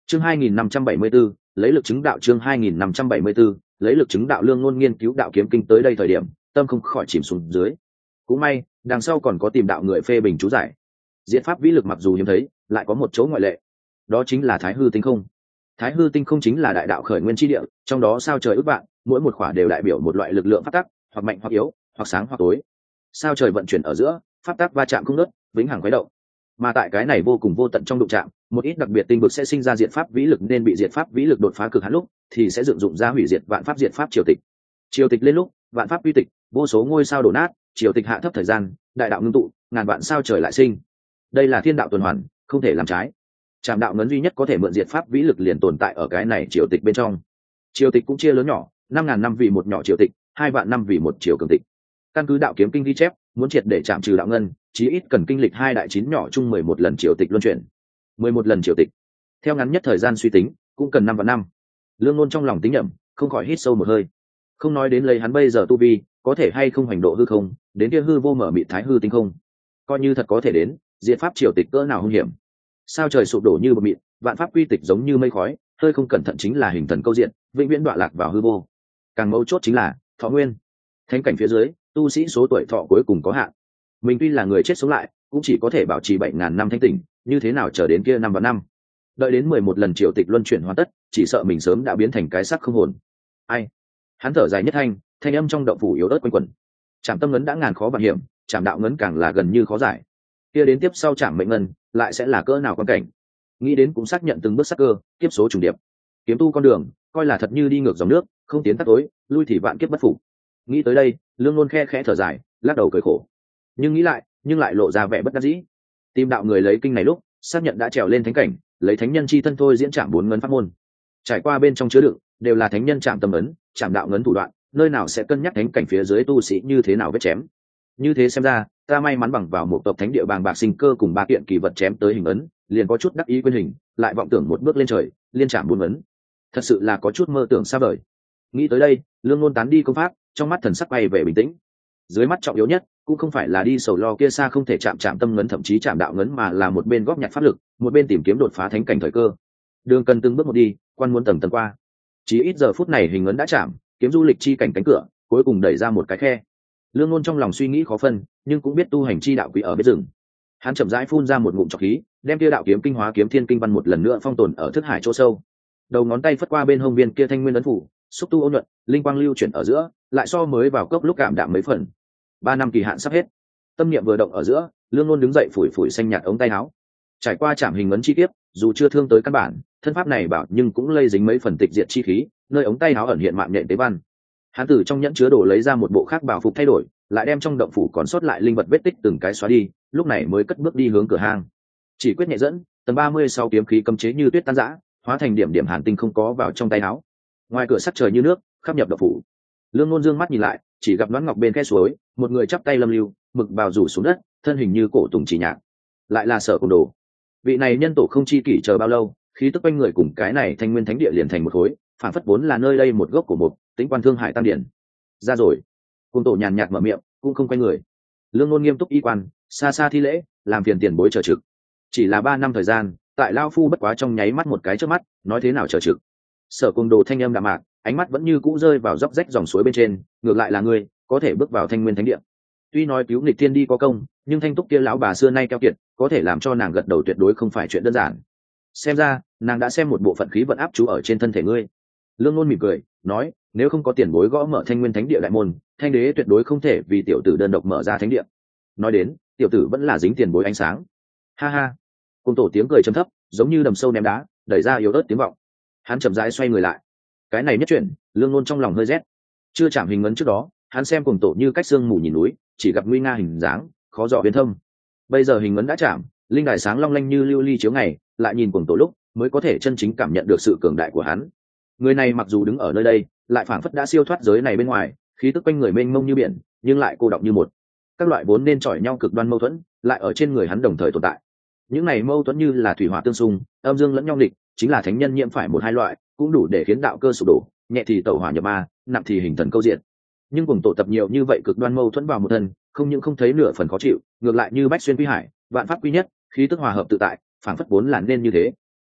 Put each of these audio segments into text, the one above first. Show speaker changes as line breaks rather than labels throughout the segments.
Chương 2574, lấy lực chứng đạo. Chương 2574, lấy lực chứng đạo. Lương Ngôn nghiên cứu đạo kiếm kinh tới đây thời điểm, tâm không khỏi chìm xuống dưới. Cũng may, đằng sau còn có tìm đạo người phê bình chú giải. Diễn pháp vĩ lực mặc dù hiếm thấy, lại có một chỗ ngoại lệ. Đó chính là Thái Hư Tinh Không. Thái Hư Tinh Không chính là đại đạo khởi nguyên chi địa, trong đó sao trời ước vạn, mỗi một khỏa đều đại biểu một loại lực lượng pháp tắc, hoặc mạnh hoặc yếu, hoặc sáng hoặc tối. Sao trời vận chuyển ở giữa, pháp tắc va chạm không ngớt, vĩnh hằng khuấy động. Mà tại cái này vô cùng vô tận trong đụng chạm, một ít đặc biệt tinh vực sẽ sinh ra diệt pháp vĩ lực, nên bị diệt pháp vĩ lực đột phá cực hạn lúc thì sẽ dựng dụng ra hủy diệt vạn pháp diệt pháp triều tịch. Triều tịch lên lúc, vạn pháp uy tịch, vô số ngôi sao đổ nát, triều tịch hạ thấp thời gian, đại đạo ngưng tụ, ngàn vạn sao trời lại sinh. Đây là thiên đạo tuần hoàn, không thể làm trái. Trảm đạo ngấn duy nhất có thể mượn diệt pháp vĩ lực liền tồn tại ở cái này triều tịch bên trong. Triều tịch cũng chia lớn nhỏ, 5.000 năm vì một nhỏ triều tịch, 2 vạn năm vì một triều cường tịch. Căn cứ đạo kiếm kinh ghi chép, muốn triệt để chạm trừ đạo ngân, chí ít cần kinh lịch 2 đại 9 nhỏ chung 11 lần triều tịch luân chuyển. 11 lần triều tịch. Theo ngắn nhất thời gian suy tính, cũng cần 5 vạn năm. Lương Ngôn trong lòng tính nhẩm, không khỏi hít sâu một hơi. Không nói đến lấy hắn bây giờ tu vi, có thể hay không hành độ hư không, đến kia hư vô mở mịt Thái Hư Tinh Không. Coi như thật có thể đến, diệt pháp triều tịch cỡ nào hung hiểm. Sao trời sụp đổ như bọt mịn, vạn pháp quy tịch giống như mây khói, hơi không cẩn thận chính là hình thần câu diện, vĩnh viễn đọa lạc vào hư vô. Càng mấu chốt chính là thọ nguyên. Thánh cảnh phía dưới, tu sĩ số tuổi thọ cuối cùng có hạn. Mình tuy là người chết sống lại, cũng chỉ có thể bảo trì 7.000 năm thanh tỉnh, như thế nào chờ đến kia 5 vạn năm. Đợi đến 11 lần triều tịch luân chuyển hoàn tất, chỉ sợ mình sớm đã biến thành cái xác không hồn. Ai? Hắn thở dài nhất thanh âm trong động phủ yếu ớt quanh quẩn. Trảm tâm ngấn đã ngàn khó vạn hiểm, trảm đạo ngấn càng là gần như khó giải. Kia đến tiếp sau trảm mệnh ngân, lại sẽ là cỡ nào quan cảnh. Nghĩ đến cũng xác nhận từng bước sắc cơ, kiếp số trùng điệp. Kiếm tu con đường, coi là thật như đi ngược dòng nước, không tiến tắt tối, lui thì vạn kiếp bất phục. Nghĩ tới đây, Lương Ngôn khe khẽ thở dài, lắc đầu cười khổ. Nhưng nghĩ lại, nhưng lại lộ ra vẻ bất đắc dĩ. Tìm đạo người lấy kinh này lúc, xác nhận đã trèo lên thánh cảnh, lấy thánh nhân chi thân thôi diễn trảm 4 ngấn pháp môn. Trải qua bên trong chứa đựng, đều là thánh nhân trảm tâm ấn, trảm đạo ngấn thủ đoạn, nơi nào sẽ cân nhắc thánh cảnh phía dưới tu sĩ như thế nào vết chém. Như thế xem ra, ta may mắn bằng vào một tộc thánh địa bàng bạc sinh cơ cùng 3 kiện kỳ vật chém tới hình ấn, liền có chút đắc ý quên hình, lại vọng tưởng một bước lên trời, liên trảm 4 ấn. Thật sự là có chút mơ tưởng xa vời. Nghĩ tới đây, Lương Ngôn tán đi công pháp, trong mắt thần sắc bay về bình tĩnh. Dưới mắt trọng yếu nhất cũng không phải là đi sầu lo kia xa không thể chạm tâm ngấn thậm chí chạm đạo ngấn, mà là một bên góp nhặt pháp lực, một bên tìm kiếm đột phá thánh cảnh thời cơ. Đường cần từng bước một đi, quan muốn tầng tầng qua. Chỉ ít giờ phút này hình ấn đã chạm, kiếm du lịch chi cảnh cánh cửa cuối cùng đẩy ra một cái khe. Lương Ngôn trong lòng suy nghĩ khó phân, nhưng cũng biết tu hành chi đạo quý ở biết rừng. Hắn chậm rãi phun ra một ngụm trọc khí, đem kia đạo kiếm kinh hóa kiếm thiên kinh văn một lần nữa phong tồn ở thức hải chỗ sâu. Đầu ngón tay phất qua bên hông viên kia thanh nguyên ấn phủ, xúc tu ôn nhuận, linh quang lưu chuyển ở giữa, lại so mới vào cốc lúc cảm đạm mấy phần. 3 năm kỳ hạn sắp hết. Tâm niệm vừa động ở giữa, Lương Ngôn đứng dậy phủi phủi xanh nhạt ống tay áo. Trải qua chạm hình ấn chi tiết, dù chưa thương tới căn bản, thân pháp này bảo nhưng cũng lây dính mấy phần tịch diệt chi khí, nơi ống tay áo ẩn hiện mạng nhện tế văn. Hắn từ trong nhẫn chứa đồ lấy ra một bộ khác bảo phục thay đổi, lại đem trong động phủ còn sót lại linh vật vết tích từng cái xóa đi, lúc này mới cất bước đi hướng cửa hang. Chỉ quyết nhẹ dẫn, tầng 36 kiếm khí cấm chế như tuyết tan rã, hóa thành điểm điểm hàn tinh không có vào trong tay áo. Ngoài cửa sắc trời như nước, khắp nhập động phủ. Lương Ngôn dương mắt nhìn lại, chỉ gặp Đoán Ngọc bên khe suối, một người chắp tay lâm lưu, mực bào rủ xuống đất, thân hình như cổ tùng chỉ nhạc. Lại là Sở Côn Đồ. Vị này nhân tổ không chi kỷ chờ bao lâu, khí tức quanh người cùng cái này thanh nguyên thánh địa liền thành một khối, phản phất vốn là nơi đây một gốc của một tính quan thương hải tam điển. Ra rồi. Côn Tổ nhàn nhạt mở miệng, cũng không quay người. Lương Ngôn nghiêm túc y quan, xa xa thi lễ, làm phiền tiền bối chờ trực. Chỉ là 3 năm thời gian, tại lao phu bất quá trong nháy mắt một cái trước mắt, nói thế nào chờ trực. Sở Côn Đồ thanh âm đạm mạc, ánh mắt vẫn như cũ rơi vào dốc rách dòng suối bên trên, ngược lại là ngươi có thể bước vào thanh nguyên thánh địa. Tuy nói cứu nghịch thiên đi có công, nhưng thanh túc kia lão bà xưa nay keo kiệt, có thể làm cho nàng gật đầu tuyệt đối không phải chuyện đơn giản. Xem ra nàng đã xem một bộ phận khí vận áp chú ở trên thân thể ngươi. Lương Ngôn mỉm cười nói, nếu không có tiền bối gõ mở thanh nguyên thánh địa đại môn, thanh đế tuyệt đối không thể vì tiểu tử đơn độc mở ra thánh địa. Nói đến, tiểu tử vẫn là dính tiền bối ánh sáng. Ha ha. Cung Tổ tiếng cười trầm thấp, giống như đầm sâu ném đá, đẩy ra yếu ớt tiếng vọng. Hắn chậm rãi xoay người lại. Cái này nhất chuyển, Lương Ngôn trong lòng hơi rét. Chưa chạm hình ngấn trước đó, hắn xem Cung Tổ như cách xương mù nhìn núi, chỉ gặp nguy nga hình dáng, khó dò biến thâm. Bây giờ hình ngấn đã chạm, linh đài sáng long lanh như lưu ly chiếu ngày, lại nhìn Cung Tổ lúc mới có thể chân chính cảm nhận được sự cường đại của hắn. Người này mặc dù đứng ở nơi đây, lại phảng phất đã siêu thoát giới này bên ngoài, khí tức quanh người mênh mông như biển, nhưng lại cô đọng như một. Các loại vốn nên chọi nhau cực đoan mâu thuẫn, lại ở trên người hắn đồng thời tồn tại. Những này mâu thuẫn như là thủy hỏa tương xung, âm dương lẫn nhau địch, chính là thánh nhân nhiễm phải một hai loại, cũng đủ để khiến đạo cơ sụp đổ, nhẹ thì tẩu hỏa nhập ma, nặng thì hình thần câu diện. Nhưng cùng tổ tập nhiều như vậy cực đoan mâu thuẫn vào một thân, không những không thấy nửa phần khó chịu, ngược lại như bách xuyên quy hải, vạn pháp quy nhất, khí tức hòa hợp tự tại, phảng phất vốn là nên như thế.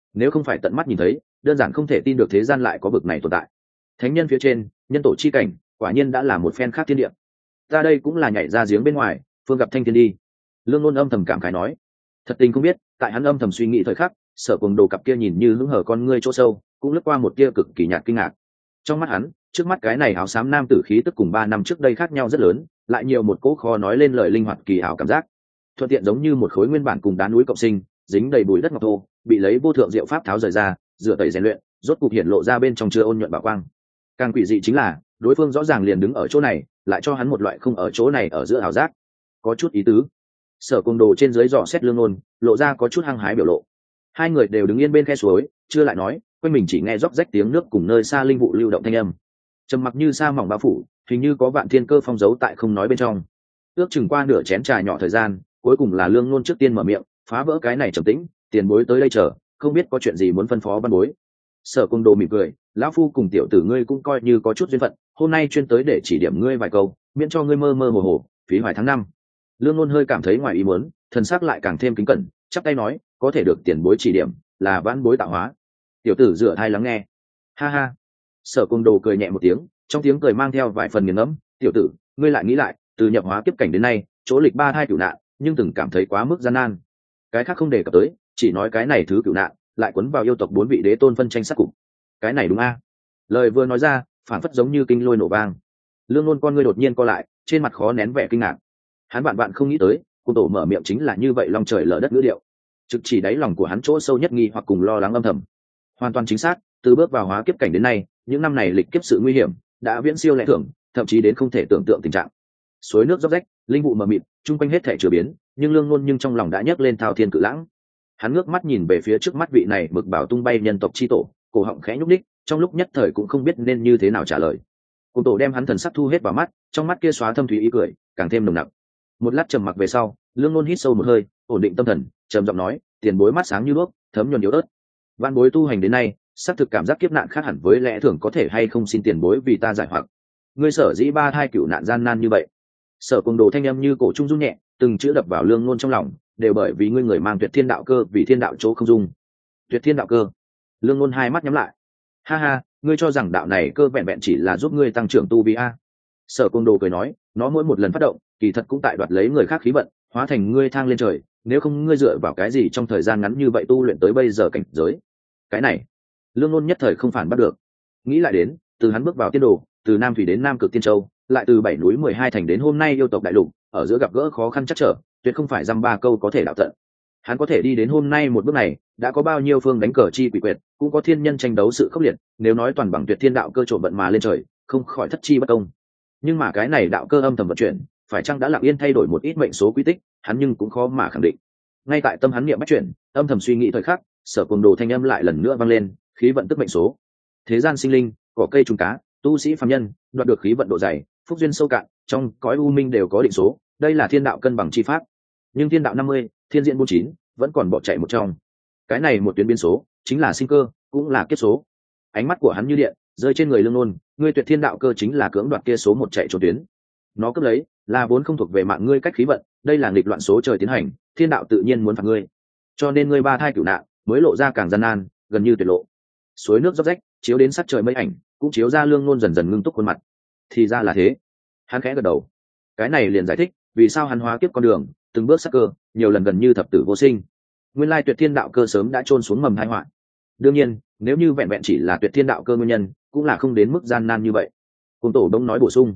nếu không phải tận mắt nhìn thấy đơn giản không thể tin được thế gian lại có vực này tồn tại. Thánh nhân phía trên, nhân tổ chi cảnh, quả nhiên đã là một phen khác thiên địa. Ta đây cũng là nhảy ra giếng bên ngoài, phương gặp thanh thiên đi. Lương Nôn âm thầm cảm khái nói. Thật tình không biết, tại hắn âm thầm suy nghĩ thời khắc, Sở Cuồng Đồ cặp kia nhìn như hứng hở con ngươi chỗ sâu cũng lướt qua một tia cực kỳ nhạt kinh ngạc. Trong mắt hắn, trước mắt cái này áo xám nam tử khí tức cùng 3 năm trước đây khác nhau rất lớn, lại nhiều một cỗ khó nói lên lời linh hoạt kỳ ảo cảm giác. Thuận tiện giống như một khối nguyên bản cùng đá núi cộng sinh, dính đầy bụi đất ngọc thô, bị lấy vô thượng diệu pháp tháo rời ra, rửa tẩy rèn luyện, rốt cục hiện lộ ra bên trong chứa ôn nhuận bảo quang. Càng quỷ dị chính là, đối phương rõ ràng liền đứng ở chỗ này, lại cho hắn một loại không ở chỗ này ở giữa ảo giác. Có chút ý tứ. Sở Cuồng Đồ trên dưới dò xét Lương Nôn, lộ ra có chút hăng hái biểu lộ. Hai người đều đứng yên bên khe suối, chưa lại nói, quanh mình chỉ nghe róc rách tiếng nước cùng nơi xa linh vụ lưu động thanh âm. Trầm mặc như sa mỏng bao phủ, hình như có vạn thiên cơ phong giấu tại không nói bên trong. Ước chừng qua nửa chén trà nhỏ thời gian, cuối cùng là Lương Nôn trước tiên mở miệng, phá vỡ cái này trầm tĩnh. Tiền bối tới đây chờ, không biết có chuyện gì muốn phân phó văn bối. Sở Cuồng Đồ mỉm cười, lão phu cùng tiểu tử ngươi cũng coi như có chút duyên phận, hôm nay chuyên tới để chỉ điểm ngươi vài câu, miễn cho ngươi mơ mơ hồ hồ phí hoài tháng năm. Lương Nôn hơi cảm thấy ngoài ý muốn, thần sắc lại càng thêm kính cẩn, chắp tay nói, có thể được tiền bối chỉ điểm, là vãn bối tạo hóa. Tiểu tử dựa thai lắng nghe. Ha ha. Sở Cuồng Đồ cười nhẹ một tiếng, trong tiếng cười mang theo vài phần nghiền ngẫm. Tiểu tử, ngươi lại nghĩ lại, từ nhập hóa kiếp cảnh đến nay, chỗ lịch 3 thai cửu nạn, nhưng từng cảm thấy quá mức gian nan. Cái khác không đề cập tới, chỉ nói cái này thứ cửu nạn, lại quấn vào yêu tộc 4 vị đế tôn phân tranh sát cục. Cái này đúng a? Lời vừa nói ra, phản phất giống như kinh lôi nổ vang. Lương Nôn con ngươi đột nhiên co lại, trên mặt khó nén vẻ kinh ngạc. Hắn bạn không nghĩ tới, Cuồng Tổ mở miệng chính là như vậy long trời lở đất ngữ điệu, trực chỉ đáy lòng của hắn chỗ sâu nhất nghi hoặc cùng lo lắng âm thầm. Hoàn toàn chính xác, từ bước vào hóa kiếp cảnh đến nay, những năm này lịch kiếp sự nguy hiểm đã viễn siêu lẽ thường, thậm chí đến không thể tưởng tượng tình trạng. Suối nước róc rách, linh vụ mờ mịt, chung quanh hết thể chửa biến, nhưng Lương Nôn nhưng trong lòng đã nhấc lên thao thiên cự lãng. Hắn ngước mắt nhìn về phía trước mắt vị này mực bảo tung bay nhân tộc chi tổ, cổ họng khẽ nhúc nhích, trong lúc nhất thời cũng không biết nên như thế nào trả lời. Cuồng Tổ đem hắn thần sắc thu hết vào mắt, trong mắt kia xóa thâm thúy ý cười càng thêm nồng nặc. Một lát trầm mặc về sau, Lương Nôn hít sâu một hơi, ổn định tâm thần, trầm giọng nói, tiền bối mắt sáng như đuốc, thấm nhuần yếu ớt. Vạn bối tu hành đến nay, xác thực cảm giác kiếp nạn khác hẳn với lẽ thường, có thể hay không xin tiền bối vì ta giải hoặc. Ngươi sở dĩ 3 thai cửu nạn gian nan như vậy. Sở Cuồng Đồ thanh âm như cổ trung rung nhẹ, từng chữ đập vào Lương Nôn trong lòng, đều bởi vì ngươi người mang tuyệt thiên đạo cơ, vì thiên đạo chỗ không dung. Tuyệt thiên đạo cơ. Lương Nôn hai mắt nhắm lại. Ha ha, ngươi cho rằng đạo này cơ vẹn vẹn chỉ là giúp ngươi tăng trưởng tu vi a? Sở Cuồng Đồ cười nói, nó mỗi một lần phát động, kỳ thật cũng tại đoạt lấy người khác khí vận, hóa thành ngươi thang lên trời, nếu không ngươi dựa vào cái gì trong thời gian ngắn như vậy tu luyện tới bây giờ cảnh giới? Cái này, Lương Nôn nhất thời không phản bắt được. Nghĩ lại đến, từ hắn bước vào tiên đồ, từ Nam Thủy đến Nam Cực Tiên Châu, lại từ 7 núi 12 thành đến hôm nay yêu tộc đại lục, ở giữa gặp gỡ khó khăn chắc trở, tuyệt không phải dăm ba câu có thể đạo tận. Hắn có thể đi đến hôm nay một bước này, đã có bao nhiêu phương đánh cờ chi quỷ quyệt, cũng có thiên nhân tranh đấu sự khốc liệt, nếu nói toàn bằng tuyệt thiên đạo cơ trộn vận mà lên trời, không khỏi thất chi bất công. Nhưng mà cái này đạo cơ âm thầm vận chuyển, phải chăng đã lặng yên thay đổi một ít mệnh số quy tích, hắn nhưng cũng khó mà khẳng định. Ngay tại tâm hắn niệm bách chuyển, âm thầm suy nghĩ thời khắc, Sở Cuồng Đồ thanh âm lại lần nữa vang lên, khí vận tức mệnh số. Thế gian sinh linh, cỏ cây trùng cá, tu sĩ phàm nhân, đoạt được khí vận độ dày, phúc duyên sâu cạn, trong cõi u minh đều có định số, đây là thiên đạo cân bằng chi pháp. Nhưng thiên đạo 50, thiên diện 49, vẫn còn bỏ chạy một trong. Cái này một tuyến biến số, chính là sinh cơ, cũng là kiếp số. Ánh mắt của hắn như điện, rơi trên người Lương Nôn, ngươi tuyệt thiên đạo cơ chính là cưỡng đoạt kia số một chạy trốn tuyến. Nó cướp lấy, là vốn không thuộc về mạng ngươi cách khí vận, đây là nghịch loạn số trời tiến hành, thiên đạo tự nhiên muốn phạt ngươi. Cho nên ngươi 3 thai cửu nạn, mới lộ ra càng gian nan, gần như tuyệt lộ. Suối nước róc rách, chiếu đến sắc trời mây ảnh, cũng chiếu ra Lương Nôn dần dần ngưng túc khuôn mặt. Thì ra là thế. Hắn khẽ gật đầu. Cái này liền giải thích, vì sao hắn hóa kiếp con đường, từng bước sắc cơ, nhiều lần gần như thập tử vô sinh. Nguyên lai tuyệt thiên đạo cơ sớm đã chôn xuống mầm tai họa. Đương nhiên, nếu như vẹn vẹn chỉ là tuyệt thiên đạo cơ nguyên nhân, cũng là không đến mức gian nan như vậy. Cuồng Tổ đông nói bổ sung.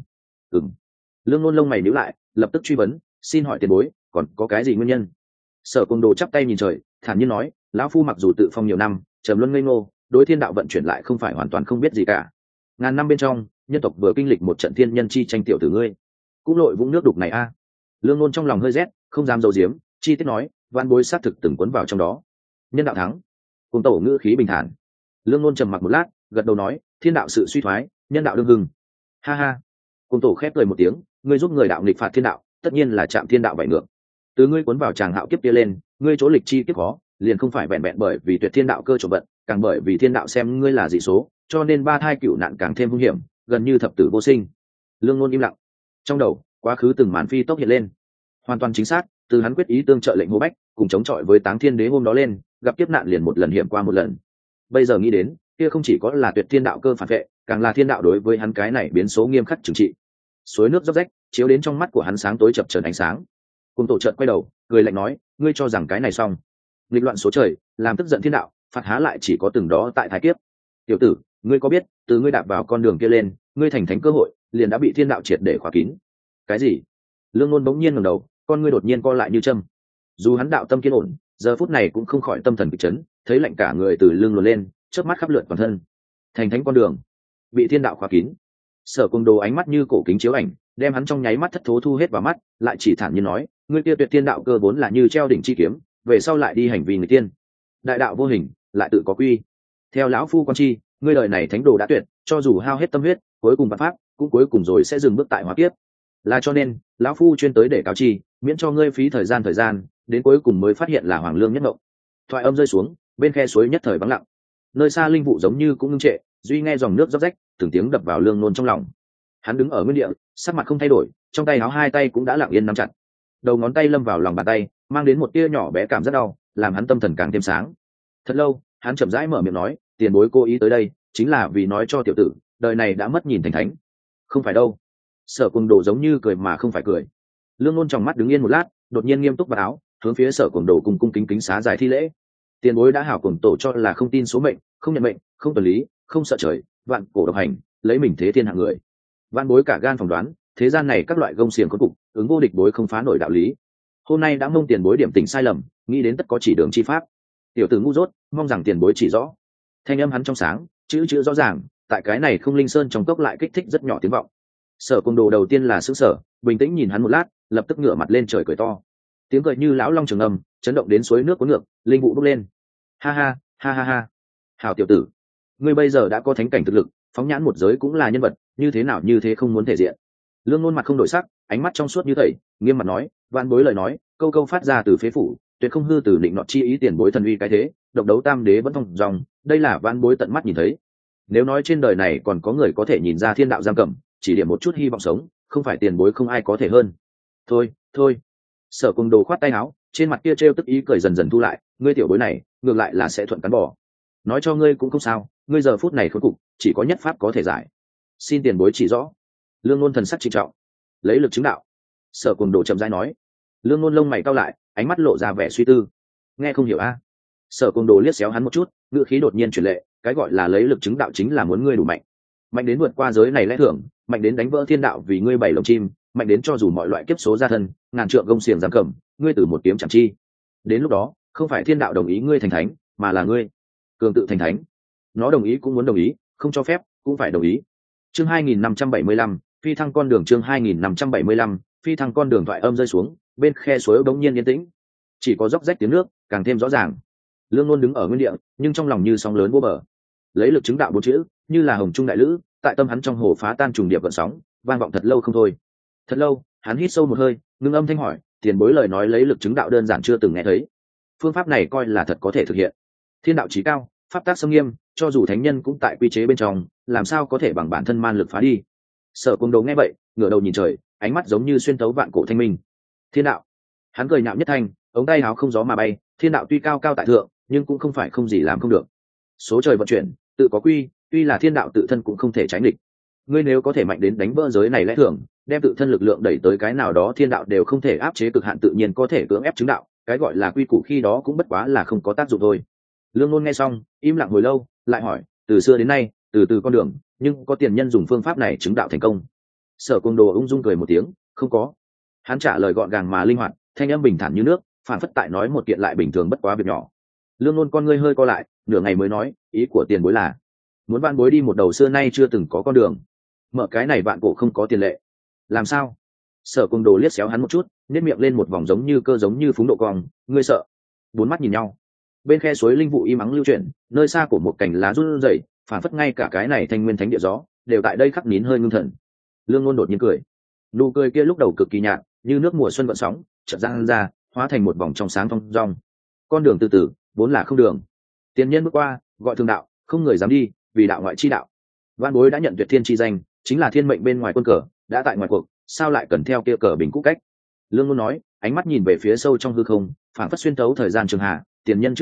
Lương Nôn lông mày nhíu lại, lập tức truy vấn, xin hỏi tiền bối, còn có cái gì nguyên nhân? Sở Cuồng Đồ chắp tay nhìn trời, thản nhiên nói, lão phu mặc dù tự phong nhiều năm, trầm luân ngây ngô, đối thiên đạo vận chuyển lại không phải hoàn toàn không biết gì cả. Ngàn năm bên trong, nhân tộc vừa kinh lịch một trận thiên nhân chi tranh tiểu tử ngươi, cũng lội vũng nước đục này a. Lương Nôn trong lòng hơi rét, không dám giấu giếm, chi tiết nói, vạn bối xác thực từng cuốn vào trong đó. Nhân đạo thắng. Cuồng Tổ ngữ khí bình thản. Lương Nôn trầm mặc một lát, gật đầu nói, thiên đạo sự suy thoái, nhân đạo đương hưng. Ha ha. Cuồng Tổ khép cười một tiếng, ngươi giúp người đạo nghịch phạt thiên đạo, tất nhiên là chạm thiên đạo vảy ngược. Từ ngươi cuốn vào tràng hạo kiếp kia lên, ngươi chỗ lịch chi kiếp khó, liền không phải vẹn vẹn bởi vì tuyệt thiên đạo cơ trộm vận, càng bởi vì thiên đạo xem ngươi là dị số, cho nên 3 thai cửu nạn càng thêm hung hiểm, gần như thập tử vô sinh. Lương Nôn im lặng. Trong đầu, quá khứ từng màn phi tốc hiện lên. Hoàn toàn chính xác, từ hắn quyết ý tương trợ lệnh Hồ Bách, cùng chống chọi với Táng Thiên Đế hôm đó lên, gặp kiếp nạn liền một lần hiểm qua một lần. Bây giờ nghĩ đến, kia không chỉ có là tuyệt thiên đạo cơ phản vệ, càng là thiên đạo đối với hắn cái này biến số nghiêm khắc trừng trị. Suối nước róc rách chiếu đến trong mắt của hắn sáng tối chập chờn ánh sáng. Cùng tổ chợt quay đầu cười lạnh nói, ngươi cho rằng cái này xong? Nghịch loạn số trời, làm tức giận thiên đạo, phạt há lại chỉ có từng đó tại thái kiếp. Tiểu tử, ngươi có biết từ ngươi đạp vào con đường kia lên, ngươi thành thánh cơ hội liền đã bị thiên đạo triệt để khóa kín. Cái gì? Lương Nôn bỗng nhiên ngẩng đầu, con ngươi đột nhiên co lại như châm. Dù hắn đạo tâm kiên ổn, giờ phút này cũng không khỏi tâm thần bị chấn, thấy lạnh cả người từ lưng luồn lên, chớp mắt khắp lượn toàn thân. Thành thánh con đường bị thiên đạo khóa kín. Sở Cung Đồ ánh mắt như cổ kính chiếu ảnh, đem hắn trong nháy mắt thất thố thu hết vào mắt, lại chỉ thản nhiên nói, ngươi kia tuyệt thiên đạo cơ vốn là như treo đỉnh chi kiếm, về sau lại đi hành vi người tiên. Đại đạo vô hình, lại tự có quy. Theo lão phu quan chi, ngươi đời này thánh đồ đã tuyệt, cho dù hao hết tâm huyết, cuối cùng vạn pháp, cũng cuối cùng rồi sẽ dừng bước tại hóa kiếp. Là cho nên, lão phu chuyên tới để cáo chi, miễn cho ngươi phí thời gian, đến cuối cùng mới phát hiện là hoàng lương nhất ngộ. Thoại âm rơi xuống, bên khe suối nhất thời vắng lặng. Nơi xa linh vụ giống như cũng ngưng trệ, duy nghe dòng nước róc rách, từng tiếng đập vào Lương Nôn trong lòng. Hắn đứng ở nguyên địa, sắc mặt không thay đổi, trong tay áo hai tay cũng đã lặng yên nắm chặt. Đầu ngón tay lâm vào lòng bàn tay, mang đến một tia nhỏ bé cảm rất đau, làm hắn tâm thần càng thêm sáng. Thật lâu, hắn chậm rãi mở miệng nói, tiền bối cố ý tới đây, chính là vì nói cho tiểu tử, đời này đã mất nhìn thành thánh. Không phải đâu. Sở Cuồng Đồ giống như cười mà không phải cười. Lương Nôn trong mắt đứng yên một lát, đột nhiên nghiêm túc vào áo, hướng phía Sở Cuồng Đồ cùng cung kính kính xá giải thi lễ. Tiền bối đã hảo cuồng tổ cho là không tin số mệnh, không nhận mệnh, không tuần lý, không sợ trời, vạn cổ độc hành, lấy mình thế thiên hạng người. Vạn bối cả gan phỏng đoán, thế gian này các loại gông xiềng có cục, ứng vô địch bối không phá nổi đạo lý. Hôm nay đã mong tiền bối điểm tỉnh sai lầm, nghĩ đến tất có chỉ đường chi pháp. Tiểu tử ngu dốt, mong rằng tiền bối chỉ rõ. Thanh âm hắn trong sáng, chữ rõ ràng, tại cái này không linh sơn trong cốc lại kích thích rất nhỏ tiếng vọng. Sở Cuồng Đồ đầu tiên là sững sờ, bình tĩnh nhìn hắn một lát, lập tức ngửa mặt lên trời cười to. Tiếng cười như lão long trường âm, chấn động đến suối nước cuốn ngược, linh vụ bốc lên. Ha ha, ha ha ha. Hảo tiểu tử, ngươi bây giờ đã có thánh cảnh thực lực, phóng nhãn một giới cũng là nhân vật, như thế nào như thế không muốn thể diện. Lương Nôn mặt không đổi sắc, ánh mắt trong suốt như tẩy, nghiêm mặt nói, vạn bối lời nói, câu câu phát ra từ phế phủ, tuyệt không hư từ định nọ chi ý tiền bối thần uy cái thế, độc đấu tam đế vẫn thông dòng, đây là vạn bối tận mắt nhìn thấy. Nếu nói trên đời này còn có người có thể nhìn ra thiên đạo giam cầm, chỉ điểm một chút hy vọng sống, không phải tiền bối không ai có thể hơn. Thôi. Sở Cuồng Đồ khoát tay áo, trên mặt kia trêu tức ý cười dần dần thu lại, ngươi tiểu bối này, ngược lại là sẽ thuận cắn bỏ. Nói cho ngươi cũng không sao, ngươi giờ phút này khốn cục, chỉ có nhất pháp có thể giải. Xin tiền bối chỉ rõ. Lương Nôn thần sắc trịnh trọng, lấy lực chứng đạo. Sở Cuồng Đồ chậm rãi nói. Lương Nôn lông mày cau lại, ánh mắt lộ ra vẻ suy tư. Nghe không hiểu a? Sở Cuồng Đồ liếc xéo hắn một chút, ngữ khí đột nhiên chuyển lệ, cái gọi là lấy lực chứng đạo chính là muốn ngươi đủ mạnh, mạnh đến vượt qua giới này lẽ thường, mạnh đến đánh vỡ thiên đạo vì ngươi bảy lồng chim, mạnh đến cho dù mọi loại kiếp số gia thân, ngàn trượng gông xiềng giam cầm, ngươi từ một kiếm chẳng chi. Đến lúc đó, không phải thiên đạo đồng ý ngươi thành thánh, mà là ngươi cường tự thành thánh. Nó đồng ý cũng muốn đồng ý, không cho phép cũng phải đồng ý. Chương 2575, phi thăng con đường. Chương 2575, phi thăng con đường. Thoại âm rơi xuống, bên khe suối bỗng nhiên yên tĩnh, chỉ có róc rách tiếng nước càng thêm rõ ràng. Lương Nôn đứng ở nguyên địa, nhưng trong lòng như sóng lớn vô bờ. Lấy lực chứng đạo bốn chữ, như là hồng trung đại lữ, tại tâm hắn trong hồ phá tan trùng điệp gợn sóng, vang vọng thật lâu không thôi. Thật lâu, hắn hít sâu một hơi, ngưng âm thanh hỏi, tiền bối lời nói lấy lực chứng đạo đơn giản chưa từng nghe thấy. Phương pháp này coi là thật có thể thực hiện. Thiên đạo chí cao, pháp tác sâm nghiêm, cho dù thánh nhân cũng tại quy chế bên trong, làm sao có thể bằng bản thân man lực phá đi. Sở Cuồng Đồ nghe vậy, ngửa đầu nhìn trời, ánh mắt giống như xuyên tấu vạn cổ thanh minh. Thiên đạo. Hắn cười nhạo nhất thanh, ống tay áo không gió mà bay, thiên đạo tuy cao cao tại thượng, nhưng cũng không phải không gì làm không được. Số trời vận chuyển, tự có quy, tuy là thiên đạo tự thân cũng không thể tránh địch. Ngươi nếu có thể mạnh đến đánh vỡ giới này lẽ thường, đem tự thân lực lượng đẩy tới cái nào đó thiên đạo đều không thể áp chế cực hạn, tự nhiên có thể cưỡng ép chứng đạo, cái gọi là quy củ khi đó cũng bất quá là không có tác dụng thôi. Lương Nôn nghe xong, im lặng hồi lâu, lại hỏi, từ xưa đến nay, từ con đường, nhưng có tiền nhân dùng phương pháp này chứng đạo thành công? Sở Cuồng Đồ ung dung cười một tiếng, không có. Hắn trả lời gọn gàng mà linh hoạt, thanh âm bình thản như nước, phản phất tại nói một kiện lại bình thường bất quá việc nhỏ. Lương Nôn con ngươi hơi co lại, nửa ngày mới nói, ý của tiền bối là muốn vạn bối đi một đầu xưa nay chưa từng có con đường, mở cái này vạn cổ không có tiền lệ. Làm sao? Sở Cuồng Đồ liếc xéo hắn một chút, nếp miệng lên một vòng giống như cơ giống như phúng độ cong, ngươi sợ? Bốn mắt nhìn nhau. Bên khe suối linh vụ im ắng lưu chuyển, nơi xa của một cành lá run rẩy, phản phất ngay cả cái này thanh nguyên thánh địa gió đều tại đây khắc nín hơi ngưng thần. Lương Nôn đột nhiên cười, nụ cười kia lúc đầu cực kỳ nhạt, như nước mùa xuân gợn sóng, chợt giãn ra, hóa thành một vòng trong sáng thong dong. Con đường từ từ, vốn là không đường. Tiền nhân bước qua, gọi thường đạo, không người dám đi, vì đạo ngoại chi đạo. Vạn bối đã nhận tuyệt thiên chi danh, chính là thiên mệnh bên ngoài quân cờ, đã tại ngoài cuộc, sao lại cần theo kia cờ bình cũ cách? Lương Nôn nói, ánh mắt nhìn về phía sâu trong hư không, phảng phất xuyên tấu thời gian trường hạ, tiền nhân chưa thành,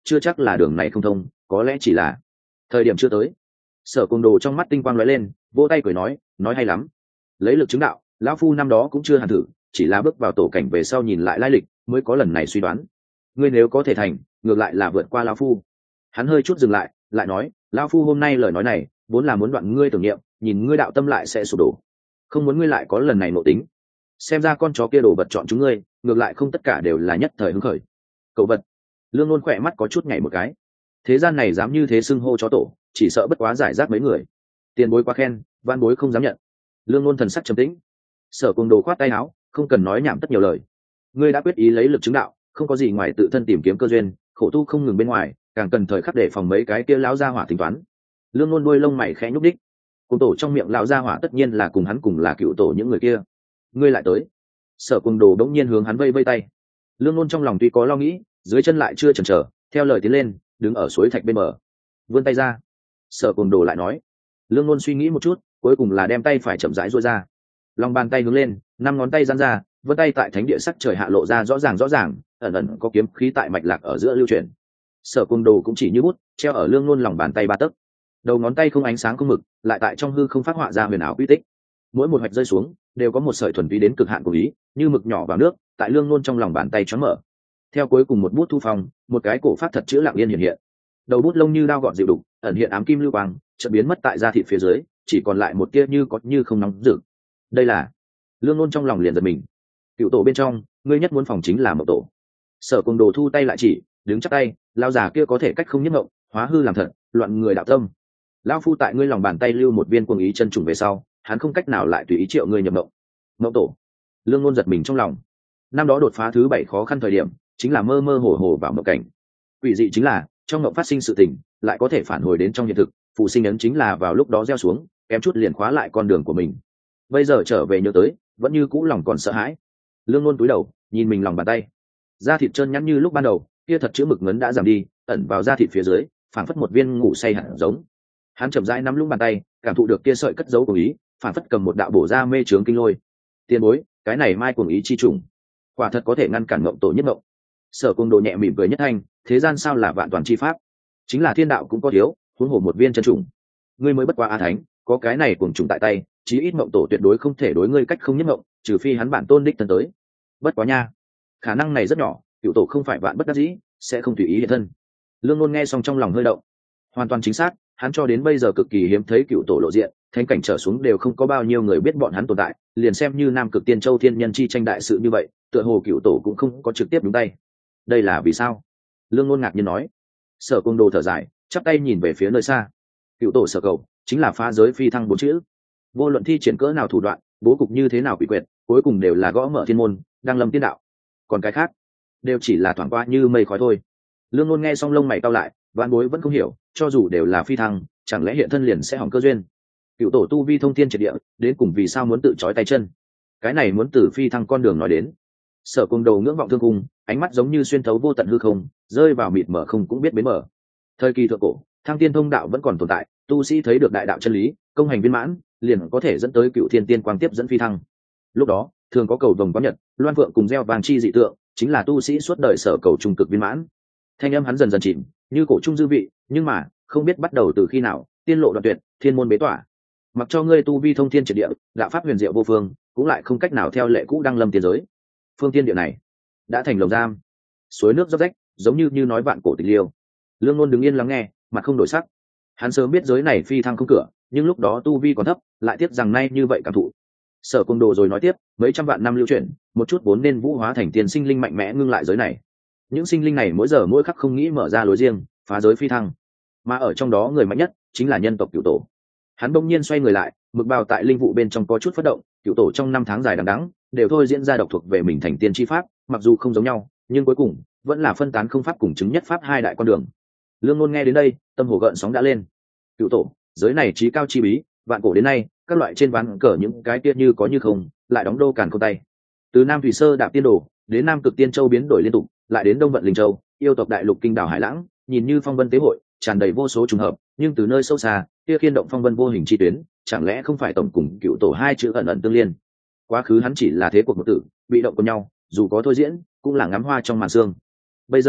chưa chắc là đường này không thông, có lẽ chỉ là thời điểm chưa tới. Sở Côn Đồ trong mắt tinh quang lóe lên, vỗ tay cười nói hay lắm. Lấy lực chứng đạo, lão phu năm đó cũng chưa hẳn thử, chỉ là bước vào tổ cảnh về sau nhìn lại lai lịch mới có lần này suy đoán. Ngươi nếu có thể thành, ngược lại là vượt qua lão phu. Hắn hơi chút dừng lại nói, lão phu hôm nay lời nói này vốn là muốn đoạn ngươi tưởng niệm, nhìn ngươi đạo tâm lại sẽ sụp đổ, không muốn ngươi lại có lần này nội tính. Xem ra con chó kia đồ vật chọn chúng ngươi, ngược lại không tất cả đều là nhất thời hứng khởi. Cậu vật. Lương Nôn khỏe mắt có chút nhảy một cái. Thế gian này dám như thế xưng hô chó tổ, chỉ sợ bất quá giải rác mấy người. Tiền bối quá khen, van bối không dám nhận. Lương Nôn thần sắc trầm tĩnh. Sở Côn Đồ khoát tay áo, không cần nói nhảm tất nhiều lời. Ngươi đã quyết ý lấy lực chứng đạo, không có gì ngoài tự thân tìm kiếm cơ duyên, khổ tu không ngừng bên ngoài, càng cần thời khắc để phòng mấy cái kia lão gia hỏa tính toán. Lương Nôn đuôi lông mày khẽ nhúc đích. Cùng tổ trong miệng lão gia hỏa tất nhiên là cùng hắn cùng là cựu tổ những người kia. Ngươi lại tới. Sở Côn Đồ đống nhiên hướng hắn vây vây tay. Lương Nôn trong lòng tuy có lo nghĩ, dưới chân lại chưa chần chờ, theo lời tiến lên, đứng ở suối thạch bên bờ, vươn tay ra. Sở Côn Đồ lại nói. Lương Nôn suy nghĩ một chút, cuối cùng là đem tay phải chậm rãi duỗi ra, lòng bàn tay hướng lên, 5 ngón tay giãn ra, vươn tay tại thánh địa sắc trời hạ lộ ra rõ ràng, ẩn ẩn có kiếm khí tại mạch lạc ở giữa lưu chuyển. Sở Côn Đồ cũng chỉ như bút, treo ở Lương Nôn lòng bàn tay 3 tấc. Đầu ngón tay không ánh sáng không mực, lại tại trong hư không phát họa ra huyền ảo quy tích. Mỗi một hạch rơi xuống, đều có một sợi thuần túy đến cực hạn của ý, như mực nhỏ vào nước, tại Lương Nôn trong lòng bàn tay choáng mở. Theo cuối cùng một bút thu phong, một cái cổ pháp thật chữ lặng yên hiện hiện. Đầu bút lông như dao gọt dịu đục, ẩn hiện ám kim lưu quang, chợt biến mất tại da thịt phía dưới, chỉ còn lại một tia như có như không nóng rực. Đây là Lương Nôn trong lòng liền giật mình. Cựu tổ bên trong, ngươi nhất muốn phòng chính là Mộng Tổ. Sở Côn Đồ thu tay lại chỉ, đứng chắc tay, lao già kia có thể cách không nhất mộng, hóa hư làm thật, loạn người đạo tâm. Lão phu tại ngươi lòng bàn tay lưu một viên cuồng ý chân trùng về sau, hắn không cách nào lại tùy ý triệu ngươi nhập mộng. Mộng Tổ. Lương Nôn giật mình trong lòng. Năm đó đột phá thứ 7 khó khăn thời điểm, chính là mơ mơ hồ hồ vào mộng cảnh. Quỷ dị chính là, trong mộng phát sinh sự tình, lại có thể phản hồi đến trong hiện thực, phù sinh ấn chính là vào lúc đó gieo xuống, kém chút liền khóa lại con đường của mình. Bây giờ trở về nhớ tới, vẫn như cũ lòng còn sợ hãi. Lương Nôn cúi đầu, nhìn mình lòng bàn tay, da thịt trơn nhẵn như lúc ban đầu, kia thật chữ mực ngấn đã giảm đi, ẩn vào da thịt phía dưới, phảng phất một viên ngủ say hẳn giống. Hắn chậm rãi nắm lũng bàn tay, cảm thụ được kia sợi cất giấu của ý, phảng phất cầm một đạo bổ ra mê trướng kinh lôi. Tiền bối, cái này mai cuồng ý chi trùng, quả thật có thể ngăn cản mộng tổ nhất mộng. Sở Côn Đồ nhẹ mỉm cười nhất thanh, thế gian sao là vạn toàn chi pháp, chính là thiên đạo cũng có thiếu, huống hồ một viên chân trùng. Ngươi mới bất quá a thánh, có cái này cuồng trùng tại tay, chí ít mộng tổ tuyệt đối không thể đối ngươi cách không nhất mộng, trừ phi hắn bản tôn đích thân tới. Bất quá nha, khả năng này rất nhỏ, cựu tổ không phải vạn bất đắc dĩ, sẽ không tùy ý hiện thân. Lương Nôn nghe xong trong lòng hơi động. Hoàn toàn chính xác, hắn cho đến bây giờ cực kỳ hiếm thấy cựu tổ lộ diện, thánh cảnh trở xuống đều không có bao nhiêu người biết bọn hắn tồn tại, liền xem như Nam Cực Tiên Châu thiên nhân chi tranh đại sự như vậy, tựa hồ cựu tổ cũng không có trực tiếp đúng tay. Đây là vì sao? Lương Nôn ngạc nhiên nói. Sở Côn Đồ thở dài, chắp tay nhìn về phía nơi xa. Cựu tổ sở cầu chính là phá giới phi thăng 4 chữ. Vô luận thi triển cỡ nào thủ đoạn, bố cục như thế nào quỷ quyệt, cuối cùng đều là gõ mở thiên môn, đang lâm tiên đạo. Còn cái khác, đều chỉ là thoảng qua như mây khói thôi. Lương Nôn nghe xong lông mày cau lại, vạn bối vẫn không hiểu, cho dù đều là phi thăng, chẳng lẽ hiện thân liền sẽ hỏng cơ duyên? Cựu tổ tu vi thông thiên triệt địa, đến cùng vì sao muốn tự trói tay chân? Cái này muốn từ phi thăng con đường nói đến. Sở Côn Đồ ngưỡng vọng thương cung, ánh mắt giống như xuyên thấu vô tận hư không, rơi vào mịt mờ không cũng biết bến mở. Thời kỳ thượng cổ, thăng tiên thông đạo vẫn còn tồn tại, tu sĩ thấy được đại đạo chân lý, công hành viên mãn, liền có thể dẫn tới cựu thiên tiên quang tiếp dẫn phi thăng. Lúc đó, thường có cầu vồng có nhật, loan phượng cùng gieo vàng chi dị tượng, chính là tu sĩ suốt đời sở cầu trung cực viên mãn. Thanh âm hắn dần dần chìm, như cổ trung dư vị, nhưng mà, không biết bắt đầu từ khi nào, tiên lộ đoạn tuyệt, thiên môn bế tỏa. Mặc cho ngươi tu vi thông thiên triệt địa, đạo pháp huyền diệu vô phương, cũng lại không cách nào theo lệ cũ đăng lâm tiên giới. Phương tiên địa này đã thành lồng giam, suối nước róc rách, giống như nói vạn cổ tịch liêu. Lương Nôn đứng yên lắng nghe, mặt không đổi sắc. Hắn sớm biết giới này phi thăng không cửa, nhưng lúc đó tu vi còn thấp, lại tiếc rằng nay như vậy cảm thụ. Sở Côn Đồ rồi nói tiếp, mấy trăm vạn năm lưu chuyển, một chút vốn nên vũ hóa thành tiền sinh linh mạnh mẽ ngưng lại giới này. Những sinh linh này mỗi giờ mỗi khắc không nghĩ mở ra lối riêng, phá giới phi thăng. Mà ở trong đó người mạnh nhất chính là nhân tộc Cửu Tổ. Hắn bỗng nhiên xoay người lại, mực bào tại linh vụ bên trong có chút phất động, Cửu Tổ trong 5 tháng dài đằng đẵng, đều thôi diễn ra độc thuộc về mình thành tiên chi pháp, mặc dù không giống nhau, nhưng cuối cùng vẫn là phân tán không pháp cùng chứng nhất pháp hai đại con đường. Lương Nôn nghe đến đây, tâm hồ gợn sóng đã lên. Cửu Tổ, giới này trí cao chi bí, vạn cổ đến nay, các loại trên ván cờ những cái kia như có như không, lại đóng đô càn khôn tay. Từ Nam Thủy Sơ Đạp Tiên Đồ, đến Nam Cực Tiên Châu biến đổi liên tục, lại đến Đông Vận Linh Châu, yêu tộc đại lục kinh đảo Hải Lãng, nhìn như phong vân tế hội, tràn đầy vô số trùng hợp, nhưng từ nơi sâu xa, kia khiên động phong vân vô hình chi tuyến, chẳng lẽ không phải tổng cùng Cửu Tổ hai chữ ẩn ẩn tương liên? Quá khứ hắn chỉ là thế cuộc một tử, bị động của nhau, dù có thôi diễn, cũng là ngắm hoa trong màn sương. Bây giờ,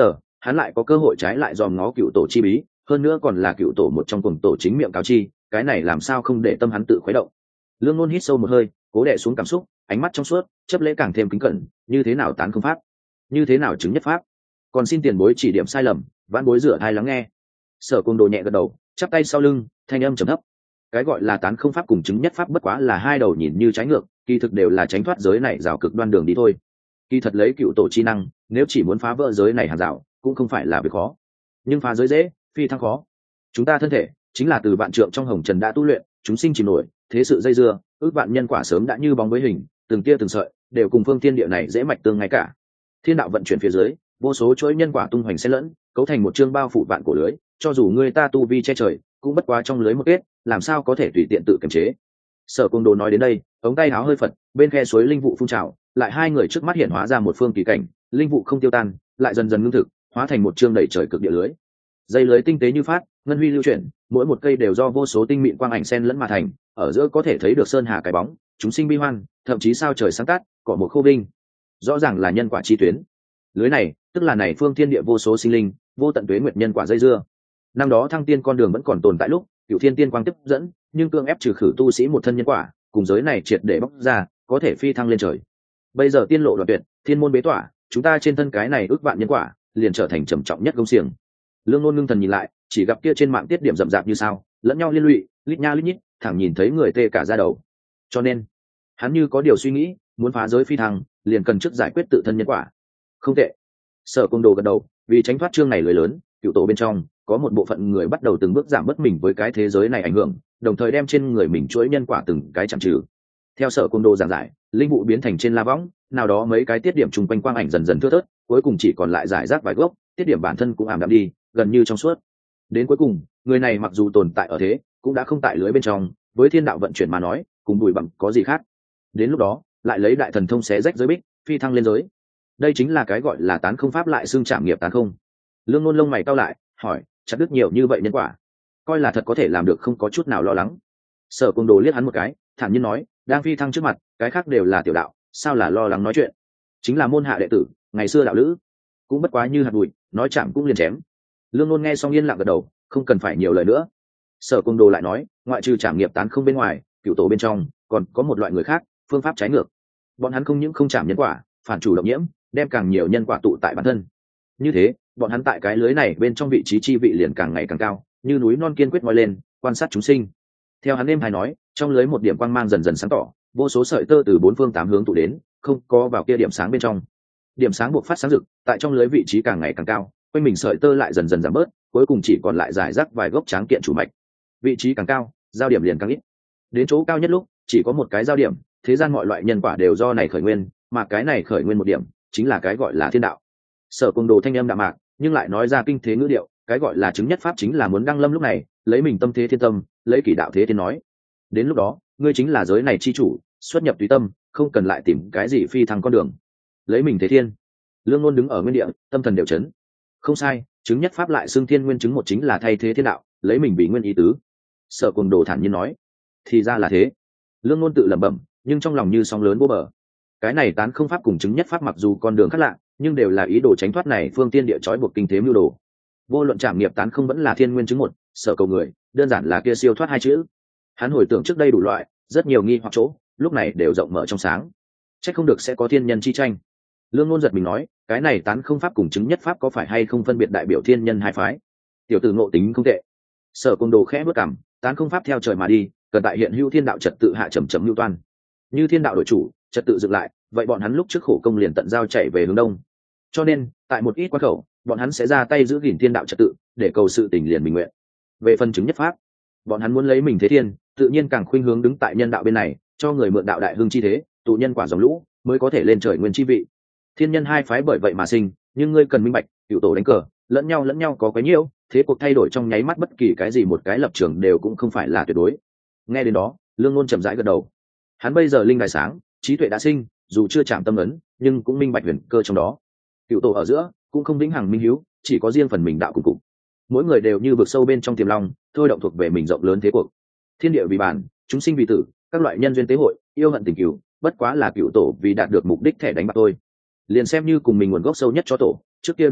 hắn lại có cơ hội trái lại dòm ngó cựu tổ chi bí, hơn nữa còn là cựu tổ một trong cùng tổ chính miệng cáo chi, cái này làm sao không để tâm hắn tự khuấy động. Lương Nôn hít sâu một hơi, cố đè xuống cảm xúc, ánh mắt trong suốt, chấp lễ càng thêm kính cẩn. Như thế nào tán không pháp, như thế nào chứng nhất pháp, còn xin tiền bối chỉ điểm sai lầm, vãn bối rửa thai lắng nghe. Sở Côn Đồ nhẹ gật đầu, chắp tay sau lưng, thanh âm trầm thấp. Cái gọi là tán không pháp cùng chứng nhất pháp bất quá là hai đầu nhìn như trái ngược, kỳ thực đều là tránh thoát giới này rào cực đoan đường đi thôi. Kỳ thật lấy cựu tổ chi năng, nếu chỉ muốn phá vỡ giới này hàng rào, cũng không phải là việc khó. Nhưng phá giới dễ, phi thăng khó. Chúng ta thân thể chính là từ vạn trượng trong hồng trần đã tu luyện, chúng sinh chìm nổi, thế sự dây dưa, ước vạn nhân quả sớm đã như bóng với hình, từng tia từng sợi, đều cùng phương thiên địa này dễ mạch tương ngay cả. Thiên đạo vận chuyển phía dưới, vô số chuỗi nhân quả tung hoành xen lẫn, cấu thành một chương bao phủ vạn cổ lưới, cho dù người ta tu vi che trời, cũng bất quá trong lưới một kết, làm sao có thể tùy tiện tự kiềm chế. Sở Côn Đồ nói đến đây, ống tay áo hơi phật, bên khe suối linh vụ phun trào, lại hai người trước mắt hiện hóa ra một phương kỳ cảnh, linh vụ không tiêu tan, lại dần dần ngưng thực, hóa thành một chương đầy trời cực địa lưới. Dây lưới tinh tế như phát, ngân huy lưu chuyển, mỗi một cây đều do vô số tinh mịn quang ảnh xen lẫn mà thành, ở giữa có thể thấy được sơn hà cái bóng, chúng sinh bi hoan, thậm chí sao trời sáng tát, cỏ một khô vinh, rõ ràng là nhân quả chi tuyến. Lưới này, tức là này phương thiên địa vô số sinh linh, vô tận tuế nguyệt nhân quả dây dưa. Năm đó thăng tiên con đường vẫn còn tồn tại lúc, cựu thiên tiên quang tiếp dẫn, nhưng cương ép trừ khử tu sĩ một thân nhân quả, cùng giới này triệt để bóc ra, có thể phi thăng lên trời. Bây giờ tiên lộ đoạn tuyệt, thiên môn bế tỏa, chúng ta trên thân cái này ước vạn nhân quả, liền trở thành trầm trọng nhất công xiềng. Lương Nôn ngưng thần nhìn lại, chỉ gặp kia trên mạng tiết điểm rậm rạp như sao, lẫn nhau liên lụy, lít nha lít nhít, thẳng nhìn thấy người tê cả da đầu. Cho nên, hắn như có điều suy nghĩ, muốn phá giới phi thăng, liền cần trước giải quyết tự thân nhân quả. Không tệ. Sở Côn Đồ gật đầu, vì tránh thoát chương này lưới lớn, cựu tổ bên trong có một bộ phận người bắt đầu từng bước giảm bớt mình với cái thế giới này ảnh hưởng, đồng thời đem trên người mình chuỗi nhân quả từng cái chạm trừ. Theo Sở Côn Đồ giảng giải, linh vụ biến thành trên la võng, nào đó mấy cái tiết điểm chung quanh quang ảnh dần dần thưa thớt, cuối cùng chỉ còn lại rải rác vài gốc, tiết điểm bản thân cũng ảm đạm đi, gần như trong suốt. Đến cuối cùng, người này mặc dù tồn tại ở thế, cũng đã không tại lưới bên trong, với thiên đạo vận chuyển mà nói, cùng bụi bặm có gì khác. Đến lúc đó, lại lấy đại thần thông xé rách giới bích, phi thăng lên giới. Đây chính là cái gọi là tán không pháp lại xương trảm nghiệp tán không. Lương Nôn lông mày cau lại, hỏi, chặt đứt nhiều như vậy nhân quả, coi là thật có thể làm được không có chút nào lo lắng. Sở Côn Đồ liếc hắn một cái, thản nhiên nói, đang phi thăng trước mặt, cái khác đều là tiểu đạo, sao là lo lắng nói chuyện. Chính là môn hạ đệ tử, ngày xưa đạo lữ, cũng bất quá như hạt bụi, nói chạm cũng liền chém. Lương Nôn nghe xong yên lặng gật đầu, không cần phải nhiều lời nữa. Sở Côn Đồ lại nói, ngoại trừ trảm nghiệp tán không bên ngoài, cựu tổ bên trong còn có một loại người khác, phương pháp trái ngược. Bọn hắn không những không trảm nhân quả, phản chủ động nhiễm, đem càng nhiều nhân quả tụ tại bản thân. Như thế, bọn hắn tại cái lưới này bên trong vị trí chi vị liền càng ngày càng cao, như núi non kiên quyết ngoi lên, quan sát chúng sinh. Theo hắn êm hay nói, trong lưới một điểm quang mang dần dần sáng tỏ, vô số sợi tơ từ bốn phương tám hướng tụ đến, không có vào kia điểm sáng bên trong. Điểm sáng buộc phát sáng rực, tại trong lưới vị trí càng ngày càng cao, quanh mình sợi tơ lại dần dần giảm bớt, cuối cùng chỉ còn lại rải rác vài gốc tráng kiện chủ mạch. Vị trí càng cao, giao điểm liền càng ít. Đến chỗ cao nhất lúc, chỉ có một cái giao điểm, thế gian mọi loại nhân quả đều do này khởi nguyên, mà cái này khởi nguyên một điểm, chính là cái gọi là thiên đạo. Sở Côn Đồ thanh âm đạm mạc, nhưng lại nói ra kinh thế ngữ điệu, cái gọi là chứng nhất pháp chính là muốn đăng lâm lúc này, lấy mình tâm thế thiên tâm, lấy kỷ đạo thế thiên nói. Đến lúc đó, ngươi chính là giới này chi chủ, xuất nhập tùy tâm, không cần lại tìm cái gì phi thăng con đường. Lấy mình thế thiên. Lương Nôn đứng ở nguyên địa, tâm thần đều chấn. Không sai, chứng nhất pháp lại xưng thiên nguyên chứng một chính là thay thế thiên đạo, lấy mình vì nguyên ý tứ. Sở Côn Đồ thản nhiên nói, thì ra là thế. Lương Nôn tự lẩm bẩm, nhưng trong lòng như sóng lớn vô bờ. Cái này tán không pháp cùng chứng nhất pháp mặc dù con đường khác lạ, nhưng đều là ý đồ tránh thoát này phương tiên địa trói buộc kinh thế mưu đồ. Vô luận trảm nghiệp tán không vẫn là thiên nguyên chứng một, sở cầu người, đơn giản là kia siêu thoát hai chữ. Hắn hồi tưởng trước đây đủ loại, rất nhiều nghi hoặc chỗ, lúc này đều rộng mở trong sáng. Chắc không được sẽ có thiên nhân chi tranh. Lương Nôn giật mình nói, cái này tán không pháp cùng chứng nhất pháp có phải hay không phân biệt đại biểu thiên nhân hai phái? Tiểu tử ngộ tính không tệ. Sở Côn Đồ khẽ bước cằm, tán không pháp theo trời mà đi, cần tại hiện hữu thiên đạo trật tự hạ chậm chậm lưu toan. Như thiên đạo đổi chủ, trật tự dựng lại, vậy bọn hắn lúc trước khổ công liền tận giao chạy về hướng đông. Cho nên, tại một ít quan khẩu, bọn hắn sẽ ra tay giữ gìn thiên đạo trật tự, để cầu sự tình liền bình nguyện. Về phần chứng nhất pháp, bọn hắn muốn lấy mình thế thiên, tự nhiên càng khuynh hướng đứng tại nhân đạo bên này, cho người mượn đạo đại hưng chi thế, tụ nhân quả dòng lũ, mới có thể lên trời nguyên chi vị. Thiên nhân hai phái bởi vậy mà sinh, nhưng ngươi cần minh bạch, cựu tổ đánh cờ, lẫn nhau có quấy nhiễu, thế cuộc thay đổi trong nháy mắt bất kỳ cái gì một cái lập trường đều cũng không phải là tuyệt đối. Nghe đến đó, Lương Nôn chậm rãi gật đầu. Hắn bây giờ linh đài sáng, trí tuệ đã sinh, dù chưa chạm tâm ấn, nhưng cũng minh bạch huyền cơ trong đó. Cựu tổ ở giữa cũng không vĩnh hằng minh hiếu, chỉ có riêng phần mình đạo cùng cùng. Mỗi người đều như vực sâu bên trong tiềm long, thôi động thuộc về mình rộng lớn thế cuộc. Thiên địa vì bản, chúng sinh vì tử, các loại nhân duyên tế hội, yêu hận tình cửu, bất quá là cựu tổ vì đạt được mục đích thẻ đánh bạc thôi. Liền xem như cùng mình nguồn gốc sâu nhất cho tổ, trước kia đủ loại,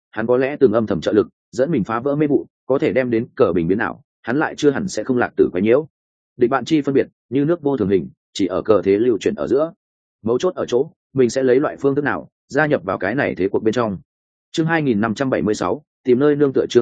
hắn có lẽ từng âm thầm trợ lực dẫn mình phá vỡ mê vụ, có thể đem đến cờ bình biến nào, hắn lại chưa hẳn sẽ không lạc tử quấy nhiễu. Địch bạn chi phân biệt như nước vô thường hình, chỉ ở cờ thế lưu chuyển ở giữa. Mấu chốt ở chỗ mình sẽ lấy loại phương thức nào gia nhập vào cái này thế cuộc bên trong. Chương 2576, tìm nơi nương tựa. Chương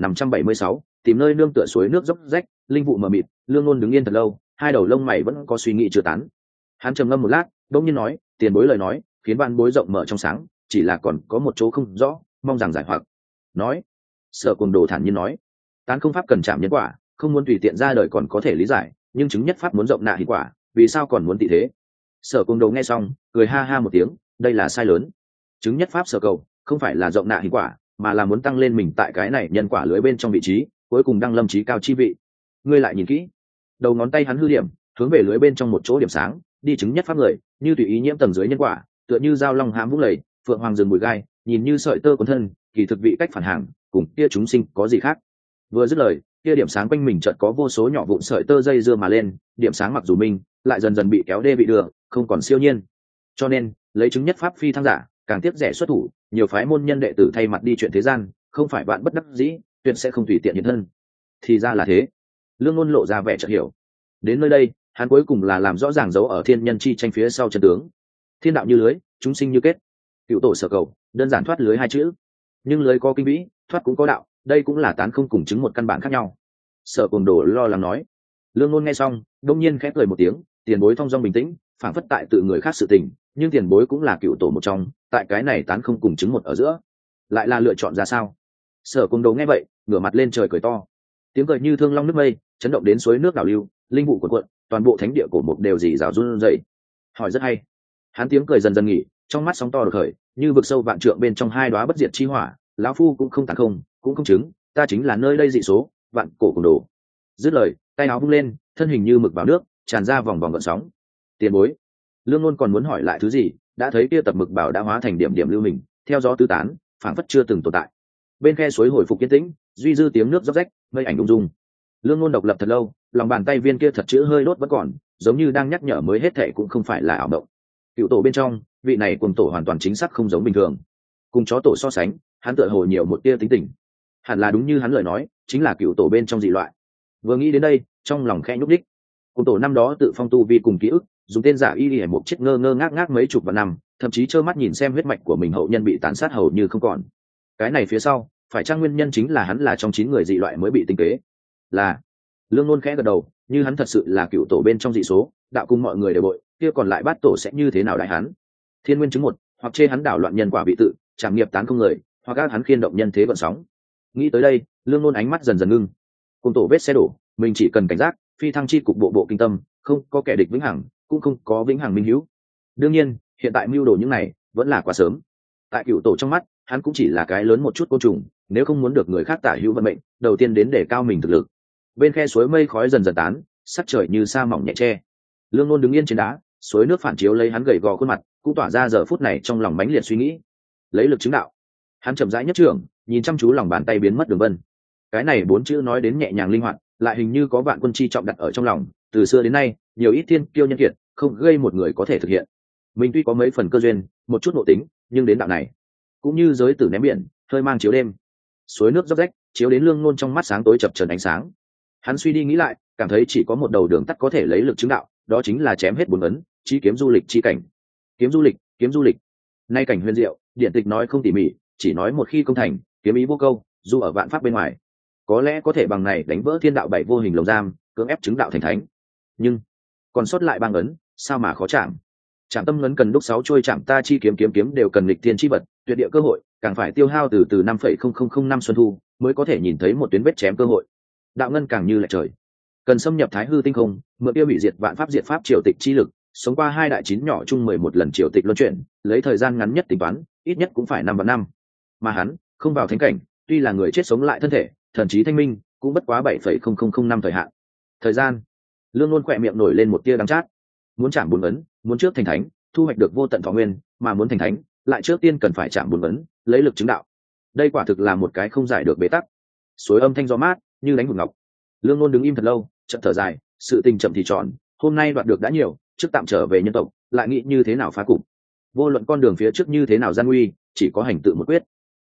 2576, tìm nơi nương tựa. Suối nước dốc rách, linh vụ mờ mịt, Lương Ngôn đứng yên thật lâu, hai đầu lông mày vẫn có suy nghĩ chưa tán. Hắn trầm ngâm một lát, đống nhiên nói, tiền bối lời nói khiến bạn bối rộng mở trong sáng, chỉ là còn có một chỗ không rõ, mong rằng giải hoặc. Nói, Sở Cuồng Đồ thản nhiên nói, tán không pháp cần chạm nhân quả, không muốn tùy tiện ra đời còn có thể lý giải, nhưng chứng nhất pháp muốn rộng nạ hiệu quả, vì sao còn muốn tị thế? Sở Cuồng Đồ nghe xong cười ha ha một tiếng, đây là sai lớn. Chứng nhất pháp sở cầu không phải là rộng nạ hiệu quả, mà là muốn tăng lên mình tại cái này nhân quả lưới bên trong vị trí, cuối cùng đăng lâm trí cao chi vị. Ngươi lại nhìn kỹ, đầu ngón tay hắn hư điểm hướng về lưới bên trong một chỗ điểm sáng, đi chứng nhất pháp người như tùy ý nhiễm tầng dưới nhân quả, tựa như dao long hãm vũng lầy, phượng hoàng rừng bụi gai, nhìn như sợi tơ cuốn thân, kỳ thực vị cách phản hàng cùng kia chúng sinh có gì khác. Vừa dứt lời, kia điểm sáng quanh mình chợt có vô số nhỏ vụn sợi tơ dây dưa mà lên, điểm sáng mặc dù minh lại dần dần bị kéo đê bị đưa, không còn siêu nhiên. Cho nên lấy chứng nhất pháp phi thăng giả càng tiếp rẻ xuất thủ, nhiều phái môn nhân đệ tử thay mặt đi chuyện thế gian, không phải bạn bất đắc dĩ tuyệt sẽ không tùy tiện hiện thân. Thì ra là thế. Lương Ngôn lộ ra vẻ chợt hiểu. Đến nơi đây hắn cuối cùng là làm rõ ràng dấu ở thiên nhân chi tranh phía sau chân tướng. Thiên đạo như lưới, chúng sinh như kết. Cựu tổ sở cầu đơn giản thoát lưới hai chữ, nhưng lưới có kinh vĩ, thoát cũng có đạo, đây cũng là tán không cùng chứng một căn bản khác nhau. Sở Cuồng Đồ lo lắng nói. Lương Ngôn nghe xong đông nhiên khẽ cười một tiếng, tiền bối thong dong bình tĩnh, phảng phất tại tự người khác sự tình, nhưng tiền bối cũng là cựu tổ một trong, tại cái này tán không cùng chứng một ở giữa lại là lựa chọn ra sao? Sở Cuồng Đồ nghe vậy ngửa mặt lên trời cười to, tiếng cười như thương long nước mây, chấn động đến suối nước đảo lưu, linh vụ cuộn cuộn, toàn bộ thánh địa cổ mục đều rì rào run rẩy. Hỏi rất hay. Hắn tiếng cười dần dần nghỉ, trong mắt sóng to đột khởi, như vực sâu vạn trượng bên trong hai đóa bất diệt chi hỏa, lão phu cũng không tàn không, cũng không chứng, ta chính là nơi đây dị số, vạn cổ Cuồng Đồ. Dứt lời, tay áo vung lên, thân hình như mực vào nước, tràn ra vòng vòng gợn sóng. Tiền bối. Lương Ngôn còn muốn hỏi lại thứ gì, đã thấy kia tập mực bảo đã hóa thành điểm điểm lưu mình, theo gió tứ tán, phảng phất chưa từng tồn tại. Bên khe suối hồi phục yên tĩnh, duy dư tiếng nước róc rách, mây ảnh ung dung. Lương Ngôn độc lập thật lâu, lòng bàn tay viên kia thật chữ hơi đốt vẫn còn, giống như đang nhắc nhở mới hết thệ cũng không phải là ảo động. Cựu tổ bên trong, vị này cùng tổ hoàn toàn chính xác không giống bình thường. Cùng chó tổ so sánh, hắn tựa hồ nhiều một tia tính tình. Hẳn là đúng như hắn lời nói, chính là cựu tổ bên trong dị loại. Vừa nghĩ đến đây, trong lòng khẽ nhúc đích. Cùng tổ năm đó tự phong tu vi cùng ký ức, dùng tên giả y y một chiếc ngơ ngơ ngác ngác mấy chục vạn năm, thậm chí trơ mắt nhìn xem huyết mạch của mình hậu nhân bị tàn sát hầu như không còn. Cái này phía sau, phải chăng nguyên nhân chính là hắn là trong 9 người dị loại mới bị tinh kế? Là. Lương Ngôn khẽ gật đầu, như hắn thật sự là cựu tổ bên trong dị số, đạo cùng mọi người đều bội, kia còn lại bát tổ sẽ như thế nào đại hắn? Thiên nguyên chứng một, hoặc chê hắn đảo loạn nhân quả vị tự, trảm nghiệp tán không người, hoặc gác hắn khiên động nhân thế vận sóng. Nghĩ tới đây, Lương Ngôn ánh mắt dần dần ngưng. Cùng tổ vết xe đổ, mình chỉ cần cảnh giác, phi thăng chi cục bộ bộ kinh tâm, không có kẻ địch vĩnh hằng, cũng không có vĩnh hằng minh hữu. Đương nhiên, hiện tại mưu đồ những này vẫn là quá sớm. Tại cựu tổ trong mắt, hắn cũng chỉ là cái lớn một chút côn trùng, nếu không muốn được người khác tả hữu vận mệnh, đầu tiên đến để cao mình thực lực. Bên khe suối mây khói dần dần tán, sắc trời như sa mỏng nhẹ che. Lương Ngôn đứng yên trên đá, suối nước phản chiếu lấy hắn gầy gò khuôn mặt, cũng tỏa ra giờ phút này trong lòng mãnh liệt suy nghĩ. Lấy lực chứng đạo. Hắn chậm rãi nhất trưởng, nhìn chăm chú lòng bàn tay biến mất đường vân. Cái này 4 chữ nói đến nhẹ nhàng linh hoạt, lại hình như có vạn quân chi trọng đặt ở trong lòng, từ xưa đến nay, nhiều ít thiên kiêu nhân kiệt, không gây một người có thể thực hiện. Mình tuy có mấy phần cơ duyên, một chút nội tính, nhưng đến đạo này, cũng như giới tử ném biển, hơi mang chiếu đêm. Suối nước róc rách, chiếu đến Lương Ngôn trong mắt sáng tối chập chờn ánh sáng. Hắn suy đi nghĩ lại, cảm thấy chỉ có một đầu đường tắt có thể lấy lực chứng đạo, đó chính là chém hết 4 ấn, chí kiếm du lịch chi cảnh. Kiếm du lịch. Nay cảnh huyền diệu, điển tịch nói không tỉ mỉ, chỉ nói một khi công thành, kiếm ý vô câu, dù ở vạn pháp bên ngoài, có lẽ có thể bằng này đánh vỡ thiên đạo bảy vô hình lồng giam, cưỡng ép chứng đạo thành thánh. Nhưng còn sót lại 3 ấn, sao mà khó chạm? Chạm tâm ấn cần đúc 6 trôi chạm ta chi kiếm đều cần nghịch thiên chi vật, tuyệt địa cơ hội, càng phải tiêu hao từ 5,0005 xuân thu mới có thể nhìn thấy một tuyến vết chém cơ hội. Đạo ngân càng như lệ trời, cần xâm nhập thái hư tinh không, mượn tiêu hủy diệt vạn pháp diệt pháp triều tịch chi lực, sống qua 2 đại 9 nhỏ chung 11 lần triều tịch luân chuyển, lấy thời gian ngắn nhất tính toán, ít nhất cũng phải 5 vạn năm. Mà hắn không vào thánh cảnh, tuy là người chết sống lại thân thể, thần trí thanh minh, cũng bất quá 7,0005 năm thời hạn. Thời gian. Lương Ngôn khỏe miệng nổi lên một tia đắng chát. Muốn chạm 4 ấn, muốn trước thành thánh, thu hoạch được vô tận thọ nguyên, mà muốn thành thánh, lại trước tiên cần phải chạm 4 ấn, lấy lực chứng đạo. Đây quả thực là một cái không giải được bế tắc. Suối âm thanh gió mát, như đánh hụt ngọc. Lương Ngôn đứng im thật lâu, chậm thở dài, sự tình chậm thì tròn, hôm nay đoạt được đã nhiều, trước tạm trở về nhân tộc, lại nghĩ như thế nào phá cục. Vô luận con đường phía trước như thế nào gian nguy, chỉ có hành tự một quyết.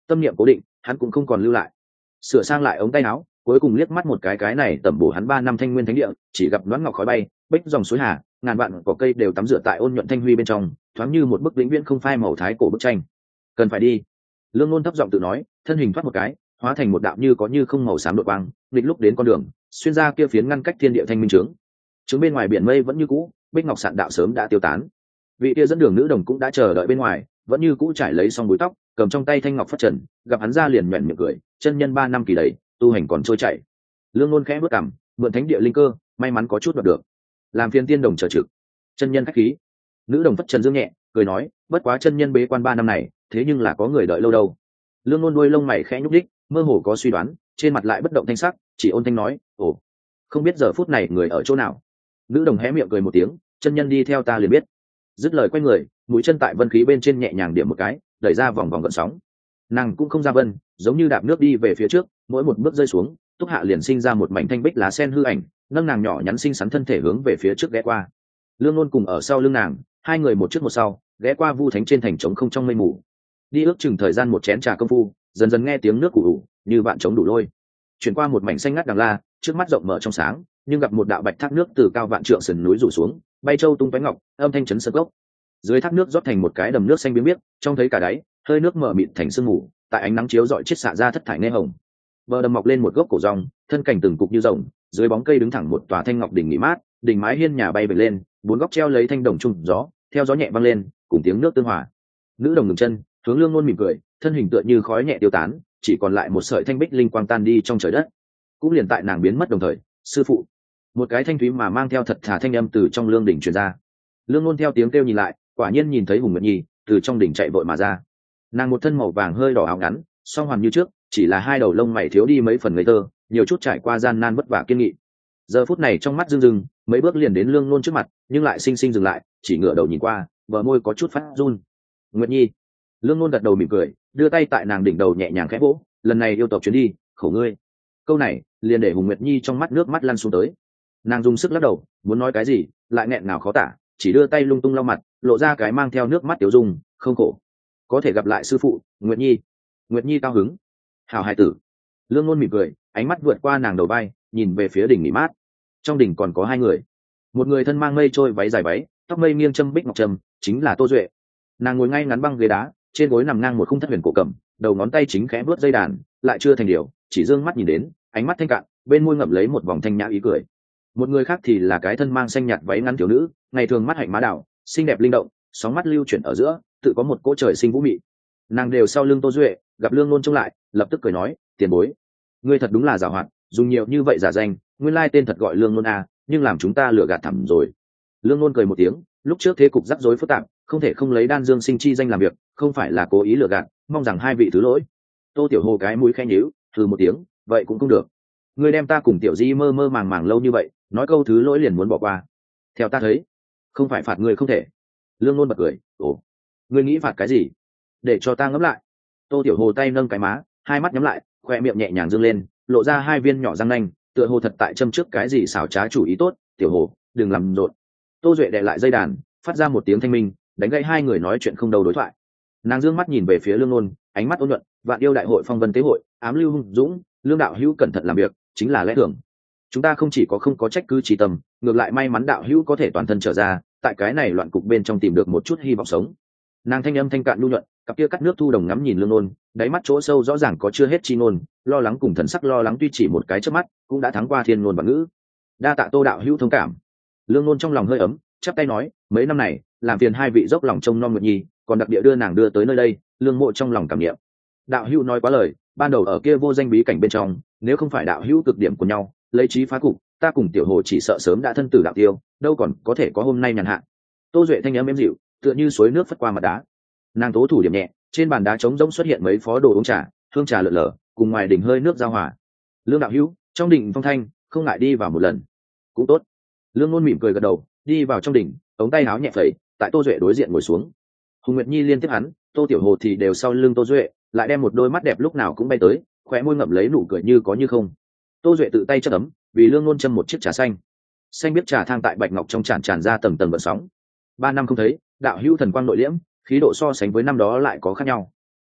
tâm niệm cố định, hắn cũng không còn lưu lại. Sửa sang lại ống tay áo, cuối cùng liếc mắt một cái này tẩm bổ hắn 3 năm thanh nguyên thánh địa, chỉ gặp loãng ngọc khói bay, bích dòng suối hà, ngàn vạn cỏ cây đều tắm rửa tại ôn nhuận thanh huy bên trong, thoáng như một bức vĩnh viễn không phai màu thái cổ bức tranh. Cần phải đi. Lương Nôn thấp giọng tự nói, thân hình thoát một cái, hóa thành một đạo như có như không màu xám đội quang, nghịch lúc đến con đường, xuyên ra kia phiến ngăn cách thiên địa thanh minh trướng. Trướng bên ngoài biển mây vẫn như cũ, bích ngọc sạn đạo sớm đã tiêu tán. Vị kia dẫn đường nữ đồng cũng đã chờ đợi bên ngoài, vẫn như cũ trải lấy xong búi tóc, cầm trong tay thanh ngọc phất trần, gặp hắn ra liền nhuyễn miệng cười, chân nhân 3 năm kỳ đầy, tu hành còn trôi chảy. Lương Nôn khẽ bước cằm, mượn thánh địa linh cơ, may mắn có chút đoạt được. Làm phiền tiên đồng chờ trực. Chân nhân khách khí. Nữ đồng phất trần dương nhẹ, cười nói, bất quá chân nhân bế quan 3 năm này, thế nhưng là có người đợi lâu đâu. Lương Nôn đuôi lông mày khẽ nhúc nhích, mơ hồ có suy đoán, trên mặt lại bất động thanh sắc, chỉ ôn thanh nói, ồ, không biết giờ phút này người ở chỗ nào. Nữ đồng hé miệng cười một tiếng, chân nhân đi theo ta liền biết. Dứt lời quay người, mũi chân tại vân khí bên trên nhẹ nhàng điểm một cái, đẩy ra vòng vòng gợn sóng. Nàng cũng không ra vân, giống như đạp nước đi về phía trước, mỗi một bước rơi xuống, Túc Hạ liền sinh ra một mảnh thanh bích lá sen hư ảnh, nâng nàng nhỏ nhắn xinh xắn thân thể hướng về phía trước ghé qua. Lương Nôn cùng ở sau lưng nàng, hai người một trước một sau, ghé qua vu thánh trên thành trống không trong mây mù. Đi ước chừng thời gian một chén trà công phu, dần dần nghe tiếng nước ù ù, như vạn trống đủ lôi. Chuyển qua một mảnh xanh ngắt đằng la, trước mắt rộng mở trong sáng, nhưng gặp một đạo bạch thác nước từ cao vạn trượng sườn núi rủ xuống, bay châu tung toái ngọc, âm thanh chấn sơn gốc. Dưới thác nước rót thành một cái đầm nước xanh biếc biếc, trông thấy cả đáy, hơi nước mở mịt thành sương mù, tại ánh nắng chiếu rọi chiết xạ ra thất thải nghe hồng. Bờ đầm mọc lên một gốc cổ rong, thân cảnh từng cục như rồng, dưới bóng cây đứng thẳng một tòa thanh ngọc đỉnh nghỉ mát, đỉnh mái hiên nhà bay về lên, bốn góc treo lấy thanh đồng trung gió, theo gió nhẹ vang lên, cùng tiếng nước tương hòa. Nữ đồng ngừng chân, hướng Lương Nôn mỉm cười, thân hình tựa như khói nhẹ tiêu tán, chỉ còn lại một sợi thanh bích linh quang tan đi trong trời đất. Cũng liền tại nàng biến mất đồng thời, sư phụ, một cái thanh thúy mà mang theo thật thà thanh âm từ trong lương đỉnh truyền ra. Lương Nôn theo tiếng kêu nhìn lại, quả nhiên nhìn thấy Hùng Nguyệt Nhi từ trong đỉnh chạy vội mà ra. Nàng một thân màu vàng hơi đỏ áo ngắn, song hoàn như trước, chỉ là hai đầu lông mày thiếu đi mấy phần ngây thơ, nhiều chút trải qua gian nan vất vả kiên nghị. Giờ phút này trong mắt rưng rưng, mấy bước liền đến Lương Nôn trước mặt, nhưng lại sinh sinh dừng lại, chỉ ngửa đầu nhìn qua, bờ môi có chút phát run. Nguyệt Nhi. Lương Nôn gật đầu mỉm cười, đưa tay tại nàng đỉnh đầu nhẹ nhàng khẽ vỗ, lần này yêu tộc chuyến đi, khổ ngươi. Câu này liền để Hùng Nguyệt Nhi trong mắt nước mắt lăn xuống tới. Nàng dùng sức lắc đầu, muốn nói cái gì, lại nghẹn nào khó tả, chỉ đưa tay lung tung lau mặt, lộ ra cái mang theo nước mắt tiểu dung, không khổ. Có thể gặp lại sư phụ, Nguyệt Nhi. Nguyệt Nhi cao hứng. Hảo hài tử. Lương Nôn mỉm cười, ánh mắt vượt qua nàng đầu vai, nhìn về phía đỉnh nghỉ mát. Trong đỉnh còn có hai người. Một người thân mang mây trôi váy dài váy, tóc mây nghiêng châm bích ngọc trâm, chính là Tô Duệ. Nàng ngồi ngay ngắn băng ghế đá, trên gối nằm ngang một khung thất huyền cổ cầm, đầu ngón tay chính khẽ vuốt dây đàn, lại chưa thành điều, chỉ dương mắt nhìn đến, ánh mắt thanh cạn, bên môi ngậm lấy một vòng thanh nhã ý cười. Một người khác thì là cái thân mang xanh nhạt váy ngắn thiếu nữ, ngày thường mắt hạnh má đào, xinh đẹp linh động, sóng mắt lưu chuyển ở giữa, tự có một cỗ trời sinh vũ mị. Nàng đều sau lưng Tô Duệ, gặp Lương Nôn trông lại, lập tức cười nói, tiền bối, ngươi thật đúng là giàu hoạt, dùng nhiều như vậy giả danh, nguyên lai tên thật gọi Lương Nôn à, nhưng làm chúng ta lừa gạt thẳm rồi. Lương Nôn cười một tiếng, lúc trước thế cục rắc rối phức tạp, không thể không lấy Đan Dương Sinh chi danh làm việc, không phải là cố ý lừa gạt, mong rằng hai vị thứ lỗi. Tô Tiểu Hồ cái mũi khẽ nhíu, thừ một tiếng, vậy cũng không được. Ngươi đem ta cùng Tiểu Di mơ mơ màng màng lâu như vậy, nói câu thứ lỗi liền muốn bỏ qua. Theo ta thấy, không phải phạt ngươi không thể. Lương Nôn bật cười, ồ, ngươi nghĩ phạt cái gì? Để cho ta ngẫm lại. Tô Tiểu Hồ tay nâng cái má, hai mắt nhắm lại, khoe miệng nhẹ nhàng dương lên, lộ ra hai viên nhỏ răng nanh, tựa hồ thật tại châm trước cái gì xảo trá chủ ý tốt. Tiểu Hồ, đừng làm rộn. Tô Duệ đè lại dây đàn, phát ra một tiếng thanh minh, đánh gãy hai người nói chuyện không đầu đối thoại. Nàng dương mắt nhìn về phía Lương Nôn, ánh mắt ôn nhuận, vạn yêu đại hội phong vân tế hội, ám lưu hung dũng, Lương đạo hữu cẩn thận làm việc, chính là lẽ thường. Chúng ta không chỉ có không có trách cứ trí tâm, ngược lại may mắn đạo hữu có thể toàn thân trở ra, tại cái này loạn cục bên trong tìm được một chút hy vọng sống. Nàng thanh âm thanh cạn nhu nhuận, cặp kia cắt nước thu đồng ngắm nhìn Lương Nôn, đáy mắt chỗ sâu rõ ràng có chưa hết chi ngôn, lo lắng cùng thần sắc lo lắng tuy chỉ một cái chớp mắt, cũng đã thắng qua thiên ngôn và ngữ. Đa tạ Tô đạo hữu thông cảm. Lương Nôn trong lòng hơi ấm, chắp tay nói, mấy năm này làm phiền hai vị dốc lòng trông nom Nguyệt Nhi, còn đặc địa đưa nàng đưa tới nơi đây, Lương mộ trong lòng cảm niệm. Đạo hữu nói quá lời, ban đầu ở kia vô danh bí cảnh bên trong, nếu không phải đạo hữu cực điểm của nhau, lấy trí phá cục, ta cùng Tiểu Hồ chỉ sợ sớm đã thân tử đạo tiêu, đâu còn có thể có hôm nay nhàn hạ. Tô Duệ thanh âm êm dịu, tựa như suối nước phất qua mặt đá. Nàng tố thủ điểm nhẹ, trên bàn đá trống rỗng xuất hiện mấy phó đồ uống trà, hương trà lợn lờ, cùng ngoài đỉnh hơi nước giao hòa. Lương đạo hữu, trong đỉnh phong thanh, không ngại đi vào một lần. Cũng tốt. Lương Nôn mỉm cười gật đầu, đi vào trong đỉnh, ống tay áo nhẹ phẩy, tại Tô Duệ đối diện ngồi xuống. Hùng Nguyệt Nhi liên tiếp hắn, Tô Tiểu Hồ thì đều sau lưng Tô Duệ, lại đem một đôi mắt đẹp lúc nào cũng bay tới, khóe môi ngậm lấy nụ cười như có như không. Tô Duệ tự tay chất ấm, vì Lương Nôn châm một chiếc trà xanh. Xanh biết trà thang tại bạch ngọc trong tràn tràn ra tầng tầng gợn sóng. 3 năm không thấy, đạo hữu thần quang nội liễm, khí độ so sánh với năm đó lại có khác nhau.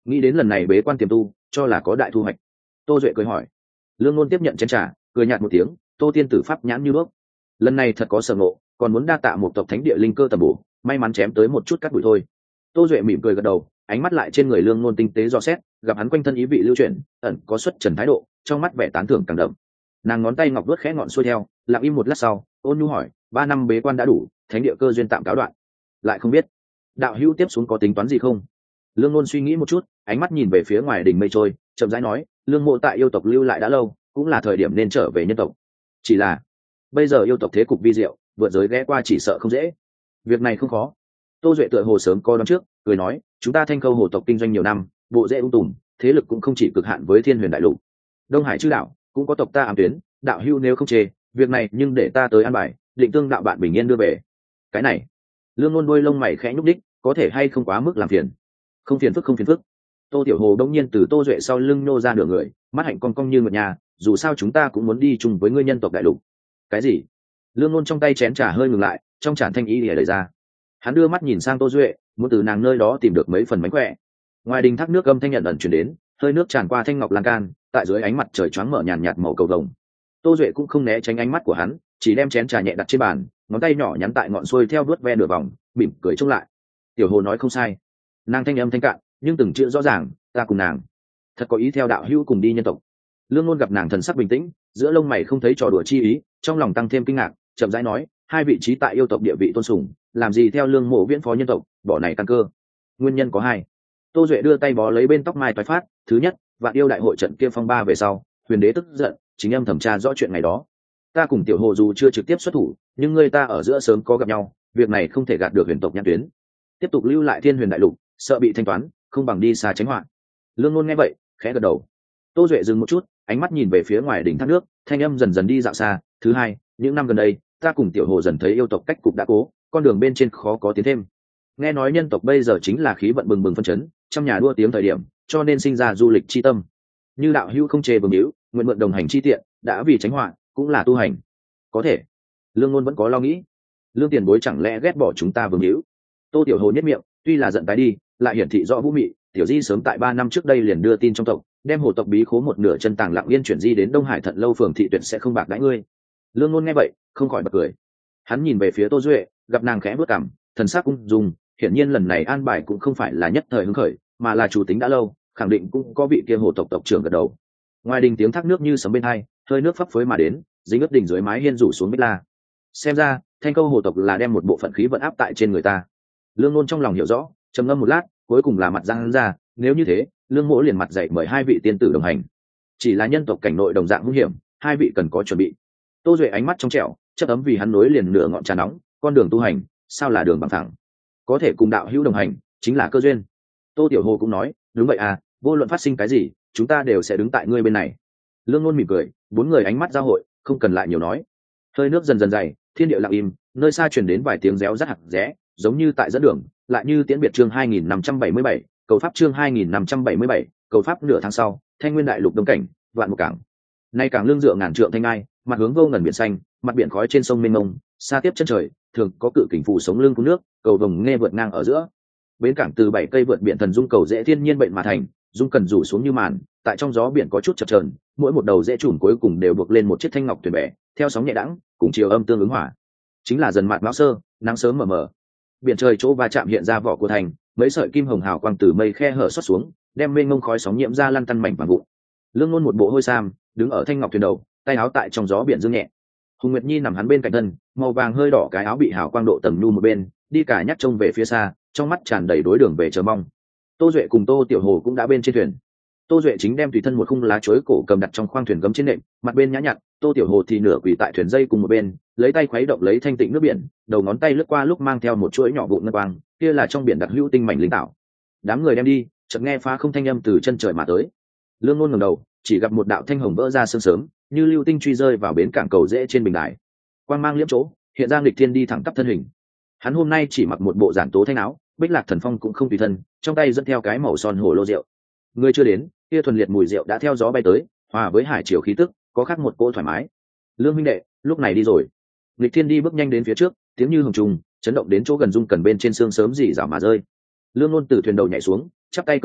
nghĩ đến lần này bế quan tiềm tu cho là có đại thu hoạch. Tô Duệ cười hỏi. Lương Ngôn tiếp nhận chén trà, cười nhạt một tiếng, Tô tiên tử pháp nhãn như đuốc, lần này thật có sở ngộ, còn muốn đa tạ một tộc thánh địa linh cơ tầm bổ, may mắn chém tới một chút cắt bụi thôi. Tô Duệ mỉm cười gật đầu, ánh mắt lại trên người Lương Ngôn tinh tế dò xét, gặp hắn quanh thân ý vị lưu chuyển, ẩn có xuất trần thái độ, trong mắt vẻ tán thưởng càng đậm. Nàng ngón tay ngọc vuốt khẽ ngọn xuôi theo, lặng im một lát sau, ôn nhu hỏi, 3 năm bế quan đã đủ, thánh địa cơ duyên tạm cáo đoạn, lại không biết đạo hữu tiếp xuống có tính toán gì không? Lương Ngôn suy nghĩ một chút, ánh mắt nhìn về phía ngoài đỉnh mây trôi, chậm rãi nói, Lương mộ tại yêu tộc lưu lại đã lâu, cũng là thời điểm nên trở về nhân tộc. Chỉ là bây giờ yêu tộc thế cục vi diệu, vượt giới ghé qua chỉ sợ không dễ. Việc này không khó. Tô Duệ tựa hồ sớm coi đoán trước, cười nói, chúng ta Thanh Khâu hồ tộc kinh doanh nhiều năm, bộ rễ ung tùm, thế lực cũng không chỉ cực hạn với Thiên Huyền đại lục. Đông Hải chư đạo cũng có tộc ta ám tuyến, đạo hữu nếu không chê, việc này nhưng để ta tới an bài, định tương đạo bạn bình yên đưa về. Cái này, Lương Ngôn đuôi lông mày khẽ nhúc đích, có thể hay không quá mức làm phiền? Không phiền phức không phiền phức. Tô Tiểu Hồ đông nhiên từ Tô Duệ sau lưng nô ra nửa người, mắt hạnh cong cong như ngựa nhà, dù sao chúng ta cũng muốn đi chung với ngươi nhân tộc đại lục. Cái gì? Lương Ngôn trong tay chén trà hơi ngừng lại, trong tràn thanh ý lìa đẩy ra. Hắn đưa mắt nhìn sang Tô Duệ, muốn từ nàng nơi đó tìm được mấy phần mánh khỏe. Ngoài đình thác nước âm thanh nhận ẩn chuyển đến, hơi nước tràn qua thanh ngọc lan can, tại dưới ánh mặt trời choáng mở nhàn nhạt màu cầu vồng. Tô Duệ cũng không né tránh ánh mắt của hắn, chỉ đem chén trà nhẹ đặt trên bàn, ngón tay nhỏ nhắn tại ngọn xuôi theo vuốt ve nửa vòng, mỉm cười trông lại. Tiểu Hồ nói không sai, nàng thanh âm thanh cạn, nhưng từng chữ rõ ràng, ta cùng nàng thật có ý theo đạo hữu cùng đi nhân tộc. Lương Ngôn gặp nàng thần sắc bình tĩnh, giữa lông mày không thấy trò đùa chi ý, trong lòng tăng thêm kinh ngạc, chậm rãi nói, hai vị trí tại yêu tộc địa vị tôn sùng, làm gì theo Lương mộ viễn phó nhân tộc, bỏ này căn cơ. Nguyên nhân có hai. Tô Duệ đưa tay bó lấy bên tóc mai toái phát, thứ nhất, Vạn yêu đại hội trận kia phong ba về sau, Huyền đế tức giận, chính âm thẩm tra rõ chuyện ngày đó. Ta cùng Tiểu Hồ dù chưa trực tiếp xuất thủ, nhưng người ta ở giữa sớm có gặp nhau, việc này không thể gạt được huyền tộc nhãn tuyến. Tiếp tục lưu lại Thiên Huyền đại lục, sợ bị thanh toán, không bằng đi xa tránh họa. Lương Ngôn nghe vậy, khẽ gật đầu. Tô Duệ dừng một chút, ánh mắt nhìn về phía ngoài đỉnh thác nước, thanh âm dần dần đi dạo xa. Thứ hai, những năm gần đây, ta cùng Tiểu Hồ dần thấy yêu tộc cách cục đã cố, con đường bên trên khó có tiến thêm. Nghe nói nhân tộc bây giờ chính là khí vận bừng bừng phân chấn, trong nhà đua tiếng thời điểm, cho nên sinh ra du lịch chi tâm. Như đạo hữu không chê bừng hữu, nguyện mượn đồng hành chi tiện, đã vì tránh họa, cũng là tu hành. Có thể. Lương Ngôn vẫn có lo nghĩ. Lương tiền bối chẳng lẽ ghét bỏ chúng ta vương hữu? Tô Tiểu Hồ nhất miệng, tuy là giận tái đi, lại hiển thị rõ vũ mị. Tiểu Di sớm tại 3 năm trước đây liền đưa tin trong tộc, đem hồ tộc bí khố một nửa chân tàng lặng yên chuyển di đến Đông Hải Thận lâu phường thị tuyển sẽ không bạc đãi ngươi. Lương Ngôn nghe vậy, không khỏi bật cười. Hắn nhìn về phía Tô Duệ, gặp nàng khẽ bước cằm, thần sắc ung dung, hiển nhiên lần này an bài cũng không phải là nhất thời hứng khởi, mà là chủ tính đã lâu, khẳng định cũng có vị kia hồ tộc tộc trưởng gật đầu. Ngoài đình tiếng thác nước như sấm bên hai, hơi nước phấp phới mà đến, dính ướt đỉnh dưới mái hiên rủ xuống bích la. Xem ra, Thanh Câu hồ tộc là đem một bộ phận khí vận áp tại trên người ta. Lương Ngôn trong lòng hiểu rõ, trầm ngâm một lát, cuối cùng là mặt răng ra, nếu như thế, Lương Mỗ liền mặt dạy mời hai vị tiên tử đồng hành. Chỉ là nhân tộc cảnh nội đồng dạng nguy hiểm, hai vị cần có chuẩn bị. Tô Duệ ánh mắt trong trẻo, chất ấm vì hắn nối liền nửa ngọn trà nóng, con đường tu hành, sao là đường bằng thẳng. Có thể cùng đạo hữu đồng hành, chính là cơ duyên. Tô Tiểu Hồ cũng nói, đúng vậy à, vô luận phát sinh cái gì, chúng ta đều sẽ đứng tại ngươi bên này. Lương Ngôn mỉm cười, 4 người ánh mắt giao hội, không cần lại nhiều nói. Hơi nước dần dần dày, thiên địa lặng im, nơi xa truyền đến vài tiếng réo rắt hạt rẽ, giống như tại dẫn đường, lại như tiễn biệt chương 2577, cầu pháp chương 2577, cầu pháp nửa tháng sau, Thanh Nguyên đại lục đông cảnh, vạn một cảng. Nay cảng lương dựa ngàn trượng thanh ai, mặt hướng vô ngần biển xanh, mặt biển khói trên sông mênh mông, xa tiếp chân trời, thường có cự kình phủ sống lưng cuốn nước, cầu vồng nghe vượt ngang ở giữa. Bến cảng từ 7 cây vượt biển thần dung cầu dễ thiên nhiên bệnh mà thành, dung cần rủ xuống như màn, tại trong gió biển có chút chập chờn, mỗi một đầu dễ trùn cuối cùng đều buộc lên một chiếc thanh ngọc thuyền bè, theo sóng nhẹ đãng, cùng chiều âm tương ứng hỏa. Chính là dần mạt mão sơ, nắng sớm mờ mờ. Biển trời chỗ va chạm hiện ra vỏ của thành, mấy sợi kim hồng hào quang từ mây khe hở xuất xuống, đem mênh mông khói sóng nhiễm ra lăn tăn mảnh vàng vụn. Lương Ngôn một bộ hôi sam, đứng ở thanh ngọc thuyền đầu, tay áo tại trong gió biển dương nhẹ. Hùng Nguyệt Nhi nằm hắn bên cạnh thân, màu vàng hơi đỏ cái áo bị hào quang độ tầm nhu một bên, đi cả nhắc trông về phía xa, trong mắt tràn đầy đối đường về chờ mong. Tô Duệ cùng Tô Tiểu Hồ cũng đã bên trên thuyền. Tô Duệ chính đem tùy thân một khung lá chuối cổ cầm đặt trong khoang thuyền gấm trên nệm, mặt bên nhã nhặn, Tô Tiểu Hồ thì nửa quỳ tại thuyền dây cùng một bên, lấy tay khuấy động lấy thanh tịnh nước biển, đầu ngón tay lướt qua lúc mang theo một chuỗi nhỏ vụn ngân quang, kia là trong biển đặc hữu tinh mảnh linh tạo. Đám người đem đi, chợt nghe phá không thanh âm từ chân trời mà tới. Lương Ngôn ngẩng đầu, chỉ gặp một đạo thanh hồng vỡ ra sương sớm, như lưu tinh truy rơi vào bến cảng cầu dễ trên bình đài. Quang mang liễm chỗ, hiện ra nghịch thiên đi thẳng tắp thân hình. Hắn hôm nay chỉ mặc một bộ giản tố thanh áo, Bích Lạc Thần Phong cũng không tùy thân, trong tay dẫn theo cái màu son hồ lô rượu. Người chưa đến, kia thuần liệt mùi rượu đã theo gió bay tới, hòa với hải chiều khí tức, có khác một cỗ thoải mái. Lương huynh đệ, lúc này đi rồi. Lịch Thiên đi bước nhanh đến phía trước, tiếng như hồng trùng, chấn động đến chỗ gần dung cần bên trên xương sớm rỉ rào mà rơi. Lương Ngôn từ thuyền đầu nhảy xuống, chắp tay cười nói,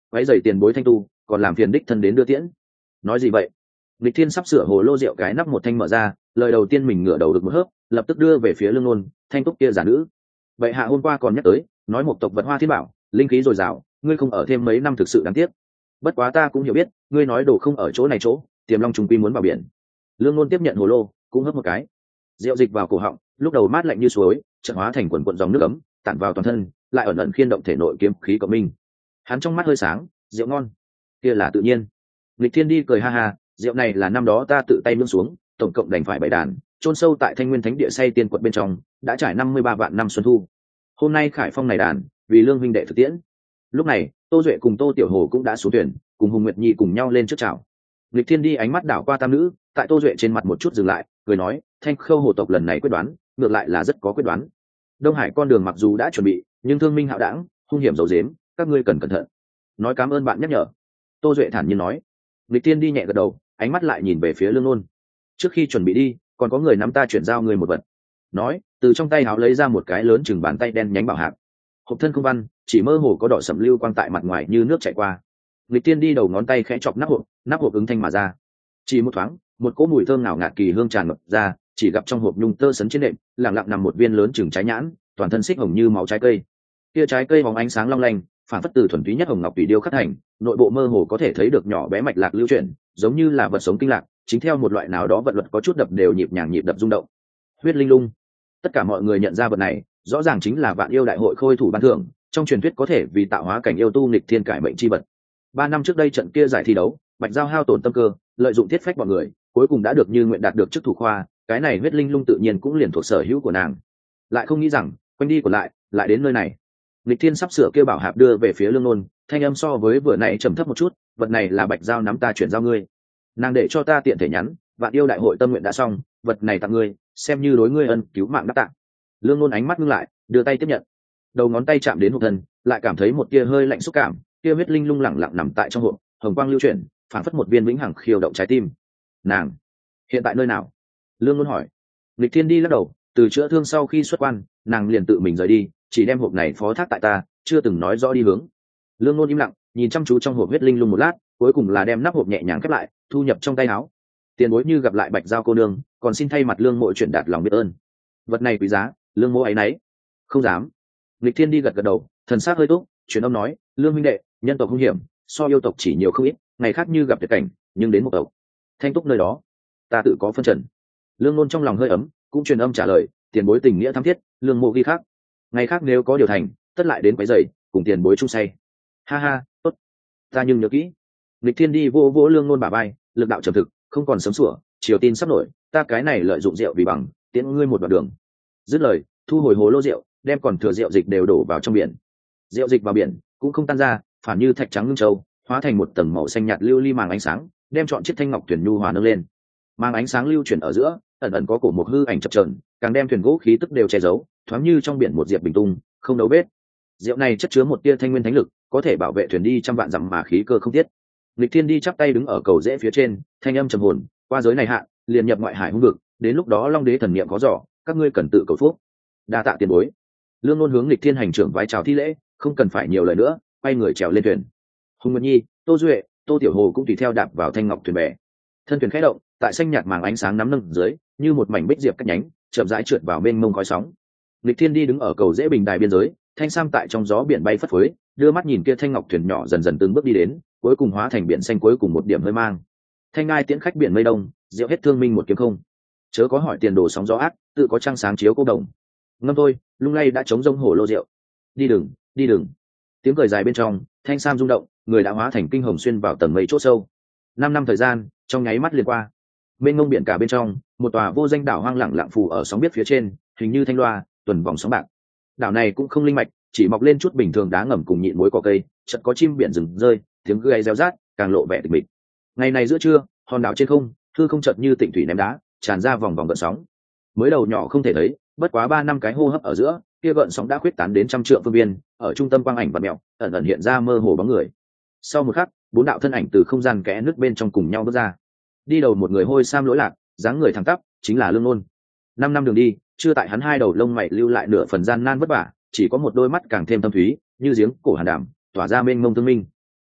váy giày tiền bối Thanh tu, còn làm phiền đích thân đến đưa tiễn. Nói gì vậy? Lịch Thiên sắp sửa hồ lô rượu cái nắp một thanh mở ra, lời đầu tiên mình ngửa đầu được một hớp, lập tức đưa về phía Lương Nôn, Thanh túc kia giả nữ. Vậy hạ hôm qua còn nhắc tới, nói một tộc vật hoa thiên bảo, linh khí dồi dào, ngươi không ở thêm mấy năm thực sự đáng tiếc. Bất quá ta cũng hiểu biết, ngươi nói đồ không ở chỗ này chỗ, Tiềm Long trùng quy muốn vào biển. Lương Nôn tiếp nhận hồ lô, cũng hớp một cái. Rượu dịch vào cổ họng, lúc đầu mát lạnh như suối, chợt hóa thành quần quần dòng nước ấm, tản vào toàn thân, lại ẩn ẩn khiên động thể nội kiếm khí của mình. Hắn trong mắt hơi sáng, rượu ngon, kia là tự nhiên. Lịch Thiên đi cười ha ha, rượu này là năm đó ta tự tay nướng xuống, tổng cộng đành phải 7 đàn, chôn sâu tại Thanh Nguyên Thánh Địa say tiên quật bên trong, đã trải 53 vạn năm xuân thu. Hôm nay khải phong này đàn, vì Lương huynh đệ thực tiễn. Lúc này, Tô Duệ cùng Tô Tiểu Hồ cũng đã xuống thuyền, cùng Hùng Nguyệt Nhi cùng nhau lên trước chào. Lịch Thiên đi ánh mắt đảo qua tam nữ, tại Tô Duệ trên mặt một chút dừng lại, cười nói, Thanh Khâu hồ tộc lần này quyết đoán, ngược lại là rất có quyết đoán. Đông Hải con đường mặc dù đã chuẩn bị, nhưng thương minh hạo đảng, hung hiểm dấu dếm, các ngươi cần cẩn thận. Nói cảm ơn bạn nhắc nhở. Tô Duệ thản nhiên nói. Lịch Thiên đi nhẹ gật đầu, ánh mắt lại nhìn về phía Lương Nôn. Trước khi chuẩn bị đi, còn có người nắm ta chuyển giao người một vật. Nói, từ trong tay áo lấy ra một cái lớn chừng bàn tay đen nhánh bảo hạp. Hộp thân không văn, chỉ mơ hồ có đỏ sẫm lưu quang tại mặt ngoài như nước chảy qua. Lịch Thiên đi đầu ngón tay khẽ chọc nắp hộp ứng thanh mà ra. Chỉ một thoáng, một cỗ mùi thơm ngào ngạt kỳ hương tràn ngập ra, chỉ gặp trong hộp nhung tơ sấn trên đệm, lặng lặng nằm một viên lớn chừng trái nhãn, toàn thân xích hồng như máu trái cây. Kia trái cây bóng ánh sáng long lanh, phản phất từ thuần túy nhất hồng ngọc tùy điêu khắc thành, nội bộ mơ hồ có thể thấy được nhỏ bé mạch lạc lưu chuyển, giống như là vật sống kinh lạc, chính theo một loại nào đó vận luật có chút đập đều nhịp nhàng nhịp đập rung động. Huyết linh lung. Tất cả mọi người nhận ra vật này, rõ ràng chính là Vạn Yêu Đại hội khôi thủ ban thưởng, trong truyền thuyết có thể vì tạo hóa cảnh yêu tu nghịch thiên cải mệnh chi vật. 3 năm trước đây trận kia giải thi đấu, Bạch Giao hao tổn tâm cơ, lợi dụng thiết phách bọn người, cuối cùng đã được như nguyện đạt được chức thủ khoa, cái này huyết linh lung tự nhiên cũng liền thuộc sở hữu của nàng. Lại không nghĩ rằng, quanh đi còn lại đến nơi này. Lịch Thiên sắp sửa kêu bảo hạp đưa về phía Lương Nôn, thanh âm so với vừa nãy trầm thấp một chút, vật này là Bạch Giao nắm ta chuyển giao ngươi. Nàng để cho ta tiện thể nhắn, Vạn Yêu Đại hội tâm nguyện đã xong, vật này tặng ngươi, xem như đối ngươi ân cứu mạng đáp tặng. Lương Nôn ánh mắt ngưng lại, đưa tay tiếp nhận. Đầu ngón tay chạm đến hộp thân, lại cảm thấy một tia hơi lạnh xúc cảm, tia huyết linh lung lẳng lặng nằm tại trong hộp, hồng quang lưu chuyển, phảng phất một viên vĩnh hằng khiêu động trái tim. Nàng hiện tại nơi nào? Lương Nôn hỏi. Lịch Thiên đi lắc đầu, từ chữa thương sau khi xuất quan, nàng liền tự mình rời đi, chỉ đem hộp này phó thác tại ta, chưa từng nói rõ đi hướng. Lương Nôn im lặng, nhìn chăm chú trong hộp huyết linh lung một lát, cuối cùng là đem nắp hộp nhẹ nhàng khép lại, thu nhập trong tay áo. Tiền bối như gặp lại Bạch Giao cô nương, còn xin thay mặt Lương mộ chuyển đạt lòng biết ơn. Vật này quý giá, Lương mộ ấy nấy. Không dám. Lịch Thiên đi gật gật đầu, thần sắc hơi túc, truyền âm nói, Lương huynh đệ, nhân tộc hung hiểm, so yêu tộc chỉ nhiều không ít, ngày khác như gặp tuyệt cảnh, nhưng đến một tộc Thanh túc nơi đó, ta tự có phân trần. Lương Nôn trong lòng hơi ấm, cũng truyền âm trả lời, tiền bối tình nghĩa thắm thiết, Lương mộ ghi khác. Ngày khác nếu có điều thành, tất lại đến quấy rầy, cùng tiền bối chung say. Ha ha, tốt, ta nhưng nhớ kỹ. Lịch Thiên đi vô vỗ Lương Nôn bả vai, lực đạo trầm thực, không còn sớm sủa, triều tin sắp nổi, ta cái này lợi dụng rượu vì bằng, tiễn ngươi một đoạn đường. Dứt lời, thu hồi hồ lô rượu, đem còn thừa rượu dịch đều đổ vào trong biển. Rượu dịch vào biển cũng không tan ra, phản như thạch trắng ngưng châu, hóa thành một tầng màu xanh nhạt lưu ly màng ánh sáng, đem trọn chiếc thanh ngọc thuyền nhu hòa nâng lên. Màng ánh sáng lưu chuyển ở giữa, ẩn ẩn có cổ một hư ảnh chập chờn, càng đem thuyền gỗ khí tức đều che giấu, thoáng như trong biển một diệp bình tung, không đấu vết. Rượu này chất chứa một tia thanh nguyên thánh lực, có thể bảo vệ thuyền đi trăm vạn dặm mà khí cơ không tiết. Lịch Thiên đi chắp tay đứng ở cầu rẽ phía trên, thanh âm trầm hồn, qua giới này hạ, liền nhập ngoại hải hung vực, đến lúc đó Long Đế thần niệm có dò, các ngươi cần tự cầu phúc. Đa tạ tiền bối. Lương Nôn hướng Lịch Thiên hành trưởng vái chào thi lễ, không cần phải nhiều lời nữa, quay người trèo lên thuyền. Hùng Nguyệt Nhi, Tô Duệ, Tô Tiểu Hồ cũng tùy theo đạp vào thanh ngọc thuyền bè. Thân thuyền khẽ động, tại xanh nhạt màng ánh sáng nắm nâng dưới, như một mảnh bích diệp cắt nhánh, chậm rãi trượt vào bên mông khói sóng. Lịch Thiên đi đứng ở cầu rẽ bình đài biên giới, thanh sam tại trong gió biển bay phất phới, đưa mắt nhìn kia thanh ngọc thuyền nhỏ dần dần từng bước đi đến, cuối cùng hóa thành biển xanh cuối cùng một điểm hơi mang. Thanh ngai tiễn khách biển mây đông, rượu hết thương minh một kiếm không. Chớ có hỏi tiền đồ sóng gió ác, tự có trăng sáng chiếu cô đồng. Ngâm thôi, lung lay đã chống rông hổ lô rượu. Đi đừng, đi đừng. Tiếng cười dài bên trong, thanh sam rung động, người đã hóa thành kinh hồng xuyên vào tầng mây chỗ sâu. 5 năm thời gian, trong nháy mắt liền qua. Bên ngông biển cả bên trong, một tòa vô danh đảo hoang lặng lặng phù ở sóng biết phía trên, hình như thanh loa, tuần vòng sóng bạc. Đảo này cũng không linh mạch, chỉ mọc lên chút bình thường đá ngầm cùng nhịn muối cỏ cây, chợt có chim biển rừng rơi, tiếng gáy reo rát, càng lộ vẻ tịch mịch. Ngày này giữa trưa, hòn đảo trên không, hư không chợt như tịnh thủy ném đá, tràn ra vòng vòng gợn sóng. Mới đầu nhỏ không thể thấy, bất quá 3 năm cái hô hấp ở giữa, kia gợn sóng đã khuyết tán đến trăm trượng phương viên, ở trung tâm quang ảnh vặn mèo, ẩn ẩn hiện ra mơ hồ bóng người. Sau một khắc, 4 đạo thân ảnh từ không gian kẽ nước bên trong cùng nhau bước ra. Đi đầu một người hôi sam lỗi lạc, dáng người thẳng tắp, chính là Lương Nôn. 5 năm đường đi, chưa tại hắn hai đầu lông mày lưu lại nửa phần gian nan vất vả, chỉ có một đôi mắt càng thêm thâm thúy, như giếng cổ hàn đảm, tỏa ra mênh mông thương minh.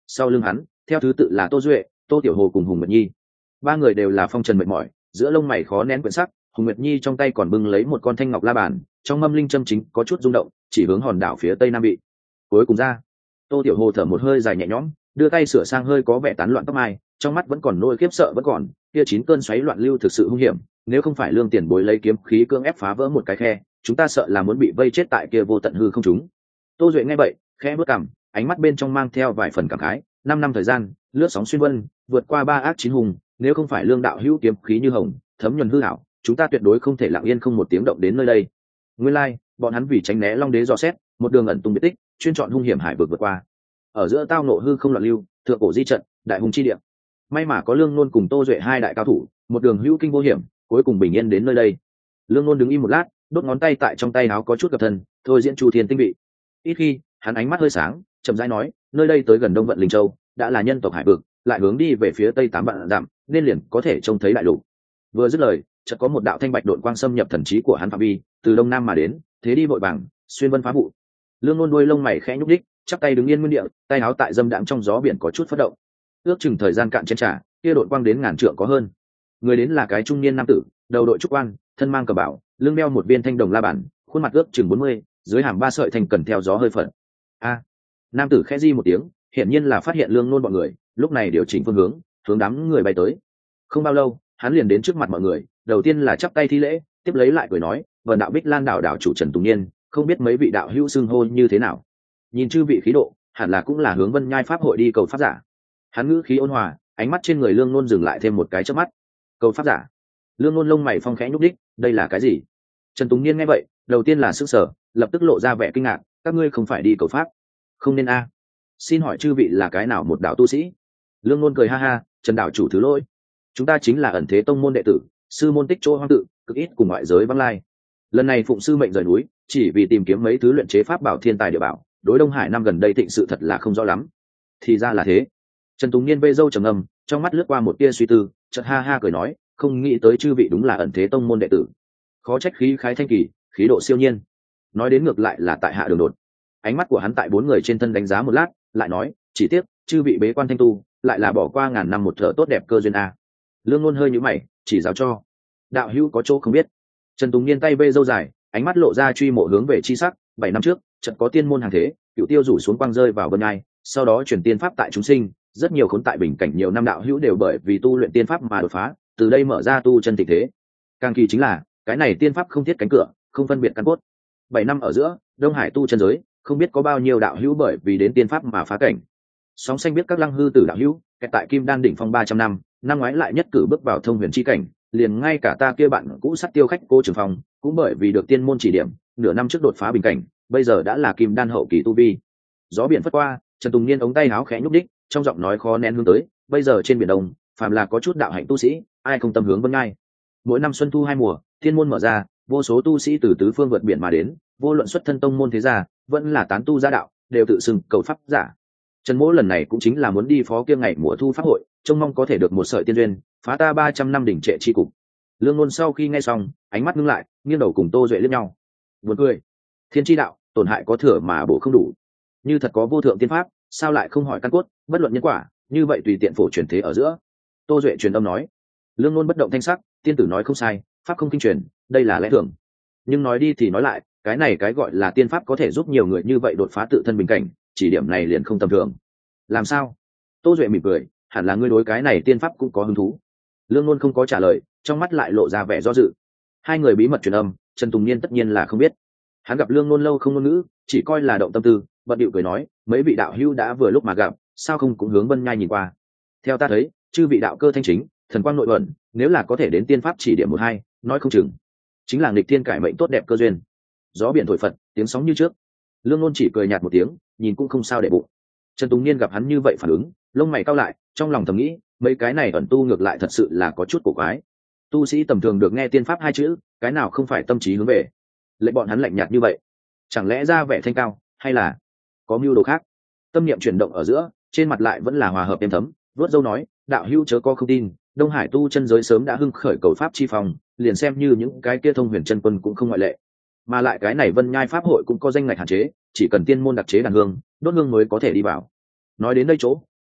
sau lưng hắn theo thứ tự là Tô Duệ, Tô Tiểu Hồ cùng Hùng Nguyệt Nhi. Ba người đều là phong trần mệt mỏi, giữa lông mày khó nén quyển sắc. Hùng Nguyệt Nhi trong tay còn bưng lấy một con thanh ngọc la bàn, trong mâm linh châm chính có chút rung động, chỉ hướng hòn đảo phía tây nam bị. Cuối cùng ra, Tô Tiểu Hồ thở một hơi dài nhẹ nhõm, đưa tay sửa sang hơi có vẻ tán loạn tóc mai, trong mắt vẫn còn nỗi khiếp sợ vẫn còn, kia 9 cơn xoáy loạn lưu thực sự hung hiểm, nếu không phải Lương Tiền Bối lấy kiếm khí cưỡng ép phá vỡ một cái khe, chúng ta sợ là muốn bị vây chết tại kia vô tận hư không chúng. Tô Duệ nghe vậy, khẽ bước cằm, ánh mắt bên trong mang theo vài phần cảm khái, 5 năm thời gian, lướt sóng xuyên vân, vượt qua 3 ác 9 hùng, nếu không phải Lương đạo hữu kiếm khí như hồng, thấm nhuần hư ảo, chúng ta tuyệt đối không thể lặng yên không một tiếng động đến nơi đây. Nguyên lai, bọn hắn vì tránh né Long Đế dò xét, một đường ẩn tung biệt tích, chuyên chọn hung hiểm hải vực vượt qua. Ở giữa tao nộ hư không loạn lưu, thượng cổ di trận, đại hùng chi địa. May mà có Lương Nôn cùng Tô Duệ hai đại cao thủ, một đường hữu kinh vô hiểm, cuối cùng bình yên đến nơi đây. Lương Nôn đứng im một lát, đốt ngón tay tại trong tay áo có chút gặp thân, thôi diễn Chu Thiên tinh vị. Ít khi, hắn ánh mắt hơi sáng, chậm rãi nói, nơi đây tới gần Đông Vận Linh Châu, đã là nhân tộc hải vực, lại hướng đi về phía tây 8 vạn dặm, nên liền có thể trông thấy đại lục. Vừa dứt lời, chợt có một đạo thanh bạch độn quang xâm nhập thần trí của hắn phạm vi, từ đông nam mà đến, thế đi vội vàng, xuyên vân phá vụ. Lương Nôn đuôi lông mày khẽ nhúc đích, chắp tay đứng yên nguyên địa, tay áo tại dâm đãng trong gió biển có chút phất động. Ước chừng thời gian cạn chén trà, kia độn quang đến ngàn trượng có hơn. Người đến là cái trung niên nam tử, đầu đội trúc quan, thân mang cờ bảo, lưng đeo một viên thanh đồng la bàn, khuôn mặt ước chừng 40, dưới hàm 3 sợi thành cần theo gió hơi phật. A! Nam tử khẽ di một tiếng, hiển nhiên là phát hiện Lương Nôn bọn người, lúc này điều chỉnh phương hướng, hướng đám người bay tới. Không bao lâu, hắn liền đến trước mặt mọi người, đầu tiên là chắp tay thi lễ, tiếp lấy lại cười nói, "Vân đạo Bích Lan đảo đảo chủ Trần Tùng Niên, không biết mấy vị đạo hữu xưng hô như thế nào?" Nhìn chư vị khí độ, hẳn là cũng là hướng Vân Nhai pháp hội đi cầu pháp giả. Hắn ngữ khí ôn hòa, ánh mắt trên người Lương Nôn dừng lại thêm một cái chớp mắt. Cầu pháp giả? Lương Nôn lông mày phong khẽ nhúc đích, đây là cái gì? Trần Tùng Niên nghe vậy, đầu tiên là sững sờ, lập tức lộ ra vẻ kinh ngạc, "Các ngươi không phải đi cầu pháp?" "Không nên a." "Xin hỏi chư vị là cái nào một đạo tu sĩ?" Lương Nôn cười ha ha, "Trần đạo chủ thứ lỗi, chúng ta chính là ẩn thế tông môn đệ tử, sư môn tích chỗ hoang tự, cực ít cùng ngoại giới vắng lai. Lần này phụng sư mệnh rời núi, chỉ vì tìm kiếm mấy thứ luyện chế pháp bảo thiên tài địa bảo, đối Đông Hải năm gần đây thịnh sự thật là không rõ lắm." Thì ra là thế. Trần Tùng Niên vây râu trầm ngâm, trong mắt lướt qua một tia suy tư, chợt ha ha cười nói, "Không nghĩ tới chư vị đúng là ẩn thế tông môn đệ tử, khó trách khí khái thanh kỳ, khí độ siêu nhiên." Nói đến ngược lại là tại hạ đường đột. Ánh mắt của hắn tại 4 người trên thân đánh giá một lát, lại nói, "Chỉ tiếc chư vị bế quan thanh tu, lại là bỏ qua ngàn năm một thở tốt đẹp cơ duyên a." Lương Nôn hơi nhíu mày, chỉ giáo cho. "Đạo hữu có chỗ không biết." Trần Tùng Niên tay vây râu dài, ánh mắt lộ ra truy mộ hướng về chi sắc. 7 năm trước, chợt có tiên môn hàng thế, Cửu Tiêu rủ xuống quang rơi vào Vân Nhai, sau đó truyền tiên pháp tại chúng sinh, rất nhiều khốn tại bình cảnh nhiều năm đạo hữu đều bởi vì tu luyện tiên pháp mà đột phá, từ đây mở ra tu chân tình thế. Càng kỳ chính là, cái này tiên pháp không thiết cánh cửa, không phân biệt căn cốt. 7 năm ở giữa, Đông Hải tu chân giới, không biết có bao nhiêu đạo hữu bởi vì đến tiên pháp mà phá cảnh. Sóng xanh biết các lăng hư tử đạo hữu, kẹt tại Kim Đan đỉnh phong 300 năm, năm ngoái lại nhất cử bước vào thông huyền chi cảnh, liền ngay cả ta kia bạn cũ sắt tiêu khách Cô Trường Phong, cũng bởi vì được tiên môn chỉ điểm, nửa năm trước đột phá bình cảnh, bây giờ đã là Kim Đan hậu kỳ tu vi. Gió biển phất qua, Trần Tùng Niên ống tay áo khẽ nhúc đích, trong giọng nói khó nén hướng tới, bây giờ trên biển Đông, phàm là có chút đạo hạnh tu sĩ, ai không tâm hướng Vân Nhai. Mỗi năm xuân thu hai mùa, thiên môn mở ra, vô số tu sĩ từ tứ phương vượt biển mà đến, vô luận xuất thân tông môn thế gia, vẫn là tán tu gia đạo, đều tự xưng cầu pháp giả. Trần Mỗ lần này cũng chính là muốn đi phó kia ngày mùa thu pháp hội, trông mong có thể được một sợi tiên duyên, phá ta 300 năm đỉnh trệ chi cục. Lương Nôn sau khi nghe xong, ánh mắt ngưng lại, nghiêng đầu cùng Tô Duệ liếc nhau. Buồn cười, thiên chi đạo, tổn hại có thừa mà bổ không đủ. Như thật có vô thượng tiên pháp, sao lại không hỏi căn cốt, bất luận nhân quả, như vậy tùy tiện phổ truyền thế ở giữa. Tô Duệ truyền âm nói. Lương Nôn bất động thanh sắc, tiên tử nói không sai, pháp không kinh truyền, đây là lẽ thường. Nhưng nói đi thì nói lại, cái này cái gọi là tiên pháp có thể giúp nhiều người như vậy đột phá tự thân bình cảnh, chỉ điểm này liền không tầm thường. Làm sao? Tô Duệ mỉm cười, hẳn là ngươi đối cái này tiên pháp cũng có hứng thú. Lương Nôn không có trả lời, trong mắt lại lộ ra vẻ do dự. Hai người bí mật truyền âm, Trần Tùng Niên tất nhiên là không biết. Hắn gặp Lương Nôn lâu không ngôn ngữ, chỉ coi là động tâm tư, bận điệu cười nói, mấy vị đạo hữu đã vừa lúc mà gặp, sao không cũng hướng Vân Nhai nhìn qua. Theo ta thấy, chư vị đạo cơ thanh chính, thần quang nội ẩn, nếu là có thể đến tiên pháp chỉ điểm một hai, nói không chừng chính là nghịch thiên cải mệnh tốt đẹp cơ duyên. Gió biển thổi phật, tiếng sóng như trước. Lương Nôn chỉ cười nhạt một tiếng, nhìn cũng không sao để bụng. Trần Tùng Niên gặp hắn như vậy phản ứng, lông mày cau lại, trong lòng thầm nghĩ, mấy cái này ẩn tu ngược lại thật sự là có chút cổ quái. Tu sĩ tầm thường được nghe tiên pháp hai chữ, cái nào không phải tâm trí hướng về. Lệ bọn hắn lạnh nhạt như vậy, chẳng lẽ ra vẻ thanh cao, hay là có mưu đồ khác? Tâm niệm chuyển động ở giữa, trên mặt lại vẫn là hòa hợp êm thấm, vuốt râu nói, đạo hữu chớ có không tin, Đông Hải tu chân giới sớm đã hưng khởi cầu pháp chi phòng, liền xem như những cái kia thông huyền chân quân cũng không ngoại lệ. Mà lại cái này Vân Nhai pháp hội cũng có danh ngạch hạn chế, chỉ cần tiên môn đặc chế đàn hương, đốt hương mới có thể đi vào. Nói đến đây chỗ,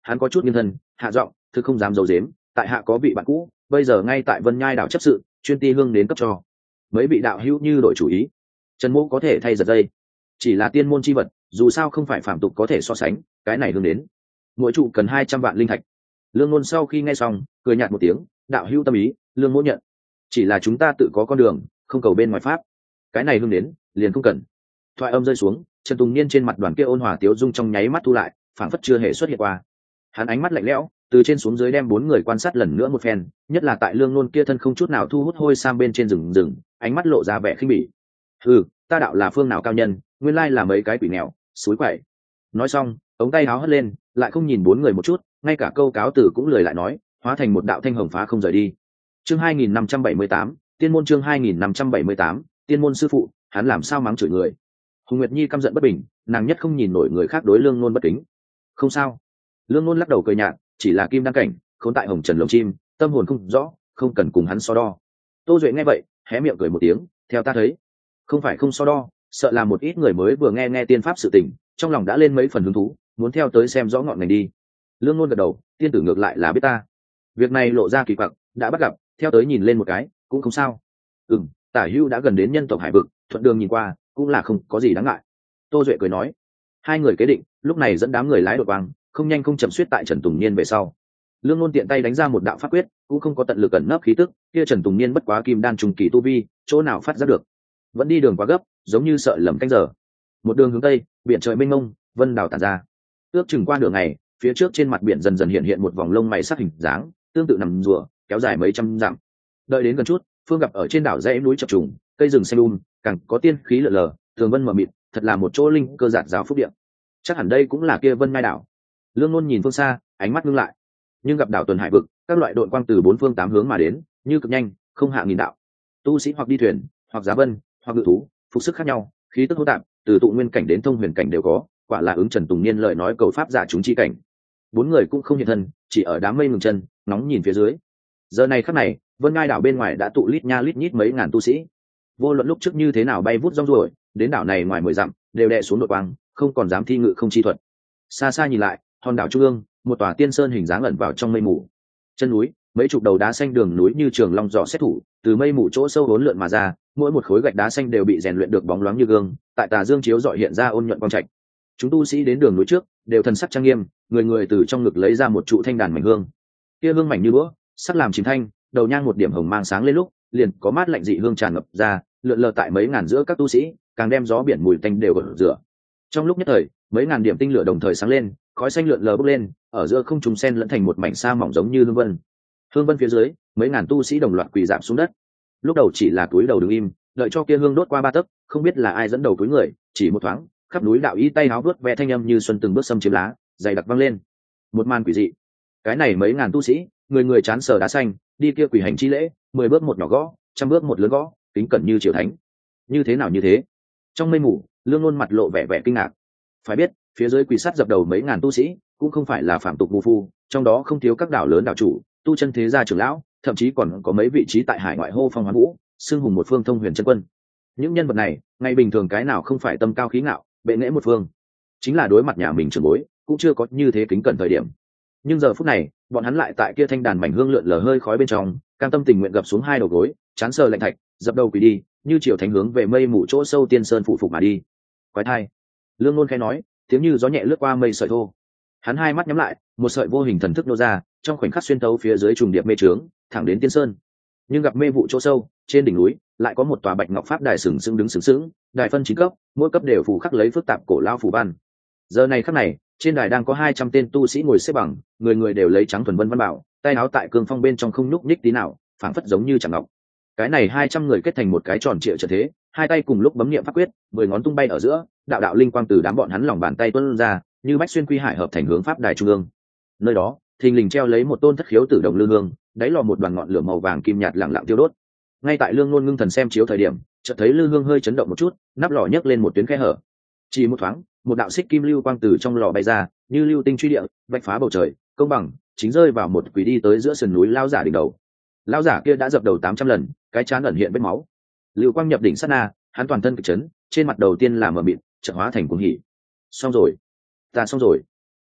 hắn có chút nghiêng thân hạ giọng, thực không dám giấu giếm, tại hạ có vị bạn cũ bây giờ ngay tại Vân Nhai đảo chấp sự, chuyên ti hương đến cấp cho. Mấy vị đạo hữu như đổi chủ ý, Trần Mỗ có thể thay giật dây. Chỉ là tiên môn chi vật, dù sao không phải phàm tục có thể so sánh, cái này hương đến mỗi trụ cần 200 vạn linh thạch. Lương Ngôn sau khi nghe xong cười nhạt một tiếng, đạo hữu tâm ý, Lương Mỗ nhận. Chỉ là chúng ta tự có con đường, không cầu bên ngoài pháp. Cái này hương đến liền không cần. Thoại âm rơi xuống, Trần Tùng Niên trên mặt đoàn kia ôn hòa tiếu dung trong nháy mắt thu lại, phảng phất chưa hề xuất hiện qua. Hắn ánh mắt lạnh lẽo, từ trên xuống dưới đem 4 người quan sát lần nữa một phen, nhất là tại Lương Nôn kia thân không chút nào thu hút hôi sam bên trên rừng, ánh mắt lộ ra vẻ khinh bỉ. Ta đạo là phương nào cao nhân, nguyên lai là mấy cái quỷ nghèo, suối quậy. Nói xong, ống tay áo hất lên, lại không nhìn 4 người một chút, ngay cả câu cáo từ cũng lười lại nói, hóa thành một đạo thanh hồng phá không rời đi. Chương 2578, Tiên môn chương 2578, Tiên môn sư phụ, hắn làm sao mắng chửi người. Hùng Nguyệt Nhi căm giận bất bình, nàng nhất không nhìn nổi người khác đối Lương Nôn bất kính. Không sao. Lương Nôn lắc đầu cười nhạt, chỉ là kim đăng cảnh, khốn tại hồng trần lồng chim, tâm hồn không rõ, không cần cùng hắn so đo. Tô Duệ nghe vậy, hé miệng cười một tiếng, theo ta thấy, không phải không so đo, sợ là một ít người mới vừa nghe tiên pháp sự tình, trong lòng đã lên mấy phần hứng thú, muốn theo tới xem rõ ngọn ngành đi. Lương Nôn gật đầu, tiên tử ngược lại là biết ta. Việc này lộ ra kỳ quặc, đã bắt gặp, theo tới nhìn lên một cái, cũng không sao. Tả Hưu đã gần đến nhân tộc hải vực, thuận đường nhìn qua, cũng là không có gì đáng ngại. Tô Duệ cười nói. Hai người kế định, lúc này dẫn đám người lái đột quang, không nhanh không chậm suýt tại Trần Tùng Niên về sau. Lương Nôn tiện tay đánh ra một đạo pháp quyết, cũng không có tận lực ẩn nấp khí tức, kia Trần Tùng Niên bất quá kim đan trùng kỳ tu vi, chỗ nào phát ra được. Vẫn đi đường quá gấp, giống như sợ lầm canh giờ. Một đường hướng tây, biển trời mênh mông, vân đảo tản ra. Ước chừng qua nửa ngày, phía trước trên mặt biển dần dần hiện hiện một vòng lông mày sắc hình dáng, tương tự nằm rùa, kéo dài mấy trăm dặm. Đợi đến gần chút, Phương gặp ở trên đảo dãy núi chập trùng, cây rừng xanh càng có tiên khí lờ lờ, tường vân mờ mịt, thật là một chỗ linh cơ giạt giáo phúc địa. Chắc hẳn đây cũng là kia Vân Ngai đảo. Lương Nôn nhìn phương xa, ánh mắt ngưng lại. Nhưng gặp đảo tuần hải vực, các loại đội quang từ 4 phương 8 hướng mà đến, như cực nhanh, không hạ nghìn đạo. Tu sĩ hoặc đi thuyền, hoặc giá vân, hoặc ngự thú, phục sức khác nhau, khí tức hỗn tạp, từ tụ nguyên cảnh đến thông huyền cảnh đều có, quả là ứng Trần Tùng Niên lời nói cầu pháp giả chúng chi cảnh. 4 người cũng không hiện thân, chỉ ở đám mây ngừng chân, nóng nhìn phía dưới. Giờ này khắc này, Vân Ngai đảo bên ngoài đã tụ lít nha lít nhít mấy ngàn tu sĩ. Vô luận lúc trước như thế nào bay vút rong ruổi, đến đảo này ngoài 10 dặm, đều đè xuống đội quang, không còn dám thi ngự không chi thuật. Xa xa nhìn lại, hòn đảo trung ương, một tòa tiên sơn hình dáng ẩn vào trong mây mù. Chân núi, mấy chục đầu đá xanh đường núi như trường long dò xét thủ, từ mây mù chỗ sâu hỗn lượn mà ra, mỗi một khối gạch đá xanh đều bị rèn luyện được bóng loáng như gương, tại tà dương chiếu rọi hiện ra ôn nhuận quang trạch. Chúng tu sĩ đến đường núi trước, đều thần sắc trang nghiêm, người người từ trong ngực lấy ra một trụ thanh đàn mảnh hương. Kia hương mảnh như búa, sắc làm chìm thanh, đầu nhang một điểm hồng mang sáng lên lúc, liền có mát lạnh dị hương tràn ngập ra, lượn lờ tại mấy ngàn giữa các tu sĩ, càng đem gió biển mùi tanh đều gột rửa. Trong lúc nhất thời, mấy ngàn điểm tinh lửa đồng thời sáng lên, khói xanh lượn lờ bốc lên, ở giữa không trung xen lẫn thành một mảnh sa mỏng giống như hương vân. Hương vân phía dưới, mấy ngàn tu sĩ đồng loạt quỳ rạp xuống đất. Lúc đầu chỉ là túi đầu đứng im, đợi cho kia hương đốt qua 3 tấc, không biết là ai dẫn đầu túi người, chỉ một thoáng, khắp núi đạo ý tay háo vớt vẽ thanh âm như xuân từng bước xâm chiếm lá, dày đặc vang lên. Một màn quỷ dị. Cái này mấy ngàn tu sĩ, người người chán sờ đá xanh, đi kia quỳ hành chi lễ, 10 bước một nhỏ gõ, 100 bước một lớn gõ, kính cẩn như triều thánh. Như thế nào như thế? Trong mây mù, Lương Nôn mặt lộ vẻ kinh ngạc. Phải biết, phía dưới quỳ sát dập đầu mấy ngàn tu sĩ, cũng không phải là phạm tục ngu phu, trong đó không thiếu các đảo lớn đảo chủ, tu chân thế gia trưởng lão, thậm chí còn có mấy vị trí tại hải ngoại hô phong hoán vũ, xưng hùng một phương thông huyền chân quân. Những nhân vật này, ngày bình thường cái nào không phải tâm cao khí ngạo, bệ nghệ một phương, chính là đối mặt nhà mình trưởng bối, cũng chưa có như thế kính cẩn thời điểm. Nhưng giờ phút này, bọn hắn lại tại kia thanh đàn mảnh hương lượn lờ hơi khói bên trong, cam tâm tình nguyện gập xuống 2 đầu gối, chán sờ lạnh thạch, dập đầu quỳ đi, như chiều thánh hướng về mây mù chỗ sâu tiên sơn phụ phục mà đi. Quái thai. Lương Nôn khẽ nói, tiếng như gió nhẹ lướt qua mây sợi thô. Hắn hai mắt nhắm lại, một sợi vô hình thần thức nô ra, trong khoảnh khắc xuyên tấu phía dưới trùng điệp mê trướng, thẳng đến tiên sơn. Nhưng gặp mê vụ chỗ sâu, trên đỉnh núi lại có một tòa bạch ngọc pháp đài sừng sững, đài phân 9 cấp, mỗi cấp đều phủ khắc lấy phức tạp cổ lao phù văn. Giờ này khắc này, trên đài đang có 200 tên tu sĩ ngồi xếp bằng, người người đều lấy trắng thuần vân văn bảo, tay áo tại cương phong bên trong không nhúc nhích tí nào, phảng phất giống như chẳng ngọc. Cái này 200 người kết thành một cái tròn trịa trận thế, hai tay cùng lúc bấm niệm pháp quyết, 10 ngón tung bay ở giữa, đạo đạo linh quang từ đám bọn hắn lòng bàn tay tuôn ra, như bách xuyên quy hải hợp thành hướng pháp đài trung ương. Nơi đó, thình lình treo lấy một tôn thất khiếu tử đồng lư hương, đáy lò một đoàn ngọn lửa màu vàng kim nhạt lặng lặng tiêu đốt. Ngay tại Lương Nôn ngưng thần xem chiếu thời điểm, chợt thấy lư hương hơi chấn động một chút, nắp lò nhấc lên một tuyến khe hở. Chỉ một thoáng, một đạo xích kim lưu quang từ trong lò bay ra, như lưu tinh truy địa, vạch phá bầu trời, công bằng, chính rơi vào một quỷ đi tới giữa sườn núi lao giả đỉnh đầu. Lao giả kia đã dập đầu 800 lần, cái trán ẩn hiện vết máu. Lưu quang nhập đỉnh sát na, hắn toàn thân kịch chấn, trên mặt đầu tiên là mờ mịt, chợt hóa thành cuồng hỉ. Xong rồi, ta xong rồi.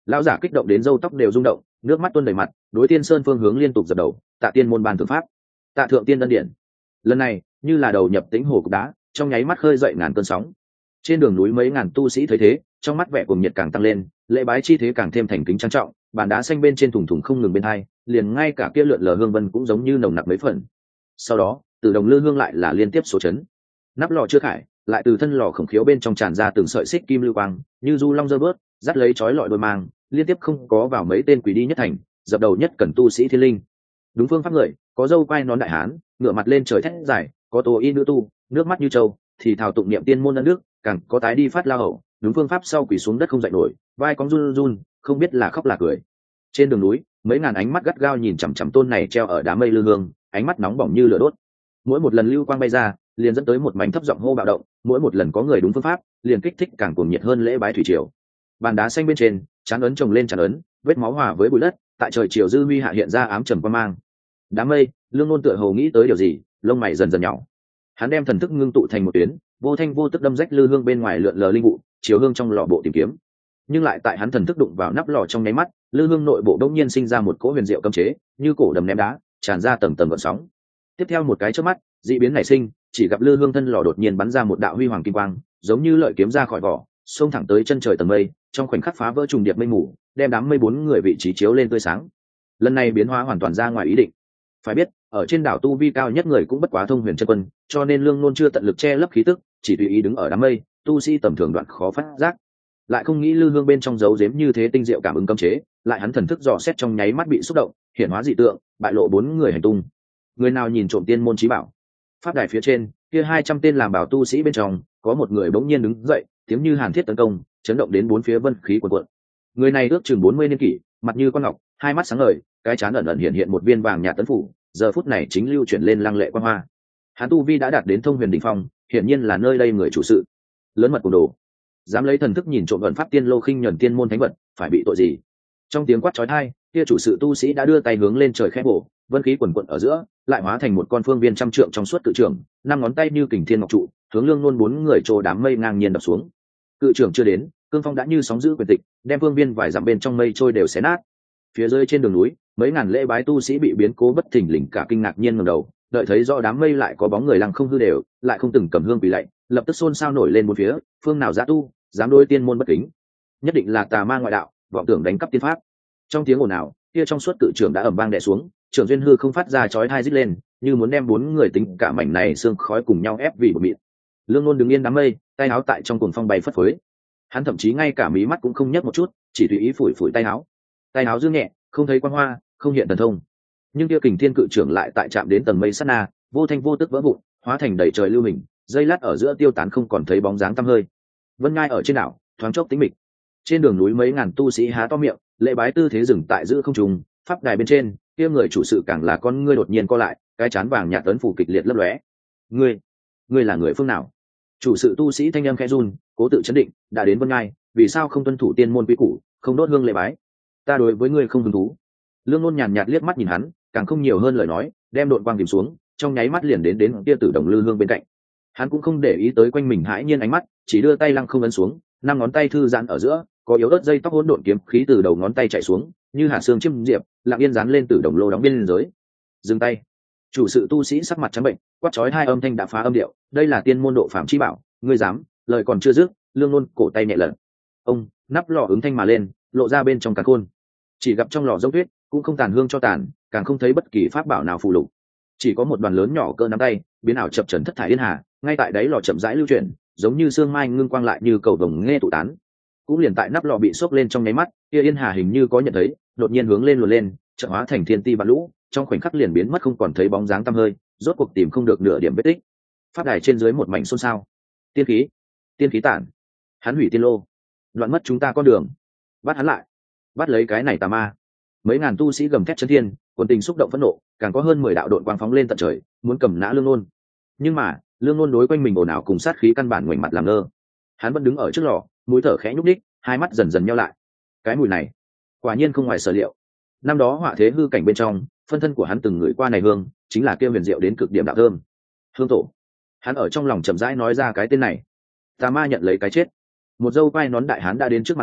Lão giả kích động đến râu tóc đều rung động, nước mắt tuôn đầy mặt, đối Tiên Sơn phương hướng liên tục dập đầu, tạ tiên môn ban thượng pháp, tạ thượng tiên ân điển. Lần này như là đầu nhập tĩnh hồ cục đá, trong nháy mắt khơi dậy ngàn cơn sóng. Trên đường núi mấy ngàn tu sĩ thấy thế, trong mắt vẻ cuồng nhiệt càng tăng lên, lễ bái chi thế càng thêm thành kính trang trọng, bàn đá xanh bên trên thùng thùng không ngừng bên hai, liền ngay cả kia lượn lờ hương vân cũng giống như nồng nặc mấy phần. Sau đó từ đồng lư hương lại là liên tiếp số chấn, nắp lò chưa khải lại từ thân lò khổng khiếu bên trong tràn ra từng sợi xích kim lưu quang, như du long dơ bớt dắt lấy chói lọi đôi mang, liên tiếp không có vào mấy tên quỷ đi nhất thành, dập đầu nhất cần tu sĩ thiên linh. Đúng phương pháp người, có dâu quai nón đại hán ngửa mặt lên trời thét dài, có tô y nữ tu nước mắt như trâu thì thảo tụng niệm tiên môn ân nước, càng có tái đi phát lao hậu đúng phương pháp sau quỳ xuống đất không dậy nổi, vai cong run run không biết là khóc là cười. Trên đường núi mấy ngàn ánh mắt gắt gao nhìn chằm chằm tôn này treo ở đám mây lư hương, ánh mắt nóng bỏng như lửa đốt. Mỗi một lần lưu quang bay ra liền dẫn tới một mảnh thấp giọng hô bạo động, mỗi một lần có người đúng phương pháp liền kích thích càng cuồng nhiệt hơn lễ bái thủy triều. Bàn đá xanh bên trên trán ấn chồng lên trán ấn, vết máu hòa với bụi đất tại trời chiều dư huy hạ hiện ra ám trầm quan mang. Đám mây Lương Nôn tựa hồ nghĩ tới điều gì, lông mày dần dần nhỏ. Hắn đem thần thức ngưng tụ thành một tuyến, vô thanh vô tức đâm rách lư hương bên ngoài lượn lờ linh vụ, chiếu hương trong lò bộ tìm kiếm. Nhưng lại tại hắn thần thức đụng vào nắp lò trong nháy mắt, lư hương nội bộ đột nhiên sinh ra một cỗ huyền diệu cấm chế, như cổ đầm ném đá, tràn ra tầng tầng gợn sóng. Tiếp theo một cái chớp mắt, dị biến nảy sinh, chỉ gặp lư hương thân lò đột nhiên bắn ra một đạo huy hoàng kim quang, giống như lợi kiếm ra khỏi vỏ, xông thẳng tới chân trời tầng mây, trong khoảnh khắc phá vỡ trùng điệp mây mù, đem đám mây bốn người vị trí chiếu lên tươi sáng. Lần này biến hóa hoàn toàn ra ngoài ý định. Phải biết, ở trên đảo tu vi cao nhất người cũng bất quá thông huyền chân quân, cho nên Lương Nôn chưa tận lực che lấp khí tức, chỉ tùy ý đứng ở đám mây, tu sĩ tầm thường đoạn khó phát giác. Lại không nghĩ lư hương bên trong giấu giếm như thế tinh diệu cảm ứng cấm chế, lại hắn thần thức dò xét trong nháy mắt bị xúc động, hiển hóa dị tượng, bại lộ bốn người hành tung. Người nào nhìn trộm tiên môn chí bảo? Pháp đài phía trên, kia 200 tên làm bảo tu sĩ bên trong, có một người bỗng nhiên đứng dậy, tiếng như hàn thiết tấn công, chấn động đến bốn phía vân khí cuồn cuộn. Người này ước chừng 40 niên kỷ, mặt như con ngọc, hai mắt sáng ngời, cái trán ẩn ẩn hiện một viên vàng nhạt tấn phủ, giờ phút này chính lưu chuyển lên lăng lệ quang hoa. Hắn tu vi đã đạt đến thông huyền đỉnh phong, hiển nhiên là nơi đây người chủ sự. Lớn mật cùng đồ, dám lấy thần thức nhìn trộm vận pháp tiên lô khinh nhẫn tiên môn thánh vật, phải bị tội gì? Trong tiếng quát chói tai, kia chủ sự tu sĩ đã đưa tay hướng lên trời khẽ bổ, vân khí quần quận ở giữa, lại hóa thành một con phương viên trăm trượng trong suốt cự trưởng, năm ngón tay như kình thiên ngọc trụ, hướng Lương Nôn bốn người trồ đám mây ngang nhiên đập xuống. Cự trưởng chưa đến, cương phong đã như sóng dữ quyền tịch, đem phương viên vài dặm bên trong mây trôi đều xé nát. Phía dưới trên đường núi, mấy ngàn lễ bái tu sĩ bị biến cố bất thình lình cả kinh ngạc nhiên ngẩng đầu, đợi thấy rõ đám mây lại có bóng người lăng không hư đều, lại không từng cầm hương quỳ lạy, lập tức xôn xao nổi lên một phía, phương nào dã tu, dám đối tiên môn bất kính, nhất định là tà ma ngoại đạo, vọng tưởng đánh cắp tiên pháp. Trong tiếng ồn ào, kia trong suốt cự trưởng đã ầm vang đè xuống, trưởng duyên hư không phát ra chói tai rít lên, như muốn đem bốn người tính cả mảnh này xương khói cùng nhau ép vì một mịn. Lương Nôn đứng yên đám mây, tay áo tại trong cuồng phong bay phất phới. Hắn thậm chí ngay cả mí mắt cũng không nhấc một chút, chỉ tùy ý phủi phủi tay áo dương nhẹ, không thấy quang hoa, không hiện thần thông. Nhưng kia kình thiên cự trưởng lại tại chạm đến tầng mây sát na, vô thanh vô tức vỡ vụn, hóa thành đầy trời lưu hình, dây lát ở giữa tiêu tán không còn thấy bóng dáng tăm hơi. Vân Ngai ở trên đảo, thoáng chốc tĩnh mịch. Trên đường núi mấy ngàn tu sĩ há to miệng, lễ bái tư thế dừng tại giữa không trung, pháp đài bên trên, kia người chủ sự càng là con ngươi đột nhiên co lại, cái chán vàng nhạt tấn phủ kịch liệt lấp lóe. Ngươi là người phương nào? Chủ sự tu sĩ thanh âm khẽ run, cố tự chấn định, đã đến Vân Ngai, vì sao không tuân thủ tiên môn quy củ, không đốt hương lễ bái? Ta đối với ngươi không hứng thú. Lương Nôn nhàn nhạt liếc mắt nhìn hắn, càng không nhiều hơn lời nói, đem đội quang tìm xuống, trong nháy mắt liền đến kia tử đồng lư hương bên cạnh. Hắn cũng không để ý tới quanh mình hãi nhiên ánh mắt, chỉ đưa tay lăng không ấn xuống, năm ngón tay thư giãn ở giữa, có yếu ớt dây tóc hỗn độn kiếm khí từ đầu ngón tay chạy xuống, như hạt xương chiêm diệp, lặng yên dán lên tử đồng lô đóng biên giới. Dừng tay. Chủ sự tu sĩ sắc mặt trắng bệnh, quát chói hai âm thanh đã phá âm điệu, đây là tiên môn độ phạm chi bảo, ngươi dám? Lời còn chưa dứt, Lương Nôn cổ tay nhẹ lật. Ông, nắp lò ứng thanh mà lên, lộ ra bên trong càn khôn. Chỉ gặp trong lò giống tuyết, cũng không tàn hương cho tàn, càng không thấy bất kỳ pháp bảo nào phù lục, chỉ có một đoàn lớn nhỏ cỡ nắm tay, biến ảo chập trần thất thải yên hà, ngay tại đáy lò chậm rãi lưu chuyển, giống như sương mai ngưng quang lại như cầu vồng nghe tụ tán. Cũng liền tại nắp lò bị sốc lên trong nháy mắt, kia yên hà hình như có nhận thấy, đột nhiên hướng lên luồn lên, chợt hóa thành thiên ti vạn lũ, trong khoảnh khắc liền biến mất không còn thấy bóng dáng tăm hơi, rốt cuộc tìm không được nửa điểm vết tích. Pháp đài trên dưới một mảnh xôn xao. Tiên khí tản, hắn hủy tiên lô, đoạn mất chúng ta con đường, bắt hắn lại, bắt lấy cái này tà ma. Mấy ngàn tu sĩ gầm thét chấn thiên, quần tình xúc động phẫn nộ, càng có hơn 10 đạo đội quang phóng lên tận trời, muốn cầm nã Lương Nôn. Nhưng mà Lương Nôn đối quanh mình ồn ào cùng sát khí căn bản ngoảnh mặt làm ngơ. Hắn vẫn đứng ở trước lò, mũi thở khẽ nhúc đích, hai mắt dần dần nheo lại. Cái mùi này quả nhiên không ngoài sở liệu. Năm đó họa thế hư cảnh bên trong, phân thân của hắn từng ngửi qua này hương, chính là kia huyền diệu đến cực điểm đạo thơm. Hương tổ. Hắn ở trong lòng chậm rãi nói ra cái tên này. Tà ma nhận lấy cái chết. Một dâu quai nón đại hán đã đến trước mặt hắn,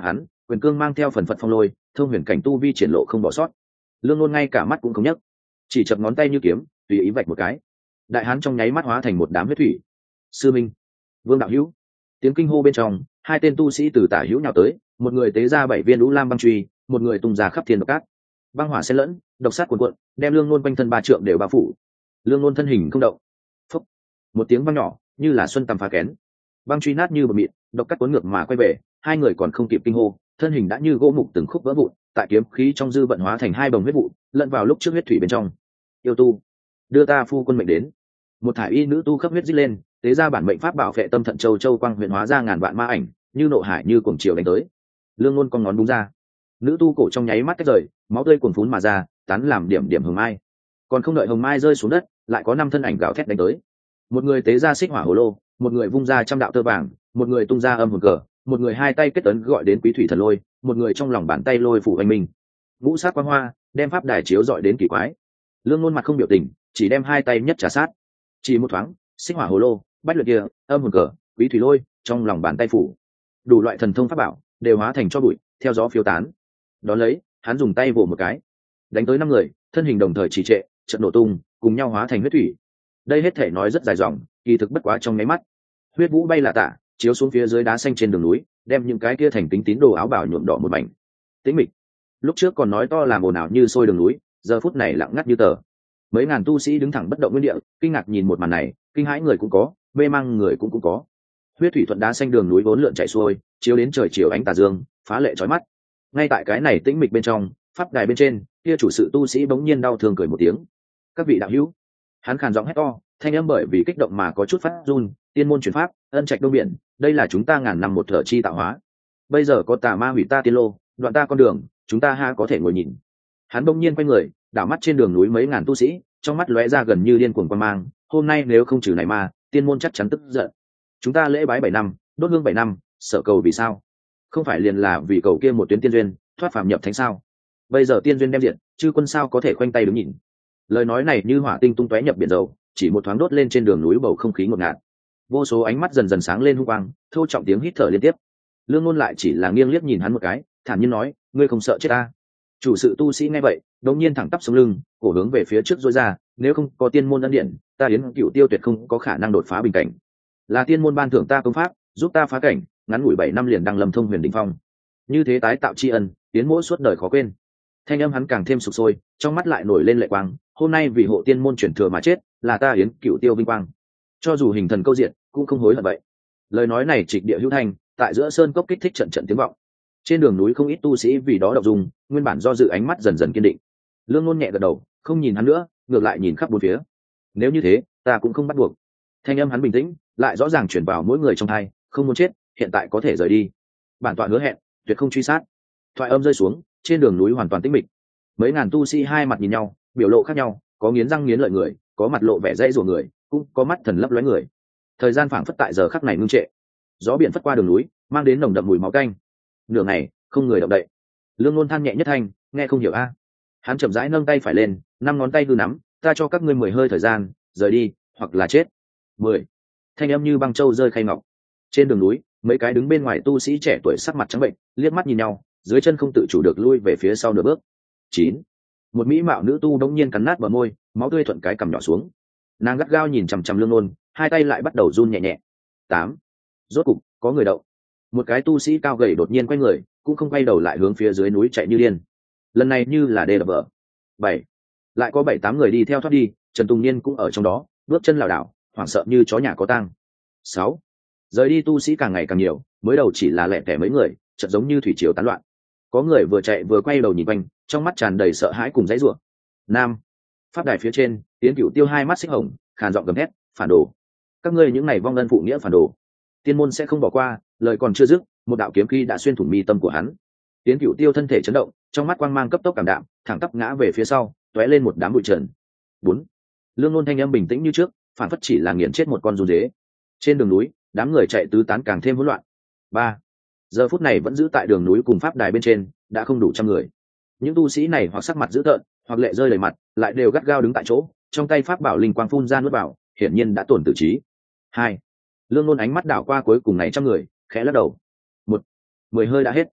quyền cương mang theo phần phật phong lôi, thông huyền cảnh tu vi triển lộ không bỏ sót. Lương Nôn ngay cả mắt cũng không nhấc, chỉ chập ngón tay như kiếm, tùy ý vạch một cái, đại hán trong nháy mắt hóa thành một đám huyết thủy. Sư minh, Vương đạo hữu. Tiếng kinh hô bên trong, hai tên tu sĩ từ tả hữu nhào tới, một người tế ra 7 viên lũ lam băng truy, một người tung ra khắp thiên độc cát. Băng hỏa xen lẫn, độc sát cuồn cuộn, đem Lương Nôn quanh thân 3 trượng đều bao phủ. Lương Nôn thân hình không động. Phốc. Một tiếng vang nhỏ, như là xuân tầm phá kén. Băng truy nát như bờ mịn, độc cát cuốn ngược mà quay về, hai người còn không kịp kinh hô, thân hình đã như gỗ mục từng khúc vỡ vụn, tại kiếm khí trong dư vận hóa thành hai bồng huyết vụ, lẫn vào lúc trước huyết thủy bên trong. Yêu tu, đưa ta phu quân mệnh đến. Một thải y nữ tu khắp huyết rít lên, tế ra bản mệnh pháp bảo vệ tâm thận châu châu quang huyền hóa ra ngàn vạn ma ảnh, như nộ hải như cuồng chiều đánh tới. Lương Nôn con ngón búng ra, nữ tu cổ trong nháy mắt tách rời, máu tươi cuồn phún mà ra, tán làm điểm điểm hồng mai. Còn không đợi hồng mai rơi xuống đất, lại có 5 thân ảnh gào thét đánh tới. Một người tế ra xích hỏa hồ lô, một người vung ra trăm đạo tơ vàng, một người tung ra âm hồn cờ, một người hai tay kết ấn gọi đến quý thủy thần lôi, một người trong lòng bàn tay lôi phủ hoành minh. Ngũ sát quang hoa đem pháp đài chiếu dọi đến kỳ quái. Lương Nôn mặt không biểu tình, chỉ đem hai tay nhất trả sát. Chỉ một thoáng, xích hỏa hồ lô, bách luyện kia, âm hồn cờ, quý thủy lôi, trong lòng bàn tay phủ, đủ loại thần thông pháp bảo đều hóa thành cho bụi, theo gió phiêu tán. Đón lấy, hắn dùng tay vồ một cái, đánh tới 5 người, thân hình đồng thời trì trệ, chợt nổ tung, cùng nhau hóa thành huyết thủy. Đây hết thể nói rất dài dòng, kỳ thực bất quá trong nháy mắt. Huyết vũ bay là tả, chiếu xuống phía dưới đá xanh trên đường núi, đem những cái kia thành kính tín đồ áo bào nhuộm đỏ một mảnh. Tĩnh mịch. Lúc trước còn nói to làm ồn ào như sôi đường núi, giờ phút này lặng ngắt như tờ. Mấy ngàn tu sĩ đứng thẳng bất động nguyên địa, kinh ngạc nhìn một màn này, kinh hãi người cũng có, mê mang người cũng có. Huyết thủy thuận đá xanh đường núi vốn lượn chảy xuôi, chiếu đến trời chiều ánh tà dương, phá lệ chói mắt. Ngay tại cái này tĩnh mịch bên trong, pháp đài bên trên, kia chủ sự tu sĩ bỗng nhiên đau thương cười một tiếng. Các vị đạo hữu, hắn khàn giọng hét to, thanh âm bởi vì kích động mà có chút phát run. Tiên môn truyền pháp, ân trạch đông biển, đây là chúng ta ngàn năm một thở chi tạo hóa. Bây giờ có tà ma hủy ta tiên lô, đoạn ta con đường, chúng ta ha có thể ngồi nhìn. Hắn bỗng nhiên quay người, đảo mắt trên đường núi mấy ngàn tu sĩ, trong mắt lóe ra gần như điên cuồng quan mang. Hôm nay nếu không trừ này ma, tiên môn chắc chắn tức giận. Chúng ta lễ bái 7 năm, đốt hương 7 năm, sợ cầu vì sao? Không phải liền là vì cầu kia một tuyến tiên duyên, thoát phàm nhập thánh sao? Bây giờ tiên duyên đem diện, chư quân sao có thể khoanh tay đứng nhìn? Lời nói này như hỏa tinh tung tóe nhập biển dầu, chỉ một thoáng đốt lên trên đường núi bầu không khí ngột ngạt. Vô số ánh mắt dần dần sáng lên hung quang, thô trọng tiếng hít thở liên tiếp. Lương Nôn lại chỉ là nghiêng liếc nhìn hắn một cái, thản nhiên nói, ngươi không sợ chết ta? Chủ sự tu sĩ nghe vậy, đột nhiên thẳng tắp sống lưng, cổ hướng về phía trước rối ra, nếu không có tiên môn ân điện, ta Yến Cửu Tiêu tuyệt không có khả năng đột phá bình cảnh. Là tiên môn ban thưởng ta công pháp, giúp ta phá cảnh, ngắn ngủi 7 năm liền đăng lâm thông huyền đỉnh phong. Như thế tái tạo tri ân, Yến mỗi suốt đời khó quên. Thanh âm hắn càng thêm sục sôi, trong mắt lại nổi lên lệ quang, hôm nay vì hộ tiên môn chuyển thừa mà chết, là ta Yến Cửu Tiêu vinh quang. Cho dù hình thần câu diện, cũng không hối hận vậy. Lời nói này trịch địa hữu thanh, tại giữa sơn cốc kích thích trận trận tiếng vọng. Trên đường núi không ít tu sĩ vì đó động dung, nguyên bản do dự ánh mắt dần dần kiên định. Lương Nôn nhẹ gật đầu, không nhìn hắn nữa, ngược lại nhìn khắp bốn phía. Nếu như thế, ta cũng không bắt buộc. Thanh âm hắn bình tĩnh, lại rõ ràng chuyển vào mỗi người trong tai, không muốn chết, hiện tại có thể rời đi. Bản tọa hứa hẹn, tuyệt không truy sát. Thoại âm rơi xuống, trên đường núi hoàn toàn tĩnh mịch. Mấy ngàn tu sĩ hai mặt nhìn nhau, biểu lộ khác nhau, có nghiến răng nghiến lợi người, có mặt lộ vẻ dãy rủa người, cũng có mắt thần lấp lóe người. Thời gian phảng phất tại giờ khắc này ngưng trệ. Gió biển phất qua đường núi, mang đến nồng đậm mùi máu tanh. Nửa ngày, không người động đậy. Lương Nôn than nhẹ nhất thanh, nghe không hiểu a. Hắn chậm rãi nâng tay phải lên, 5 ngón tay hư nắm, ta cho các ngươi 10 hơi thời gian, rời đi, hoặc là chết. 10. Thanh âm như băng châu rơi khay ngọc. Trên đường núi, mấy cái đứng bên ngoài tu sĩ trẻ tuổi sắc mặt trắng bệnh, liếc mắt nhìn nhau, dưới chân không tự chủ được lui về phía sau nửa bước. 9. Một mỹ mạo nữ tu đống nhiên cắn nát bờ môi, máu tươi thuận cái cằm nhỏ xuống. Nàng gắt gao nhìn chằm chằm Lương Nôn, hai tay lại bắt đầu run nhẹ nhẹ. 8. Rốt cục có người đậu. Một cái tu sĩ cao gầy đột nhiên quay người, cũng không quay đầu lại hướng phía dưới núi chạy như điên. Lần này như là đê đập vỡ. 7. Lại có 7-8 người đi theo thoát đi, Trần Tùng Niên cũng ở trong đó, bước chân lảo đảo, hoảng sợ như chó nhà có tang. 6. Rời đi tu sĩ càng ngày càng nhiều, mới đầu chỉ là lẻ tẻ mấy người, chợt giống như thủy triều tán loạn. Có người vừa chạy vừa quay đầu nhìn quanh, trong mắt tràn đầy sợ hãi cùng dãy rủa. Nam. Pháp đài phía trên, Tiến Cửu Tiêu hai mắt xích hồng, khàn giọng gầm hét, phản đồ. Các ngươi những này vong ân phụ nghĩa phản đồ. Tiên môn sẽ không bỏ qua, lời còn chưa dứt, một đạo kiếm khí đã xuyên thủng mi tâm của hắn. Tiến Cửu Tiêu thân thể chấn động, trong mắt quang mang cấp tốc cảm đạm, thẳng tắp ngã về phía sau, tóe lên một đám bụi trần. 4. Lương Nôn thanh âm bình tĩnh như trước, phản phất chỉ là nghiền chết một con run dế. Trên đường núi, đám người chạy tứ tán càng thêm hỗn loạn. 3. Giờ phút này vẫn giữ tại đường núi cùng pháp đài bên trên, đã không đủ 100 người. Những tu sĩ này hoặc sắc mặt dữ tợn, hoặc lệ rơi đầy mặt, lại đều gắt gao đứng tại chỗ, trong tay pháp bảo linh quang phun ra nuốt vào, hiển nhiên đã tổn tử trí. 2. Lương Nôn ánh mắt đảo qua cuối cùng này 100 người, khẽ lắc đầu. 1. 10 hơi đã hết.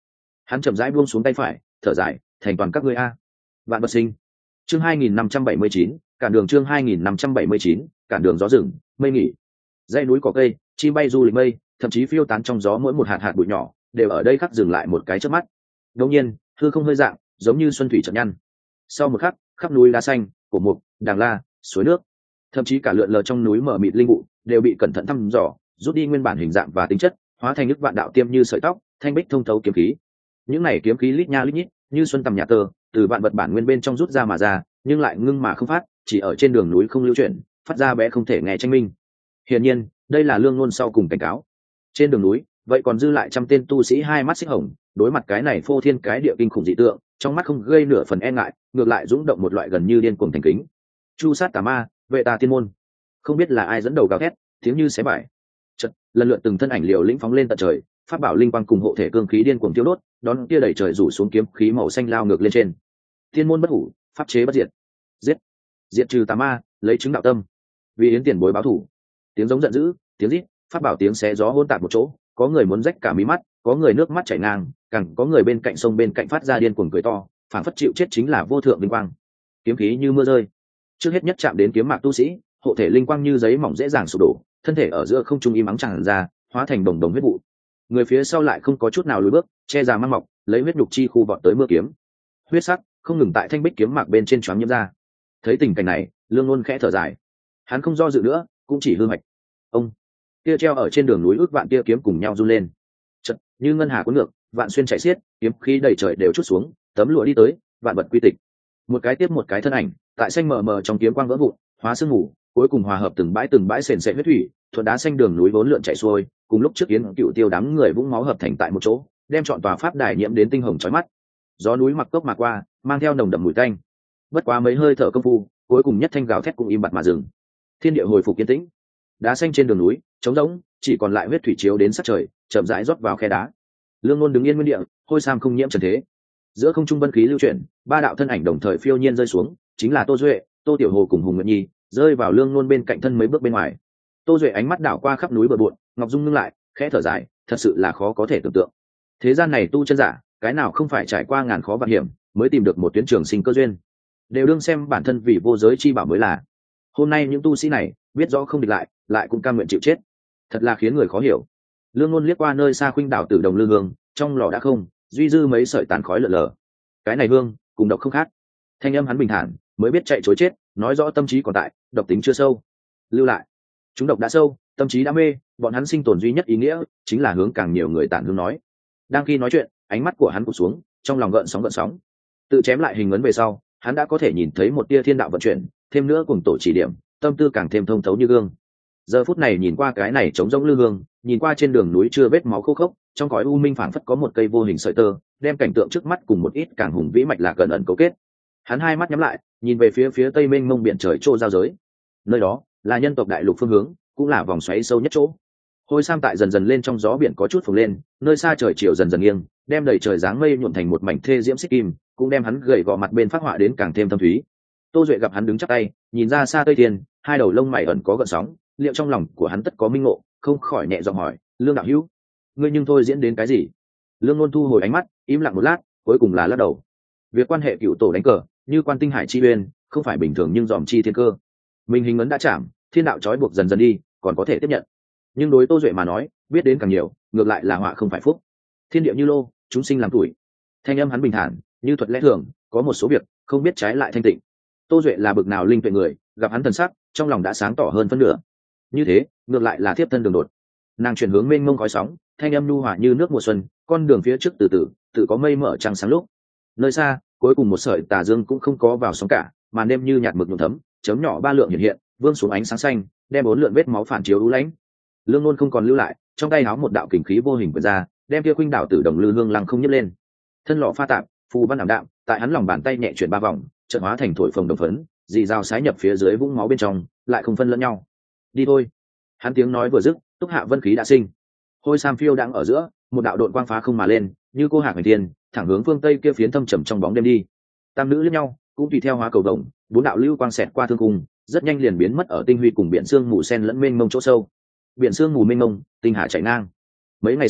Hắn chậm rãi buông xuống tay phải, thở dài, thành toàn các ngươi a. Vạn vật sinh. Chương 2579, cản đường. Chương 2579, cản đường. Gió rừng, mây nghỉ. Dãy núi cỏ cây, chim bay du lịch mây, thậm chí phiêu tán trong gió mỗi một hạt bụi nhỏ đều ở đây khắc dừng lại một cái chớp mắt. Đột nhiên, hư không hơi dạng, giống như xuân thủy chợt nhăn. Sau một khắc, khắp núi lá xanh, cổ mục, đàng la, suối nước, thậm chí cả lượn lờ trong núi mở mịt linh vụ đều bị cẩn thận thăm dò, rút đi nguyên bản hình dạng và tính chất, hóa thành nước vạn đạo tiêm như sợi tóc, thanh bích thông thấu kiếm khí. Những này kiếm khí lít nha lít nhít, như xuân tầm nhà tơ, từ vạn vật bản nguyên bên trong rút ra mà ra, nhưng lại ngưng mà không phát, chỉ ở trên đường núi không lưu chuyển, phát ra bé không thể nghe tranh minh. Hiển nhiên, đây là Lương Ngôn sau cùng cảnh cáo. Trên đường núi, vậy còn dư lại trăm tên tu sĩ hai mắt xích hồng, đối mặt cái này phô thiên cái địa kinh khủng dị tượng, trong mắt không gây nửa phần e ngại, ngược lại dũng động một loại gần như điên cuồng thành kính. Chu sát tà ma, vệ tà tiên môn. Không biết là ai dẫn đầu gào thét, tiếng như xé vải. Chợt, lần lượt từng thân ảnh liều lĩnh phóng lên tận trời, pháp bảo linh quang cùng hộ thể cương khí điên cuồng tiêu đốt, đón kia đẩy trời rủ xuống kiếm khí màu xanh lao ngược lên trên. Tiên môn bất hủ, pháp chế bất diệt. Giết, diệt trừ tà ma, lấy chứng đạo tâm. Vì yến tiền bối báo thủ. Tiếng giống giận dữ, tiếng rít, pháp bảo tiếng xé gió hỗn tạp một chỗ, có người muốn rách cả mí mắt, có người nước mắt chảy ngang, càng có người bên cạnh sông bên cạnh phát ra điên cuồng cười to, phản phất chịu chết chính là vô thượng linh quang. Kiếm khí như mưa rơi. Trước hết nhất chạm đến kiếm mạc tu sĩ, hộ thể linh quang như giấy mỏng dễ dàng sụp đổ, thân thể ở giữa không trung im ắng tràn ra, hóa thành đồng đồng huyết vụ. Người phía sau lại không có chút nào lùi bước, che già mang mọc, lấy huyết nhục chi khu vọt tới mưa kiếm. Huyết sắc không ngừng tại thanh bích kiếm mạc bên trên choáng nhiễm ra. Thấy tình cảnh này, Lương Ngôn khẽ thở dài. Hắn không do dự nữa, cũng chỉ hư mạch. Ông kia treo ở trên đường núi ước vạn tia kiếm cùng nhau run lên. Chợt, như ngân hà cuốn ngược, vạn xuyên chạy xiết, kiếm khí đầy trời đều chút xuống, tấm lụa đi tới, vạn vật quy tịch. Một cái tiếp một cái thân ảnh, tại xanh mờ mờ trong kiếm quang vỡ vụn, hóa sương mù, cuối cùng hòa hợp từng bãi sền sệt huyết thủy, thuận đá xanh đường núi vốn lượn chạy xuôi, cùng lúc trước yến cựu tiêu đám người vũng máu hợp thành tại một chỗ, đem trọn tòa pháp đài nhiễm đến tinh hồng chói mắt. Gió núi mặc cốc mà qua, mang theo nồng đậm mùi tanh. Bất quá mấy hơi thở công phu, cuối cùng nhất thanh gào thét cũng im bặt mà dừng. Thiên địa hồi phục yên tĩnh. Đá xanh trên đường núi trống rỗng, chỉ còn lại huyết thủy chiếu đến sát trời, chậm rãi rót vào khe đá. Lương Ngôn đứng yên nguyên địa, hôi sam không nhiễm trần thế. Giữa không trung vân khí lưu chuyển, ba đạo thân ảnh đồng thời phiêu nhiên rơi xuống, chính là Tô Duệ, Tô Tiểu Hồ cùng Hùng Nguyệt Nhi, rơi vào Lương Ngôn bên cạnh thân mấy bước bên ngoài. Tô Duệ ánh mắt đảo qua khắp núi bờ bộn, ngọc dung ngưng lại, khẽ thở dài, thật sự là khó có thể tưởng tượng. Thế gian này tu chân giả, cái nào không phải trải qua ngàn khó vạn hiểm, mới tìm được một tuyến trường sinh cơ duyên. Đều đương xem bản thân vì vô giới chi bảo mới là. Hôm nay những tu sĩ này, biết rõ không địch lại cũng cam nguyện chịu chết. Thật là khiến người khó hiểu. Lương Ngôn liếc qua nơi xa khuynh đảo Tử Đồng lư hương, trong lò đã không, duy dư mấy sợi tàn khói lờ lờ. Cái này hương, cùng độc không khác. Thanh âm hắn bình thản, mới biết chạy chối chết, nói rõ tâm trí còn tại, độc tính chưa sâu. Lưu lại. Chúng độc đã sâu, tâm trí đã mê, bọn hắn sinh tồn duy nhất ý nghĩa chính là hướng càng nhiều người tản hương nói. Đang khi nói chuyện, ánh mắt của hắn cụp xuống, trong lòng gợn sóng. Tự chém lại hình ấn về sau, hắn đã có thể nhìn thấy một tia thiên đạo vận chuyển, thêm nữa cùng tổ chỉ điểm, tâm tư càng thêm thông thấu như gương. Giờ phút này nhìn qua cái này trống rỗng lư hương, nhìn qua trên đường núi chưa vết máu khô khốc, trong cõi u minh phảng phất có một cây vô hình sợi tơ, đem cảnh tượng trước mắt cùng một ít càng hùng vĩ mạch lạc gần ẩn cấu kết. Hắn hai mắt nhắm lại, nhìn về phía tây mênh mông biển trời chỗ giao giới. Nơi đó là nhân tộc đại lục phương hướng, cũng là vòng xoáy sâu nhất chỗ. Hôi sam tại dần dần lên trong gió biển có chút phồng lên, nơi xa trời chiều dần dần nghiêng, đem đầy trời dáng mây nhuộm thành một mảnh thê diễm xích kim, cũng đem hắn gầy gò mặt bên phát họa đến càng thêm thâm thúy. Tô Duệ gặp hắn đứng chắp tay, nhìn ra xa tây thiên, hai đầu lông mày ẩn có gợn sóng, liệu trong lòng của hắn tất có minh ngộ, không khỏi nhẹ giọng hỏi, Lương đạo hữu, ngươi nhưng thôi diễn đến cái gì? Lương Ngôn thu hồi ánh mắt, im lặng một lát, cuối cùng là lắc đầu. Việc quan hệ cựu tổ đánh cờ, như quan tinh hải chi uyên, không phải bình thường nhưng dòm chi thiên cơ. Mình hình ấn đã chạm, thiên đạo trói buộc dần dần đi, còn có thể tiếp nhận. Nhưng đối Tô Duệ mà nói, biết đến càng nhiều, ngược lại là họa không phải phúc. Thiên địa như lô, chúng sinh làm tuổi. Thanh âm hắn bình thản, như thuật lẽ thường, có một số việc không biết trái lại thanh tịnh. Tô Duệ là bực nào linh tuệ người, gặp hắn thần sắc, trong lòng đã sáng tỏ hơn phân nửa. Như thế, ngược lại là thiếp thân đường đột. Nàng chuyển hướng mênh mông khói sóng, thanh âm nhu hòa như nước mùa xuân, con đường phía trước từ từ tự có mây mở trăng sáng lúc. Nơi xa, cuối cùng một sợi tà dương cũng không có vào sóng cả, màn đêm như nhạt mực nhuộm thấm, chấm nhỏ ba lượng hiện, vương xuống ánh sáng xanh, đem bốn lượn vết máu phản chiếu u lãnh. Lương Ngôn không còn lưu lại, trong tay háo một đạo kình khí vô hình vượt ra, đem kia khuynh đảo Tử Đồng lư hương lăng không nhấc lên. Thân lọ pha tạp, phù văn ảm đạm, tại hắn lòng bàn tay nhẹ chuyển ba vòng, chợt hóa thành thổi phồng đồng phấn, dì dao sái nhập phía dưới vũng máu bên trong, lại không phân lẫn nhau. Đi thôi. Hắn tiếng nói vừa dứt, túc hạ vân khí đã sinh. Hôi sam phiêu đang ở giữa, một đạo độn quang phá không mà lên, như cô hạc hành thiên, thẳng hướng phương tây kia phiến thâm trầm trong bóng đêm đi. Tam nữ liếc nhau, cũng tùy theo hóa cầu vồng, bốn đạo lưu quang xẹt qua thương cung, rất nhanh liền biến mất ở tinh huy cùng biển sương mù sen lẫn mênh mông chỗ sâu. Biển sương mù mênh mông, tinh hà chảy ngang. Mấy ngày sau,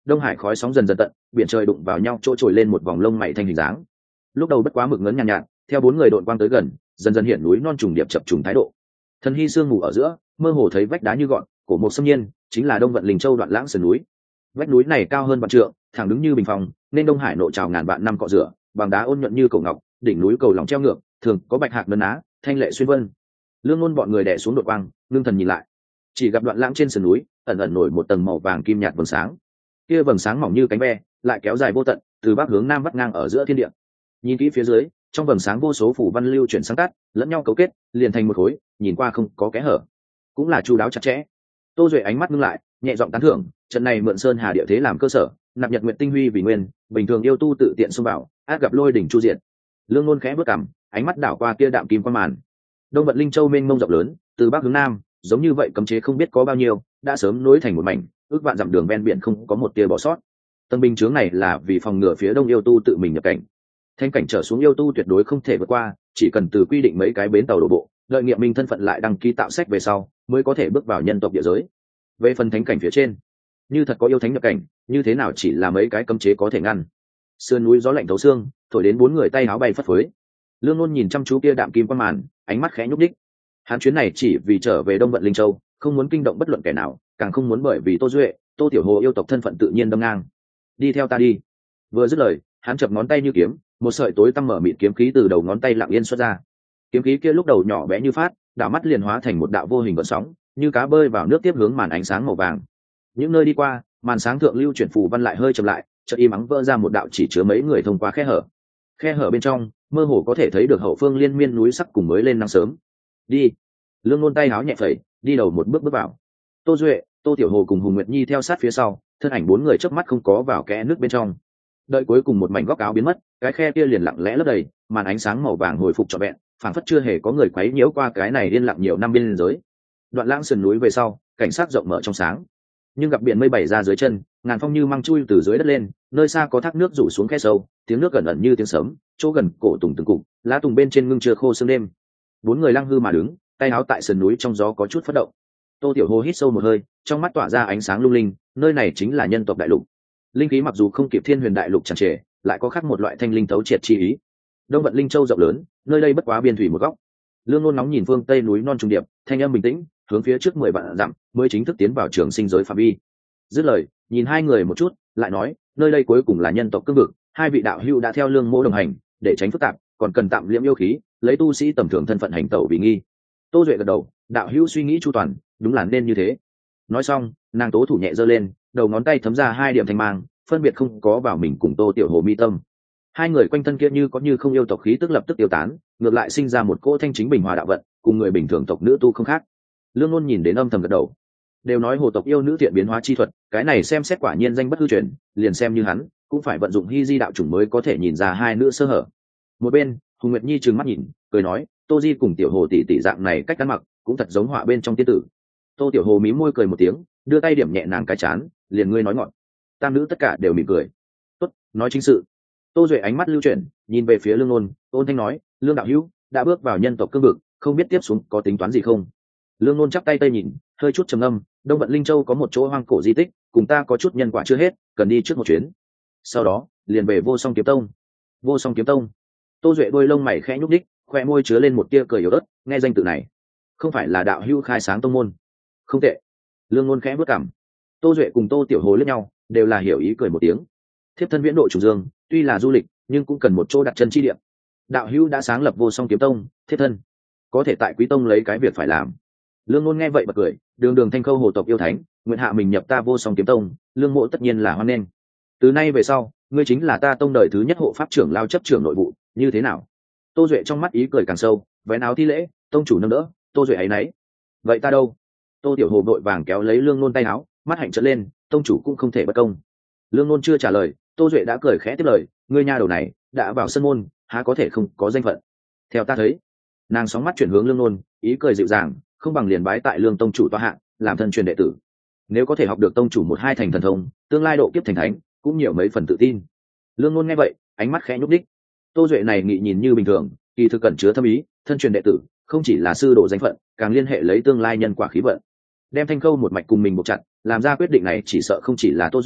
Đông Hải khói sóng dần dần tận, biển trời đụng vào nhau chỗ trồi lên một vòng lông mày thanh hình dáng. Lúc đầu bất quá mực ngấn nhàn nhạt, theo bốn người đội quang tới gần, dần dần hiện núi non trùng điệp chập trùng thái độ. Thần hy sương mù ở giữa, mơ hồ thấy vách đá như gọn, cổ một xâm nhiên, chính là Đông Vận Linh Châu Đoạn Lãng sườn núi. Vách núi này cao hơn vạn trượng, thẳng đứng như bình phong, nên Đông Hải nộ trào ngàn vạn năm cọ rửa, bằng đá ôn nhuận như cầu ngọc, đỉnh núi cầu lòng treo ngược, thường có bạch hạc nấn á, thanh lệ xuyên vân. Lương Ngôn bọn người đè xuống đội quang, ngưng thần nhìn lại, chỉ gặp Đoạn Lãng trên sườn núi ẩn ẩn nổi một tầng màu vàng kim nhạt vầng sáng. Kia vầng sáng mỏng như cánh ve, lại kéo dài vô tận, từ bắc hướng nam vắt ngang ở giữa thiên địa. Nhìn kỹ phía dưới, trong vầng sáng vô số phủ văn lưu chuyển sáng tắt, lẫn nhau cấu kết, liền thành một khối, nhìn qua không có kẽ hở, cũng là chu đáo chặt chẽ. Tô Duệ ánh mắt ngưng lại, nhẹ giọng tán thưởng, trận này mượn sơn hà địa thế làm cơ sở, nạp nhật nguyện tinh huy vì nguyên, bình thường yêu tu tự tiện xông vào, át gặp lôi đỉnh chu diện. Lương Ngôn khẽ bước cằm, ánh mắt đảo qua kia đạm kim quan màn. Đông Vận Linh Châu mênh mông rộng lớn, từ bắc hướng nam, giống như vậy cấm chế không biết có bao nhiêu, đã sớm nối thành một mảnh, ước vạn dặm đường ven biển không có một tia bỏ sót. Tầng bình chướng này là vì phòng ngừa phía đông yêu tu tự mình nhập cảnh. Thanh cảnh trở xuống yêu tu tuyệt đối không thể vượt qua, chỉ cần từ quy định mấy cái bến tàu đổ bộ, đợi nghiệm minh thân phận lại đăng ký tạo sách về sau, mới có thể bước vào nhân tộc địa giới. Về phần thánh cảnh phía trên, như thật có yêu thánh nhập cảnh, như thế nào chỉ là mấy cái cấm chế có thể ngăn. Sườn núi gió lạnh thấu xương, thổi đến bốn người tay áo bay phất phới. Lương Ngôn nhìn chăm chú kia đạm kim quan màn, ánh mắt khẽ nhúc nhích. Hắn chuyến này chỉ vì trở về Đông Vận Linh Châu, không muốn kinh động bất luận kẻ nào, càng không muốn bởi vì Tô Duệ, Tô Tiểu Hồ yêu tộc thân phận tự nhiên đâm ngang. Đi theo ta đi. Vừa dứt lời, hắn chập ngón tay như kiếm, một sợi tối tăm mở mịt kiếm khí từ đầu ngón tay lặng yên xuất ra. Kiếm khí kia lúc đầu nhỏ bé như phát, đảo mắt liền hóa thành một đạo vô hình gợn sóng, như cá bơi vào nước tiếp hướng màn ánh sáng màu vàng. Những nơi đi qua, màn sáng thượng lưu chuyển phù văn lại hơi chậm lại, chợt im ắng vỡ ra một đạo chỉ chứa mấy người thông qua khe hở. Khe hở bên trong, mơ hồ có thể thấy được hậu phương liên miên núi sắc cùng mới lên nắng sớm. Đi. Lương Ngôn tay háo nhẹ phẩy, đi đầu một bước bước vào. Tô Duệ, Tô Tiểu Hồ cùng Hùng Nguyệt Nhi theo sát phía sau, thân ảnh bốn người chớp mắt không có vào kẽ nước bên trong. Đợi cuối cùng một mảnh góc áo biến mất, cái khe kia liền lặng lẽ lấp đầy, màn ánh sáng màu vàng hồi phục trọn vẹn, phảng phất chưa hề có người quấy nhiễu qua cái này yên lặng nhiều năm biên giới. Đoạn Lãng sườn núi về sau, cảnh sát rộng mở trong sáng, nhưng gặp biển mây bảy ra dưới chân, ngàn phong như măng chui từ dưới đất lên, nơi xa có thác nước rủ xuống khe sâu, tiếng nước gần ẩn như tiếng sấm, chỗ gần cổ tùng từng cục, lá tùng bên trên ngưng chưa khô sương đêm. Bốn người lăng hư mà đứng, tay áo tại sườn núi trong gió có chút phất động. Tô Tiểu Hồ hít sâu một hơi, trong mắt tỏa ra ánh sáng lung linh, nơi này chính là nhân tộc đại lục. Linh khí mặc dù không kịp Thiên Huyền đại lục tràn trề, lại có khác một loại thanh linh thấu triệt chi ý. Đông Vận Linh Châu rộng lớn, nơi đây bất quá biên thủy một góc. Lương Ngôn nóng nhìn phương tây núi non trùng điệp, thanh âm bình tĩnh, hướng phía trước 10 vạn dặm, mới chính thức tiến vào trường sinh giới phạm vi. Dứt lời, nhìn hai người một chút, lại nói, nơi đây cuối cùng là nhân tộc cương vực, hai vị đạo hữu đã theo Lương Mỗ đồng hành, để tránh phức tạp, còn cần tạm liễm yêu khí, lấy tu sĩ tầm thường thân phận hành tẩu vì nghi. Tô Duệ gật đầu, đạo hữu suy nghĩ chu toàn, đúng là nên như thế. Nói xong, nàng tố thủ nhẹ giơ lên, đầu ngón tay thấm ra 2 điểm thanh mang, phân biệt không có vào mình cùng Tô Tiểu Hồ mi tâm. Hai người quanh thân kia như có như không yêu tộc khí tức lập tức tiêu tán, ngược lại sinh ra một cỗ thanh chính bình hòa đạo vận, cùng người bình thường tộc nữ tu không khác. Lương Ngôn nhìn đến âm thầm gật đầu. Đều nói hồ tộc yêu nữ thiện biến hóa chi thuật, cái này xem xét quả nhiên danh bất hư truyền, liền xem như hắn, cũng phải vận dụng hy di đạo chủng mới có thể nhìn ra hai nữ sơ hở. Một bên, Hùng Nguyệt Nhi trừng mắt nhìn, cười nói, Tô Di cùng Tiểu Hồ tỷ tỷ dạng này cách ăn mặc, cũng thật giống họa bên trong tiên tử. Tô Tiểu Hồ mí môi cười một tiếng, đưa tay điểm nhẹ nàng cái chán, liền ngươi nói ngọn. Tam nữ tất cả đều mỉm cười. Tốt, nói chính sự. Tô Duệ ánh mắt lưu chuyển, nhìn về phía Lương Ngôn, ôn thanh nói, Lương đạo hữu đã bước vào nhân tộc cương vực, không biết tiếp xuống có tính toán gì không? Lương Ngôn chắp tay tây nhìn, hơi chút trầm ngâm, Đông Vận Linh Châu có một chỗ hoang cổ di tích, cùng ta có chút nhân quả chưa hết, cần đi trước một chuyến. Sau đó, liền về Vô Song Kiếm Tông. Vô Song Kiếm Tông. Tô Duệ đôi lông mày khẽ nhúc nhích, khoe môi chứa lên một tia cười yếu ớt, nghe danh tự này, không phải là đạo hữu khai sáng tông môn? Không tệ. Lương Ngôn khẽ bước cằm. Tô Duệ cùng Tô Tiểu Hồ liếc nhau, đều là hiểu ý cười một tiếng. Thiếp thân viễn độ trùng dương, tuy là du lịch, nhưng cũng cần một chỗ đặt chân chi địa. Đạo hữu đã sáng lập Vô Song Kiếm Tông, thiếp thân có thể tại Quý Tông lấy cái việc phải làm. Lương Ngôn nghe vậy bật cười, đường đường thanh khâu hồ tộc yêu thánh, nguyện hạ mình nhập ta Vô Song Kiếm Tông, Lương Mộ tất nhiên là hoan nghênh. Từ nay về sau, ngươi chính là ta tông đời thứ nhất hộ pháp trưởng lao chấp trưởng nội vụ, như thế nào? Tô Duệ trong mắt ý cười càng sâu, vén áo thi lễ, tông chủ nâng đỡ. Tô Duệ ấy nấy. Vậy ta đâu? Tô Tiểu Hồ vội vàng kéo lấy Lương Ngôn tay áo, mắt hạnh trợn lên, tông chủ cũng không thể bất công. Lương Ngôn chưa trả lời, Tô Duệ đã cười khẽ tiếp lời, ngươi nha đầu này đã vào sân môn, há có thể không có danh phận. Theo ta thấy, nàng sóng mắt chuyển hướng Lương Ngôn, ý cười dịu dàng, không bằng liền bái tại Lương tông chủ tọa hạng, làm thân truyền đệ tử. Nếu có thể học được tông chủ một hai thành thần thông, tương lai độ kiếp thành thánh, cũng nhiều mấy phần tự tin. Lương Ngôn nghe vậy, ánh mắt khẽ nhúc nhích. Tô Duệ này nghị nhìn như bình thường, kỳ thực cẩn chứa thâm ý, thân truyền đệ tử không chỉ là sư đồ danh phận, càng liên hệ lấy tương lai nhân quả khí vận. Đem thanh khâu một mạch cùng mình buộc chặt, làm ra quyết định này chỉ sợ không chỉ là Tô Duệ,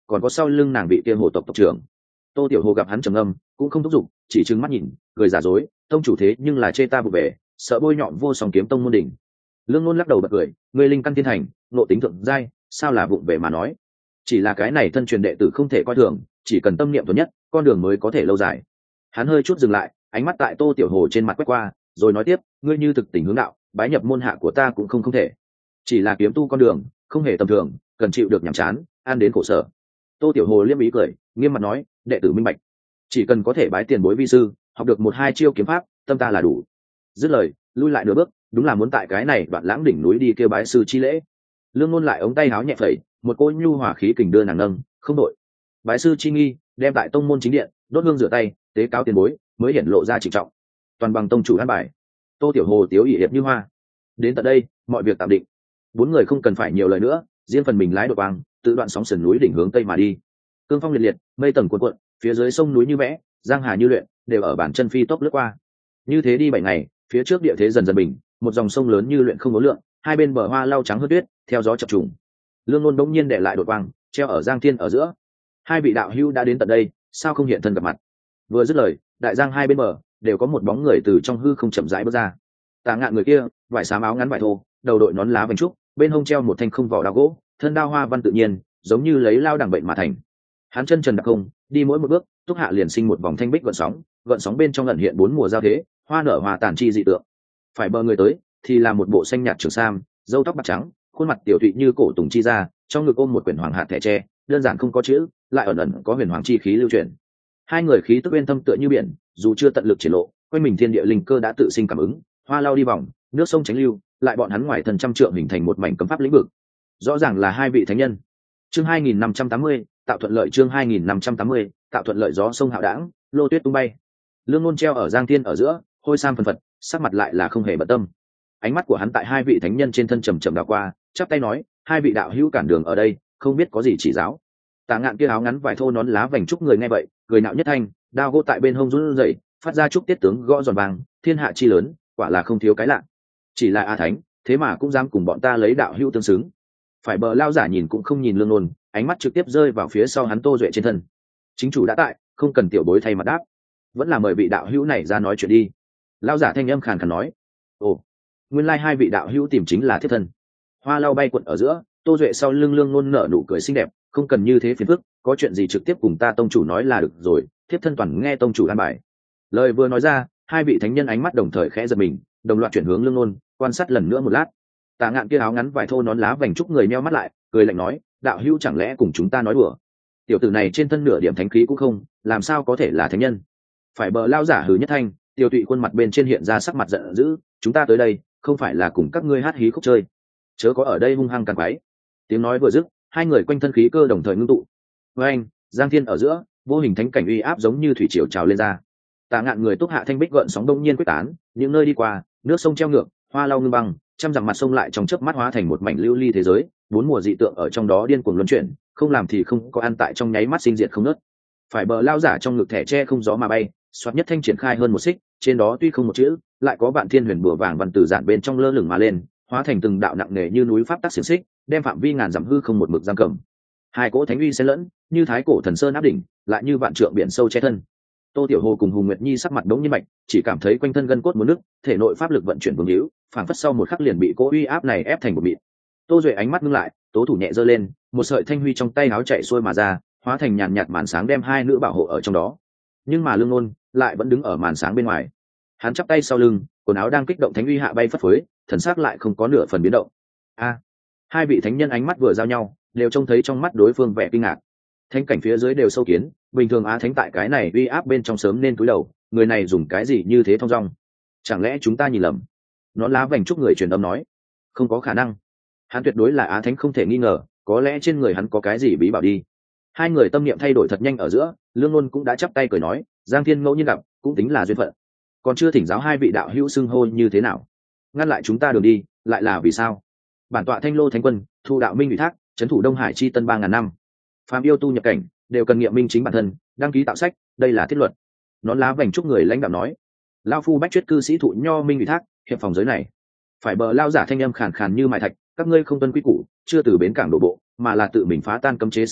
còn có sau lưng nàng vị kia hồ tộc tộc trưởng. Tô Tiểu Hồ gặp hắn trầm ngâm cũng không thúc giục, chỉ trừng mắt nhìn cười giả dối, tông chủ thế nhưng là chê ta vụ về, sợ bôi nhọn vô song kiếm tông môn đỉnh. Lương Ngôn lắc đầu bật cười, người linh căn thiên thành nộ tính thượng giai, sao là vụng về mà nói. Chỉ là cái này thân truyền đệ tử không thể coi thường, chỉ cần tâm niệm tốt nhất, con đường mới có thể lâu dài. Hắn hơi chút dừng lại, ánh mắt tại Tô Tiểu Hồ trên mặt quét qua, rồi nói tiếp, ngươi như thực tình hướng đạo, bái nhập môn hạ của ta cũng không thể. Chỉ là kiếm tu con đường không hề tầm thường, cần chịu được nhàm chán, ăn đến khổ sở. Tô Tiểu Hồ liêm ý cười, nghiêm mặt nói, đệ tử minh bạch, chỉ cần có thể bái tiền bối vi sư, học được một hai chiêu kiếm pháp, tâm ta là đủ. Dứt lời, lui lại nửa bước, đúng là muốn tại cái này đoạn lãng đỉnh núi đi kêu bái sư chi lễ. Lương Ngôn lại ống tay háo nhẹ phẩy, một cỗ nhu hòa khí kình đưa nàng nâng, không đội. Bái sư chi nghi, đem tại tông môn chính điện, đốt hương rửa tay, tế cáo tiền bối, mới hiển lộ ra trịnh trọng. Toàn bằng tông chủ an bài. Tô Tiểu Hồ tiếu ỷ hiệp như hoa. Đến tận đây, mọi việc tạm định. Bốn người không cần phải nhiều lời nữa, riêng phần mình lái đội quang, tự đoạn sóng sườn núi đỉnh hướng tây mà đi. Cương phong liệt liệt, mây tầng cuộn cuộn, phía dưới sông núi như vẽ, giang hà như luyện, đều ở bản chân phi tốc lướt qua. Như thế đi 7 ngày, phía trước địa thế dần dần bình, một dòng sông lớn như luyện không có lượng, hai bên bờ hoa lau trắng hơn tuyết, theo gió chập trùng. Lương Ngôn bỗng nhiên để lại đội quang, treo ở giang thiên ở giữa. Hai vị đạo hữu đã đến tận đây, sao không hiện thân gặp mặt? Vừa dứt lời, đại giang hai bên bờ đều có một bóng người từ trong hư không chậm rãi bước ra. Tà Ngạn người kia, vải xám áo ngắn vải thô, đầu đội nón lá vành trúc, bên hông treo một thanh không vỏ đao gỗ, thân đao hoa văn tự nhiên, giống như lấy lao đằng bệnh mà thành. Hắn chân trần đặc không, đi mỗi một bước, túc hạ liền sinh một vòng thanh bích gợn sóng bên trong ẩn hiện bốn mùa giao thế, hoa nở hòa tàn chi dị tượng. Phải bờ người tới, thì là một bộ xanh nhạt trường sam, râu tóc bạc trắng, khuôn mặt tiểu thụy như cổ tùng chi ra, trong ngực ôm một quyển hoàng hạt thẻ tre, đơn giản không có chữ, lại ẩn ẩn có huyền hoàng chi khí lưu truyền. Hai người khí tức uyên thâm tựa như biển, dù chưa tận lực triển lộ, quanh mình thiên địa linh cơ đã tự sinh cảm ứng, hoa lao đi vòng, nước sông tránh lưu, lại bọn hắn ngoài thần trăm trượng hình thành một mảnh cấm pháp lĩnh vực. Rõ ràng là hai vị thánh nhân. Chương 2580, tạo thuận lợi. Chương 2580, tạo thuận lợi. Gió sông hạo đãng, lô tuyết tung bay. Lương Ngôn treo ở giang thiên ở giữa, hôi sam phần phật, sắc mặt lại là không hề bận tâm. Ánh mắt của hắn tại hai vị thánh nhân trên thân trầm trầm đảo qua, chắp tay nói, hai vị đạo hữu cản đường ở đây, không biết có gì chỉ giáo. Tà Ngạn kia áo ngắn vải thô nón lá vành trúc người nghe vậy, cười nạo nhất thanh, đao gỗ tại bên hông run rẩy, phát ra trúc tiết tướng gõ giòn vàng, thiên hạ chi lớn, quả là không thiếu cái lạ. Chỉ là a thánh, thế mà cũng dám cùng bọn ta lấy đạo hữu tương xứng. Phải bờ lao giả nhìn cũng không nhìn Lương Ngôn, ánh mắt trực tiếp rơi vào phía sau hắn Tô Duệ trên thân. Chính chủ đã tại, không cần tiểu bối thay mặt đáp, vẫn là mời vị đạo hữu này ra nói chuyện đi. Lao giả thanh âm khàn khàn nói, ồ, nguyên lai hai vị đạo hữu tìm chính là thiết thân. Hoa lao bay quận ở giữa, Tô Duệ sau lưng Lương Ngôn nở nụ cười xinh đẹp, không cần như thế phiền phức, có chuyện gì trực tiếp cùng ta tông chủ nói là được rồi, thiếp thân toàn nghe tông chủ an bài. Lời vừa nói ra, hai vị thánh nhân ánh mắt đồng thời khẽ giật mình, đồng loạt chuyển hướng Lương Ngôn, quan sát lần nữa một lát. Tà Ngạn kia áo ngắn vải thô nón lá vành trúc người meo mắt lại, cười lạnh nói, đạo hữu chẳng lẽ cùng chúng ta nói đùa? Tiểu tử này trên thân nửa điểm thánh khí cũng không, làm sao có thể là thánh nhân? Phải bờ lao giả hừ nhất thanh, tiêu tụy khuôn mặt bên trên hiện ra sắc mặt giận dữ, chúng ta tới đây không phải là cùng các ngươi hát hí khúc chơi, chớ có ở đây hung hăng càng quái. Tiếng nói vừa dứt, hai người quanh thân khí cơ đồng thời ngưng tụ. Với anh, giang thiên ở giữa, vô hình thánh cảnh uy áp giống như thủy triều trào lên ra. Tà Ngạn người túc hạ thanh bích gợn sóng đông nhiên quyết tán, những nơi đi qua, nước sông treo ngược, hoa lau ngưng băng, trăm dặm mặt sông lại trong chớp mắt hóa thành một mảnh lưu ly thế giới, bốn mùa dị tượng ở trong đó điên cuồng luân chuyển, không làm thì không có ăn tại trong nháy mắt sinh diệt không nớt. Phải bờ lao giả trong ngực thẻ tre không gió mà bay, xoát nhất thanh triển khai hơn một xích, trên đó tuy không một chữ, lại có vạn thiên huyền bùa vàng văn từ giản bên trong lơ lửng mà lên, hóa thành từng đạo nặng nề như núi pháp tắc xiềng xích, đem phạm vi ngàn dặm hư không một mực giam cầm. Hai cỗ thánh uy xen lẫn, như thái cổ thần sơn áp đỉnh, lại như vạn trượng biển sâu che thân. Tô Tiểu Hồ cùng Hùng Nguyệt Nhi sắc mặt đống như mạch, chỉ cảm thấy quanh thân gân cốt muốn nứt, thể nội pháp lực vận chuyển vương hữu, phảng phất sau một khắc liền bị cỗ uy áp này ép thành một mịn. Tô Duệ ánh mắt ngưng lại, tố thủ nhẹ giơ lên, một sợi thanh huy trong tay áo chạy xuôi mà ra, hóa thành nhàn nhạt màn sáng đem hai nữ bảo hộ ở trong đó. Nhưng mà Lương Ngôn lại vẫn đứng ở màn sáng bên ngoài. Hắn chắp tay sau lưng, quần áo đang kích động thánh uy hạ bay phất phới, thần sắc lại không có nửa phần biến động. Hai vị thánh nhân ánh mắt vừa giao nhau, đều trông thấy trong mắt đối phương vẻ kinh ngạc. Thánh cảnh phía dưới đều sâu kiến, bình thường á thánh tại cái này uy áp bên trong sớm nên cúi đầu, người này dùng cái gì như thế thong dong? Chẳng lẽ chúng ta nhìn lầm? Nó lá vành trúc người truyền âm nói, không có khả năng, hắn tuyệt đối là á thánh không thể nghi ngờ, có lẽ trên người hắn có cái gì bí bảo đi. Hai người tâm niệm thay đổi thật nhanh ở giữa, Lương Ngôn cũng đã chắp tay cười nói, Giang Thiên ngẫu nhiên gặp, cũng tính là duyên phận. Còn chưa thỉnh giáo hai vị đạo hữu xưng hô như thế nào, ngăn lại chúng ta đường đi, lại là vì sao? Bản tọa Thanh Lô Thánh Quân, thu đạo minh ủy thác, trấn thủ Đông Hải chi tân 3000 năm. Phàm yêu tu nhập cảnh, đều cần nghiệm minh chính bản thân, đăng ký tạo sách, đây là thiết luật. Nón lá vành trúc người lãnh đạo nói, lao phu bách chuyết cư sĩ thụ nho minh ủy thác, hiệp phòng giới này. Phải bờ lao giả thanh âm khàn khàn như mài thạch, các ngươi không tuân quy củ, chưa từ bến cảng đổ bộ, mà là tự mình phá tan cấm chế xâm nhập,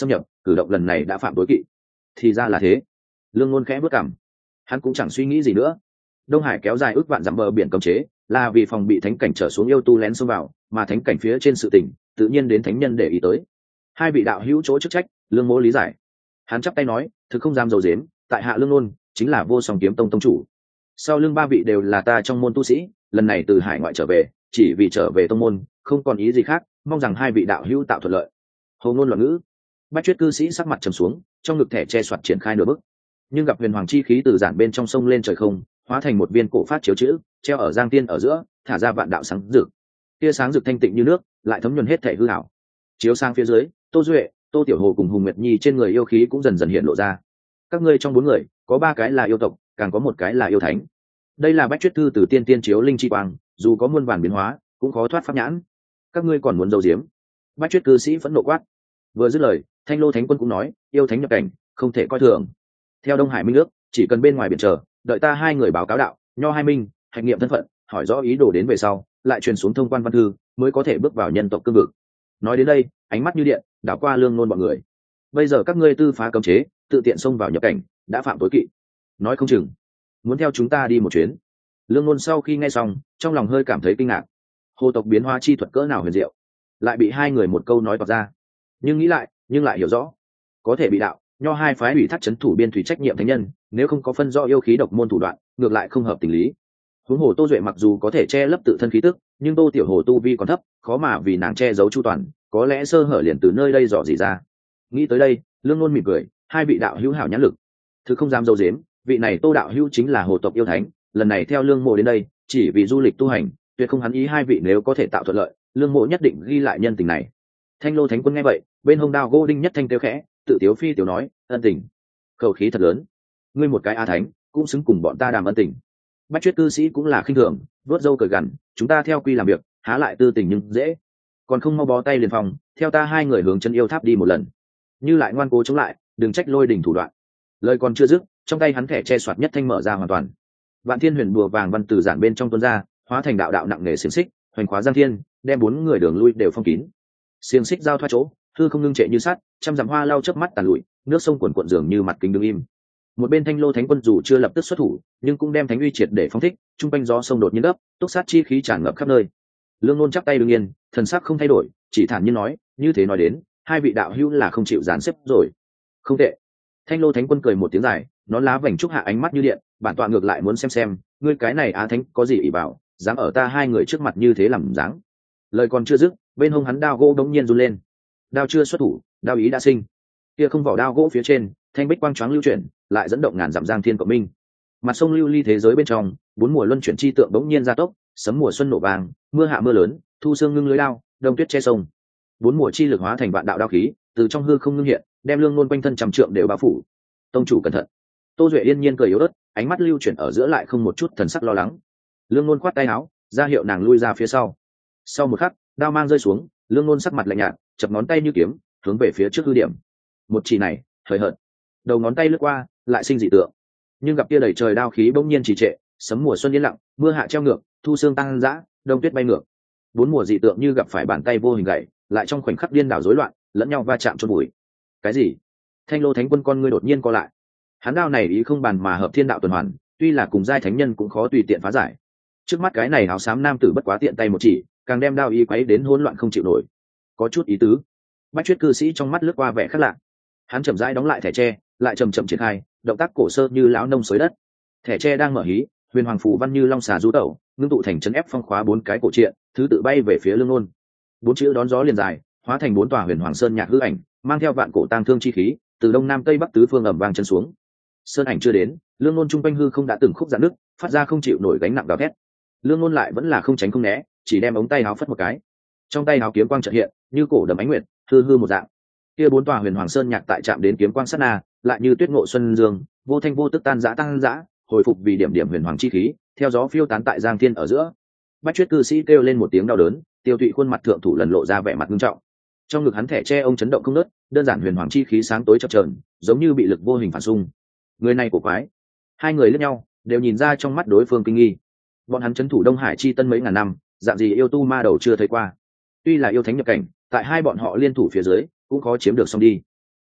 cử động lần này đã phạm tối kỵ. Thì ra là thế. Lương Ngôn khẽ bước cằm, hắn cũng chẳng suy nghĩ gì nữa. Đông Hải kéo dài ước vạn dặm bờ biển cấm chế là vì phòng bị thánh cảnh trở xuống yêu tu lén xông vào, mà thánh cảnh phía trên sự tình tự nhiên đến thánh nhân để ý tới. Hai vị đạo hữu chỗ chức trách, Lương Mỗ lý giải. Hắn chắp tay nói, thực không dám dầu dếm, tại hạ Lương Ngôn chính là Vô Song Kiếm Tông tông chủ. Sau lưng ba vị đều là ta trong môn tu sĩ, lần này từ hải ngoại trở về, chỉ vì trở về tông môn, không còn ý gì khác, mong rằng hai vị đạo hữu tạo thuận lợi. Hồ ngôn loạn ngữ. Bách Chuyết cư sĩ sắc mặt trầm xuống, trong ngực thẻ che soạt triển khai nửa bức, nhưng gặp huyền hoàng chi khí từ giản bên trong sông lên trời không, hóa thành một viên cổ phát chiếu chữ treo ở giang tiên ở giữa, thả ra vạn đạo sáng rực. Tia sáng rực thanh tịnh như nước, lại thấm nhuần hết thể hư ảo. Chiếu sang phía dưới, Tô Duệ, Tô Tiểu Hồ cùng Hùng Nguyệt Nhi trên người yêu khí cũng dần dần hiện lộ ra. Các ngươi trong 4 người, có 3 cái là yêu tộc, càng có 1 cái là yêu thánh. Đây là Bách Chuyết thư từ tiên tiên chiếu linh chi quang, dù có muôn vàn biến hóa, cũng khó thoát pháp nhãn. Các ngươi còn muốn giấu giếm? Bách Chuyết cư sĩ phẫn nộ quát. Vừa dứt lời, Thanh Lô Thánh Quân cũng nói, yêu thánh nhập cảnh, không thể coi thường. Theo Đông Hải Minh Nước, chỉ cần bên ngoài biển chờ, đợi ta 2 người báo cáo đạo, Nho Hai Minh, hạch nghiệm thân phận, hỏi rõ ý đồ đến về sau, lại truyền xuống thông quan văn thư, mới có thể bước vào nhân tộc cương vực. Nói đến đây, ánh mắt như điện, đảo qua Lương Ngôn bọn người. Bây giờ các ngươi tư phá cấm chế, tự tiện xông vào nhập cảnh, đã phạm tối kỵ. Nói không chừng muốn theo chúng ta đi một chuyến. Lương Ngôn sau khi nghe xong, trong lòng hơi cảm thấy kinh ngạc. Hồ tộc biến hóa chi thuật cỡ nào huyền diệu, lại bị 2 người một câu nói toạc ra. Nhưng nghĩ lại, nhưng lại hiểu rõ, có thể bị đạo Nho hai phái ủy thác trấn thủ biên thủy trách nhiệm thánh nhân, nếu không có phân rõ yêu khí độc môn thủ đoạn, ngược lại không hợp tình lý. Huống hồ Tô Duệ mặc dù có thể che lấp tự thân khí tức, nhưng Tô Tiểu Hồ tu vi còn thấp, khó mà vì nàng che giấu chu toàn, có lẽ sơ hở liền từ nơi đây dò dỉ ra. Nghĩ tới đây, Lương Ngôn mỉm cười, hai vị đạo hữu hảo nhãn lực. Thực không dám dâu dếm, vị này Tô đạo hữu chính là hồ tộc yêu thánh, lần này theo Lương Mộ đến đây, chỉ vì du lịch tu hành, tuyệt không hắn ý hai vị nếu có thể tạo thuận lợi, Lương Mộ nhất định ghi lại nhân tình này. Thanh Lô Thánh Quân nghe vậy, bên hông đao gỗ đinh nhất thanh tiêu khẽ, tự tiếu phi tiểu nói, ân tình, khẩu khí thật lớn. Ngươi một cái a thánh, cũng xứng cùng bọn ta đàm ân tình. Bách Chuyết cư sĩ cũng là khinh thường, vớt râu cười gằn, chúng ta theo quy làm việc, há lại tư tình nhưng dễ, còn không mau bó tay liền phòng, theo ta hai người hướng chân yêu tháp đi một lần. Như lại ngoan cố chống lại, đừng trách lôi đỉnh thủ đoạn. Lời còn chưa dứt, trong tay hắn thẻ che soạt nhất thanh mở ra hoàn toàn. Vạn Thiên Huyền bùa vàng văn từ giản bên trong tuôn ra, hóa thành đạo đạo nặng nề xiềng xích, hoành khóa giang thiên, đem 4 người đường lui đều phong kín. Xiềng xích giao thoa chỗ, hư không ngưng trệ như sắt, trăm dặm hoa lau chớp mắt tàn lụi, nước sông cuồn cuộn dường như mặt kính đứng im. Một bên Thanh Lô Thánh Quân dù chưa lập tức xuất thủ, nhưng cũng đem thánh uy triệt để phóng thích, trung quanh gió sông đột nhiên gấp, túc sát chi khí tràn ngập khắp nơi. Lương Ngôn chắp tay đương nhiên, thần sắc không thay đổi, chỉ thản nhiên nói, như thế nói đến, hai vị đạo hữu là không chịu dàn xếp rồi. Không tệ. Thanh Lô Thánh Quân cười một tiếng dài, nón lá vành trúc hạ ánh mắt như điện, bản tọa ngược lại muốn xem, ngươi cái này á thánh có gì ỷ bảo, dám ở ta hai người trước mặt như thế làm dáng. Lời còn chưa dứt, bên hông hắn đao gỗ đống nhiên run lên. Đao chưa xuất thủ, đao ý đã sinh. Kia không vỏ đao gỗ phía trên, thanh bích quang choáng lưu chuyển, lại dẫn động ngàn dặm giang thiên cộng minh. Mặt sông lưu ly thế giới bên trong, 4 mùa luân chuyển chi tượng bỗng nhiên gia tốc, sấm mùa xuân nổ vàng, mưa hạ mưa lớn, thu sương ngưng lưới đao, đông tuyết che sông. 4 mùa chi lực hóa thành vạn đạo đao khí, từ trong hư không ngưng hiện, đem Lương Ngôn quanh thân trăm trượng đều bao phủ. Tông chủ cẩn thận. Tô Duệ yên nhiên cười yếu ớt, ánh mắt lưu chuyển ở giữa lại không một chút thần sắc lo lắng. Lương Ngôn khoát tay áo, ra hiệu nàng lui ra phía sau. Sau một khắc, đao mang rơi xuống, Lương Ngôn sắc mặt lạnh nhạt, chập ngón tay như kiếm, hướng về phía trước hư điểm. Một chỉ này, hời hợt. Đầu ngón tay lướt qua, lại sinh dị tượng. Nhưng gặp kia đầy trời đao khí bỗng nhiên trì trệ, sấm mùa xuân yên lặng, mưa hạ treo ngược, thu sương tăng dã, đông tuyết bay ngược. 4 mùa dị tượng như gặp phải bàn tay vô hình gậy, lại trong khoảnh khắc điên đảo rối loạn, lẫn nhau va chạm chôn bụi. Cái gì? Thanh Lô Thánh Quân con ngươi đột nhiên co lại. Hắn đao này ý không bàn mà hợp thiên đạo tuần hoàn, tuy là cùng giai thánh nhân cũng khó tùy tiện phá giải. Trước mắt cái này áo xám nam tử bất quá tiện tay một chỉ, càng đem đao ý quấy đến hỗn loạn không chịu nổi. Có chút ý tứ. Bách Chuyết cư sĩ trong mắt lướt qua vẻ khác lạ. Hắn chậm rãi đóng lại thẻ tre, lại chậm chậm triển khai, động tác cổ sơ như lão nông xới đất. Thẻ tre đang mở hí, huyền hoàng phù văn như long xà du tẩu, ngưng tụ thành chấn ép phong khóa 4 cái cổ truyện, thứ tự bay về phía Lương Ngôn. 4 chữ đón gió liền dài, hóa thành 4 tòa huyền hoàng sơn nhạc hư ảnh, mang theo vạn cổ tang thương chi khí, từ đông nam tây bắc tứ phương ầm vang chân xuống. Sơn ảnh chưa đến, Lương Ngôn trung quanh hư không đã từng khúc giãn nước, phát ra không chịu nổi gánh nặng gào thét. Lương Ngôn lại vẫn là không tránh không né, chỉ đem ống tay áo phất một cái. Trong tay áo kiếm quang chợt hiện, như cổ đầm ánh nguyệt, hư hư một dạng. Kia 4 tòa huyền hoàng sơn nhạc tại chạm đến kiếm quang sát na, lại như tuyết ngộ xuân dương, vô thanh vô tức tan rã tăng dã, hồi phục vì điểm điểm huyền hoàng chi khí, theo gió phiêu tán tại giang thiên ở giữa. Bách Chuyết cư sĩ kêu lên một tiếng đau đớn, tiêu tụy khuôn mặt thượng thủ lần lộ ra vẻ mặt nghiêm trọng. Trong ngực hắn thẻ tre ông chấn động không ngớt, đơn giản huyền hoàng chi khí sáng tối chập chờn, giống như bị lực vô hình phản xung. Người này của quái. Hai người liếc nhau, đều nhìn ra trong mắt đối phương kinh nghi. Bọn hắn trấn thủ Đông Hải chi tân mấy ngàn năm, dạng gì yêu tu ma đầu chưa thấy qua. Tuy là yêu thánh nhập cảnh, tại hai bọn họ liên thủ phía dưới, cũng khó chiếm được xong đi.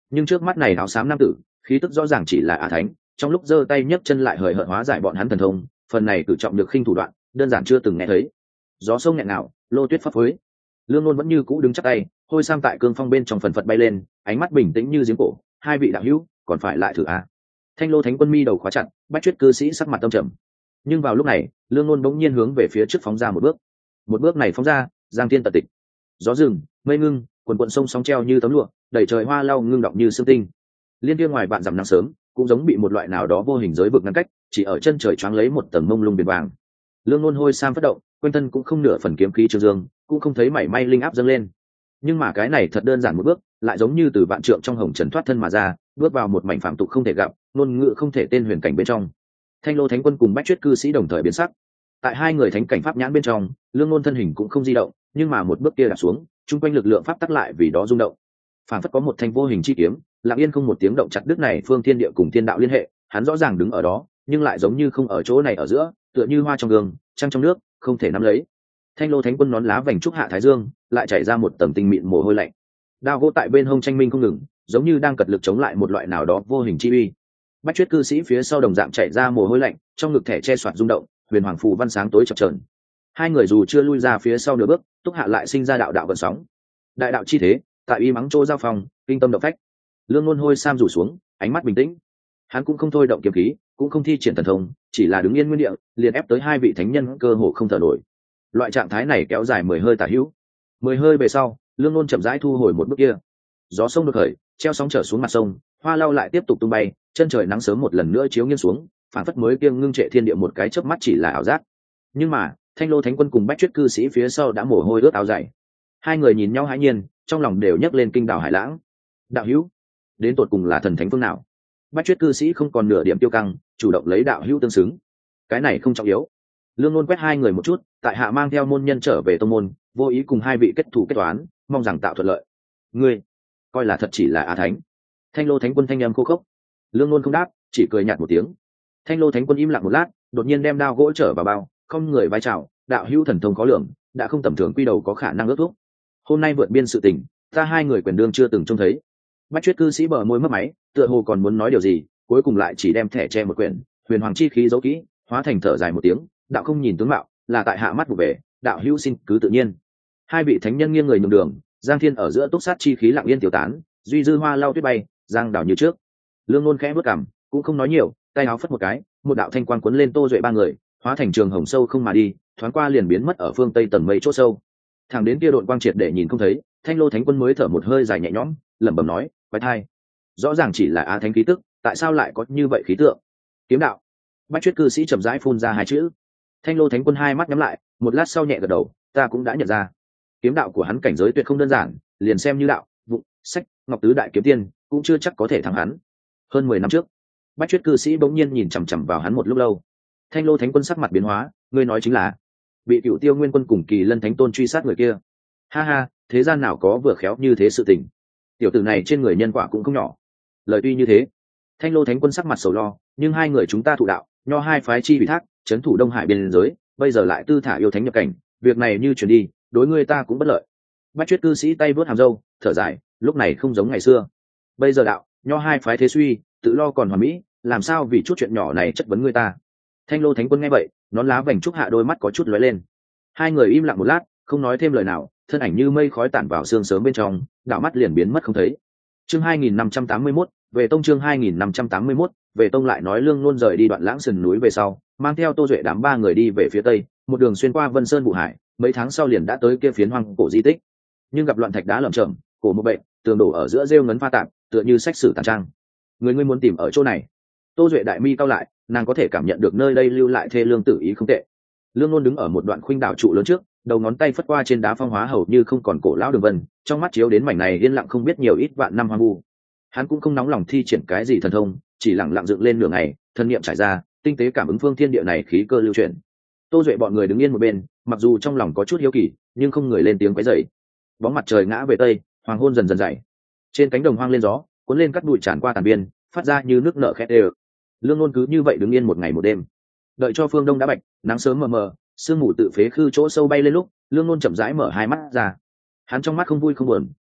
nhưng trước mắt này áo xám nam tử khí tức rõ ràng chỉ là á thánh, trong lúc giơ tay nhấc chân lại hời hợt hóa giải bọn hắn thần thông, phần này cử trọng được khinh thủ đoạn đơn giản chưa từng nghe thấy. Gió sông nghẹn nào, lô tuyết phấp phới, lương nôn vẫn như cũ đứng chắc tay, hôi sam tại cương phong bên trong phần phật bay lên, ánh mắt bình tĩnh như giếng cổ. Hai vị đạo hữu còn phải lại thử à? Thanh lô thánh quân mi đầu khóa chặt, bách chuyết cư sĩ sắc mặt tâm trầm. Nhưng vào lúc này lương nôn bỗng nhiên hướng về phía trước phóng ra một bước này phóng ra, giang thiên tật tịch, gió rừng mây ngưng, quần quận sông sóng treo như tấm lụa, đầy trời hoa lau ngưng động như sương tinh. Liên kia ngoài bạn dặm nắng sớm cũng giống bị một loại nào đó vô hình giới vực ngăn cách, chỉ ở chân trời choáng lấy một tầng mông lung biển vàng. Lương nôn hôi sam phát động, quanh thân cũng không nửa phần kiếm khí trương dương, cũng không thấy mảy may linh áp dâng lên. Nhưng mà cái này thật đơn giản một bước, lại giống như từ vạn trượng trong hồng trần thoát thân mà ra, bước vào một mảnh phạm tục không thể gặp, ngôn ngữ không thể tên huyền cảnh bên trong. Thanh lô thánh quân cùng bách chuyết cư sĩ đồng thời biến sắc. Tại hai người thánh cảnh pháp nhãn bên trong, lương ngôn thân hình cũng không di động, nhưng mà một bước kia đạp xuống, chung quanh lực lượng pháp tắc lại vì đó rung động. Phản phất có một thanh vô hình chi kiếm, lặng yên không một tiếng động chặt đứt này phương thiên địa cùng thiên đạo liên hệ. Hắn rõ ràng đứng ở đó, nhưng lại giống như không ở chỗ này ở giữa, tựa như hoa trong gương, trăng trong nước, không thể nắm lấy. Thanh lô thánh quân nón lá vành trúc hạ thái dương, lại chảy ra một tầng tinh mịn mồ hôi lạnh. Đao gỗ tại bên hông tranh minh không ngừng, giống như đang cật lực chống lại một loại nào đó vô hình chi uy. Bách chuyết cư sĩ phía sau đồng dạng chảy ra mồ hôi lạnh, trong ngực thẻ che soạt rung động, huyền hoàng phù văn sáng tối chập chờn. Hai người dù chưa lui ra phía sau nửa bước, túc hạ lại sinh ra đạo đạo vận sóng. Đại đạo chi thế, tại uy mắng chỗ giao phòng, kinh tâm động phách. Lương ngôn hôi sam rủ xuống, ánh mắt bình tĩnh. Hắn cũng không thôi động kiếm khí, cũng không thi triển thần thông, chỉ là đứng yên nguyên địa, liền ép tới hai vị thánh nhân cơ hồ không thở nổi. Loại trạng thái này kéo dài 10 hơi tả hữu. 10 hơi về sau, lương ngôn chậm rãi thu hồi một bước kia. Gió sông đột khởi, treo sóng trở xuống mặt sông, hoa lau lại tiếp tục tung bay, chân trời nắng sớm một lần nữa chiếu nghiêng xuống, phản phất mới kiêng ngưng trệ thiên địa một cái chớp mắt chỉ là ảo giác. Nhưng mà thanh lô thánh quân cùng bách chuyết cư sĩ phía sau đã mồ hôi ướt áo dày. Hai người nhìn nhau hãi nhiên, trong lòng đều nhấc lên kinh đảo hải lãng. Đạo hữu, đến tột cùng là thần thánh phương nào? Bách chuyết cư sĩ không còn nửa điểm tiêu căng, chủ động lấy đạo hữu tương xứng. Cái này không trọng yếu. Lương ngôn quét hai người một chút, tại hạ mang theo môn nhân trở về tông môn, vô ý cùng hai vị kết thù kết toán, mong rằng tạo thuận lợi. Ngươi coi là thật chỉ là á thánh? Thanh lô thánh quân thanh âm khô khốc. Lương ngôn không đáp, chỉ cười nhạt một tiếng. Thanh lô thánh quân im lặng một lát, đột nhiên đem đao gỗ trở vào bao, không người vai chào, đạo hữu thần thông khó lường, đã không tầm thường quy đầu có khả năng ước thúc. Hôm nay vượt biên sự tình, ta hai người quyền đương chưa từng trông thấy. Bách chuyết cư sĩ bờ môi mấp máy, tựa hồ còn muốn nói điều gì, cuối cùng lại chỉ đem thẻ che một quyển, huyền hoàng chi khí giấu kỹ, hóa thành thở dài một tiếng, đạo không nhìn tướng mạo, là tại hạ mắt vụ về, đạo hữu xin cứ tự nhiên. Hai vị thánh nhân nghiêng người nhường đường, giang thiên ở giữa túc sát chi khí lặng yên tiêu tán, duy dư hoa lau tuyết bay, giang đảo như trước. Lương ngôn khẽ bước cằm, cũng không nói nhiều, tay áo phất một cái, một đạo thanh quang cuốn lên Tô Duệ ba người, hóa thành trường hồng sâu không mà đi, thoáng qua liền biến mất ở phương tây tầng mây chỗ sâu. Thẳng đến kia độn quang triệt để nhìn không thấy, thanh lô thánh quân mới thở một hơi dài nhẹ nhõm, lẩm bẩm nói, quái thai, rõ ràng chỉ là á thánh khí tức, tại sao lại có như vậy khí tượng? Kiếm đạo. Bách chuyết cư sĩ chậm rãi phun ra hai chữ. Thanh lô thánh quân hai mắt nhắm lại, một lát sau nhẹ gật đầu, ta cũng đã nhận ra. Kiếm đạo của hắn cảnh giới tuyệt không đơn giản, liền xem như đạo, vụ, sách, ngọc tứ đại kiếm tiên, cũng chưa chắc có thể thắng hắn. Hơn 10 năm trước, bách chuyết cư sĩ bỗng nhiên nhìn chằm chằm vào hắn một lúc lâu. Thanh lô thánh quân sắc mặt biến hóa, ngươi nói chính là bị Cựu Tiêu Nguyên quân cùng Kỳ Lân Thánh Tôn truy sát người kia? Ha ha, thế gian nào có vừa khéo như thế sự tình. Tiểu tử này trên người nhân quả cũng không nhỏ. Lời tuy như thế, thanh lô thánh quân sắc mặt sầu lo, nhưng hai người chúng ta thụ đạo, nho hai phái chi ủy thác, trấn thủ Đông Hải biên giới, bây giờ lại tư thả yêu thánh nhập cảnh, việc này như chuyển đi, đối ngươi ta cũng bất lợi. Bách chuyết cư sĩ tay vớt hàm râu, thở dài, lúc này không giống ngày xưa. Bây giờ đạo, nho hai phái thế suy, tự lo còn hoàn mỹ, làm sao vì chút chuyện nhỏ này chất vấn ngươi ta? Thanh lô thánh quân nghe vậy, nón lá vành trúc hạ đôi mắt có chút lóe lên. Hai người im lặng một lát, không nói thêm lời nào, thân ảnh như mây khói tản vào sương sớm bên trong, đạo mắt liền biến mất không thấy. Chương 2581, về tông. Chương 2581, về tông. Lại nói Lương Nôn rời đi Đoạn Lãng sườn núi về sau, mang theo Tô Duệ đám ba người đi về phía tây, một đường xuyên qua Vân Sơn Vũ Hải, mấy tháng sau liền đã tới kia phiến hoang cổ di tích. Nhưng gặp loạn thạch đá lởm chởm, cổ một bệnh, tường đổ ở giữa rêu ngấn pha tạp, tựa như sách sử tàn trang. Ngươi muốn tìm ở chỗ này? Tô Duệ đại mi cao lại, nàng có thể cảm nhận được nơi đây lưu lại thê lương tử ý không tệ. Lương Nôn đứng ở một đoạn khuynh đảo trụ lớn trước, đầu ngón tay phất qua trên đá phong hóa hầu như không còn cổ lão đường vân, trong mắt chiếu đến mảnh này yên lặng không biết nhiều ít vạn năm hoang vu. Hắn cũng không nóng lòng thi triển cái gì thần thông, chỉ lặng lặng dựng lên nửa ngày, thân niệm trải ra, tinh tế cảm ứng phương thiên địa này khí cơ lưu chuyển. Tô Duệ bọn người đứng yên một bên, mặc dù trong lòng có chút hiếu kỳ, nhưng không người lên tiếng quấy rầy. Bóng mặt trời ngã về tây, hoàng hôn dần dần dậy. Trên cánh đồng hoang lên gió, cuốn lên cắt bụi tràn qua tàn biên, phát ra như nước nở khét đều. Lương Nôn cứ như vậy đứng yên một ngày một đêm, đợi cho phương đông đã bạch, nắng sớm mờ mờ, sương mù tự phế khư chỗ sâu bay lên lúc, Lương Nôn chậm rãi mở hai mắt ra. Hắn trong mắt không vui không buồn,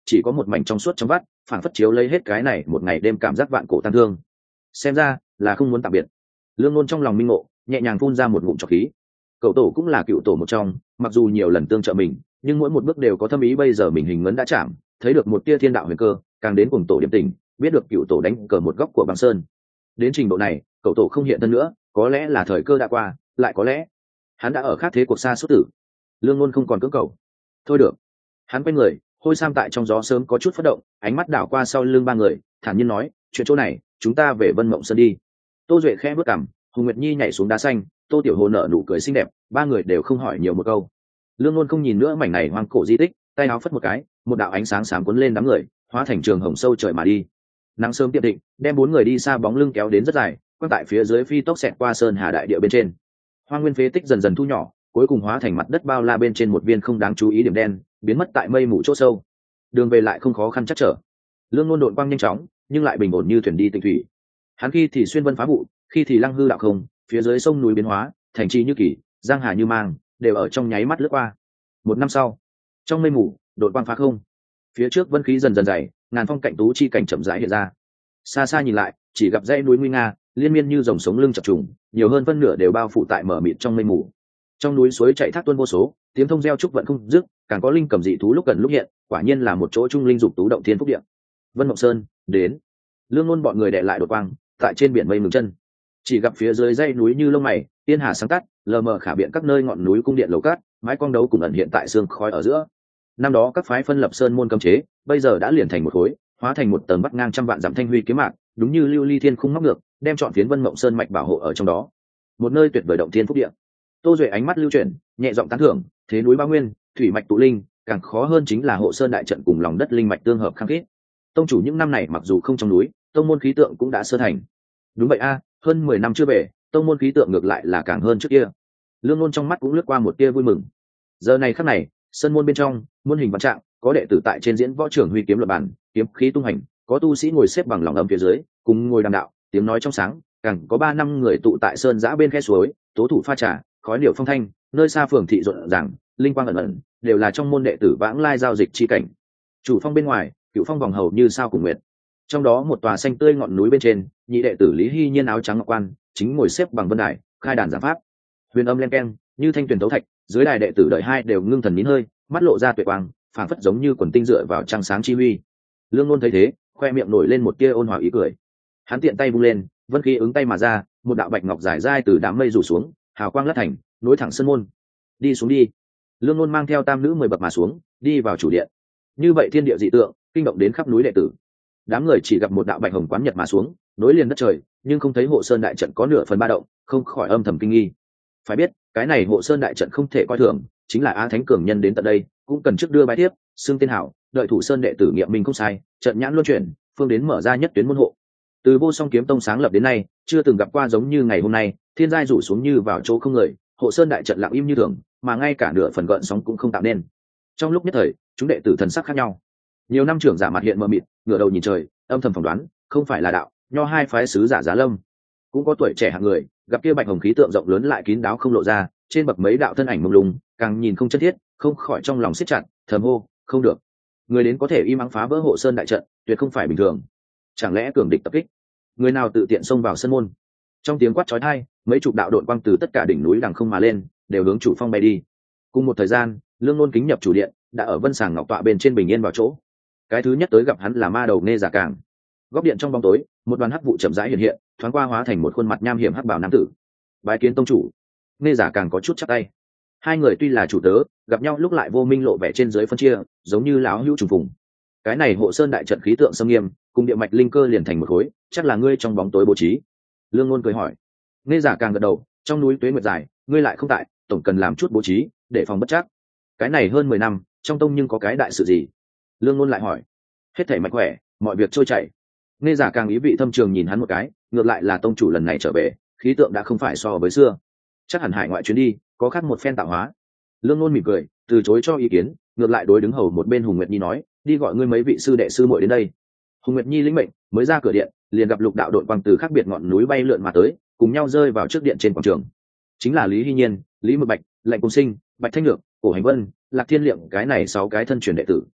chỉ có một mảnh trong suốt trong vắt, phảng phất chiếu lấy hết cái này một ngày đêm cảm giác vạn cổ tăng thương. Xem ra là không muốn tạm biệt. Lương Nôn trong lòng minh ngộ, nhẹ nhàng phun ra một ngụm trọc khí. Cậu tổ cũng là cựu tổ một trong, mặc dù nhiều lần tương trợ mình, nhưng mỗi một bước đều có thâm ý. Bây giờ mình hình ngấn đã chạm, thấy được một tia thiên đạo huyền cơ, càng đến cùng tổ điểm tình, biết được cựu tổ đánh cờ một góc của băng sơn. Đến trình độ này, cậu tổ không hiện thân nữa, có lẽ là thời cơ đã qua, lại có lẽ hắn đã ở khác thế cuộc xa suốt tử. Lương Nôn không còn cưỡng cầu. Thôi được. Hắn quay người, hôi sam tại trong gió sớm có chút phất động, ánh mắt đảo qua sau lưng ba người, thản nhiên nói, chuyện chỗ này chúng ta về Vân Mộng Sơn đi. Tô Duệ khẽ bước cằm, Hùng Nguyệt Nhi nhảy xuống đá xanh, Tô Tiểu Hồ nở nụ cười xinh đẹp, ba người đều không hỏi nhiều một câu. Lương Nôn không nhìn nữa mảnh này hoang cổ di tích, tay áo phất một cái, một đạo ánh sáng xám cuốn lên đám người, hóa thành trường hồng sâu trời mà đi. Nắng sớm tiệm thịnh, đem bốn người đi xa bóng lưng kéo đến rất dài, quang tại phía dưới phi tốc xẹt qua sơn hà đại địa bên trên. Hoang nguyên phế tích dần dần thu nhỏ, cuối cùng hóa thành mặt đất bao la bên trên một viên không đáng chú ý điểm đen, biến mất tại mây mù chỗ sâu. Đường về lại không khó khăn chắc trở. Lương Nôn độn quang nhanh chóng, nhưng lại bình ổn như thuyền đi tịnh thủy. Hắn khi thì xuyên vân phá vụ, khi thì lăng hư đạo không, phía dưới sông núi biến hóa, thành trì như kỳ, giang hà như mang, đều ở trong nháy mắt lướt qua. Một năm sau, trong mây mù, đột quang phá không, phía trước vân khí dần dần dày, ngàn phong cạnh tú chi cảnh chậm rãi hiện ra. Xa xa nhìn lại, chỉ gặp dãy núi nguy nga, liên miên như dòng sống lưng chập trùng, nhiều hơn phân nửa đều bao phủ tại mở mịt trong mây mù. Trong núi suối chảy thác tuôn vô số, tiếng thông reo trúc vẫn không dứt, càng có linh cầm dị thú lúc gần lúc hiện, quả nhiên là một chỗ trung linh dục tú động thiên phúc địa. Vân Mộng Sơn đến. Lương Nôn bọn người đệ lại đột quang, tại trên biển mây ngừng chân. Chỉ gặp phía dưới dãy núi như lông mày, tiên hà sáng tắt, lờ mờ khả biện các nơi ngọn núi cung điện lầu cát, mái cong đấu cùng ẩn hiện tại sương khói ở giữa. Năm đó các phái phân lập sơn môn cấm chế, bây giờ đã liền thành một khối, hóa thành một tầng bắt ngang trăm vạn dặm thanh huy kiếm mạc, đúng như lưu ly thiên khung ngóc ngược, đem trọn phiến Vân Mộng Sơn mạch bảo hộ ở trong đó. Một nơi tuyệt vời động thiên phúc địa. Tô Duệ ánh mắt lưu chuyển, nhẹ giọng tán thưởng, thế núi bao nguyên, thủy mạch tụ linh, càng khó hơn chính là hộ sơn đại trận cùng lòng đất linh mạch tương hợp khăng khít. Tông chủ những năm này mặc dù không trong núi, tông môn khí tượng cũng đã sơ thành. Đúng vậy a, hơn 10 năm chưa về, tông môn khí tượng ngược lại là càng hơn trước kia. Lương Nôn trong mắt cũng lướt qua một tia vui mừng. Giờ này khắc này, sân môn bên trong, môn hình văn trạng, có đệ tử tại trên diễn võ trường huy kiếm luật bản, kiếm khí tung hành, có tu sĩ ngồi xếp bằng lòng ấm phía dưới, cùng ngồi đàm đạo, tiếng nói trong sáng, càng có 3 năm người tụ tại sơn giã bên khe suối, tố thủ pha trà, khói điệu phong thanh, nơi xa phường thị rộn ràng, linh quang ẩn ẩn, đều là trong môn đệ tử vãng lai giao dịch chi cảnh. Chủ phong bên ngoài, cựu phong vòng hầu như sao cùng nguyệt. Trong đó một tòa xanh tươi ngọn núi bên trên, nhị đệ tử Lý Hy Nhiên áo trắng ngọc quan, chính ngồi xếp bằng vân đài, khai đàn giảng pháp. Huyền âm len keng, như thanh tuyển tấu thạch, dưới đài đệ tử đợi hai đều ngưng thần nín hơi, mắt lộ ra tuệ quang, phảng phất giống như quần tinh dựa vào trăng sáng chi huy. Lương Nôn thấy thế, khoe miệng nổi lên một tia ôn hòa ý cười. Hắn tiện tay vung lên, vân khí ứng tay mà ra, một đạo bạch ngọc dài dai từ đám mây rủ xuống, hào quang lát thành, nối thẳng sân môn. Đi xuống đi. Lương Nôn mang theo tam nữ 10 bậc mà xuống, đi vào chủ điện. Như vậy thiên địa dị tượng, kinh động đến khắp núi đệ tử. Đám người chỉ gặp một đạo bạch hồng quán nhật mà xuống, nối liền đất trời, nhưng không thấy hộ sơn đại trận có nửa phần ba động, không khỏi âm thầm kinh nghi. Phải biết, cái này hộ sơn đại trận không thể coi thường, chính là Á Thánh cường nhân đến tận đây, cũng cần trước đưa bái tiếp, xưng tên hảo, đợi thủ sơn đệ tử nghiệm minh không sai, trận nhãn luân chuyển, phương đến mở ra nhất tuyến môn hộ. Từ Vô Song kiếm tông sáng lập đến nay, chưa từng gặp qua giống như ngày hôm nay, thiên giai rủ xuống như vào chỗ không người, hộ sơn đại trận lặng im như thường, mà ngay cả nửa phần gợn sóng cũng không tạo nên. Trong lúc nhất thời, chúng đệ tử thần sắc khác nhau. Nhiều năm trưởng giả mặt hiện mờ mịt, ngửa đầu nhìn trời, âm thầm phỏng đoán, không phải là đạo, nho hai phái sứ giả Giá Lâm. Cũng có tuổi trẻ hạng người, gặp kia bạch hồng khí tượng rộng lớn lại kín đáo không lộ ra, trên bậc mấy đạo thân ảnh mông lung, càng nhìn không chân thiết, không khỏi trong lòng siết chặt, thầm hô, không được. Người đến có thể im ắng phá vỡ hộ sơn đại trận, tuyệt không phải bình thường. Chẳng lẽ cường địch tập kích? Người nào tự tiện xông vào sân môn? Trong tiếng quát chói tai, mấy chục đạo đội quang từ tất cả đỉnh núi đằng không mà lên, đều hướng chủ phong bay đi. Cùng một thời gian, Lương Nôn kính nhập chủ điện, đã ở vân sàng ngọc tọa bên trên bình yên vào chỗ. Cái thứ nhất tới gặp hắn là ma đầu Nghe Giả Càng. Góc điện trong bóng tối, một đoàn hắc vụ chậm rãi hiện hiện, thoáng qua hóa thành một khuôn mặt nham hiểm hắc bảo nam tử. Bái kiến tông chủ. Nghe Giả Càng có chút chắp tay. Hai người tuy là chủ tớ, gặp nhau lúc lại vô minh lộ vẻ trên dưới phân chia, giống như láo hữu trùng phùng. Cái này hộ sơn đại trận khí tượng sâm nghiêm, cùng địa mạch linh cơ liền thành một khối, chắc là ngươi trong bóng tối bố trí. Lương Nôn cười hỏi. Nghe Giả Càng gật đầu, trong núi tuế nguyệt dài, ngươi lại không tại, tổng cần làm chút bố trí, để phòng bất trắc. Cái này hơn 10 năm, trong tông nhưng có cái đại sự gì? Lương Nôn lại hỏi. Hết thảy mạnh khỏe, mọi việc trôi chảy. Nghe Giả Càng ý vị thâm trường nhìn hắn một cái, ngược lại là tông chủ lần này trở về, khí tượng đã không phải so với xưa, chắc hẳn hải ngoại chuyến đi có khác một phen tạo hóa. Lương Nôn mỉm cười, từ chối cho ý kiến, ngược lại đối đứng hầu một bên Hùng Nguyệt Nhi nói, đi gọi ngươi mấy vị sư đệ sư muội đến đây. Hùng Nguyệt Nhi lĩnh mệnh, mới ra cửa điện, liền gặp lục đạo đội quang từ khác biệt ngọn núi bay lượn mà tới, cùng nhau rơi vào trước điện trên quảng trường. Chính là Lý Hy Nhiên, Lý Mực Bạch, Lệnh Cung Sinh, Bạch Thanh Nhược, Cổ Hành Vân, Lạc Thiên Liệm, cái này 6 cái thân truyền đệ tử.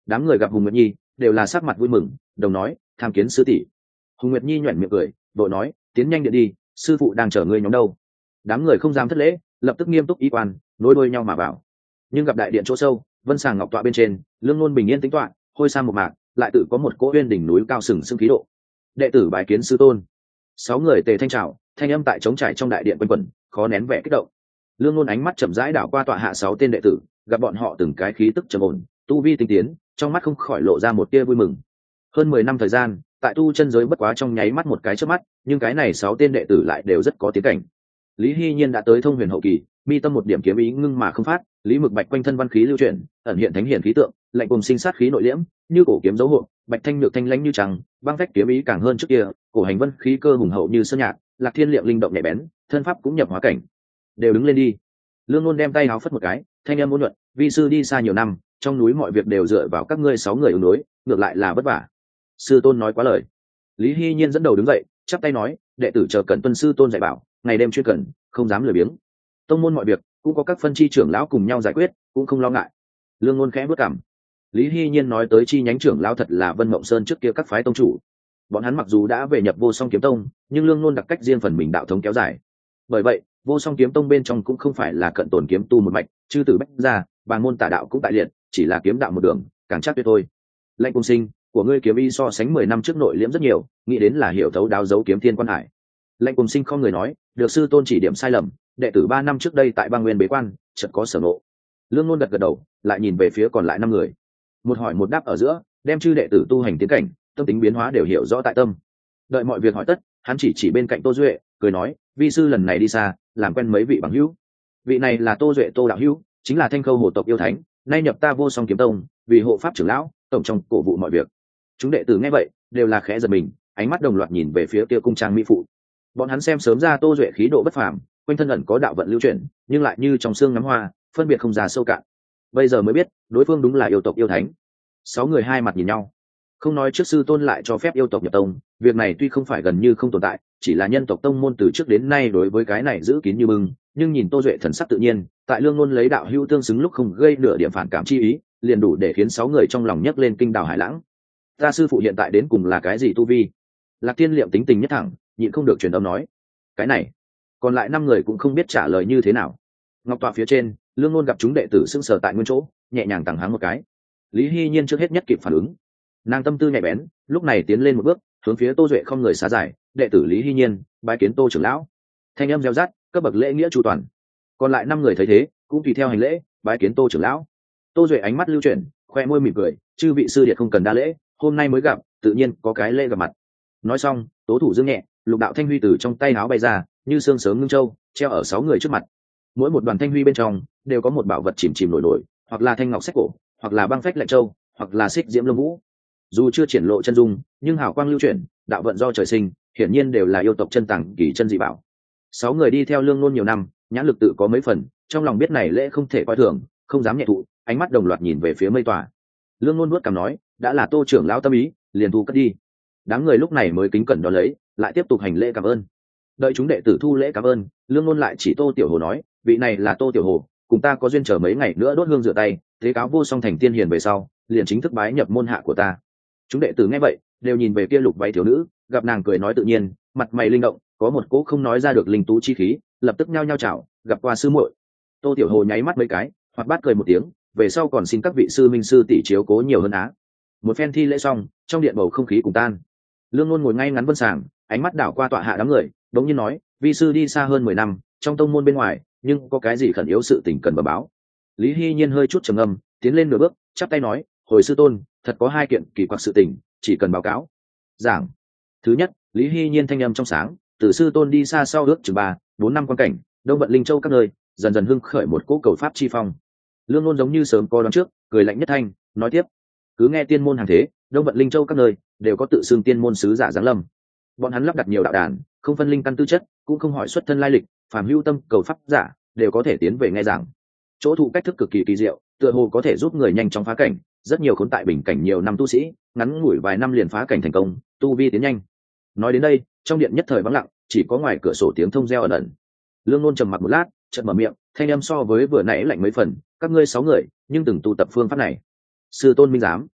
Đám người gặp Hùng Nguyệt Nhi đều là sắc mặt vui mừng, đồng nói tham kiến sư tỷ. Hùng Nguyệt Nhi nhoẻn miệng cười vội nói tiến nhanh điện đi, sư phụ đang chờ ngươi nhóm đâu. Đám người không dám thất lễ, lập tức nghiêm túc y quan nối đuôi nhau mà vào. Nhưng gặp đại điện chỗ sâu, vân sàng ngọc tọa bên trên, lương ngôn bình yên tĩnh tọa, hôi sang một mạc, lại tự có một cỗ uyên đỉnh núi cao sừng sững khí độ. Đệ tử bái kiến sư tôn. 6 người tề thanh trào, thanh âm tại trống trải trong đại điện quanh quẩn, khó nén vẻ kích động. Lương ngôn ánh mắt chậm rãi đảo qua tọa hạ 6 tên đệ tử, gặp bọn họ từng cái khí tức trầm ổn, tu vi tinh tiến, trong mắt không khỏi lộ ra một tia vui mừng. Hơn 10 năm thời gian, tại tu chân giới bất quá trong nháy mắt một cái chớp mắt, nhưng cái này 6 tên đệ tử lại đều rất có tiến cảnh. Lý Hy Nhiên đã tới thông huyền hậu kỳ, mi tâm một điểm kiếm ý ngưng mà không phát, Lý Mực Bạch quanh thân văn khí lưu chuyển, ẩn hiện thánh hiển khí tượng, lạnh cùng sinh sát khí nội liễm, như cổ kiếm dấu hộ, Bạch Thanh nhược thanh lãnh như trăng, băng phách kiếm ý càng hơn trước kia, cổ hành vân khí cơ hùng hậu như sơn nhạc, Lạc Thiên liệm linh động nhẹ bén, thân pháp cũng nhập hóa cảnh. Đều đứng lên đi. Lương Nôn đem tay áo phất một cái, thanh âm ôn nhuận, vi sư đi xa nhiều năm, trong núi mọi việc đều dựa vào các ngươi 6 người ứng đối, ngược lại là vất vả. Sư tôn nói quá lời. Lý Hy Nhiên dẫn đầu đứng dậy, chắp tay nói, đệ tử chờ cẩn tuân sư tôn dạy bảo, ngày đêm chuyên cần, không dám lười biếng. Tông môn mọi việc cũng có các phân chi trưởng lão cùng nhau giải quyết, cũng không lo ngại. Lương Nôn khẽ bước cằm. Lý Hy Nhiên nói tới chi nhánh trưởng lão thật là Vân Mộng Sơn trước kia các phái tông chủ. Bọn hắn mặc dù đã về nhập Vô Song Kiếm Tông, nhưng Lương Nôn đặc cách riêng phần mình đạo thống kéo dài. Bởi vậy, Vô Song Kiếm Tông bên trong cũng không phải là cận tồn kiếm tu một mạch, chư tử bách gia, bàn môn tả đạo cũng tại liệt, chỉ là kiếm đạo một đường, càng chắc tuyệt thôi. Lệnh Cung Sinh, của ngươi kiếm y so sánh 10 năm trước nội liễm rất nhiều, nghĩ đến là hiểu thấu đáo dấu kiếm thiên quan hải. Lệnh Cung Sinh không người nói, được sư tôn chỉ điểm sai lầm, đệ tử 3 năm trước đây tại băng nguyên bế quan, chợt có sở ngộ. Lương Nôn gật gật đầu, lại nhìn về phía còn lại 5 người. Một hỏi một đáp ở giữa, đem chư đệ tử tu hành tiến cảnh, tâm tính biến hóa đều hiểu rõ tại tâm. Đợi mọi việc hỏi tất, hắn chỉ bên cạnh Tô Duệ, cười nói, vi sư lần này đi xa, làm quen mấy vị bằng hữu. Vị này là Tô Duệ Tô đạo hữu, chính là Thanh Khâu hồ tộc yêu thánh, nay nhập ta Vô Song Kiếm Tông, vì hộ pháp trưởng lão, tổng trong cổ vụ mọi việc. Chúng đệ tử nghe vậy, đều là khẽ giật mình, ánh mắt đồng loạt nhìn về phía kia cung trang mỹ phụ. Bọn hắn xem sớm ra Tô Duệ khí độ bất phàm, quanh thân ẩn có đạo vận lưu chuyển, nhưng lại như trong xương ngắm hoa, phân biệt không ra sâu cạn. Bây giờ mới biết, đối phương đúng là yêu tộc yêu thánh. 6 người hai mặt nhìn nhau. Không nói trước sư tôn lại cho phép yêu tộc nhập tông, việc này tuy không phải gần như không tồn tại, chỉ là nhân tộc tông môn từ trước đến nay đối với cái này giữ kín như bưng, nhưng nhìn Tô Duệ thần sắc tự nhiên, tại Lương Nôn lấy đạo hữu tương xứng lúc không gây nửa điểm phản cảm chi ý, liền đủ để khiến 6 người trong lòng nhấc lên kinh đào hải lãng. Ta sư phụ hiện tại đến cùng là cái gì tu vi? Lạc Thiên Liệm tính tình nhất thẳng, nhịn không được truyền âm nói. Cái này, còn lại 5 người cũng không biết trả lời như thế nào. Ngọc tọa phía trên, Lương Nôn gặp chúng đệ tử sững sờ tại nguyên chỗ, nhẹ nhàng tằng hắng một cái. Lý Hy Nhiên trước hết nhất kịp phản ứng, nàng tâm tư nhạy bén, lúc này tiến lên một bước, hướng phía Tô Duệ không người xá giải, đệ tử Lý Hy Nhiên bái kiến Tô trưởng lão. Thanh âm reo rát, cấp bậc lễ nghĩa chu toàn. Còn lại 5 người thấy thế, cũng tùy theo hành lễ, bái kiến Tô trưởng lão. Tô Duệ ánh mắt lưu chuyển, khoe môi mỉm cười, chư vị sư điệt không cần đa lễ, hôm nay mới gặp, tự nhiên có cái lễ gặp mặt. Nói xong, tố thủ dương nhẹ, lục đạo thanh huy từ trong tay áo bay ra, như sương sớm ngưng châu, treo ở 6 người trước mặt. Mỗi một đoàn thanh huy bên trong đều có một bảo vật chìm chìm nổi nổi, hoặc là thanh ngọc sách cổ, hoặc là băng phách lạnh châu, hoặc là xích diễm lông vũ. Dù chưa triển lộ chân dung, nhưng hào quang lưu chuyển, đạo vận do trời sinh, hiển nhiên đều là yêu tộc chân tàng kỳ chân dị bảo. 6 người đi theo Lương Nôn nhiều năm, nhãn lực tự có mấy phần, trong lòng biết này lễ không thể coi thường, không dám nhẹ thụ, ánh mắt đồng loạt nhìn về phía mây tòa. Lương Nôn nuốt cằm nói, đã là Tô trưởng lão tâm ý, liền thu cất đi. Đám người lúc này mới kính cẩn đón lấy, lại tiếp tục hành lễ cảm ơn. Đợi chúng đệ tử thu lễ cảm ơn, Lương Nôn lại chỉ Tô Tiểu Hồ nói, vị này là Tô Tiểu Hồ, cùng ta có duyên chờ mấy ngày nữa đốt hương rửa tay, thế cáo Vô Song thành tiên hiền về sau, liền chính thức bái nhập môn hạ của ta. Chúng đệ tử nghe vậy, đều nhìn về kia lục váy thiếu nữ, gặp nàng cười nói tự nhiên, mặt mày linh động, có một cỗ không nói ra được linh tú chi khí, lập tức nhao nhao chào, gặp qua sư muội. Tô Tiểu Hồ nháy mắt mấy cái, hoạt bát cười một tiếng, về sau còn xin các vị sư minh sư tỷ chiếu cố nhiều hơn á. Một phen thi lễ xong, trong điện bầu không khí cùng tan. Lương Nôn ngồi ngay ngắn vân sàng, ánh mắt đảo qua tọa hạ đám người, đống nhiên nói, vi sư đi xa hơn 10 năm, trong tông môn bên ngoài, nhưng có cái gì khẩn yếu sự tình cần bẩm báo. Lý Hy Nhiên hơi chút trầm ngâm, tiến lên nửa bước, chắp tay nói, hồi sư tôn, thật có 2 kiện kỳ quặc sự tình, chỉ cần báo cáo. Giảng. Thứ nhất, Lý Hy Nhiên thanh âm trong sáng, từ sư tôn đi xa sau ước chừng 3-4 năm quan cảnh, đông vận linh châu các nơi, dần dần hưng khởi một cỗ cầu pháp chi phong. Lương Nôn giống như sớm có đoán trước, cười lạnh nhất thanh, nói tiếp, cứ nghe tiên môn hàng thế, đông vận linh châu các nơi đều có tự xưng tiên môn sứ giả giáng lâm. Bọn hắn lắp đặt nhiều đạo đàn, không phân linh căn tư chất, cũng không hỏi xuất thân lai lịch, phàm hữu tâm cầu pháp giả đều có thể tiến về nghe giảng. Chỗ thụ cách thức cực kỳ kỳ diệu, tựa hồ có thể giúp người nhanh chóng phá cảnh, rất nhiều khốn tại bình cảnh nhiều năm tu sĩ, ngắn ngủi vài năm liền phá cảnh thành công, tu vi tiến nhanh. Nói đến đây, trong điện nhất thời vắng lặng, chỉ có ngoài cửa sổ tiếng thông reo ẩn ẩn. Lương Nôn trầm mặc một lát, chợt mở miệng, thanh âm so với vừa nãy lạnh mấy phần, các ngươi 6 người, nhưng từng tu tập phương pháp này. Sư tôn minh giám.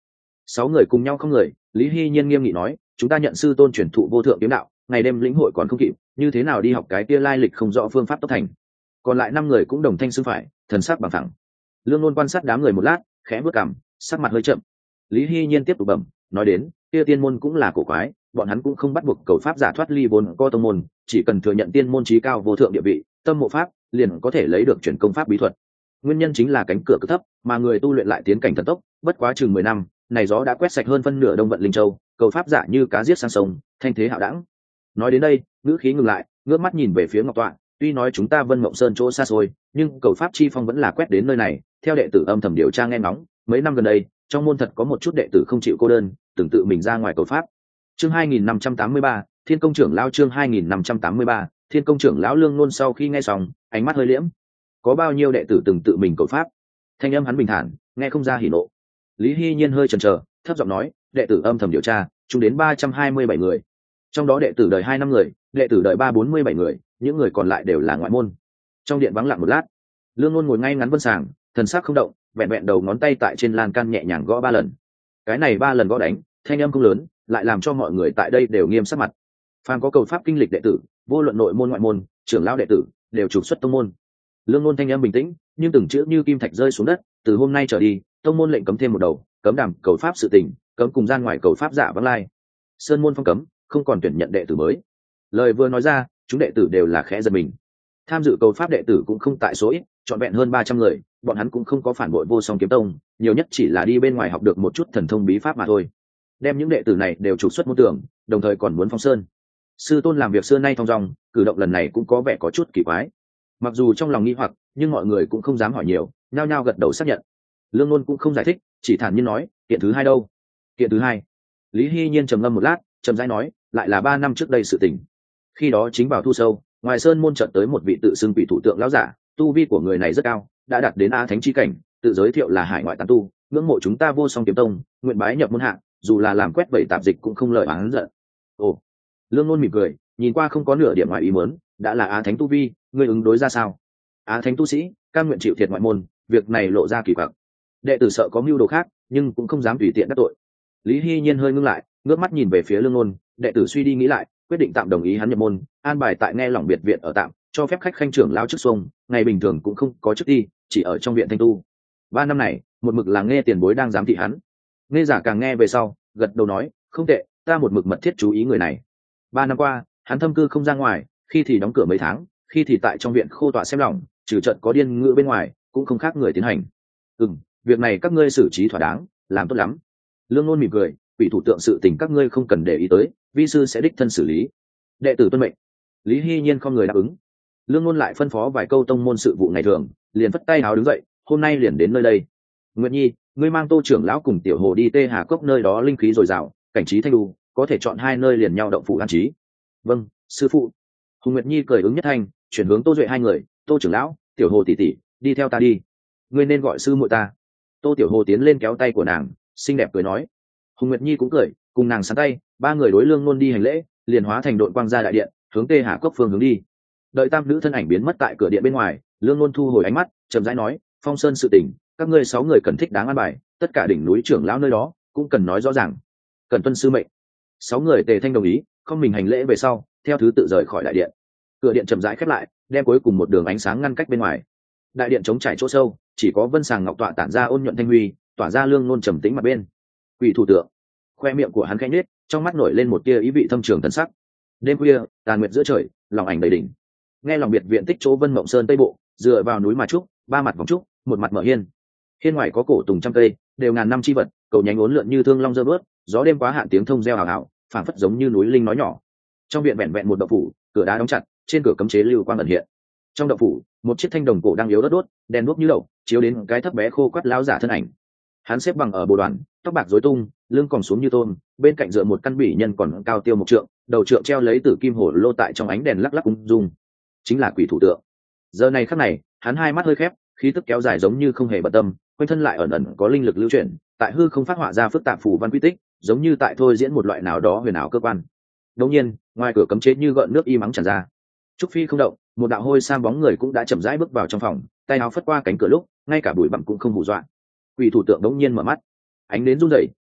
6 người cùng nhau không người, Lý Hy Nhiên nghiêm nghị nói, chúng ta nhận sư tôn truyền thụ vô thượng kiếm đạo, ngày đêm lĩnh hội còn không kịp, như thế nào đi học cái kia lai lịch không rõ phương pháp tốc thành. Còn lại 5 người cũng đồng thanh xưng phải, thần sắc bằng thẳng. Lương Nôn quan sát đám người một lát, khẽ bước cằm, sắc mặt hơi chậm. Lý Hy Nhiên tiếp tục bẩm, nói đến, kia tiên môn cũng là cổ quái, bọn hắn cũng không bắt buộc cầu pháp giả thoát ly vốn có tông môn, chỉ cần thừa nhận tiên môn chí cao vô thượng địa vị, tâm mộ pháp, liền có thể lấy được truyền công pháp bí thuật. Nguyên nhân chính là cánh cửa cực thấp, mà người tu luyện lại tiến cảnh thần tốc, bất quá chừng 10 năm, này gió đã quét sạch hơn phân nửa Đông Vận Linh Châu, cầu pháp giả như cá giết sang sông, thanh thế hạo đẳng. Nói đến đây, ngữ khí ngừng lại, ngước mắt nhìn về phía Ngọc Tọa, tuy nói chúng ta Vân Mộng Sơn chỗ xa xôi, nhưng cầu pháp chi phong vẫn là quét đến nơi này, theo đệ tử âm thầm điều tra nghe ngóng, mấy năm gần đây, trong môn thật có một chút đệ tử không chịu cô đơn, tưởng tự mình ra ngoài cầu pháp. Chương 2583, Thiên Công trưởng lão chương 2583, Thiên Công trưởng lão Lương Nôn sau khi nghe xong, ánh mắt hơi liễm. Có bao nhiêu đệ tử từng tự mình cầu pháp? Thanh âm hắn bình thản, nghe không ra hỉ nộ. Lý Hy Nhiên hơi chần chờ, thấp giọng nói, đệ tử âm thầm điều tra, chúng đến 327 người. Trong đó đệ tử đời 2 năm người, đệ tử đời 347 người, những người còn lại đều là ngoại môn. Trong điện vắng lặng một lát, Lương Nôn ngồi ngay ngắn vân sàng, thần sắc không động, vẹn vẹn đầu ngón tay tại trên lan can nhẹ nhàng gõ 3 lần. Cái này 3 lần gõ đánh, thanh âm không lớn, lại làm cho mọi người tại đây đều nghiêm sắc mặt. Phàm có cầu pháp kinh lịch đệ tử, vô luận nội môn ngoại môn, trưởng lão đệ tử, đều trục xuất tông môn. Lương Nôn thanh âm bình tĩnh, nhưng từng chữ như kim thạch rơi xuống đất, từ hôm nay trở đi, tông môn lệnh cấm thêm một đầu, cấm đàm cầu pháp sự tình, cấm cùng gian ngoài cầu pháp giả vắng lai. Sơn môn phong cấm, không còn tuyển nhận đệ tử mới. Lời vừa nói ra, chúng đệ tử đều là khẽ giật mình. Tham dự cầu pháp đệ tử cũng không tại số ít, trọn vẹn hơn 300 người, bọn hắn cũng không có phản bội Vô Song Kiếm Tông, nhiều nhất chỉ là đi bên ngoài học được một chút thần thông bí pháp mà thôi. Đem những đệ tử này đều trục xuất môn tưởng, đồng thời còn muốn phong sơn. Sư tôn làm việc xưa nay thong dong, cử động lần này cũng có vẻ có chút kỳ quái. Mặc dù trong lòng nghi hoặc, nhưng mọi người cũng không dám hỏi nhiều, nhao nhao gật đầu xác nhận. Lương Nôn cũng không giải thích, chỉ thản nhiên nói, kiện thứ 2 đâu? Kiện thứ 2. Lý Hy Nhiên trầm ngâm một lát, trầm rãi nói, lại là 3 năm trước đây sự tình. Khi đó chính vào thu sâu, ngoài sơn môn chợt tới một vị tự xưng vị thủ tượng lão giả, tu vi của người này rất cao, đã đạt đến A Thánh chi cảnh, tự giới thiệu là hải ngoại tán tu, ngưỡng mộ chúng ta Vô Song Kiếm Tông, nguyện bái nhập môn hạ, dù là làm quét vẩy tạp dịch cũng không lợi oán giận. Ồ. Lương Nôn mỉm cười, nhìn qua không có nửa điểm ngoài ý muốn, đã là Á Thánh tu vi, ngươi ứng đối ra sao? Á Thánh tu sĩ, cam nguyện chịu thiệt ngoại môn, việc này lộ ra kỳ quặc. Đệ tử sợ có mưu đồ khác, nhưng cũng không dám tùy tiện đắc tội. Lý Hy Nhiên hơi ngưng lại, ngước mắt nhìn về phía Lương Nôn, đệ tử suy đi nghĩ lại, quyết định tạm đồng ý hắn nhập môn, an bài tại nghe lòng biệt viện ở tạm, cho phép khách khanh trưởng lao chức xuông, ngày bình thường cũng không có chức đi, chỉ ở trong viện thanh tu. 3 năm này, một mực là nghe tiền bối đang giám thị hắn. Nghe giả càng nghe về sau, gật đầu nói, không tệ, ta một mực mật thiết chú ý người này. 3 năm qua, hắn thâm cư không ra ngoài, khi thì đóng cửa mấy tháng, khi thì tại trong viện khô tọa xem lòng, trừ trận có điên ngữ bên ngoài, cũng không khác người tiến hành. Việc này các ngươi xử trí thỏa đáng, làm tốt lắm. Lương Nôn mỉm cười, quỷ thủ tượng sự tình các ngươi không cần để ý tới, vi sư sẽ đích thân xử lý. Đệ tử tuân mệnh. Lý Hy Nhiên không người đáp ứng. Lương Nôn lại phân phó vài câu tông môn sự vụ ngày thường, liền phất tay áo đứng dậy, hôm nay liền đến nơi đây. Nguyệt Nhi, ngươi mang Tô trưởng lão cùng Tiểu Hồ đi Tê Hà Cốc, nơi đó linh khí dồi dào, cảnh trí thanh lưu, có thể chọn 2 nơi liền nhau động phủ an trí. Vâng, sư phụ. Hùng Nguyệt Nhi cười ứng nhất thanh, chuyển hướng Tô Duệ 2 người, Tô trưởng lão, Tiểu Hồ tỷ tỷ, đi theo ta đi. Ngươi nên gọi sư muội ta. Tô Tiểu Hồ tiến lên kéo tay của nàng, xinh đẹp cười nói. Hùng Nguyệt Nhi cũng cười, cùng nàng sắn tay, 3 người đối Lương Nôn đi hành lễ, liền hóa thành đội quang ra đại điện, hướng Tê Hà Cốc phương hướng đi. Đợi tam nữ thân ảnh biến mất tại cửa điện bên ngoài, Lương Nôn thu hồi ánh mắt, chậm rãi nói, Phong Sơn sự tình, các ngươi 6 người cần thích đáng an bài, tất cả đỉnh núi trưởng lão nơi đó cũng cần nói rõ ràng. Cần tuân sư mệnh. 6 người tề thanh đồng ý, không mình hành lễ về sau, theo thứ tự rời khỏi đại điện. Cửa điện chậm rãi khép lại, đem cuối cùng một đường ánh sáng ngăn cách bên ngoài. Đại điện trống trải chỗ sâu, chỉ có vân sàng ngọc tọa tản ra ôn nhuận thanh huy, tỏa ra Lương Nôn trầm tĩnh mặt bên. Quỷ thủ tượng. Khoe miệng của hắn khẽ nhếch, trong mắt nổi lên một tia ý vị thâm trường thần sắc. Đêm khuya, tàn nguyệt giữa trời, lòng ảnh đầy đỉnh. Nghe lòng biệt viện tích chỗ Vân Mộng Sơn Tây Bộ, dựa vào núi mà trúc, 3 mặt vòng trúc, một mặt mở hiên. Hiên ngoài có cổ tùng trăm cây, đều ngàn năm chi vật, cầu nhánh uốn lượn như thương long dơ bớt, gió đêm quá hạn tiếng thông reo hào hào, phảng phất giống như núi linh nói nhỏ. Trong viện vẹn vẹn một động phủ, cửa đá đóng chặt, trên cửa cấm chế lưu quang ẩn hiện. Trong động phủ, một chiếc thanh đồng cổ đang yếu đốt đốt, đèn đuốc như đậu, chiếu đến cái thấp bé khô quắt lão giả thân ảnh. Hắn xếp bằng ở bồ đoàn, tóc bạc rối tung, lưng còn xuống như tôm, bên cạnh dựa một căn bỉ nhân còn cao tiêu 1 trượng, đầu trượng treo lấy tử kim hổ lô tại trong ánh đèn lắc lắc ung dung, chính là quỷ thủ tượng. Giờ này khắc này, hắn 2 mắt hơi khép, khí tức kéo dài giống như không hề bận tâm, quanh thân lại ẩn ẩn có linh lực lưu chuyển, tại hư không phát họa ra phức tạp phù văn quy tích, giống như tại thôi diễn một loại nào đó huyền ảo cơ quan. Đột nhiên, ngoài cửa cấm chế như gợn nước y mắng tràn ra. Trúc Phi không động, một đạo hôi sam bóng người cũng đã chậm rãi bước vào trong phòng, tay áo phất qua cánh cửa lúc, ngay cả bụi bặm cũng không hù dọa. Quỷ thủ tượng đống nhiên mở mắt, ánh đến run rẩy,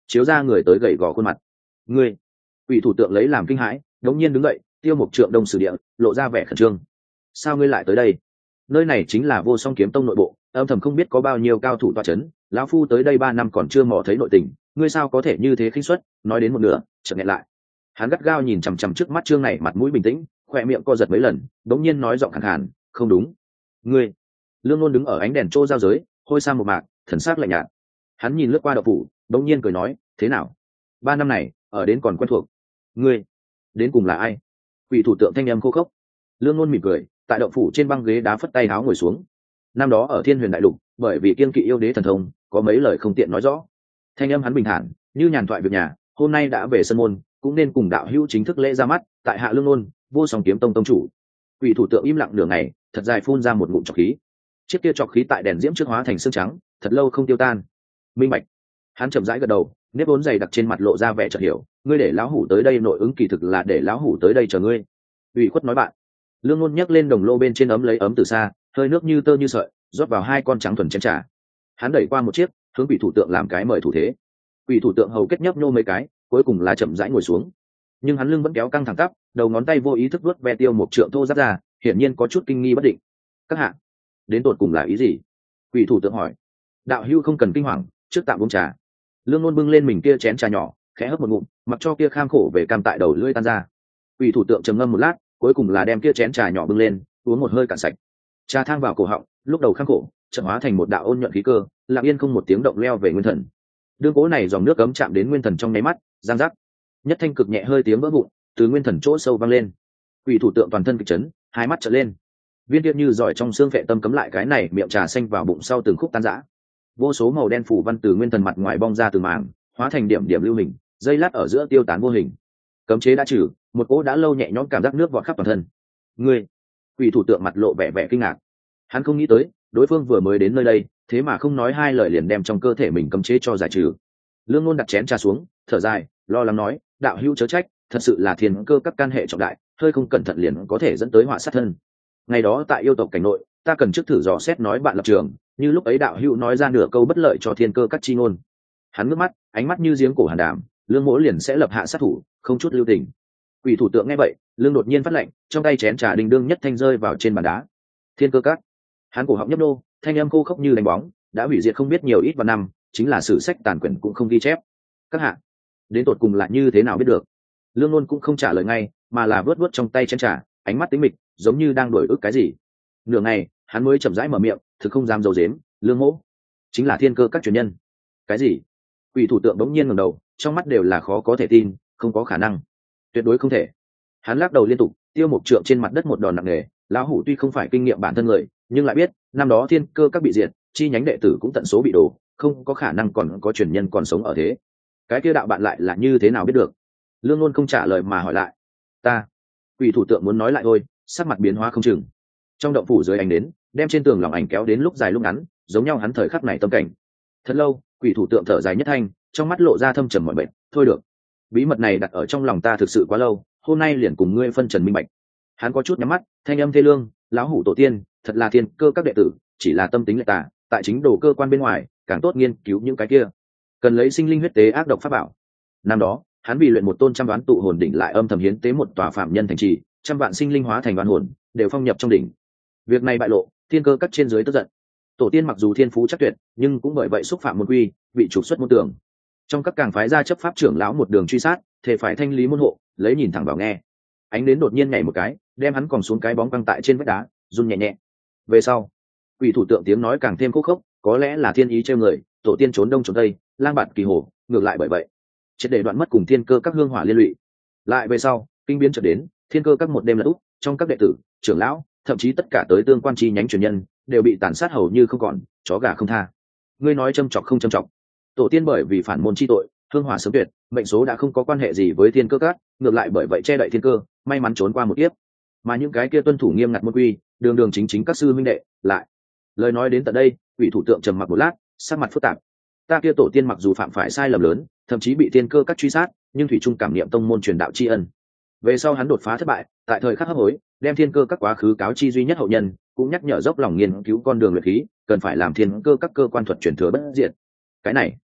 chiếu ra người tới gầy gò khuôn mặt. Ngươi, quỷ thủ tượng lấy làm kinh hãi, đống nhiên đứng dậy. Tiêu Mục Trượng đông sử địa, lộ ra vẻ khẩn trương. Sao ngươi lại tới đây? Nơi này chính là Vô Song Kiếm Tông nội bộ, âm thầm không biết có bao nhiêu cao thủ tọa chấn. Lão phu tới đây 3 năm còn chưa mò thấy nội tình, ngươi sao có thể như thế khinh suất? Nói đến một nửa, chợt nghẹn lại. Hắn gắt gao nhìn chằm chằm trước mắt Trương này, mặt mũi bình tĩnh, khỏe miệng co giật mấy lần, đống nhiên nói giọng khàn khàn, không đúng. Ngươi. Lương Nôn đứng ở ánh đèn trô giao giới, hôi sa một mạc, thần sắc lạnh nhạt. Hắn nhìn lướt qua đậu phủ, đống nhiên cười nói, thế nào? 3 năm này, ở đến còn quen thuộc. Ngươi, đến cùng là ai? Quỷ thủ tượng thanh âm khô khốc. Lương Nôn mỉm cười, tại đậu phủ trên băng ghế đá phất tay háo ngồi xuống. Năm đó ở Thiên Huyền Đại Lục, bởi vì kiên kỵ yêu đế thần thông, có mấy lời không tiện nói rõ. Thanh âm hắn bình thản, như nhàn thoại việc nhà, hôm nay đã về sân môn, cũng nên cùng đạo hữu chính thức lễ ra mắt, tại hạ Lương Nôn, Vô Song Kiếm Tông tông chủ. Quỷ thủ tượng im lặng nửa ngày, thật dài phun ra một ngụm trọc khí. Chiếc kia trọc khí tại đèn diễm trước hóa thành xương trắng, thật lâu không tiêu tan. Minh bạch. Hắn chậm rãi gật đầu, nếp vốn dày đặc trên mặt lộ ra vẻ chợt hiểu, ngươi để lão hủ tới đây nội ứng kỳ thực là để lão hủ tới đây chờ ngươi. Ủy khuất nói bạn. Lương Nôn nhấc lên đồng lô bên trên ấm lấy ấm từ xa, hơi nước như tơ như sợi, rót vào 2 con trắng thuần chén trà. Hắn đẩy qua một chiếc, hướng quỷ thủ tượng làm cái mời thủ thế. Quỷ thủ tượng hầu kết nhấp nhô mấy cái, cuối cùng là chậm rãi ngồi xuống. Nhưng hắn lưng vẫn kéo căng thẳng tắp, đầu ngón tay vô ý thức vuốt ve Tiêu Mục Trượng thô ráp ra, hiển nhiên có chút kinh nghi bất định. Các hạ, đến tột cùng là ý gì? Quỷ thủ tượng hỏi. Đạo hữu không cần kinh hoàng, trước tạm uống trà. Lương Nôn bưng lên mình kia chén trà nhỏ, khẽ hấp một ngụm, mặc cho kia kham khổ về cam tại đầu lưỡi tan ra. Quỷ thủ tượng trầm ngâm một lát, cuối cùng là đem kia chén trà nhỏ bưng lên, uống một hơi cạn sạch. Trà thang vào cổ họng, lúc đầu kham khổ, chợt hóa thành một đạo ôn nhuận khí cơ, lặng yên không một tiếng động leo về nguyên thần. Đương cố này dòng nước cấm chạm đến nguyên thần trong nháy mắt, giang giác, nhất thanh cực nhẹ hơi tiếng vỡ vụn, từ nguyên thần chỗ sâu vang lên. Quỷ thủ tượng toàn thân kịch chấn, hai mắt trợn lên. Viên tiết như giỏi trong xương phệ tâm cấm lại cái này miệng trà xanh vào bụng sau từng khúc tan rã. Vô số màu đen phủ văn từ nguyên thần mặt ngoài bong ra từ màng, hóa thành điểm điểm lưu hình, dây lát ở giữa tiêu tán vô hình. Cấm chế đã trừ, một cỗ đã lâu nhẹ nhõm cảm giác nước vọt khắp toàn thân. Ngươi, quỷ thủ tượng mặt lộ vẻ vẻ kinh ngạc. Hắn không nghĩ tới, đối phương vừa mới đến nơi đây, thế mà không nói 2 lời liền đem trong cơ thể mình cấm chế cho giải trừ. Lương Nôn đặt chén trà xuống, thở dài, lo lắng nói, đạo hữu chớ trách, thật sự là thiên cơ các can hệ trọng đại, hơi không cẩn thận liền có thể dẫn tới họa sát thân. Ngày đó tại yêu tộc cảnh nội, ta cần trước thử dò xét nói bạn lập trường, như lúc ấy đạo hữu nói ra nửa câu bất lợi cho thiên cơ các chi ngôn. Hắn ngước mắt, ánh mắt như giếng cổ hàn đàm, Lương Mỗ liền sẽ lập hạ sát thủ, không chút lưu tình. Quỷ thủ tượng nghe vậy, lưng đột nhiên phát lạnh, trong tay chén trà đinh đương nhất thanh rơi vào trên bàn đá. Thiên cơ các. Hắn cổ họng nhấp nô, thanh âm khô khốc như đánh bóng, đã hủy diệt không biết nhiều ít vào năm, chính là sử sách tàn quyển cũng không ghi chép. Các hạ, đến tột cùng là như thế nào biết được? Lương Nôn cũng không trả lời ngay, mà là vớt vớt trong tay chén trà, ánh mắt tính mịch, giống như đang đổi ức cái gì. Nửa ngày, hắn mới chậm rãi mở miệng, thực không dám giấu giếm, Lương Mỗ chính là thiên cơ các truyền nhân. Cái gì? Quỷ thủ tượng bỗng nhiên ngẩng đầu, trong mắt đều là khó có thể tin, không có khả năng, tuyệt đối không thể. Hắn lắc đầu liên tục, Tiêu Mục Trượng trên mặt đất một đòn nặng nề, lão hủ tuy không phải kinh nghiệm bản thân người, nhưng lại biết, năm đó thiên cơ các bị diệt, chi nhánh đệ tử cũng tận số bị đổ, không có khả năng còn có truyền nhân còn sống ở thế. Cái kia đạo bạn lại là như thế nào biết được? Lương Nôn không trả lời mà hỏi lại. Ta. Quỷ thủ tượng muốn nói lại thôi, sắc mặt biến hóa không chừng. Trong động phủ dưới ánh đến, đem trên tường lòng ảnh kéo đến lúc dài lúc ngắn, giống nhau hắn thời khắc này tâm cảnh. Thật lâu, quỷ thủ tượng thở dài nhất thanh, trong mắt lộ ra thâm trầm mọi bệnh. Thôi được, bí mật này đặt ở trong lòng ta thực sự quá lâu, hôm nay liền cùng ngươi phân trần minh bạch. Hắn có chút nhắm mắt, thanh âm thê lương, lão hủ tổ tiên, thật là thiên cơ các đệ tử, chỉ là tâm tính lệch tà, tại chính đồ cơ quan bên ngoài, càng tốt nghiên cứu những cái kia, cần lấy sinh linh huyết tế ác độc pháp bảo. Năm đó, hắn vì luyện một tôn trăm đoán tụ hồn đỉnh lại âm thầm hiến tế một tòa phạm nhân thành trì, trăm vạn sinh linh hóa thành đoán hồn, đều phong nhập trong đỉnh. Việc này bại lộ, thiên cơ các trên dưới tức giận. Tổ tiên mặc dù thiên phú chắc tuyệt, nhưng cũng bởi vậy xúc phạm môn quy, bị trục xuất môn tưởng. Trong các càng phái ra chấp pháp trưởng lão một đường truy sát, thể phải thanh lý môn hộ, lấy nhìn thẳng vào nghe. Ánh đến đột nhiên nhảy một cái, đem hắn còn xuống cái bóng căng tại trên vách đá, run nhẹ nhẹ. Về sau, quỷ thủ tượng tiếng nói càng thêm khúc khốc, có lẽ là thiên ý trêu người, tổ tiên trốn đông trốn tây, lang bạt kỳ hồ, ngược lại bởi vậy, triệt để đoạn mất cùng thiên cơ các hương hỏa liên lụy. Lại về sau, kinh biến chợt đến, thiên cơ các một đêm là úp, trong các đệ tử, trưởng lão, thậm chí tất cả tới tương quan chi nhánh truyền nhân, đều bị tàn sát hầu như không còn, chó gà không tha. Ngươi nói châm chọc không châm chọc? Tổ tiên bởi vì phản môn chi tội, hương hỏa sớm tuyệt, mệnh số đã không có quan hệ gì với thiên cơ các, ngược lại bởi vậy che đậy thiên cơ, may mắn trốn qua một kiếp. Mà những cái kia tuân thủ nghiêm ngặt môn quy, đường đường chính chính các sư minh đệ, lại. Lời nói đến tận đây, quỷ thủ tượng trầm mặc một lát, sắc mặt phức tạp. Ta kia tổ tiên mặc dù phạm phải sai lầm lớn, thậm chí bị thiên cơ các truy sát, nhưng thủy trung cảm niệm tông môn truyền đạo tri ân. Về sau hắn đột phá thất bại, tại thời khắc hấp hối, đem thiên cơ các quá khứ cáo chi duy nhất hậu nhân, cũng nhắc nhở dốc lòng nghiên cứu con đường luyện khí, cần phải làm thiên cơ các cơ quan thuật truyền thừa bất diệt. Cái này,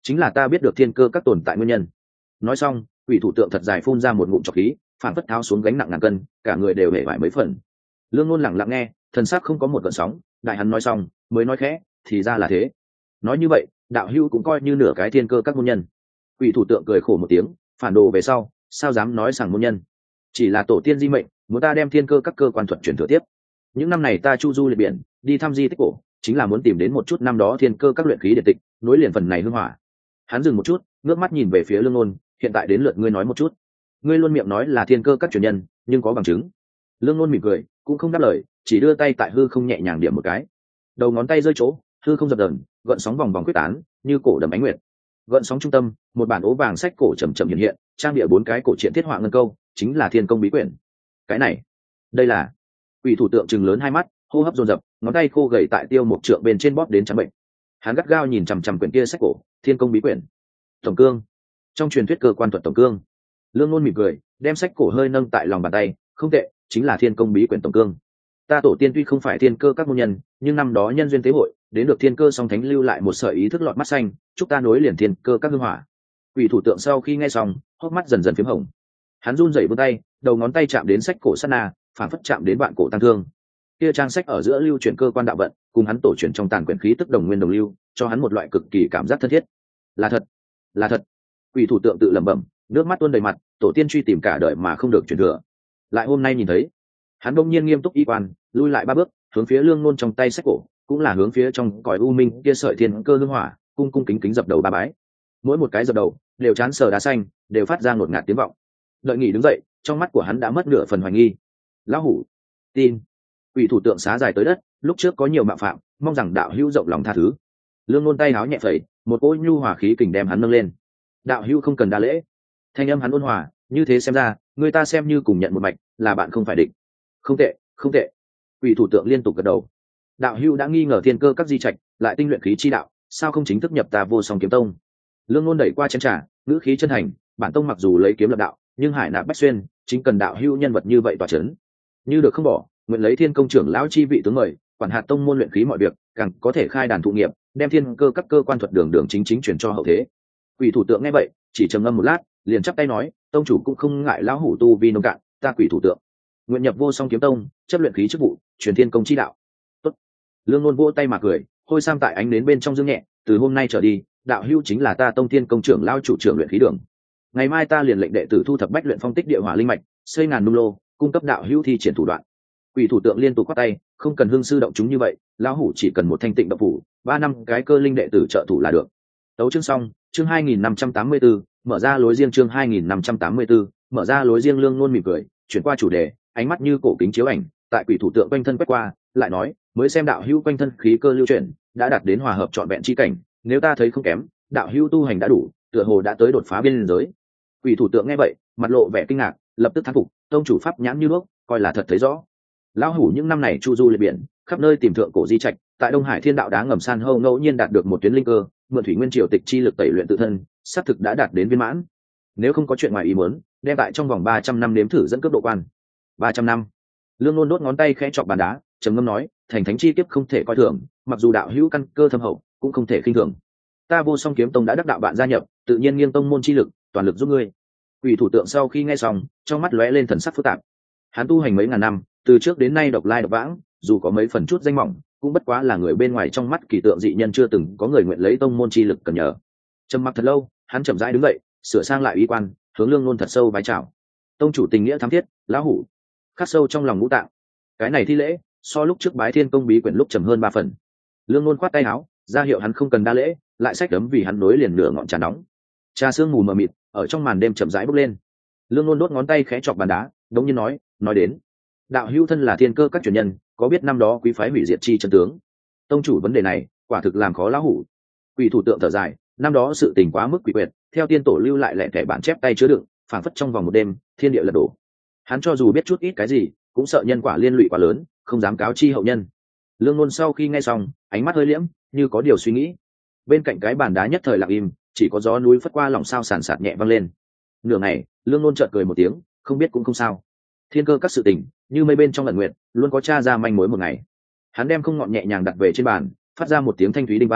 chính là ta biết được thiên cơ các tồn tại nguyên nhân. Nói xong quỷ thủ tượng thật dài phun ra một ngụm trọc khí, phản phất tháo xuống gánh nặng ngàn cân, cả người đều hể vải mấy phần. Lương Ngôn lặng lặng nghe, thần sắc không có một gợn sóng. Đại hắn nói xong mới nói khẽ, thì ra là thế. Nói như vậy đạo hữu cũng coi như nửa cái thiên cơ các môn nhân. Quỷ thủ tượng cười khổ một tiếng, phản đồ về sau sao dám nói rằng môn nhân, chỉ là tổ tiên di mệnh muốn ta đem thiên cơ các cơ quan thuật truyền thừa tiếp. Những năm này ta chu du liệt biển đi thăm di tích cổ, chính là muốn tìm đến một chút năm đó thiên cơ các luyện khí điện tịch, nối liền phần này hương hỏa. Hắn dừng một chút, ngước mắt nhìn về phía Lương Ngôn, hiện tại đến lượt ngươi nói một chút. Ngươi luôn miệng nói là thiên cơ các truyền nhân, nhưng có bằng chứng? Lương Ngôn mỉm cười, cũng không đáp lời, chỉ đưa tay tại hư không nhẹ nhàng điểm một cái. Đầu ngón tay rơi chỗ, hư không dập dờn, gợn sóng vòng vòng quyết tán, như cổ đầm ánh nguyệt. Gợn sóng trung tâm, một bản ố vàng sách cổ chậm chậm hiện hiện, trang bìa 4 cái cổ truyện thiết họa ngân câu, chính là Thiên Công Bí Quyển. Cái này, đây là... Quỷ thủ tượng trừng lớn hai mắt, hô hấp dồn dập, ngón tay khô gầy tại tiêu một trượng bên trên bóp đến trắng bệnh. Hắn gắt gao nhìn chằm chằm quyển kia sách cổ, Thiên Công Bí Quyển. Tổng cương, trong truyền thuyết cơ quan thuật tổng cương. Lương Ngôn mỉm cười, đem sách cổ hơi nâng tại lòng bàn tay, không tệ, chính là Thiên Công Bí Quyển tổng cương. Ta tổ tiên tuy không phải thiên cơ các môn nhân, nhưng năm đó nhân duyên tế hội đến được thiên cơ song thánh lưu lại một sợi ý thức lọt mắt xanh, chúc ta nối liền thiên cơ các hương hỏa. Quỷ thủ tượng sau khi nghe xong hốc mắt dần dần phím hồng. Hắn run rẩy vươn tay, đầu ngón tay chạm đến sách cổ sát na, phản phất chạm đến bạn cổ tăng thương. Kia trang sách ở giữa lưu chuyển cơ quan đạo vận, cùng hắn tổ truyền trong tàn quyển khí tức đồng nguyên đồng lưu, cho hắn một loại cực kỳ cảm giác thân thiết. Là thật, là thật. Quỷ thủ tượng tự lẩm bẩm, nước mắt tuôn đầy mặt, tổ tiên truy tìm cả đời mà không được truyền thừa, lại hôm nay nhìn thấy. Hắn đông nhiên nghiêm túc y quan, lui lại 3 bước, hướng phía Lương Ngôn trong tay sách cổ, cũng là hướng phía trong cõi u minh kia sợi thiên cơ hương hỏa, cung cung kính kính dập đầu 3 bái. Mỗi một cái dập đầu đều chán sờ đá xanh, đều phát ra ngột ngạt tiếng vọng. Đợi nghỉ đứng dậy, trong mắt của hắn đã mất nửa phần hoài nghi. Lão hủ tin. Quỷ thủ tượng xá dài tới đất, lúc trước có nhiều mạo phạm, mong rằng đạo hữu rộng lòng tha thứ. Lương Ngôn tay háo nhẹ phẩy, một cỗ nhu hòa khí kình đem hắn nâng lên. Đạo hữu không cần đa lễ. Thanh âm hắn ôn hòa, như thế xem ra người ta xem như cùng nhận một mạch, là bạn không phải địch. Không tệ, không tệ. Quỷ thủ tượng liên tục gật đầu. Đạo hữu đã nghi ngờ thiên cơ các di trạch, lại tinh luyện khí chi đạo, sao không chính thức nhập ta Vô Song Kiếm Tông? Lương Ngôn đẩy qua chén trà, ngữ khí chân thành, bản tông mặc dù lấy kiếm lập đạo, nhưng hải nạp bách xuyên, chính cần đạo hữu nhân vật như vậy tỏa chấn. Như được không bỏ, nguyện lấy Thiên Công trưởng lão chi vị tướng mời, quản hạt tông môn luyện khí mọi việc, càng có thể khai đàn thụ nghiệp, đem thiên cơ các cơ quan thuật đường đường chính chính truyền cho hậu thế. Quỷ thủ tượng nghe vậy, chỉ trầm ngâm một lát, liền chắp tay nói, tông chủ cũng không ngại lão hủ tu vi nông cạn, ta Quỷ thủ tượng nguyện nhập Vô Song Kiếm Tông, chấp luyện khí chức vụ, truyền thiên công chi đạo. Tốt. Lương Ngôn vỗ tay mà cười, hôi sam tại ánh đến bên trong dương nhẹ, từ hôm nay trở đi, đạo hữu chính là ta Tông Thiên Công trưởng lao chủ trưởng luyện khí đường. Ngày mai ta liền lệnh đệ tử thu thập bách luyện phong tích địa hỏa linh mạch, xây ngàn nung lô, cung cấp đạo hữu thi triển thủ đoạn. Quỷ thủ tượng liên tục quát tay, không cần hương sư động chúng như vậy, lão hủ chỉ cần một thanh tịnh động phủ, 3 năm cái cơ linh đệ tử trợ thủ là được. Tấu chương xong, chương 2584, mở ra lối riêng chương 2584, mở ra lối riêng. Lương Ngôn mỉm cười, chuyển qua chủ đề, ánh mắt như cổ kính chiếu ảnh, tại quỷ thủ tượng quanh thân quét qua, lại nói, mới xem đạo hữu quanh thân khí cơ lưu chuyển, đã đạt đến hòa hợp trọn vẹn chi cảnh, nếu ta thấy không kém, đạo hữu tu hành đã đủ, tựa hồ đã tới đột phá biên giới. Quỷ thủ tượng nghe vậy, mặt lộ vẻ kinh ngạc, lập tức thán phục, tông chủ pháp nhãn như đuốc, coi là thật thấy rõ. Lão hủ những năm này chu du liệt biển, khắp nơi tìm thượng cổ di trạch, tại Đông Hải Thiên Đạo đá ngầm san hô ngẫu nhiên đạt được một tuyến linh cơ, mượn thủy nguyên triều tịch chi lực tẩy luyện tự thân, xác thực đã đạt đến viên mãn. Nếu không có chuyện ngoài ý muốn, đem tại trong vòng 300 năm nếm thử dẫn cấp độ quan. 300 năm. Lương Ngôn đốt ngón tay khẽ chọc bàn đá, trầm ngâm nói, thành thánh chi kiếp không thể coi thường, mặc dù đạo hữu căn cơ thâm hậu, cũng không thể khinh thường. Ta Vô Song Kiếm Tông đã đắc đạo bạn gia nhập, tự nhiên nghiêng tông môn chi lực, toàn lực giúp ngươi. Quỷ thủ tượng sau khi nghe xong, trong mắt lóe lên thần sắc phức tạp. Hắn tu hành mấy ngàn năm, từ trước đến nay độc lai độc vãng, dù có mấy phần chút danh mỏng, cũng bất quá là người bên ngoài trong mắt kỳ tượng dị nhân, chưa từng có người nguyện lấy tông môn chi lực cần nhờ. Trầm mặc thật lâu, hắn chậm rãi đứng dậy, sửa sang lại uy quan, hướng Lương Ngôn thật sâu vái chào. Tông chủ tình nghĩa thắm thiết, lão hủ khắc sâu trong lòng ngũ tạng. Cái này thi lễ, so lúc trước bái Thiên Công Bí Quyển lúc trầm hơn 3 phần. Lương Ngôn khoát tay áo, ra hiệu hắn không cần đa lễ, lại xách đấm vì hắn nối liền nửa ngọn trà nóng. Trà sương mù mờ mịt, ở trong màn đêm chậm rãi bốc lên. Lương Ngôn đốt ngón tay khẽ chọc bàn đá, đống nhiên nói đến, đạo hữu thân là thiên cơ các truyền nhân, có biết năm đó quý phái hủy diệt chi chân tướng? Tông chủ vấn đề này, quả thực làm khó lão hủ. Quỷ thủ tượng thở dài, năm đó sự tình quá mức quỷ quyệt, theo tiên tổ lưu lại lẻ tẻ bản chép tay chứa đựng, phảng phất trong vòng một đêm, thiên địa lật đổ. Hắn cho dù biết chút ít cái gì, cũng sợ nhân quả liên lụy quá lớn, không dám cáo chi hậu nhân. Lương Ngôn sau khi nghe xong, ánh mắt hơi liễm, như có điều suy nghĩ. Bên cạnh cái bàn đá nhất thời lặng im, chỉ có gió núi phất qua lòng sao sàn sạt nhẹ vang lên. Nửa ngày, Lương Ngôn chợt cười một tiếng, không biết cũng không sao. Thiên cơ các sự tình, như mây bên trong ẩn nguyện, luôn có tra ra manh mối một ngày. Hắn đem không ngọn nhẹ nhàng đặt về trên bàn, phát ra một tiếng thanh thúy đinh vang,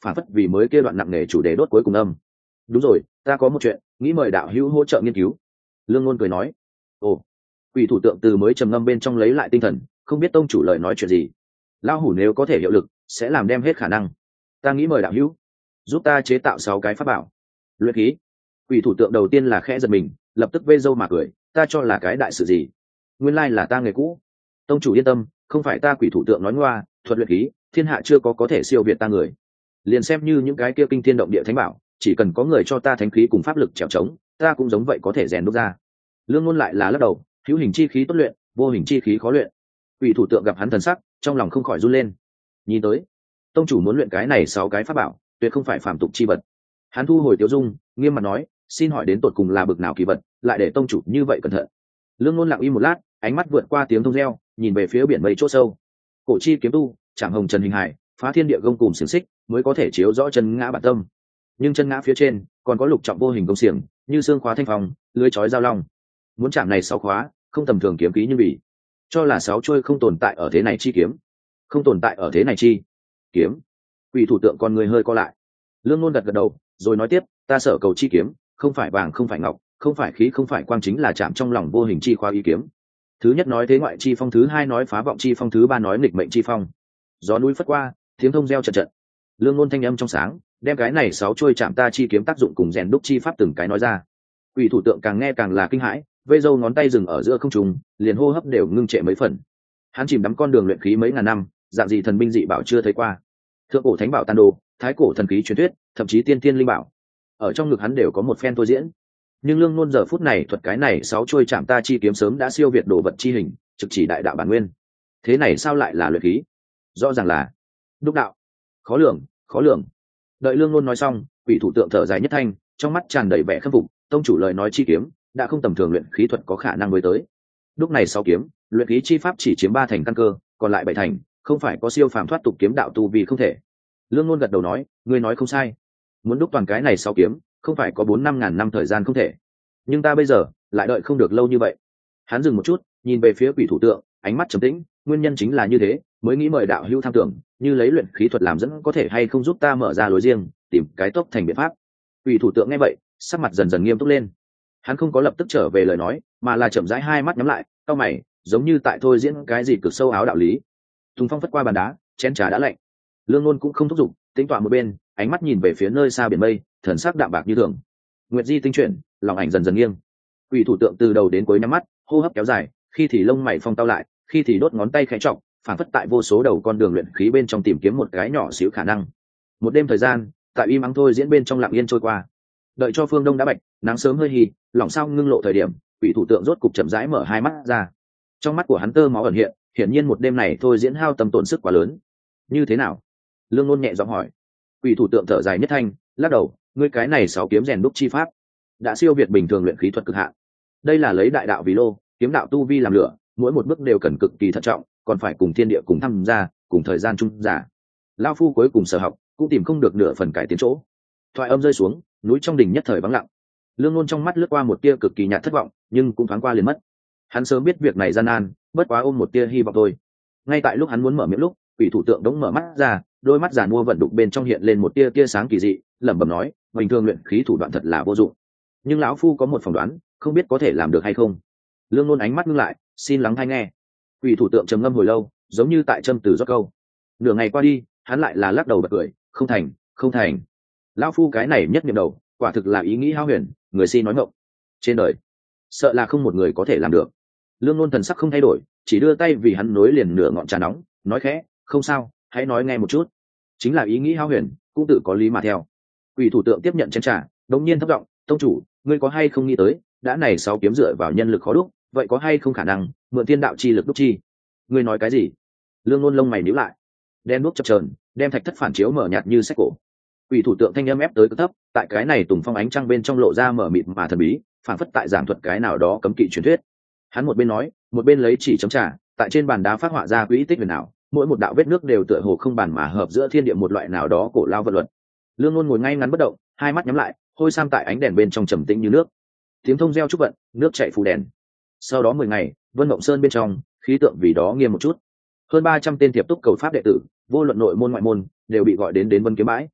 phản phất vì mới kia đoạn nặng nề chủ đề đốt cuối cùng âm. Đúng rồi, ta có một chuyện nghĩ mời đạo hữu hỗ trợ nghiên cứu. Lương Ngôn cười nói. Ồ. Quỷ thủ tượng từ mới trầm ngâm bên trong lấy lại tinh thần, không biết tông chủ lời nói chuyện gì. Lão hủ nếu có thể hiệu lực sẽ làm đem hết khả năng. Ta nghĩ mời đạo hữu giúp ta chế tạo 6 cái pháp bảo. Luyện khí. Quỷ thủ tượng đầu tiên là khẽ giật mình, lập tức vây râu mà cười, ta cho là cái đại sự gì, nguyên lai là ta nghề cũ. Tông chủ yên tâm, không phải ta quỷ thủ tượng nói ngoa, thuật luyện khí thiên hạ chưa có thể siêu việt ta người. Liền xem như những cái kia kinh thiên động địa thánh bảo, chỉ cần có người cho ta thánh khí cùng pháp lực trèo trống, ta cũng giống vậy có thể rèn đúc ra. Lương Ngôn lại là lắc đầu, hữu hình chi khí tốt luyện, vô hình chi khí khó luyện. Quỷ thủ tượng gặp hắn thần sắc, trong lòng không khỏi run lên. Nhìn tới tông chủ muốn luyện cái này 6 cái pháp bảo, tuyệt không phải phàm tục chi vật. Hắn thu hồi tiêu dung, nghiêm mặt nói, xin hỏi đến tột cùng là bực nào kỳ vật, lại để tông chủ như vậy cẩn thận. Lương Ngôn lặng im một lát, ánh mắt vượt qua tiếng thông reo, nhìn về phía biển mây chỗ sâu. Cổ chi kiếm tu, chạm hồng trần hình hải, phá thiên địa gông cùng xiềng xích, mới có thể chiếu rõ chân ngã bản tâm. Nhưng chân ngã phía trên còn có lục trọng vô hình công xiềng, như xương khóa thanh phong, lưới chói giao long. Muốn chạm này 6 khóa, không tầm thường kiếm khí như bị cho là 6 trôi không tồn tại ở thế này chi kiếm, không tồn tại ở thế này chi kiếm. Quỷ thủ tượng con người hơi co lại. Lương Ngôn gật gật đầu, rồi nói tiếp, ta sở cầu chi kiếm, không phải vàng không phải ngọc, không phải khí không phải quang, chính là chạm trong lòng vô hình chi khóa ý kiếm. Thứ nhất nói thế ngoại chi phong, thứ hai nói phá vọng chi phong, thứ ba nói nghịch mệnh chi phong. Gió núi phất qua, tiếng thông reo trận trận. Lương Ngôn thanh âm trong sáng, đem cái này 6 trôi chạm ta chi kiếm tác dụng cùng rèn đúc chi pháp từng cái nói ra. Quỷ thủ tượng càng nghe càng là kinh hãi, vây râu ngón tay dừng ở giữa không trung, liền hô hấp đều ngưng trệ mấy phần. Hắn chìm đắm con đường luyện khí mấy ngàn năm, dạng gì thần binh dị bảo chưa thấy qua. Thượng cổ thánh bảo tàn đồ, thái cổ thần khí truyền thuyết, thậm chí tiên tiên linh bảo, ở trong ngực hắn đều có một phen thôi diễn. Nhưng Lương Ngôn giờ phút này thuật cái này 6 chuôi chạm ta chi kiếm sớm đã siêu việt đồ vật chi hình, trực chỉ đại đạo bản nguyên. Thế này sao lại là luyện khí? Rõ ràng là đúc đạo. Khó lường, khó lường. Đợi Lương Ngôn nói xong, quỷ thủ tượng thở dài nhất thanh, trong mắt tràn đầy vẻ khâm phục, tông chủ lời nói chi kiếm đã không tầm thường luyện khí thuật có khả năng với tới. Đúc này 6 kiếm, luyện khí chi pháp chỉ chiếm 3 thành căn cơ, còn lại 7 thành, không phải có siêu phàm thoát tục kiếm đạo tu vì không thể. Lương Ngôn gật đầu nói, ngươi nói không sai. Muốn đúc toàn cái này 6 kiếm, không phải có 4-5 ngàn năm thời gian không thể. Nhưng ta bây giờ lại đợi không được lâu như vậy. Hắn dừng một chút, nhìn về phía quỷ thủ tượng, ánh mắt trầm tĩnh, nguyên nhân chính là như thế, mới nghĩ mời đạo hữu tham tưởng, như lấy luyện khí thuật làm dẫn có thể hay không giúp ta mở ra lối riêng, tìm cái tốc thành biện pháp. Quỷ thủ tượng nghe vậy, sắc mặt dần dần nghiêm túc lên. Hắn không có lập tức trở về lời nói, mà là chậm rãi hai mắt nhắm lại, cau mày, giống như tại thôi diễn cái gì cực sâu áo đạo lý. Thùng phong phất qua bàn đá, chén trà đã lạnh. Lương Ngôn cũng không thúc giục, tính tọa một bên, ánh mắt nhìn về phía nơi xa biển mây, thần sắc đạm bạc như thường. Nguyệt di tinh chuyển, lòng ảnh dần dần nghiêng. Quỷ thủ tượng từ đầu đến cuối nhắm mắt, hô hấp kéo dài, khi thì lông mày phong tao lại, khi thì đốt ngón tay khẽ trọng, phản phất tại vô số đầu con đường luyện khí bên trong tìm kiếm một cái nhỏ xíu khả năng. Một đêm thời gian, tại im ắng thôi diễn bên trong lặng yên trôi qua. Đợi cho phương đông đã bạch, nắng sớm hơi hì, lỏng sao ngưng lộ thời điểm, quỷ thủ tượng rốt cục chậm rãi mở hai mắt ra. Trong mắt của hắn tơ máu ẩn hiện, hiển nhiên một đêm này thôi diễn hao tâm tổn sức quá lớn. Như thế nào? Lương Ngôn nhẹ giọng hỏi. Quỷ thủ tượng thở dài nhất thanh, lắc đầu, ngươi cái này 6 kiếm rèn đúc chi pháp đã siêu việt bình thường luyện khí thuật cực hạn. Đây là lấy đại đạo vì lô, kiếm đạo tu vi làm lửa, mỗi một bước đều cần cực kỳ thận trọng, còn phải cùng thiên địa cùng tham gia, cùng thời gian chung giả. Lão phu cuối cùng sở học, cũng tìm không được nửa phần cải tiến chỗ. Thoại âm rơi xuống, núi trong đình nhất thời vắng lặng. Lương Ngôn trong mắt lướt qua một tia cực kỳ nhạt thất vọng, nhưng cũng thoáng qua liền mất. Hắn sớm biết việc này gian nan, bất quá ôm một tia hy vọng thôi. Ngay tại lúc hắn muốn mở miệng lúc, quỷ thủ tượng đống mở mắt ra, đôi mắt giàn mua vận đục bên trong hiện lên một tia tia sáng kỳ dị, lẩm bẩm nói, bình thường luyện khí thủ đoạn thật là vô dụng. Nhưng lão phu có một phỏng đoán, không biết có thể làm được hay không. Lương Ngôn ánh mắt ngưng lại, xin lắng hay nghe. Quỷ thủ tượng trầm ngâm hồi lâu, giống như tại châm từ rót câu. Nửa ngày qua đi, hắn lại là lắc đầu bật cười, không thành, không thành. Lão phu cái này nhất niệm đầu, quả thực là ý nghĩ hao huyền, người si nói ngọng. Trên đời, sợ là không một người có thể làm được. Lương Ngôn thần sắc không thay đổi, chỉ đưa tay vì hắn nối liền nửa ngọn trà nóng, nói khẽ, không sao, hãy nói nghe một chút. Chính là ý nghĩ hao huyền, cũng tự có lý mà theo. Quỷ thủ tượng tiếp nhận chén trà, đống nhiên thấp giọng, tông chủ, ngươi có hay không nghĩ tới, đã này 6 kiếm dựa vào nhân lực khó đúc, vậy có hay không khả năng mượn thiên đạo chi lực đúc chi? Ngươi nói cái gì? Lương Ngôn lông mày nhíu lại, đen đuốc chập chờn, đem thạch thất phản chiếu mở nhạt như sách cổ. Quỷ thủ tượng thanh âm ép tới cực thấp, tại cái này tùng phong ánh trăng bên trong lộ ra mở mịt mà thần bí, phản phất tại giảng thuật cái nào đó cấm kỵ truyền thuyết. Hắn một bên nói, một bên lấy chỉ chấm trà, tại trên bàn đá phát họa ra quỹ tích huyền ảo, mỗi một đạo vết nước đều tựa hồ không bàn mà hợp giữa thiên địa một loại nào đó cổ lao vật luật. Lương Ngôn ngồi ngay ngắn bất động, hai mắt nhắm lại, hôi sam tại ánh đèn bên trong trầm tĩnh như nước. Tiếng thông reo chúc vận, nước chảy phù đèn. Sau đó 10 ngày, Vân Mộng Sơn bên trong, khí tượng vì đó nghiêm một chút. Hơn 300 tên tiệp túc cầu pháp đệ tử, vô luận nội môn ngoại môn, đều bị gọi đến Vân Kiếm bãi.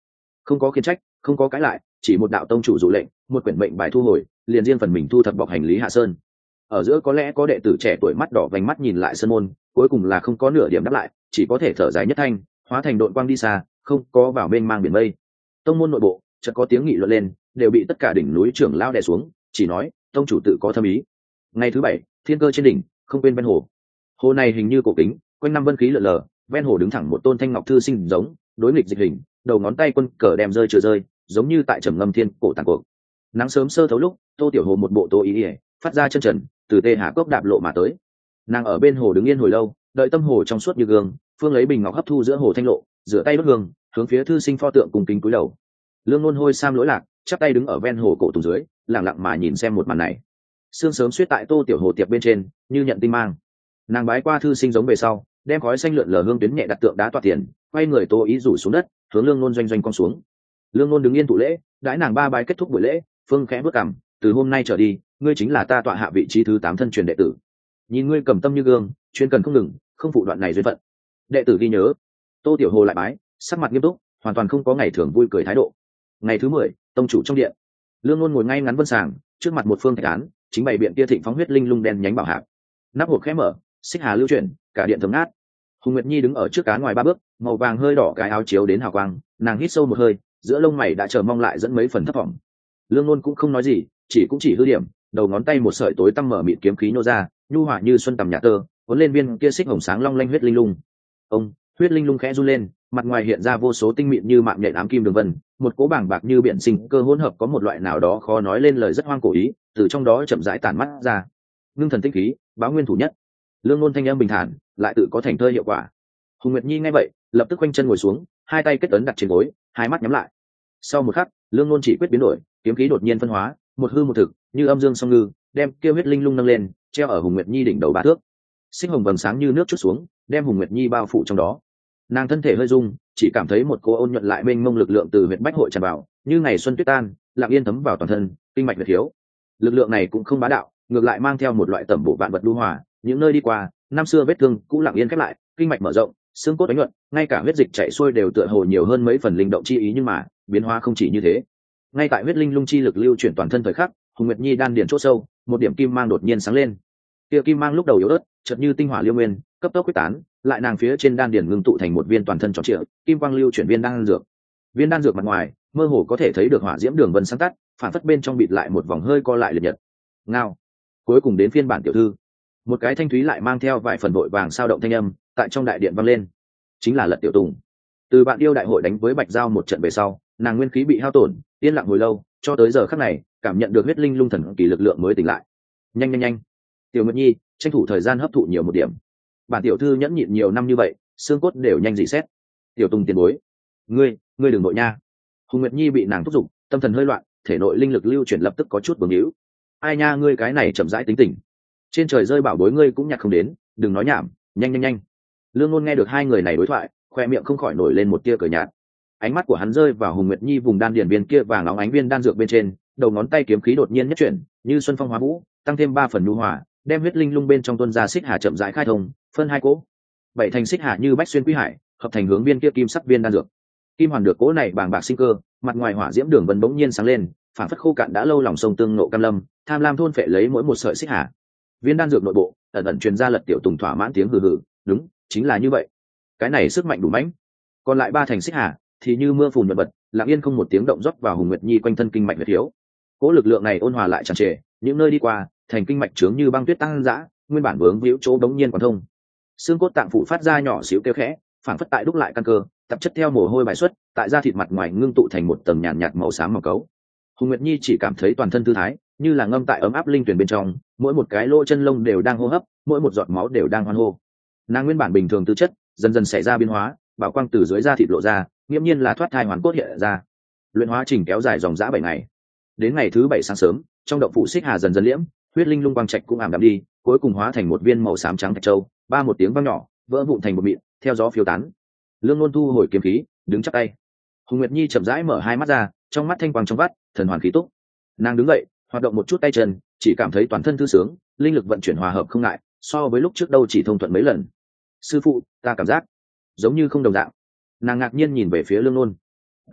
không có khiển trách, không có cãi lại, chỉ một đạo tông chủ dụ lệnh, một quyển mệnh bài thu hồi, liền riêng phần mình thu thập bọc hành lý hạ sơn. Ở giữa có lẽ có đệ tử trẻ tuổi mắt đỏ vành mắt nhìn lại sơn môn, cuối cùng là không có nửa điểm đáp lại, chỉ có thể thở dài nhất thanh, hóa thành đội quang đi xa, không có vào bên mang biển mây. Tông môn nội bộ chợt có tiếng nghị luận lên, đều bị tất cả đỉnh núi trưởng lao đè xuống, chỉ nói tông chủ tự có thâm ý. Ngày thứ bảy, thiên cơ trên đỉnh, không quên ven hồ. Hồ này hình như cổ kính, quanh năm vân khí lượn lờ, ven hồ đứng thẳng một tôn thanh ngọc thư sinh giống, đối nghịch dịch hình, đầu ngón tay quân cờ đem rơi chưa rơi, giống như tại trầm ngâm thiên cổ tàn cuộc. Nắng sớm sơ thấu lúc, Tô Tiểu Hồ một bộ tô ý ỉa, phát ra chân trần, từ tê hạ cốc đạp lộ mà tới. Nàng ở bên hồ đứng yên hồi lâu, đợi tâm hồ trong suốt như gương, phương lấy bình ngọc hấp thu giữa hồ thanh lộ, rửa tay đốt hương, hướng phía thư sinh pho tượng cùng kính cúi đầu. Lương Nôn hôi sam lỗi lạc, chắp tay đứng ở ven hồ cổ tùng dưới, lặng lặng mà nhìn xem một màn này. Sương sớm suýt tại Tô Tiểu Hồ tiệp bên trên, như nhận tinh mang. Nàng bái qua thư sinh giống về sau, đem khói xanh lượn lờ hương tuyến nhẹ đặt tượng đá toa tiền, quay người Tô ý rủ xuống đất, hướng Lương Nôn doanh doanh cong xuống. Lương Nôn đứng yên thụ lễ, đãi nàng ba bái kết thúc buổi lễ, phương khẽ bước cằm, từ hôm nay trở đi, ngươi chính là ta tọa hạ vị trí thứ 8 thân truyền đệ tử. Nhìn ngươi cầm tâm như gương, chuyên cần không ngừng, không phụ đoạn này duyên phận. Đệ tử ghi nhớ. Tô Tiểu Hồ lại bái, sắc mặt nghiêm túc, hoàn toàn không có ngày thường vui cười thái độ. Ngày thứ 10, tông chủ trong điện. Lương Nôn ngồi ngay ngắn vân sàng, trước mặt một phương thạch án, chính bày biện kia thịnh phóng huyết linh lung đen nhánh bảo hạp. Nắp hộp khẽ mở, xích hà lưu chuyển, cả điện thấm ngát. Hùng Nguyệt Nhi đứng ở trước án ngoài 3 bước, màu vàng hơi đỏ cái áo chiếu đến hào quang, nàng hít sâu một hơi, giữa lông mày đã chờ mong lại dẫn mấy phần thất vọng. Lương Nôn cũng không nói gì, chỉ hư điểm, đầu ngón tay một sợi tối tăm mở mịt kiếm khí nô ra, nhu hòa như xuân tầm nhà tơ, cuốn lên viên kia xích hồng sáng long lanh huyết linh lung. Ông, huyết linh lung khẽ run lên, mặt ngoài hiện ra vô số tinh mịn như mạng nhện ám kim đường vân, một cỗ bảng bạc như biển sinh cơ hỗn hợp có một loại nào đó khó nói lên lời rất hoang cổ ý, từ trong đó chậm rãi tản mắt ra. Ngưng thần tinh khí, báo nguyên thủ nhất. Lương Nôn thanh âm bình thản, lại tự có thành thơ hiệu quả. Hùng Nguyệt Nhi nghe vậy, lập tức quanh chân ngồi xuống, hai tay kết ấn đặt trên gối, hai mắt nhắm lại. Sau một khắc, Lương Nôn chỉ quyết biến đổi, kiếm khí đột nhiên phân hóa, một hư một thực, như âm dương song ngư, đem kia huyết linh lung nâng lên, treo ở Hùng Nguyệt Nhi đỉnh đầu 3 thước. Xích hồng vầng sáng như nước chút xuống, đem Hùng Nguyệt Nhi bao phủ trong đó. Nàng thân thể hơi rung, chỉ cảm thấy một cô ôn nhuận lại mênh mông lực lượng từ huyệt bách hội tràn vào, như ngày xuân tuyết tan, lặng yên thấm vào toàn thân, kinh mạch huyệt thiếu. Lực lượng này cũng không bá đạo, ngược lại mang theo một loại tẩm bổ vạn vật lưu hòa, những nơi đi qua, năm xưa vết thương cũ lặng yên khép lại, kinh mạch mở rộng, xương cốt đánh nhuận, ngay cả huyết dịch chảy xuôi đều tựa hồ nhiều hơn mấy phần linh động chi ý, nhưng mà biến hóa không chỉ như thế. Ngay tại huyết linh lung chi lực lưu chuyển toàn thân thời khắc, Hùng Nguyệt Nhi đan điền chỗ sâu, một điểm kim mang đột nhiên sáng lên. Kia kim mang lúc đầu yếu ớt, chợt như tinh hỏa liêu nguyên, cấp tốc quyết tán, lại nàng phía trên đan điền ngưng tụ thành một viên toàn thân tròn trịa, kim quang lưu chuyển viên đan dược. Viên đan dược mặt ngoài, mơ hồ có thể thấy được hỏa diễm đường vân sáng tắt, phản phất bên trong bịt lại một vòng hơi co lại liệt nhật. Ngao. Cuối cùng đến phiên bản tiểu thư. Một cái thanh thúy lại mang theo vài phần vội vàng sao động thanh âm, tại trong đại điện vang lên. Chính là Lật Tiểu Tùng. Từ bạn yêu đại hội đánh với Bạch Giao một trận về sau, nàng nguyên khí bị hao tổn, yên lặng hồi lâu, cho tới giờ khắc này, cảm nhận được huyết linh lung thần kỳ lực lượng mới tỉnh lại. Nhanh, Tiểu Nguyệt Nhi, tranh thủ thời gian hấp thụ nhiều một điểm. Bản tiểu thư nhẫn nhịn nhiều năm như vậy, xương cốt đều nhanh dị xét. Tiểu Tùng tiền bối, ngươi đừng nội nha. Hùng Nguyệt Nhi bị nàng thúc giục, tâm thần hơi loạn, thể nội linh lực lưu chuyển lập tức có chút bướng hữu. Ai nha, ngươi cái này chậm rãi tính tình. Trên trời rơi bảo bối ngươi cũng nhặt không đến, đừng nói nhảm, nhanh. Lương Nôn nghe được hai người này đối thoại, khoe miệng không khỏi nổi lên một tia cười nhạt. Ánh mắt của hắn rơi vào Hùng Nguyệt Nhi vùng đan điền viên kia vàng óng ánh viên đan dược bên trên, đầu ngón tay kiếm khí đột nhiên nhất chuyển, như xuân phong hóa vũ, tăng thêm 3 phần nhu hòa, đem huyết linh lung bên trong tuôn ra xích hà chậm rãi khai thông, phân hai cỗ. Bảy thành xích hà như bách xuyên quý hải, hợp thành hướng viên kia kim sắc viên đan dược. Kim hoàn được cỗ này bàng bạc sinh cơ, mặt ngoài hỏa diễm đường vân bỗng nhiên sáng lên, phản phất khô cạn đã lâu lòng sông tương nộ cam lâm, tham lam thôn phệ lấy mỗi một sợi xích hà. Viên đan dược nội bộ, ẩn ẩn truyền ra Lật Tiểu Tùng thỏa mãn tiếng hừ hừ, đúng, chính là như vậy. Cái này sức mạnh đủ mãnh. Còn lại 3 thành xích hà thì như mưa phùn bật, lặng yên không một tiếng động rót vào Hùng Nguyệt Nhi quanh thân kinh mạch huyết thiếu. Cỗ lực lượng này ôn hòa lại tràn trề, những nơi đi qua, thành kinh mạch trướng như băng tuyết tăng dã, nguyên bản vướng víu chỗ đống nhiên còn thông. Xương cốt tạng phủ phát ra nhỏ xíu kêu khẽ, phản phất tại đúc lại căn cơ, tạp chất theo mồ hôi bài xuất, tại da thịt mặt ngoài ngưng tụ thành một tầng nhàn nhạt màu xám màu cấu. Hùng Nguyệt Nhi chỉ cảm thấy toàn thân thư thái, như là ngâm tại ấm áp linh tuyển bên trong, mỗi một cái lỗ chân lông đều đang hô hấp, mỗi một giọt máu đều đang hoan hô. Nàng nguyên bản bình thường tư chất, dần dần xảy ra biến hóa, bảo quang từ dưới da thịt lộ ra, nghiễm nhiên là thoát thai hoàn cốt hiện ra. Luyện hóa trình kéo dài dòng dã 7 ngày. Đến ngày thứ 7 sáng sớm, trong động phủ xích hà dần dần liễm, huyết linh lung quang trạch cũng ảm đạm đi, cuối cùng hóa thành một viên màu xám trắng thạch châu, ba một tiếng vang nhỏ, vỡ vụn thành một mịn, theo gió phiêu tán. Lương Nôn thu hồi kiếm khí, đứng chắp tay. Hùng Nguyệt Nhi chậm rãi mở hai mắt ra, trong mắt thanh quang trong vắt, thần hoàn khí túc. Nàng đứng dậy, hoạt động một chút tay chân, chỉ cảm thấy toàn thân thư sướng, linh lực vận chuyển hòa hợp không ngại, so với lúc trước đâu chỉ thông thuận mấy lần. Sư phụ, ta cảm giác giống như không đồng dạng. Nàng ngạc nhiên nhìn về phía Lương Nôn. DS,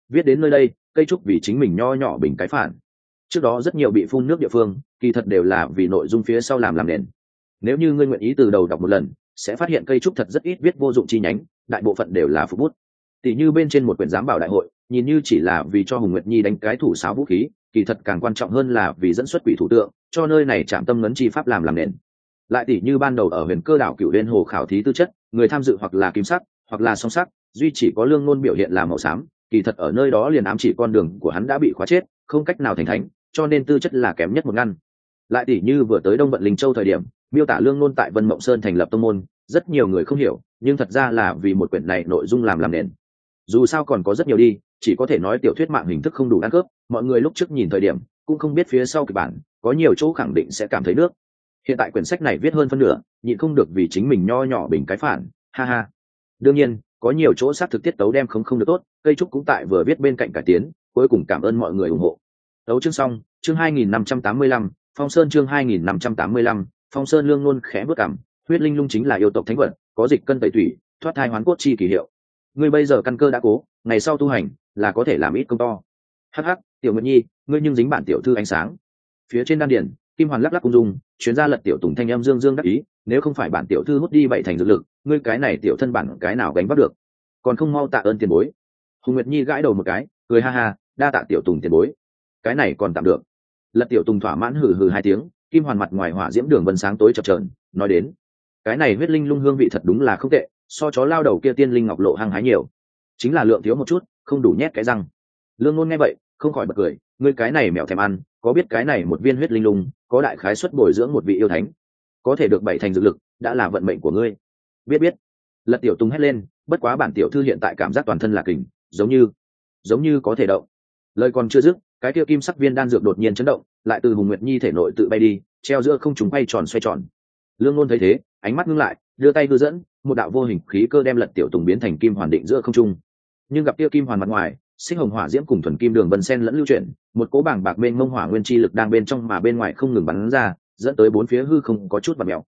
Viết đến nơi đây, cây trúc vì chính mình nho nhỏ bình cái phản. Trước đó rất nhiều bị phun nước địa phương, kỳ thật đều là vì nội dung phía sau làm nền. Nếu như ngươi nguyện ý từ đầu đọc một lần, sẽ phát hiện cây trúc thật rất ít viết vô dụng chi nhánh, đại bộ phận đều là phụ bút. Tỷ như bên trên một quyển giám bảo đại hội, nhìn như chỉ là vì cho Hùng Nguyệt Nhi đánh cái thủ sáo vũ khí, kỳ thật càng quan trọng hơn là vì dẫn xuất quỷ thủ tượng, cho nơi này chạm tâm ngấn chi pháp làm nền. Lại tỷ như ban đầu ở Huyền Cơ đảo Cửu Liên Hồ khảo thí tư chất, người tham dự hoặc là kim sắc, hoặc là song sắc, duy chỉ có Lương Ngôn biểu hiện là màu xám, kỳ thật ở nơi đó liền ám chỉ con đường của hắn đã bị khóa chết, không cách nào thành thánh, cho nên tư chất là kém nhất một ngăn. Lại tỷ như vừa tới Đông Vận Linh Châu thời điểm, miêu tả Lương Ngôn tại Vân Mộng Sơn thành lập tông môn, rất nhiều người không hiểu, nhưng thật ra là vì một quyển này nội dung làm nền. Dù sao còn có rất nhiều đi, chỉ có thể nói tiểu thuyết mạng hình thức không đủ ăn cướp, mọi người lúc trước nhìn thời điểm cũng không biết phía sau kịch bản, có nhiều chỗ khẳng định sẽ cảm thấy nước. Hiện tại quyển sách này viết hơn phân nửa, nhịn không được vì chính mình nho nhỏ bình cái phản, ha ha. Đương nhiên, có nhiều chỗ sát thực tiết tấu đem không được tốt, cây trúc cũng tại vừa viết bên cạnh cải tiến, cuối cùng cảm ơn mọi người ủng hộ. Tấu chương xong, chương 2585, Phong Sơn chương 2585, Phong Sơn. Lương Ngôn khẽ bước cằm, huyết linh lung chính là yêu tộc thánh vật, có dịch cân tẩy thủy, thoát thai hoán cốt chi kỳ hiệu. Ngươi bây giờ căn cơ đã cố, ngày sau tu hành là có thể làm ít công to. Hắc hắc, Tiểu Nguyệt Nhi, ngươi nhưng dính bản tiểu thư ánh sáng. Phía trên đan điển, kim hoàn lắc lắc cung dung, chuyến ra Lật Tiểu Tùng thanh em dương dương đắc ý, nếu không phải bản tiểu thư hút đi bảy thành dược lực, ngươi cái này tiểu thân bản cái nào gánh vác được, còn không mau tạ ơn tiền bối. Hùng Nguyệt Nhi gãi đầu một cái, cười ha ha, đa tạ Tiểu Tùng tiền bối, cái này còn tạm được. Lật Tiểu Tùng thỏa mãn hừ hừ hai tiếng, kim hoàn mặt ngoài hỏa diễm đường vân sáng tối chập chờn, nói đến, cái này huyết linh lung hương vị thật đúng là không tệ, so chó lao đầu kia tiên linh ngọc lộ hăng hái nhiều, chính là lượng thiếu một chút, không đủ nhét cái răng. Lương Ngôn nghe vậy không khỏi bật cười, ngươi cái này mèo thèm ăn, có biết cái này một viên huyết linh lung có đại khái suất bồi dưỡng một vị yêu thánh, có thể được bảy thành dược lực, đã là vận mệnh của ngươi. Biết. Lật Tiểu Tùng hét lên, bất quá bản tiểu thư hiện tại cảm giác toàn thân là kình, giống như có thể động. Lời còn chưa dứt, cái kia kim sắc viên đan dược đột nhiên chấn động, lại từ Hùng Nguyệt Nhi thể nội tự bay đi, treo giữa không trung quay tròn xoay tròn. Lương Ngôn thấy thế, ánh mắt ngưng lại, đưa tay hư dẫn, một đạo vô hình khí cơ đem Lật Tiểu Tùng biến thành kim hoàn định giữa không trung. Nhưng gặp kia kim hoàn mặt ngoài, sinh hồng hỏa diễm cùng thuần kim đường vân sen lẫn lưu chuyển, một cỗ bảng bạc mênh mông hỏa nguyên chi lực đang bên trong mà bên ngoài không ngừng bắn ra, dẫn tới bốn phía hư không có chút bạt mèo.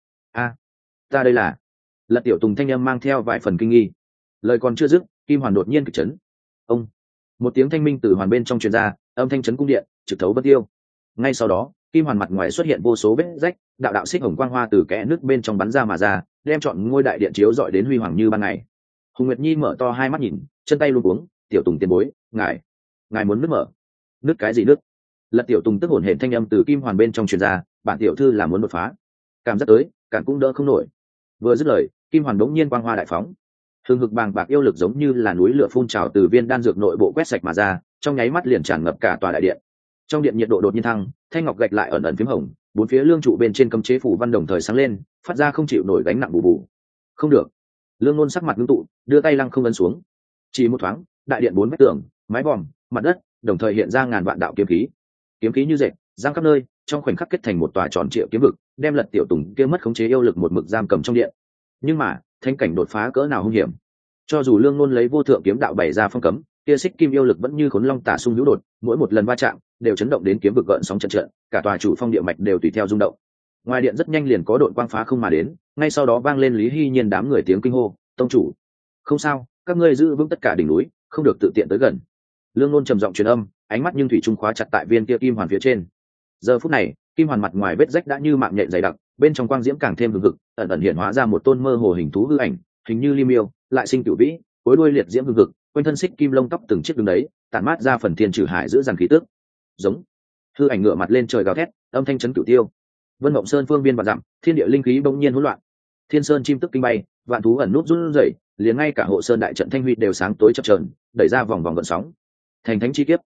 Ta đây là. Lật Tiểu Tùng thanh âm mang theo vài phần kinh nghi. Lời còn chưa dứt, kim hoàn đột nhiên kịch chấn. Ông. Một tiếng thanh minh từ hoàn bên trong truyền ra, âm thanh chấn cung điện, trực thấu vân tiêu. Ngay sau đó, kim hoàn mặt ngoài xuất hiện vô số vết rách, đạo xích hồng quang hoa từ kẽ nước bên trong bắn ra mà ra, đem trọn ngôi đại điện chiếu rọi đến huy hoàng như ban ngày. Hùng Nguyệt Nhi mở to hai mắt nhìn, chân tay luống cuống, Tiểu Tùng tiền bối, ngài muốn nước mở? Nước cái gì nước? Lật Tiểu Tùng tức hổn hển thanh âm từ kim hoàn bên trong truyền ra, bản tiểu thư là muốn đột phá, cảm giác tới, cản cũng đỡ không nổi. Vừa dứt lời, kim hoàn đống nhiên quang hoa đại phóng, hừng hực bàng bạc yêu lực giống như là núi lửa phun trào từ viên đan dược nội bộ quét sạch mà ra, trong nháy mắt liền tràn ngập cả tòa đại điện. Trong điện nhiệt độ đột nhiên thăng, thanh ngọc gạch lại ẩn ẩn phím hồng, bốn phía lương trụ bên trên cấm chế phủ văn đồng thời sáng lên, phát ra không chịu nổi gánh nặng bù bù. Không được. Lương Ngôn sắc mặt ngưng tụ, đưa tay lăng không ấn xuống. Chỉ một thoáng, đại điện bốn vách tường, mái vòm, mặt đất, đồng thời hiện ra ngàn vạn đạo kiếm khí như dệt, giăng khắp nơi, trong khoảnh khắc kết thành một tòa tròn triệu kiếm vực, đem Lật Tiểu Tùng kia mất khống chế yêu lực một mực giam cầm trong điện. Nhưng mà, thanh cảnh đột phá cỡ nào hung hiểm. Cho dù Lương Ngôn lấy vô thượng kiếm đạo bày ra phong cấm, kia xích kim yêu lực vẫn như khốn long tả xung hữu đột, mỗi một lần va chạm đều chấn động đến kiếm vực gợn sóng trận trận, cả tòa chủ phong địa mạch đều tùy theo rung động. Ngoài điện rất nhanh liền có đội quang phá không mà đến, ngay sau đó vang lên Lý Hy Nhiên đám người tiếng kinh hô, "Tông chủ, không sao, các ngươi giữ vững tất cả đỉnh núi, không được tự tiện tới gần." Lương Ngôn trầm giọng truyền âm, ánh mắt nhưng thủy trung khóa chặt tại viên kia kim hoàn phía trên. Giờ phút này, kim hoàn mặt ngoài vết rách đã như mạng nhện dày đặc, bên trong quang diễm càng thêm hừng hực, ẩn ẩn hiện hóa ra một tôn mơ hồ hình thú hư ảnh, hình như liêm yêu, lại sinh cửu vĩ, cuối đuôi liệt diễm hừng hực, quanh thân xích kim lông tóc từng chiếc đứng đấy, tản mát ra phần thiên trừ hải giữ dàn khí tức. Giống. Hư ảnh ngửa mặt lên trời gào thét, âm thanh chấn cửu tiêu. Vân Mộng Sơn phương biên vạn dặm, thiên địa linh khí bỗng nhiên hỗn loạn. Thiên sơn chim tức kinh bay, vạn thú ẩn núp run rẩy, liền ngay cả hộ sơn đại trận thanh huy đều sáng tối chập chờn, đẩy ra vòng vòng gợn sóng. Thành thánh chi kiếp.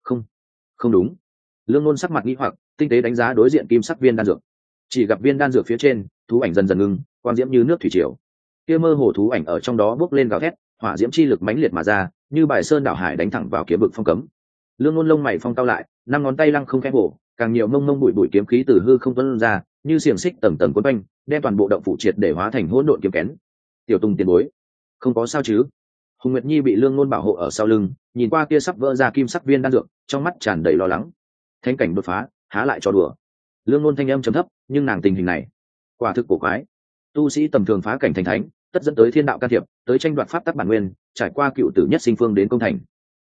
Không đúng. Lương Ngôn sắc mặt nghi hoặc, tinh tế đánh giá đối diện kim sắc viên đan dược. Chỉ gặp viên đan dược phía trên, thú ảnh dần dần ngưng, quang diễm như nước thủy triều. Kia mơ hồ thú ảnh ở trong đó bốc lên gào thét, hỏa diễm chi lực mãnh liệt mà ra, như bài sơn đảo hải đánh thẳng vào kiếm vực phong cấm. Lương Ngôn lông mày phong cao lại, năm ngón tay lăng không khẽ bổ, càng nhiều mông bụi kiếm khí từ hư không tuôn ra, như xiềng xích tầng tầng quấn quanh, đem toàn bộ động phủ triệt để hóa thành hỗn độn kiếm kén. Tiểu Tùng tiền bối, không có sao chứ? Hùng Nguyệt Nhi bị Lương Ngôn bảo hộ ở sau lưng, nhìn qua kia sắp vỡ ra kim sắc viên đan dược, trong mắt tràn đầy lo lắng. Thánh cảnh đột phá, há lại cho đùa. Lương Ngôn thanh âm trầm thấp, nhưng nàng tình hình này, quả thực cổ quái. Tu sĩ tầm thường phá cảnh thành thánh, tất dẫn tới thiên đạo can thiệp, tới tranh đoạt pháp tắc bản nguyên, trải qua cựu tử nhất sinh phương đến công thành.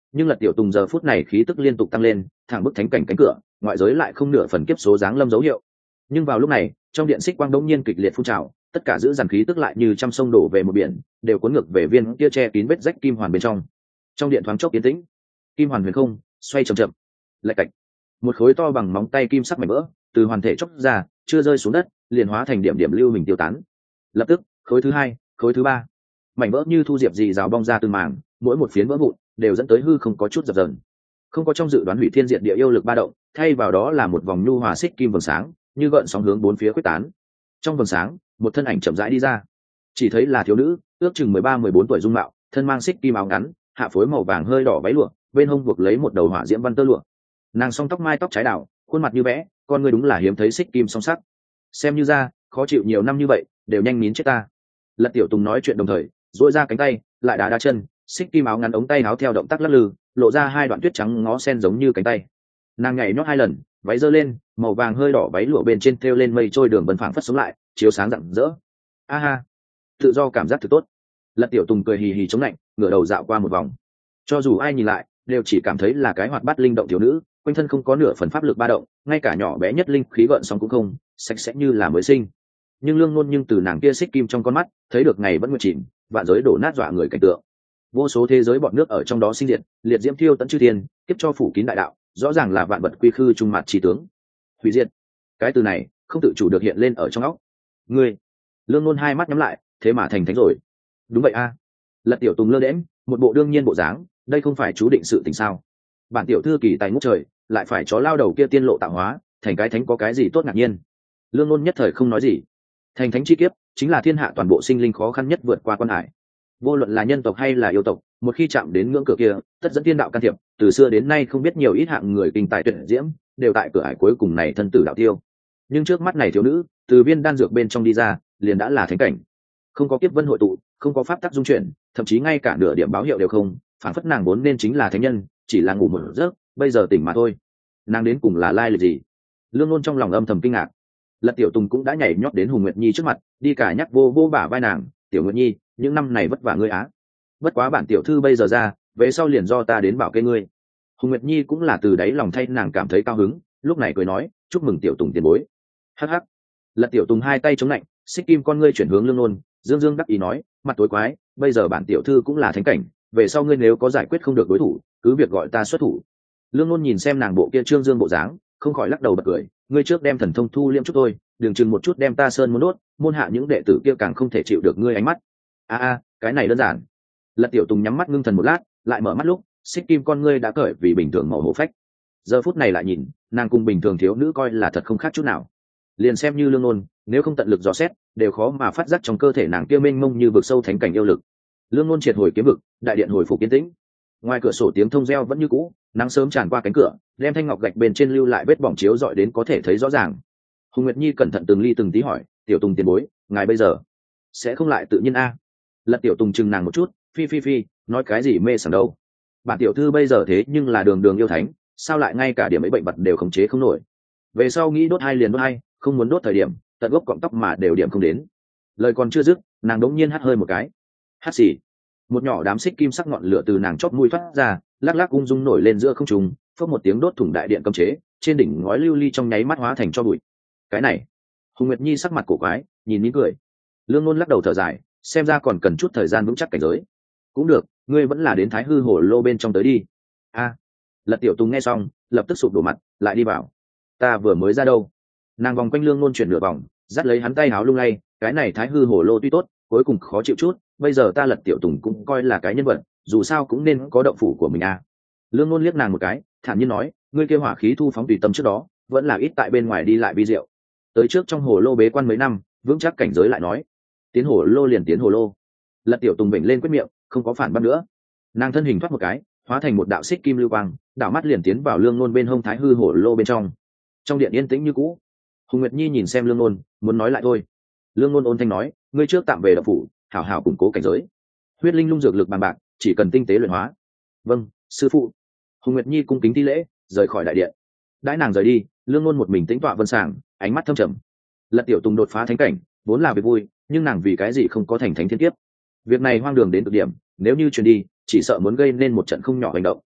Nhưng Lật Tiểu Tùng giờ phút này khí tức liên tục tăng lên, thẳng bức thánh cảnh cánh cửa, ngoại giới lại không nửa phần kiếp số dáng lâm dấu hiệu. Nhưng vào lúc này, trong điện xích quang đống nhiên kịch liệt phun trào, tất cả giữ dàn khí tức lại như trăm sông đổ về một biển, đều cuốn ngược về viên kia che kín vết rách kim hoàn bên trong. Trong điện thoáng chốc yên tĩnh, kim hoàn huyền không xoay chậm chậm, lạch cạch, một khối to bằng móng tay kim sắc mảnh vỡ từ hoàn thể chốc ra, chưa rơi xuống đất, liền hóa thành điểm điểm lưu hình tiêu tán. Lập tức, khối thứ hai, khối thứ ba, mảnh vỡ như thu diệp dị rào bong ra từng mảng, mỗi một phiến vỡ vụn đều dẫn tới hư không có chút dập dờn. Không có trong dự đoán hủy thiên diệt địa yêu lực ba động, thay vào đó là một vòng nhu hòa xích kim vầng sáng, như gợn sóng hướng bốn phía quyết tán. Trong vầng sáng, một thân ảnh chậm rãi đi ra, chỉ thấy là thiếu nữ, ước chừng 13-14 tuổi dung mạo, thân mang xích kim áo ngắn, hạ phối màu vàng hơi đỏ váy lụa, bên hông buộc lấy một đầu hỏa diễm văn tơ lụa. Nàng song tóc mai tóc trái đảo, khuôn mặt như vẽ, con người đúng là hiếm thấy xích kim song sắc. Xem như ra, khó chịu nhiều năm như vậy, đều nhanh nín chết ta. Lật Tiểu Tùng nói chuyện đồng thời, duỗi ra cánh tay, lại đá đá chân, xích kim áo ngắn ống tay áo theo động tác lắc lư, lộ ra hai đoạn tuyết trắng ngó sen giống như cánh tay. Nàng nhảy nhót hai lần, váy giơ lên, màu vàng hơi đỏ váy lụa bên trên thêu lên mây trôi đường vân phảng phất sống lại, chiếu sáng rạng rỡ. A ha, tự do cảm giác thực tốt. Lật Tiểu Tùng cười hì hì chống lạnh, ngửa đầu dạo qua một vòng. Cho dù ai nhìn lại, đều chỉ cảm thấy là cái hoạt bát linh động thiếu nữ, quanh thân không có nửa phần pháp lực ba động, ngay cả nhỏ bé nhất linh khí gợn sóng cũng không, sạch sẽ như là mới sinh. Nhưng Lương Ngôn nhưng từ nàng kia xích kim trong con mắt, thấy được ngày vẫn nguyệt chìm, vạn giới đổ nát dọa người cảnh tượng. Vô số thế giới bọn nước ở trong đó sinh diệt, liệt diễm thiêu tận chư thiên, kiếp cho phủ kín đại đạo, rõ ràng là vạn vật quy khư trung mặt chi tướng. Hủy diệt, cái từ này không tự chủ được hiện lên ở trong óc. Ngươi, Lương Ngôn hai mắt nhắm lại, thế mà thành thánh rồi. Đúng vậy a. Lật Tiểu Tùng lơ đễnh, một bộ đương nhiên bộ dáng, đây không phải chú định sự tình sao? Bản tiểu thư kỳ tài ngút trời, lại phải chó lao đầu kia tiên lộ tạo hóa, thành cái thánh có cái gì tốt ngạc nhiên? Lương Ngôn nhất thời không nói gì. Thành thánh chi kiếp chính là thiên hạ toàn bộ sinh linh khó khăn nhất vượt qua quan hải. Vô luận là nhân tộc hay là yêu tộc, một khi chạm đến ngưỡng cửa kia, tất dẫn tiên đạo can thiệp, từ xưa đến nay không biết nhiều ít hạng người kinh tài tuyệt diễm, đều tại cửa ải cuối cùng này thân tử đạo tiêu. Nhưng trước mắt này thiếu nữ, từ viên đan dược bên trong đi ra, liền đã là thánh cảnh. Không có kiếp vân hội tụ, không có pháp tắc dung chuyển, thậm chí ngay cả nửa điểm báo hiệu đều không, phản phất nàng vốn nên chính là thánh nhân, chỉ là ngủ một giấc, bây giờ tỉnh mà thôi. Nàng đến cùng là lai lịch gì? Lương Ngôn trong lòng âm thầm kinh ngạc. Lật Tiểu Tùng cũng đã nhảy nhót đến Hùng Nguyệt Nhi trước mặt, đi cả nhắc vô vô bả vai nàng, "Tiểu Nguyệt Nhi, những năm này vất vả ngươi á. Bất quá bản tiểu thư bây giờ ra, về sau liền do ta đến bảo kê ngươi." Hùng Nguyệt Nhi cũng là từ đáy lòng thay nàng cảm thấy cao hứng, lúc này cười nói, "Chúc mừng Tiểu Tùng tiền bối." Hắc hắc. Lật Tiểu Tùng hai tay chống lạnh, xích kim con ngươi chuyển hướng Lương Ngôn, dương dương đắc ý nói, "Mặt tối quái, bây giờ bản tiểu thư cũng là thánh cảnh, về sau ngươi nếu có giải quyết không được đối thủ, cứ việc gọi ta xuất thủ." Lương Ngôn nhìn xem nàng bộ kia trương dương bộ dáng, không khỏi lắc đầu bật cười, "Ngươi trước đem thần thông thu liêm chút thôi, đừng chừng một chút đem ta sơn muốn đốt, môn hạ những đệ tử kia càng không thể chịu được ngươi ánh mắt." A, cái này đơn giản. Lật Tiểu Tùng nhắm mắt ngưng thần một lát, lại mở mắt lúc, xích kim con ngươi đã cởi vì bình thường màu hổ phách. Giờ phút này lại nhìn, nàng cùng bình thường thiếu nữ coi là thật không khác chút nào. Liền xem như Lương Ngôn, nếu không tận lực dò xét, đều khó mà phát giác trong cơ thể nàng kia mênh mông như vực sâu thánh cảnh yêu lực. Lương Ngôn triệt hồi kiếm vực, đại điện hồi phục yên tĩnh. Ngoài cửa sổ tiếng thông reo vẫn như cũ, nắng sớm tràn qua cánh cửa, đem thanh ngọc gạch bên trên lưu lại vết bỏng chiếu rọi đến có thể thấy rõ ràng. Hùng Nguyệt Nhi cẩn thận từng ly từng tí hỏi, "Tiểu Tùng tiền bối, ngài bây giờ sẽ không lại tự nhiên a?" Lật Tiểu Tùng chừng nàng một chút, phi, nói cái gì mê sảng đâu. Bản tiểu thư bây giờ thế nhưng là đường đường yêu thánh, sao lại ngay cả điểm ấy bệnh vật đều khống chế không nổi. Về sau nghĩ đốt hai liền đốt hai, không muốn đốt thời điểm, tận gốc cọng tóc mà đều điểm không đến. Lời còn chưa dứt, nàng đống nhiên hắt hơi một cái. Hắt xì. Một nhỏ đám xích kim sắc ngọn lửa từ nàng chóp mũi thoát ra, lắc lắc ung dung nổi lên giữa không trung, phốc một tiếng đốt thủng đại điện cấm chế, trên đỉnh ngói lưu ly trong nháy mắt hóa thành tro bụi. Cái này, Hùng Nguyệt Nhi sắc mặt cổ quái, nhìn nín cười. Lương Ngôn lắc đầu thở dài, xem ra còn cần chút thời gian vững chắc cảnh giới. Cũng được, ngươi vẫn là đến Thái Hư Hồ Lô bên trong tới đi. A. Lật Tiểu Tùng nghe xong, lập tức sụp đổ mặt, lại đi vào. Ta vừa mới ra đâu? Nàng vòng quanh Lương Ngôn chuyển nửa vòng, dắt lấy hắn tay áo lung lay, cái này Thái Hư Hồ Lô tuy tốt, cuối cùng khó chịu chút, bây giờ ta Lật Tiểu Tùng cũng coi là cái nhân vật, dù sao cũng nên có động phủ của mình a. Lương Ngôn liếc nàng một cái, thản nhiên nói, ngươi kêu hỏa khí thu phóng tùy tâm trước đó, vẫn là ít tại bên ngoài đi lại vi diệu. Tới trước trong hồ lô bế quan mấy năm, vững chắc cảnh giới lại nói. Tiến hồ lô liền tiến hồ lô. Lật Tiểu Tùng bệnh lên quyết miệng, không có phản bác nữa. Nàng thân hình thoát một cái, hóa thành một đạo xích kim lưu quang, đạo mắt liền tiến vào Lương Ngôn bên hông Thái Hư hồ lô bên trong. Trong điện yên tĩnh như cũ. Hùng Nguyệt Nhi nhìn xem Lương Ngôn, muốn nói lại thôi. Lương Ngôn ôn thanh nói, ngươi trước tạm về động phủ, hảo hảo củng cố cảnh giới. Huyết linh lung dược lực bằng bạc, chỉ cần tinh tế luyện hóa. Vâng, sư phụ. Hùng Nguyệt Nhi cung kính thi lễ, rời khỏi đại điện. Đãi nàng rời đi, Lương Ngôn một mình tĩnh tọa vân sàng, ánh mắt thâm trầm. Lật Tiểu Tùng đột phá thánh cảnh, vốn là việc vui, nhưng nàng vì cái gì không có thành thánh thiên kiếp? Việc này hoang đường đến cực điểm, nếu như truyền đi, chỉ sợ muốn gây nên một trận không nhỏ hành động.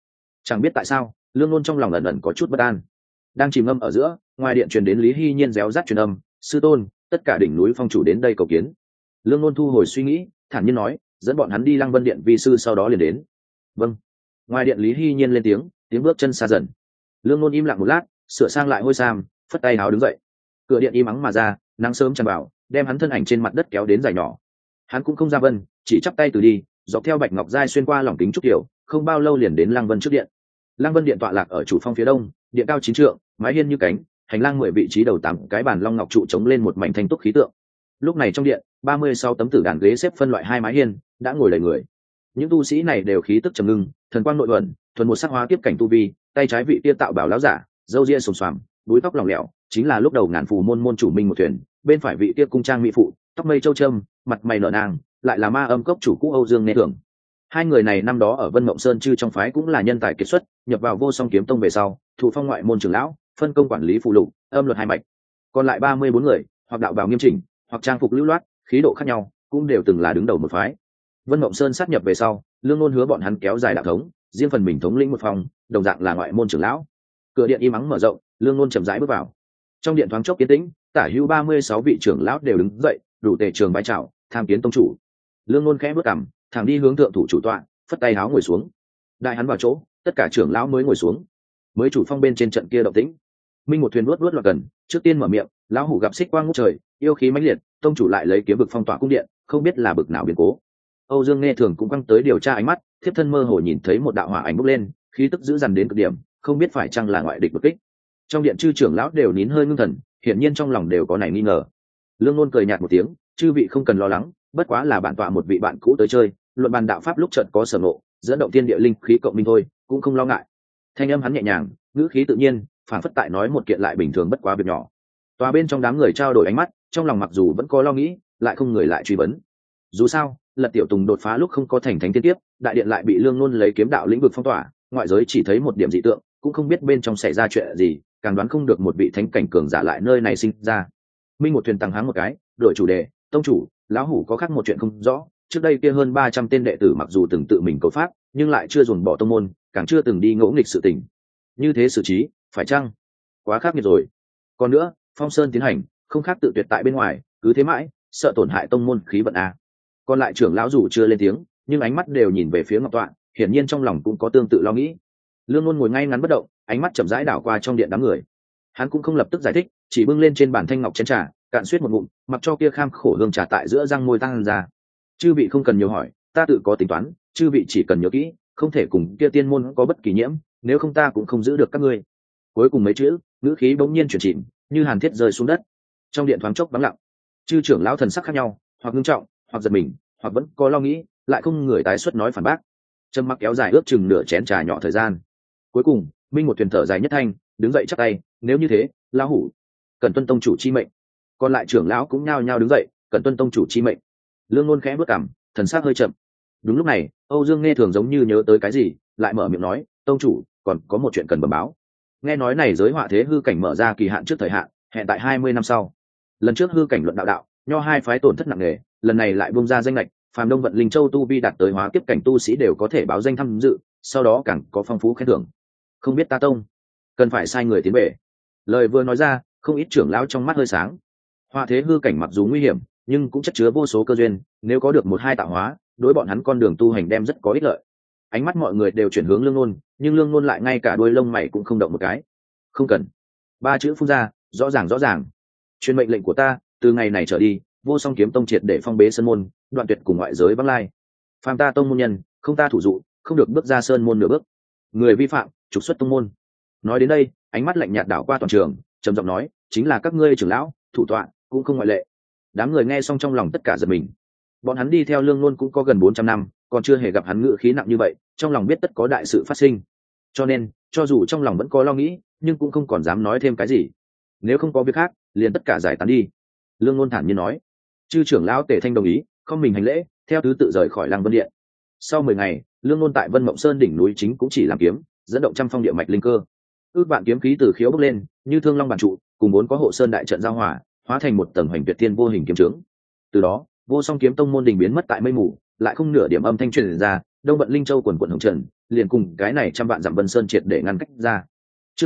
Chẳng biết tại sao lương nôn trong lòng ẩn ẩn có chút bất an. Đang chìm ngâm ở giữa, ngoài điện truyền đến Lý Hy Nhiên réo rắt truyền âm: sư tôn, tất cả đỉnh núi phong chủ đến đây cầu kiến. Lương nôn thu hồi suy nghĩ, thản nhiên nói: dẫn bọn hắn đi Lăng Vân điện vi sư, sau đó liền đến. Vâng. Ngoài điện Lý Hy Nhiên lên tiếng bước chân xa dần. Lương nôn im lặng một lát, sửa sang lại hôi sam, phất tay áo đứng dậy. Cửa điện im ắng mà ra, nắng sớm tràn vào, đem hắn thân ảnh trên mặt đất kéo đến dài nhỏ. Hắn cũng không ra vân, chỉ chắp tay từ đi, dọc theo bạch ngọc giai xuyên qua lỏng kính trúc tiểu, không bao lâu liền đến Lăng Vân trước điện. Lăng Vân điện tọa lạc ở chủ phong phía đông, điện cao 9 trượng, mái hiên như cánh, hành lang 10 vị trí đầu 8 cái bàn long ngọc trụ chống lên một mảnh thanh túc khí tượng. Lúc này trong điện, 36 tấm tử đàn ghế xếp phân loại hai mái hiên, đã ngồi đầy người. Những tu sĩ này đều khí tức trầm ngưng, thần quang nội thuần, thuần một sắc hóa tiếp cảnh tu vi, tay trái vị kia tạo bảo lão giả, râu ria xồm xoàm, búi tóc lỏng lẻo, chính là lúc đầu ngàn phù môn chủ Minh một thuyền, bên phải vị kia cung trang mỹ phụ, tóc mây châu trâm, mặt mày nở nàng, lại là ma âm cốc chủ cũ Âu Dương Nghe Thường. Hai người này năm đó ở Vân Mộng Sơn chư trong phái cũng là nhân tài kiệt xuất, nhập vào Vô Song Kiếm Tông về sau, thụ phong ngoại môn trưởng lão, phân công quản lý phụ lục, âm luật hai mạch. Còn lại 34 người, hoặc đạo bào nghiêm chỉnh, hoặc trang phục lưu loát, khí độ khác nhau, cũng đều từng là đứng đầu một phái. Vân Mộng Sơn sát nhập về sau, Lương Nôn hứa bọn hắn kéo dài đạo thống, riêng phần mình thống lĩnh một phòng, đồng dạng là ngoại môn trưởng lão. Cửa điện im ắng mở rộng, Lương Nôn chậm rãi bước vào. Trong điện thoáng chốc yên tĩnh, tả hữu 36 vị trưởng lão đều đứng dậy, đủ tề trường bái chào, tham kiến tông chủ. Lương Nôn khẽ bước cằm, thẳng đi hướng thượng thủ chủ tọa, phất tay háo ngồi xuống. Đại hắn vào chỗ, tất cả trưởng lão mới ngồi xuống. Mới chủ phong bên trên trận kia động tĩnh. Minh một thuyền luốt loạt gần, trước tiên mở miệng: lão hủ gặp xích quang ngút trời, yêu khí mãnh liệt, tông chủ lại lấy kiếm vực phong tỏa cung điện, không biết là bực nào biến cố. Âu Dương Nghe Thường cũng quăng tới điều tra ánh mắt, thiếp thân mơ hồ nhìn thấy một đạo hỏa ảnh bốc lên, khí tức dữ dằn đến cực điểm, không biết phải chăng là ngoại địch đột kích. Trong điện chư trưởng lão đều nín hơi ngưng thần, hiển nhiên trong lòng đều có nảy nghi ngờ. Lương Nôn cười nhạt một tiếng: chư vị không cần lo lắng, bất quá là bản tọa một vị bạn cũ tới chơi, luận bàn đạo pháp lúc trận có sở ngộ, dẫn động thiên địa linh khí cộng minh thôi, cũng không lo ngại. Thanh âm hắn nhẹ nhàng, ngữ khí tự nhiên, phản phất tại nói một kiện lại bình thường bất quá việc nhỏ. Tòa bên trong đám người trao đổi ánh mắt, trong lòng mặc dù vẫn có lo nghĩ, lại không người lại truy vấn. Dù sao, Lật Tiểu Tùng đột phá lúc không có thành thánh tiên tiếp, đại điện lại bị Lương Nôn lấy kiếm đạo lĩnh vực phong tỏa, ngoại giới chỉ thấy một điểm dị tượng, cũng không biết bên trong xảy ra chuyện gì, càng đoán không được một vị thánh cảnh cường giả lại nơi này sinh ra. Minh một thuyền tăng háng một cái, đổi chủ đề: tông chủ, lão hủ có khác một chuyện không rõ. Trước đây kia hơn 300 tên đệ tử mặc dù từng tự mình cầu pháp, nhưng lại chưa dồn bỏ tông môn, càng chưa từng đi ngỗ nghịch sự tình. Như thế xử trí, phải chăng quá khắc nghiệt rồi? Còn nữa, Phong Sơn tiến hành, không khác tự tuyệt tại bên ngoài, cứ thế mãi, sợ tổn hại tông môn khí vận a. Còn lại trưởng lão dù chưa lên tiếng, nhưng ánh mắt đều nhìn về phía Ngọc Tọa, hiển nhiên trong lòng cũng có tương tự lo nghĩ. Lương Nôn ngồi ngay ngắn bất động, ánh mắt chậm rãi đảo qua trong điện đám người. Hắn cũng không lập tức giải thích, chỉ bưng lên trên bàn thanh ngọc chén trà, cạn suýt một ngụm, mặc cho kia kham khổ hương trà tại giữa răng môi tăng ra. Chư vị không cần nhiều hỏi, ta tự có tính toán, chư vị chỉ cần nhớ kỹ, không thể cùng kia tiên môn có bất kỳ nhiễm, nếu không ta cũng không giữ được các ngươi. Cuối cùng mấy chữ, ngữ khí bỗng nhiên chuyển chìm, như hàn thiết rơi xuống đất. Trong điện thoáng chốc vắng lặng. Chư trưởng lão thần sắc khác nhau, hoặc ngưng trọng, hoặc giật mình, hoặc vẫn có lo nghĩ, lại không người tái xuất nói phản bác. Trầm mặc kéo dài ước chừng nửa chén trà nhỏ thời gian. Cuối cùng, Minh một thuyền thở dài nhất thanh, đứng dậy chắp tay: nếu như thế, lão hủ cần tuân tông chủ chi mệnh. Còn lại trưởng lão cũng nhao nhao đứng dậy, cần tuân tông chủ chi mệnh. Lương Nôn khẽ bước cằm, thần sắc hơi chậm. Đúng lúc này, Âu Dương Nghe Thường giống như nhớ tới cái gì, lại mở miệng nói: tông chủ, còn có một chuyện cần bẩm báo. Nghe nói này giới họa thế hư cảnh mở ra kỳ hạn trước thời hạn, hẹn tại 20 năm sau. Lần trước hư cảnh luận đạo, nho hai phái tổn thất nặng nề, lần này lại bung ra danh lệch, phàm Đông Vận Linh Châu tu vi đạt tới hóa kiếp cảnh tu sĩ đều có thể báo danh tham dự, sau đó càng có phong phú khen thưởng. Không biết ta tông cần phải sai người tiến về. Lời vừa nói ra, không ít trưởng lão trong mắt hơi sáng. Họa thế hư cảnh mặc dù nguy hiểm, nhưng cũng chất chứa vô số cơ duyên, nếu có được một hai tạo hóa, đối bọn hắn con đường tu hành đem rất có ích lợi. Ánh mắt mọi người đều chuyển hướng Lương Nôn, nhưng Lương Nôn lại ngay cả đuôi lông mày cũng không động một cái. Không cần. Ba chữ phun ra, rõ ràng. Truyền mệnh lệnh của ta, từ ngày này trở đi, Vô Song Kiếm Tông triệt để phong bế sơn môn, đoạn tuyệt cùng ngoại giới vắng lai. Phàm ta tông môn nhân, không ta thủ dụ, không được bước ra sơn môn nửa bước. Người vi phạm, trục xuất tông môn. Nói đến đây, ánh mắt lạnh nhạt đảo qua toàn trường, trầm giọng nói: chính là các ngươi trưởng lão, thủ tọa, cũng không ngoại lệ. Đám người nghe xong trong lòng tất cả giật mình. Bọn hắn đi theo Lương Nôn cũng có gần 400 năm, còn chưa hề gặp hắn ngự khí nặng như vậy, trong lòng biết tất có đại sự phát sinh. Cho nên, cho dù trong lòng vẫn có lo nghĩ, nhưng cũng không còn dám nói thêm cái gì. Nếu không có việc khác, liền tất cả giải tán đi. Lương Nôn thản nhiên nói. Chư trưởng lão Tề Thanh đồng ý, không mình hành lễ, theo thứ tự rời khỏi Lăng Vân điện. Sau 10 ngày, Lương Nôn tại Vân Mộng Sơn đỉnh núi chính cũng chỉ làm kiếm, dẫn động trăm phong địa mạch linh cơ. Ước vạn kiếm khí từ khiếu bốc lên, như thương long bản trụ, cùng bốn có hộ sơn đại trận giao hòa, hóa thành một tầng hoành tuyệt thiên vô hình kiếm trướng. Từ đó, Vô Song Kiếm Tông môn đình biến mất tại mây mù, lại không nửa điểm âm thanh truyền ra. Đông Vận Linh Châu quần quần hồng trần, liền cùng cái này trăm vạn dặm Vân Sơn triệt để ngăn cách ra. Chương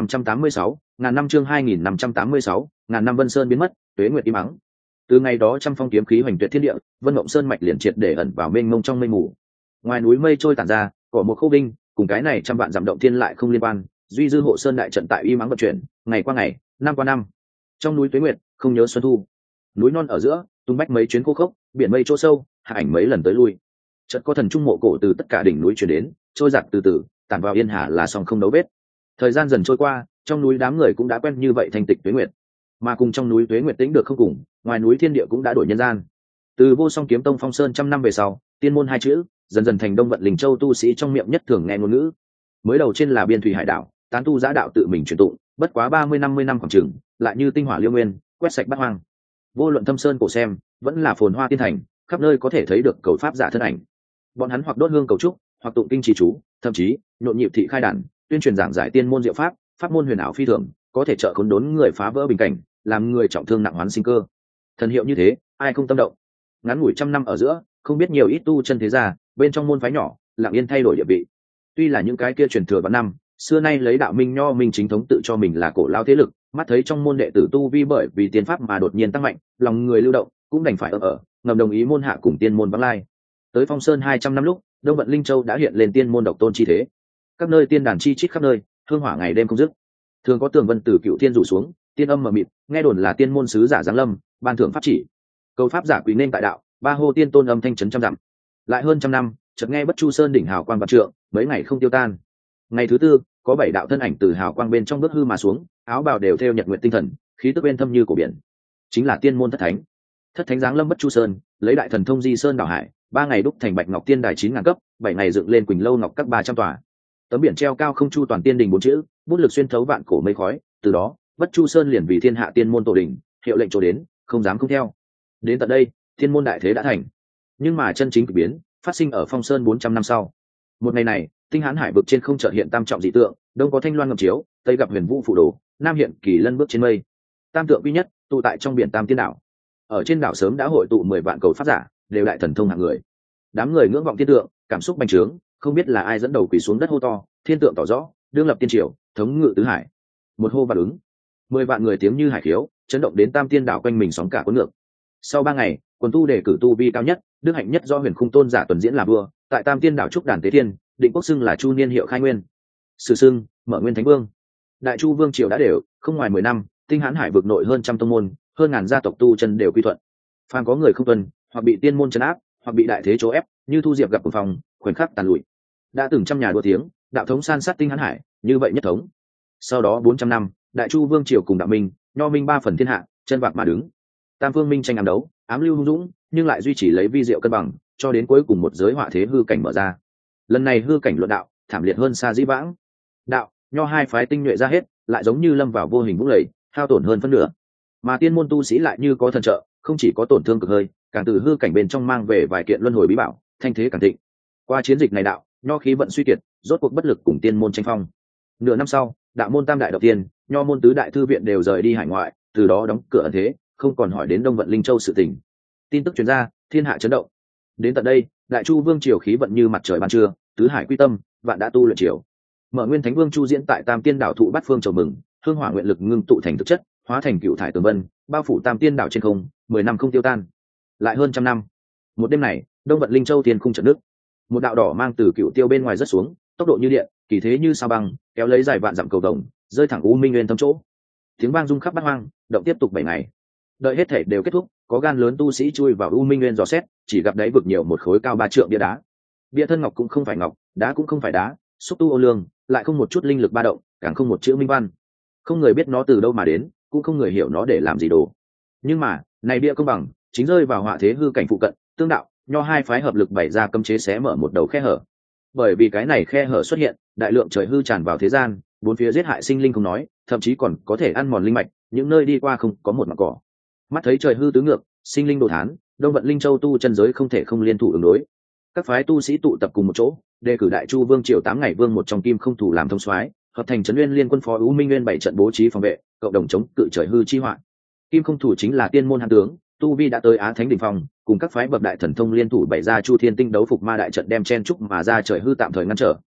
2586, ngàn năm chương 2586, ngàn năm Vân Sơn biến mất, tuế nguyệt im ắng. Từ ngày đó trăm phong kiếm khí hoành tuyệt thiên địa, Vân Mộng Sơn mạch liền triệt để ẩn vào mênh mông trong mây mù. Ngoài núi mây trôi tản ra, cỏ một khâu binh, cùng cái này trăm vạn dặm động thiên lại không liên quan, duy dư hộ sơn đại trận tại im ắng vận chuyển, ngày qua ngày, năm qua năm. Trong núi tuế nguyệt, không nhớ xuân thu. Núi non ở giữa, tung bách mấy chuyến khô khốc, biển mây chỗ sâu, hạ ảnh mấy lần tới lui. Chợt có thần trung mộ cổ từ tất cả đỉnh núi truyền đến, trôi giạt từ từ, tản vào yên hà là song không đấu vết. Thời gian dần trôi qua, trong núi đám người cũng đã quen như vậy thanh tịch tuế nguyệt, mà cùng trong núi tuế nguyệt tĩnh được không cùng, ngoài núi thiên địa cũng đã đổi nhân gian. Từ vô song kiếm tông phong sơn trăm năm về sau, tiên môn hai chữ dần dần thành Đông Vận Linh Châu tu sĩ trong miệng nhất thường nghe ngôn ngữ. Mới đầu trên là biên thủy hải đảo, tán tu giã đạo tự mình truyền tụng, bất quá 30-50 năm khoảng chừng, lại như tinh hỏa liêu nguyên, quét sạch bát hoang. Vô luận thâm sơn cổ xem, vẫn là phồn hoa tiên thành, khắp nơi có thể thấy được cầu pháp giả thân ảnh. Bọn hắn hoặc đốt hương cầu trúc, hoặc tụng kinh trì chú, thậm chí nhộn nhịp thị khai đàn, tuyên truyền giảng giải tiên môn diệu pháp, pháp môn huyền ảo phi thường, có thể trợ khốn đốn người phá vỡ bình cảnh, làm người trọng thương nặng hoán sinh cơ. Thần hiệu như thế, ai không tâm động? Ngắn ngủi trăm năm ở giữa, không biết nhiều ít tu chân thế gia, bên trong môn phái nhỏ, lặng yên thay đổi địa vị. Tuy là những cái kia truyền thừa vạn năm, xưa nay lấy đạo minh nho minh chính thống tự cho mình là cổ lao thế lực, mắt thấy trong môn đệ tử tu vi bởi vì tiên pháp mà đột nhiên tăng mạnh, lòng người lưu động, cũng đành phải ngầm đồng ý môn hạ cùng tiên môn vắng lai. Tới Phong Sơn 200 năm lúc, Đông Vận Linh Châu đã hiện lên tiên môn độc tôn chi thế. Các nơi tiên đàn chi chít khắp nơi, hương hỏa ngày đêm không dứt. Thường có tường vân từ cựu thiên rủ xuống, tiên âm mờ mịt, nghe đồn là tiên môn sứ giả giáng lâm, ban thưởng pháp chỉ. Cầu pháp giả quý nên tại đạo, ba hô tiên tôn âm thanh chấn trăm dặm. Lại hơn trăm năm, chợt nghe Bất Chu Sơn đỉnh hào quang vạn trượng, mấy ngày không tiêu tan. Ngày thứ tư, có 7 đạo thân ảnh từ hào quang bên trong bước hư mà xuống, áo bào đều theo nhật nguyện tinh thần, khí tức bên thâm như cổ biển. Chính là tiên môn thất thánh. Thất thánh giáng lâm Bất Chu Sơn, lấy đại thần thông di sơn đảo hải, 3 ngày đúc thành Bạch Ngọc Tiên đài 9000 cấp, 7 ngày dựng lên Quỳnh Lâu Ngọc các 300 tòa. Tấm biển treo cao không chu toàn tiên đình 4 chữ, bút lực xuyên thấu vạn cổ mây khói, từ đó, Bất Chu Sơn liền vì thiên hạ tiên môn tổ đình, hiệu lệnh chỗ đến, không dám không theo. Đến tận đây, thiên môn đại thế đã thành. Nhưng mà chân chính kỳ biến, phát sinh ở Phong Sơn 400 năm sau. Một ngày này, tinh hán hải vực trên không chợt hiện tam trọng dị tượng, đông có thanh loan ngập chiếu, tây gặp huyền vũ phụ đồ, nam hiện kỳ lân bước trên mây. Tam tượng duy nhất tụ tại trong biển Tam Tiên đảo. Ở trên đảo sớm đã hội tụ 10 vạn cầu pháp giả, đều đại thần thông hạng người. Đám người ngưỡng vọng thiên tượng, cảm xúc bành trướng, không biết là ai dẫn đầu quỳ xuống đất hô to, thiên tượng tỏ rõ, đương lập tiên triều, thống ngự tứ hải. Một hô và ứng, 10 vạn người tiếng như hải khiếu, chấn động đến Tam Tiên đảo quanh mình sóng cả cuốn ngược. Sau 3 ngày, quần tu đề cử tu vi cao nhất, đức hạnh nhất do Huyền Khung tôn giả tuần diễn là vua, tại Tam Tiên đảo trúc đàn tế thiên, định quốc xưng là Chu niên hiệu khai nguyên. Sử xưng mở nguyên thánh vương. Đại Chu vương triều đã đều, không ngoài 10 năm, tinh hán hải vực nội hơn trăm tông môn, hơn ngàn gia tộc tu chân đều quy thuận. Phàm có người không tuân, hoặc bị tiên môn trấn áp, hoặc bị đại thế chỗ ép, như thu diệp gặp cùng phòng, khoảnh khắc tàn lụi. Đã từng trăm nhà đua tiếng, đạo thống san sát tinh hán hải, như vậy nhất thống. Sau đó 400 năm, Đại Chu vương triều cùng đạo minh, nho minh 3 phần thiên hạ, chân vạc mà đứng. Tam phương minh tranh ám đấu, ám lưu hung dũng, nhưng lại duy trì lấy vi diệu cân bằng, cho đến cuối cùng một giới họa thế hư cảnh mở ra. Lần này hư cảnh luận đạo, thảm liệt hơn xa dĩ vãng. Đạo, nho hai phái tinh nhuệ ra hết, lại giống như lâm vào vô hình vũng lầy, hao tổn hơn phân nửa. Mà tiên môn tu sĩ lại như có thần trợ, không chỉ có tổn thương cực hơi, càng từ hư cảnh bên trong mang về vài kiện luân hồi bí bảo, thanh thế càng thịnh. Qua chiến dịch này đạo, nho khí vận suy kiệt, rốt cuộc bất lực cùng tiên môn tranh phong. Nửa năm sau, đạo môn tam đại đầu tiên, nho môn tứ đại thư viện đều rời đi hải ngoại, từ đó đóng cửa ẩn thế, không còn hỏi đến Đông Vận Linh Châu sự tình. Tin tức truyền ra, thiên hạ chấn động. Đến tận đây, Đại Chu vương triều khí vận như mặt trời ban trưa, tứ hải quy tâm, vạn đã tu luyện triều. Mở nguyên thánh vương Chu diễn tại Tam Tiên đảo thụ bát phương chầu mừng, hương hỏa nguyện lực ngưng tụ thành thực chất, hóa thành cựu thải tường vân, bao phủ Tam Tiên đảo trên không, 10 năm không tiêu tan. Lại hơn trăm năm. Một đêm này, Đông Vận Linh Châu thiên khung trận nước. Một đạo đỏ mang từ cựu tiêu bên ngoài rất xuống, tốc độ như điện, kỳ thế như sao băng, kéo lấy dài vạn dặm cầu vồng, rơi thẳng u minh nguyên thâm chỗ. Tiếng vang rung khắp bát hoang, động tiếp tục 7 ngày. Đợi hết thể đều kết thúc, có gan lớn tu sĩ chui vào u minh nguyên dò xét, chỉ gặp đáy vực nhiều một khối cao 3 trượng bia đá. Bia thân ngọc cũng không phải ngọc, đá cũng không phải đá, xúc tu ô lương, lại không một chút linh lực ba động, càng không một chữ minh văn. Không người biết nó từ đâu mà đến, cũng không người hiểu nó để làm gì đồ. Nhưng mà, này bia công bằng, chính rơi vào họa thế hư cảnh phụ cận, tương đạo, nho hai phái hợp lực bày ra cấm chế xé mở một đầu khe hở. Bởi vì cái này khe hở xuất hiện, đại lượng trời hư tràn vào thế gian, bốn phía giết hại sinh linh không nói, thậm chí còn có thể ăn mòn linh mạch, những nơi đi qua không có một mảng cỏ. Mắt thấy trời hư tứ ngược, sinh linh đồ thán, Đông Vận Linh Châu tu chân giới không thể không liên thủ ứng đối. Các phái tu sĩ tụ tập cùng một chỗ, đề cử Đại Chu vương triều 8 ngày vương một trong kim không thủ làm thông soái, hợp thành trấn nguyên liên quân phó U Minh Nguyên 7 trận bố trí phòng vệ, cộng đồng chống cự trời hư chi họa. Kim không thủ chính là tiên môn hàn tướng, tu vi đã tới Á Thánh đỉnh phong, cùng các phái bậc đại thần thông liên thủ bày ra Chu Thiên Tinh đấu phục ma đại trận đem chen trúc mà ra trời hư tạm thời ngăn trở,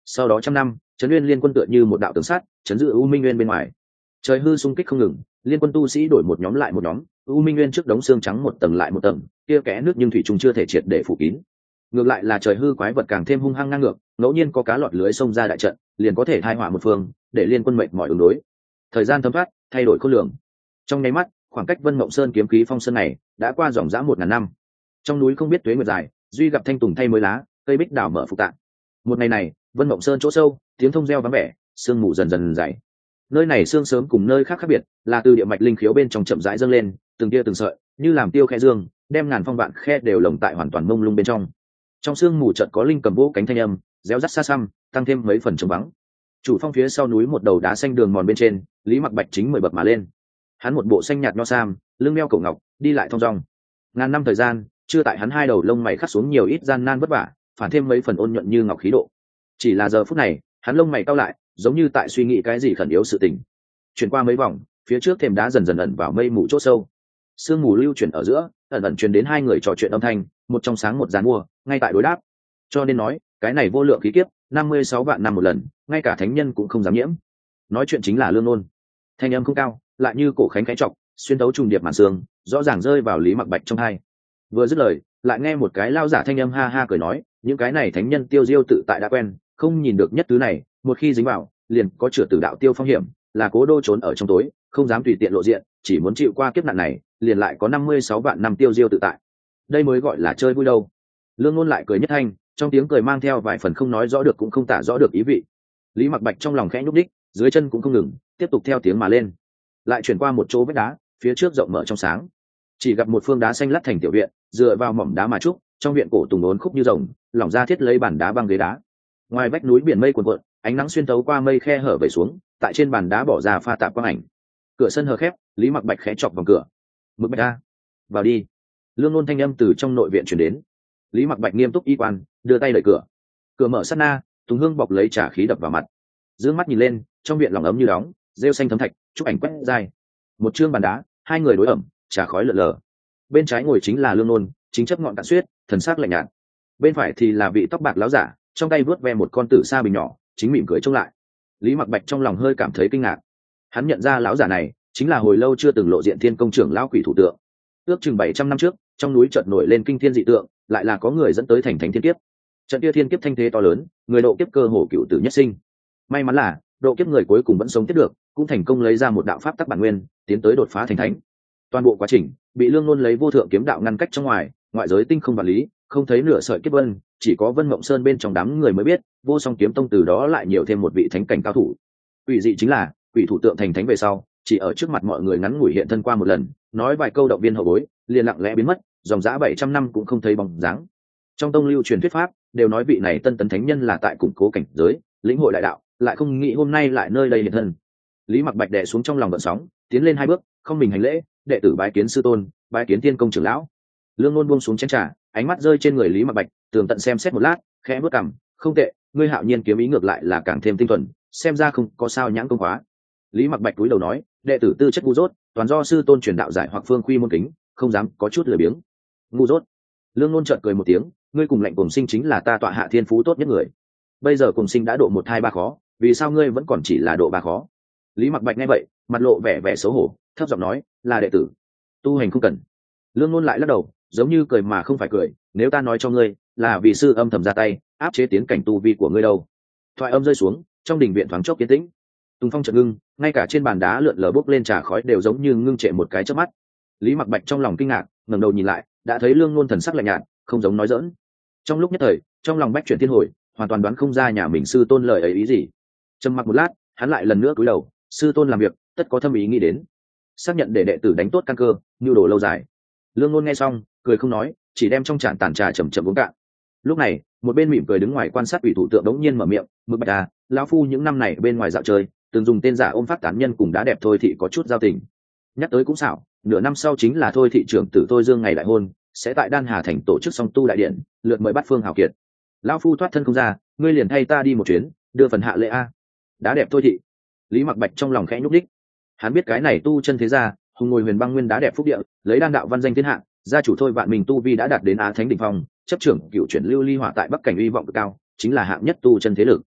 Sau đó trăm năm, trấn uyên liên quân tựa như một đạo tường sắt chấn giữ u minh nguyên bên ngoài. Trời hư xung kích không ngừng, liên quân tu sĩ đổi một nhóm lại một nhóm, u minh nguyên trước đống xương trắng một tầng lại một tầng, kia kẽ nước nhưng thủy trùng chưa thể triệt để phủ kín. Ngược lại là trời hư quái vật càng thêm hung hăng ngang ngược, ngẫu nhiên có cá lọt lưới xông ra đại trận, liền có thể thai họa một phương, để liên quân mệt mỏi ứng đối. Thời gian thấm thoát, thay đổi khôn lường. Trong nháy mắt, khoảng cách Vân Mộng Sơn kiếm khí phong sơn này đã qua dòng dã 1000 năm. Trong núi không biết tuế nguyệt dài, duy gặp thanh tùng thay mới lá, cây bích đào mở phục tạng. Một ngày này, Vân Mộng Sơn chỗ sâu, tiếng thông reo vắng vẻ, sương mù dần dần dày. Nơi này sương sớm cùng nơi khác khác biệt, là từ địa mạch linh khiếu bên trong chậm rãi dâng lên, từng tia từng sợi, như làm tiêu khe dương, đem ngàn phong vạn khe đều lồng tại hoàn toàn mông lung bên trong. Trong sương mù chợt có linh cầm vỗ cánh thanh âm, réo rắt xa xăm, tăng thêm mấy phần trống vắng. Chủ phong phía sau núi một đầu đá xanh đường mòn bên trên, Lý Mặc Bạch chính 10 bậc mà lên. Hắn một bộ xanh nhạt nho sam, lưng đeo cổ ngọc, đi lại thong dong. Ngàn năm thời gian, chưa tại hắn hai đầu lông mày khắc xuống nhiều ít gian nan vất vả, phản thêm mấy phần ôn nhuận như ngọc khí độ. Chỉ là giờ phút này, hắn lông mày cau lại, giống như tại suy nghĩ cái gì khẩn yếu sự tình. Chuyển qua mấy vòng, phía trước thềm đá dần dần ẩn vào mây mù chỗ sâu. Sương mù lưu chuyển ở giữa, ẩn ẩn truyền đến hai người trò chuyện âm thanh, một trong sáng một dàn mua, ngay tại đối đáp. Cho nên nói, cái này vô lượng khí kiếp, 56 vạn năm một lần, ngay cả thánh nhân cũng không dám nhiễm. Nói chuyện chính là Lương Nôn. Thanh âm không cao, lại như cổ khánh khẽ trọc, xuyên tấu trùng điệp màn sương, rõ ràng rơi vào Lý Mặc Bạch trong tai. Vừa dứt lời, lại nghe một cái lao giả thanh âm ha ha cười nói, những cái này thánh nhân tiêu diêu tự tại đã quen, không nhìn được nhất thứ này, một khi dính vào, liền có chữa tử đạo tiêu phong hiểm, là cố đô trốn ở trong tối, không dám tùy tiện lộ diện, chỉ muốn chịu qua kiếp nạn này, liền lại có 56 vạn năm tiêu diêu tự tại. Đây mới gọi là chơi vui đâu. Lương Nôn lại cười nhất thanh, trong tiếng cười mang theo vài phần không nói rõ được cũng không tả rõ được ý vị. Lý Mặc Bạch trong lòng khẽ nhúc đích, dưới chân cũng không ngừng, tiếp tục theo tiếng mà lên. Lại chuyển qua một chỗ vách đá, phía trước rộng mở trong sáng, chỉ gặp một phương đá xanh lát thành tiểu viện, dựa vào mỏm đá mà trúc, trong viện cổ tùng ốn khúc như rồng, lỏng ra thiết lấy bàn đá băng ghế đá. Ngoài vách núi biển mây cuồn cuộn, ánh nắng xuyên tấu qua mây khe hở về xuống, tại trên bàn đá bỏ ra pha tạp quang ảnh. Cửa sân hờ khép, Lý Mặc Bạch khẽ chọc vào cửa. "Mực Bạch a, vào đi." Lương Nôn thanh âm từ trong nội viện truyền đến. Lý Mặc Bạch nghiêm túc y quan, đưa tay đẩy cửa. Cửa mở sát na, Tùng Hương bọc lấy trà khí đập vào mặt. Dương mắt nhìn lên, trong viện lòng ấm như đóng, rêu xanh thấm thạch, chụp ảnh quét dài. Một chương bàn đá, hai người đối ẩm, trà khói lượn lờ. Bên trái ngồi chính là Lương Nôn, chính chấp ngọn cạn suyết, thần sắc lạnh nhạt. Bên phải thì là vị tóc bạc láo giả, trong tay vớt ve một con tử sa bình nhỏ, chính mỉm cười trông lại. Lý Mặc Bạch trong lòng hơi cảm thấy kinh ngạc. Hắn nhận ra lão giả này chính là hồi lâu chưa từng lộ diện Thiên Công trưởng lão Quỷ Thủ Tượng. Ước chừng 700 năm trước, trong núi chợt nổi lên kinh thiên dị tượng, lại là có người dẫn tới thành thánh thiên kiếp. Trận kia thiên kiếp thanh thế to lớn, người độ kiếp cơ hồ cựu tử nhất sinh. May mắn là độ kiếp người cuối cùng vẫn sống tiếp được, cũng thành công lấy ra một đạo pháp tắc bản nguyên, tiến tới đột phá thành thánh. Toàn bộ quá trình bị Lương Nôn lấy vô thượng kiếm đạo ngăn cách trong ngoài, ngoại giới tinh không vật lý, không thấy nửa sợi kiếp vân, chỉ có Vân Mộng Sơn bên trong đám người mới biết, Vô Song kiếm tông từ đó lại nhiều thêm một vị thánh cảnh cao thủ. Quỷ dị chính là, Quỷ Thủ Tượng thành thánh về sau, chỉ ở trước mặt mọi người ngắn ngủi hiện thân qua một lần, nói vài câu động viên hậu bối, liền lặng lẽ biến mất, dòng dã 700 năm cũng không thấy bóng dáng. Trong tông lưu truyền thuyết pháp, đều nói vị này tân tấn thánh nhân là tại củng cố cảnh giới, lĩnh hội đại đạo, lại không nghĩ hôm nay lại nơi đây hiện thân. Lý Mặc Bạch đè xuống trong lòng gợn sóng, tiến lên hai bước, không mình hành lễ, đệ tử bái kiến sư tôn, bái kiến Thiên Công trưởng lão. Lương Nôn buông xuống chén trà, ánh mắt rơi trên người Lý Mặc Bạch, tường tận xem xét một lát, khẽ bước cằm, không tệ, ngươi Hạo Nhiên kiếm ý ngược lại là càng thêm tinh thuần, xem ra không có sao nhãng công khóa. Lý Mặc Bạch cúi đầu nói, đệ tử tư chất ngu dốt, toàn do sư tôn truyền đạo giải hoặc phương khuy môn kính, không dám có chút lười biếng. Ngu dốt? Lương Nôn chợt cười một tiếng, ngươi cùng Lệnh Cùng Sinh chính là ta tọa hạ thiên phú tốt nhất người. Bây giờ Cùng Sinh đã độ 1 2 3 khó, vì sao ngươi vẫn còn chỉ là độ 3 khó? Lý Mặc Bạch nghe vậy, mặt lộ vẻ vẻ xấu hổ, thấp giọng nói, là đệ tử tu hành không cần. Lương Nôn lại lắc đầu, giống như cười mà không phải cười, nếu ta nói cho ngươi, là vì sư âm thầm ra tay, áp chế tiến cảnh tu vi của ngươi đâu. Thoại âm rơi xuống, trong đình viện thoáng chốc yên tĩnh. Tùng phong chợt ngưng, ngay cả trên bàn đá lượn lờ bốc lên trà khói đều giống như ngưng trệ một cái chớp mắt. Lý Mặc Bạch trong lòng kinh ngạc, ngẩng đầu nhìn lại, đã thấy Lương Nôn thần sắc lạnh nhạt, không giống nói dỡn. Trong lúc nhất thời, trong lòng bách chuyển thiên hồi, hoàn toàn đoán không ra nhà mình sư tôn lời ấy ý gì. Trầm mặc một lát, hắn lại lần nữa cúi đầu, sư tôn làm việc, tất có thâm ý nghĩ đến, xác nhận để đệ tử đánh tốt căn cơ, nhu đồ lâu dài. Lương Nôn nghe xong, cười không nói, chỉ đem trong chản tàn trà chậm chậm uống cạn. Lúc này, một bên mỉm cười đứng ngoài quan sát Quỷ Thủ Tượng đống nhiên mở miệng, Mực Bạch à, lão phu những năm này bên ngoài dạo chơi, từng dùng tên giả ôm phát tán nhân cùng đá đẹp thôi thị có chút giao tình. Nhắc tới cũng xảo, nửa năm sau chính là thôi thị trưởng tử Thôi Dương ngày đại hôn, sẽ tại Đan Hà thành tổ chức song tu đại điện, lượt mời bát phương hào kiệt. Lão phu thoát thân không ra, ngươi liền thay ta đi một chuyến, đưa phần hạ lễ a. Đá đẹp thôi thị. Lý Mặc Bạch trong lòng khẽ nhúc đích. Hắn biết cái này tu chân thế gia, hùng ngồi huyền băng nguyên đá đẹp phúc địa, lấy đan đạo văn danh thiên hạ, gia chủ Thôi Vạn mình tu vi đã đạt đến á thánh đỉnh phong, chấp trưởng cựu chuyển lưu ly hỏa tại bắc cảnh uy vọng cực cao, chính là hạng nhất tu chân thế lực.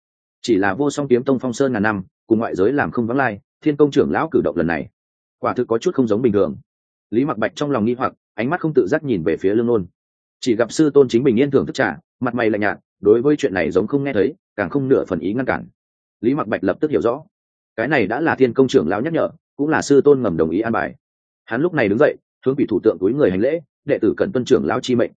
chỉ là vô song kiếm tông phong sơn ngàn năm cùng ngoại giới làm không vắng lai, thiên công trưởng lão cử động lần này quả thực có chút không giống bình thường. Lý Mặc Bạch trong lòng nghi hoặc, ánh mắt không tự giác nhìn về phía Lương Nôn, chỉ gặp sư tôn chính bình yên thưởng thức trà, mặt mày lạnh nhạt, đối với chuyện này giống không nghe thấy, càng không nửa phần ý ngăn cản. Lý Mặc Bạch lập tức hiểu rõ, cái này đã là thiên công trưởng lão nhắc nhở, cũng là sư tôn ngầm đồng ý an bài. Hắn lúc này đứng dậy, hướng quỷ thủ tượng túi người hành lễ, đệ tử cẩn tuân trưởng lão chi mệnh.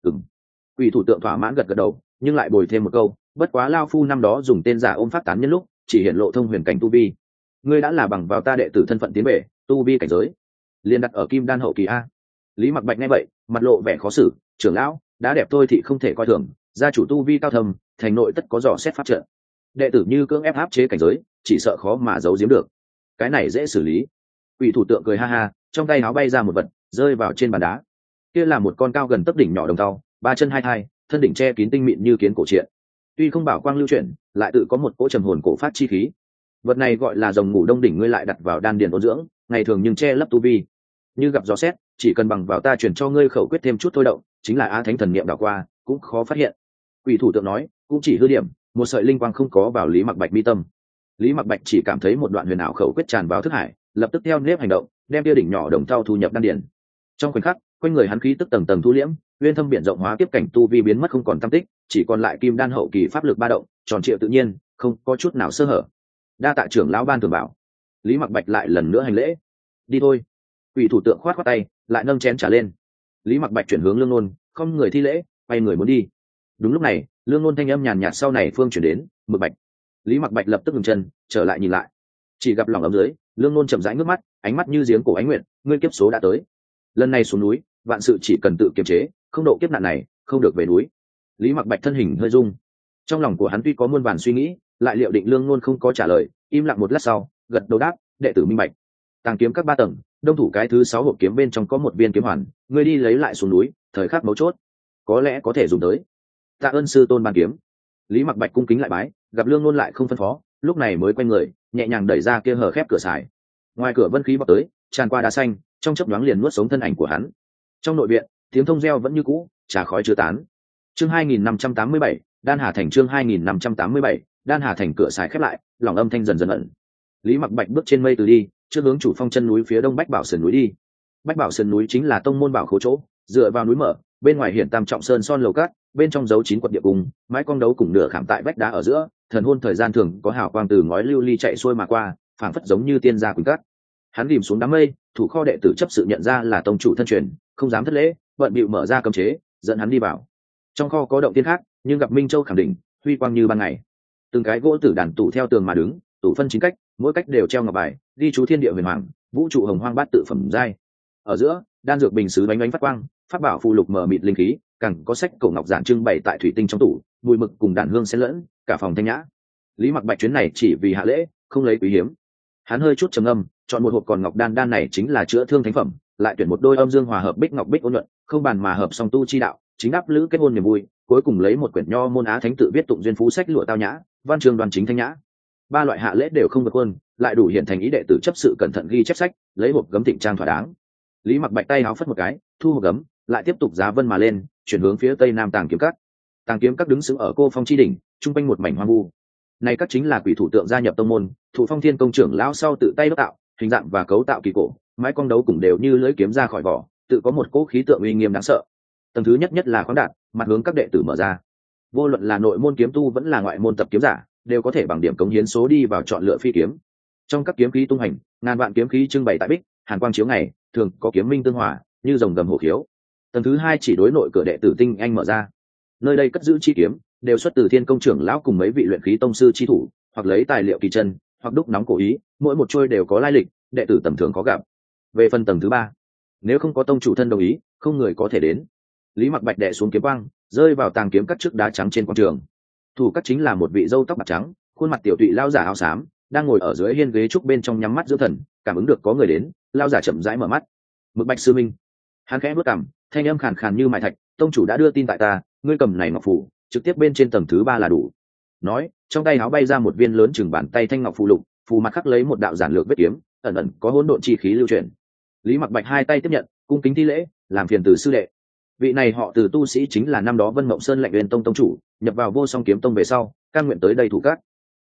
Quỷ thủ tượng thỏa mãn gật gật đầu, nhưng lại bồi thêm một câu, bất quá lao phu năm đó dùng tên giả ôm pháp tán nhân lúc chỉ hiện lộ thông huyền cảnh tu vi, ngươi đã là bằng vào ta đệ tử thân phận tiến về tu vi cảnh giới liên đặt ở kim đan hậu kỳ a. Lý Mặc Bạch nghe vậy, mặt lộ vẻ khó xử, trưởng lão đã đẹp tôi thì không thể coi thường, gia chủ tu vi cao thầm, thành nội tất có dò xét pháp trận, đệ tử như cưỡng ép áp chế cảnh giới chỉ sợ khó mà giấu giếm được, cái này dễ xử lý. Quỷ thủ tượng cười ha ha, trong tay áo bay ra một vật rơi vào trên bàn đá, kia là một con cao gần tấc đỉnh nhỏ đồng tàu, ba chân hai thai, thân đỉnh che kín tinh mịn như kiến cổ truyện, tuy không bảo quang lưu chuyển, lại tự có một cỗ trầm hồn cổ phát chi khí. Vật này gọi là rồng ngủ đông đỉnh, ngươi lại đặt vào đan điền ôn dưỡng, ngày thường nhưng che lấp tu vi, như gặp gió xét chỉ cần bằng vào ta truyền cho ngươi khẩu quyết thêm chút thôi động, chính là a thánh thần niệm đảo qua cũng khó phát hiện. Quỷ thủ tượng nói, cũng chỉ hư điểm, một sợi linh quang không có vào Lý Mặc Bạch mi tâm. Lý Mặc Bạch chỉ cảm thấy một đoạn huyền ảo khẩu quyết tràn vào thức hải, lập tức theo nếp hành động, đem tia đỉnh nhỏ đồng thau thu nhập đan điền. Trong khoảnh khắc, quanh người hắn khí tức tầng tầng thu liễm, uyên thâm biển rộng hóa tiếp cảnh tu vi biến mất không còn tăm tích, chỉ còn lại kim đan hậu kỳ pháp lực ba động, tròn trịa tự nhiên, không có chút nào sơ hở. Đa tạ trưởng lão ban thường bảo. Lý Mặc Bạch lại lần nữa hành lễ. Đi thôi. Quỷ thủ tượng khoát khoát tay, lại nâng chén trả lên. Lý Mặc Bạch chuyển hướng Lương Nôn, không người thi lễ, quay người muốn đi. Đúng lúc này, Lương Nôn thanh âm nhàn nhạt sau này phương chuyển đến, Mực Bạch. Lý Mặc Bạch lập tức ngừng chân, trở lại nhìn lại, chỉ gặp lòng ấm dưới, Lương Nôn chậm rãi ngước mắt, ánh mắt như giếng cổ ánh nguyện, ngươi kiếp số đã tới. Lần này xuống núi, vạn sự chỉ cần tự kiềm chế, không độ kiếp nạn này, không được về núi. Lý Mặc Bạch thân hình hơi rung, trong lòng của hắn tuy có muôn vàn suy nghĩ, lại liệu định Lương Nôn không có trả lời, im lặng một lát sau, gật đầu đáp, đệ tử minh bạch. Tàng kiếm các 3 tầng, đông thủ cái thứ 6 hộp kiếm bên trong có một viên kiếm hoàn, ngươi đi lấy lại xuống núi, thời khắc mấu chốt, có lẽ có thể dùng tới. Tạ ơn sư tôn ban kiếm. Lý Mặc Bạch cung kính lại bái, gặp Lương Nôn lại không phân phó, lúc này mới quay người, nhẹ nhàng đẩy ra kia hở khép cửa xài. Ngoài cửa vân khí bọc tới, tràn qua đá xanh, trong chớp nhoáng liền nuốt sống thân ảnh của hắn. Trong nội viện, tiếng thông reo vẫn như cũ, trà khói chưa tán. Chương 2587, Đan Hà Thành, chương 2587, Đan Hà Thành, cửa xài khép lại, lòng âm thanh dần dần ẩn. Lý Mặc Bạch bước trên mây từ đi, trước hướng chủ phong chân núi phía đông Bách Bảo Sườn núi đi. Bách Bảo Sườn núi chính là tông môn bảo khố chỗ, dựa vào núi mở, bên ngoài hiện tam trọng sơn son lầu cát, bên trong dấu 9 quật địa cung, mái cong đấu cùng nửa khảm tại vách đá ở giữa, thần hôn thời gian thường có hào quang từ ngói lưu ly chạy xuôi mà qua, phảng phất giống như tiên gia quỳnh cát. Hắn rìm xuống đám mây, thủ kho đệ tử chấp sự nhận ra là tông chủ thân truyền, không dám thất lễ, bận bịu mở ra cấm chế, dẫn hắn đi vào. Trong kho có động tiên khác, nhưng gặp Minh Châu khẳng định, huy quang như ban ngày. Từng cái gỗ tử đàn tủ theo tường mà đứng, tủ phân chính cách, mỗi cách đều treo ngọc bài, ghi chú thiên địa huyền hoàng, vũ trụ hồng hoang bát tự phẩm giai. Ở giữa, đan dược bình sứ bánh bánh phát quang, pháp bảo phù lục mờ mịt linh khí, càng có sách cổ ngọc giản trưng bày tại thủy tinh trong tủ, mùi mực cùng đàn hương xen lẫn, cả phòng thanh nhã. Lý Mặc Bạch chuyến này chỉ vì hạ lễ, không lấy quý hiếm. Hắn hơi chút trầm âm, chọn một hộp còn ngọc đan này chính là chữa thương thánh phẩm, lại tuyển một đôi âm dương hòa hợp bích ngọc bích ôn nhuận, không bàn mà hợp song tu chi đạo, chính đáp lữ kết hôn niềm vui. Cuối cùng lấy một quyển nho môn á thánh tự viết tụng duyên phú sách lụa tao nhã, văn chương đoàn chính thanh nhã. 3 loại hạ lễ đều không vượt quân, lại đủ hiện thành ý đệ tử chấp sự cẩn thận ghi chép sách, lấy hộp gấm thịnh trang thỏa đáng. Lý Mặc Bạch tay áo phất một cái, thu hộp gấm, lại tiếp tục giá vân mà lên, chuyển hướng phía tây nam tàng kiếm các. Tàng kiếm các đứng sững ở cô phong chi đỉnh, trung quanh một mảnh hoang vu. Này các chính là quỷ thủ tượng gia nhập tông môn, thủ phong thiên công trưởng lão sau tự tay đúc tạo, hình dạng và cấu tạo kỳ cổ, mái cong đấu cùng đều như lưỡi kiếm ra khỏi vỏ, tự có một cỗ khí tượng uy nghiêm đáng sợ. Tầng thứ nhất là khoáng đạt, mặt hướng các đệ tử mở ra. Vô luận là nội môn kiếm tu vẫn là ngoại môn tập kiếm giả, đều có thể bằng điểm cống hiến số đi vào chọn lựa phi kiếm. Trong các kiếm khí tung hành, ngàn vạn kiếm khí trưng bày tại bích, hàn quang chiếu ngày, thường có kiếm minh tương hòa, như rồng gầm hổ khiếu. Tầng thứ 2 chỉ đối nội cửa đệ tử tinh anh mở ra. Nơi đây cất giữ chi kiếm, đều xuất từ thiên công trưởng lão cùng mấy vị luyện khí tông sư chi thủ, hoặc lấy tài liệu kỳ chân, hoặc đúc nóng cổ ý, mỗi một trôi đều có lai lịch, đệ tử tầm thường có gặp. Về phần tầng thứ 3, nếu không có tông chủ thân đồng ý, không người có thể đến. Lý Mặc Bạch đè xuống kiếm quang, rơi vào tàng kiếm cắt trước đá trắng trên quảng trường. Thủ cắt chính là một vị râu tóc bạc trắng, khuôn mặt tiểu tụy lao giả áo xám, đang ngồi ở dưới hiên ghế trúc bên trong nhắm mắt dưỡng thần, cảm ứng được có người đến, lao giả chậm rãi mở mắt. Mực Bạch sư minh. Hắn khẽ bước cằm, thanh âm khàn khàn như mài thạch, tông chủ đã đưa tin tại ta, ngươi cầm này ngọc phù, trực tiếp bên trên tầng thứ 3 là đủ. Nói, trong tay áo bay ra một viên lớn chừng bàn tay thanh ngọc phù lục, phù mặt khắc lấy một đạo giản lược vết kiếm, ẩn ẩn có hỗn độn chi khí lưu chuyển. Lý Mặc Bạch hai tay tiếp nhận, cung kính thi lễ, làm phiền từ sư đệ. Vị này họ Từ tu sĩ chính là năm đó Vân Mộng Sơn Lạnh Uyên Tông tông chủ, nhập vào Vô Song Kiếm Tông về sau, cam nguyện tới đây thủ các.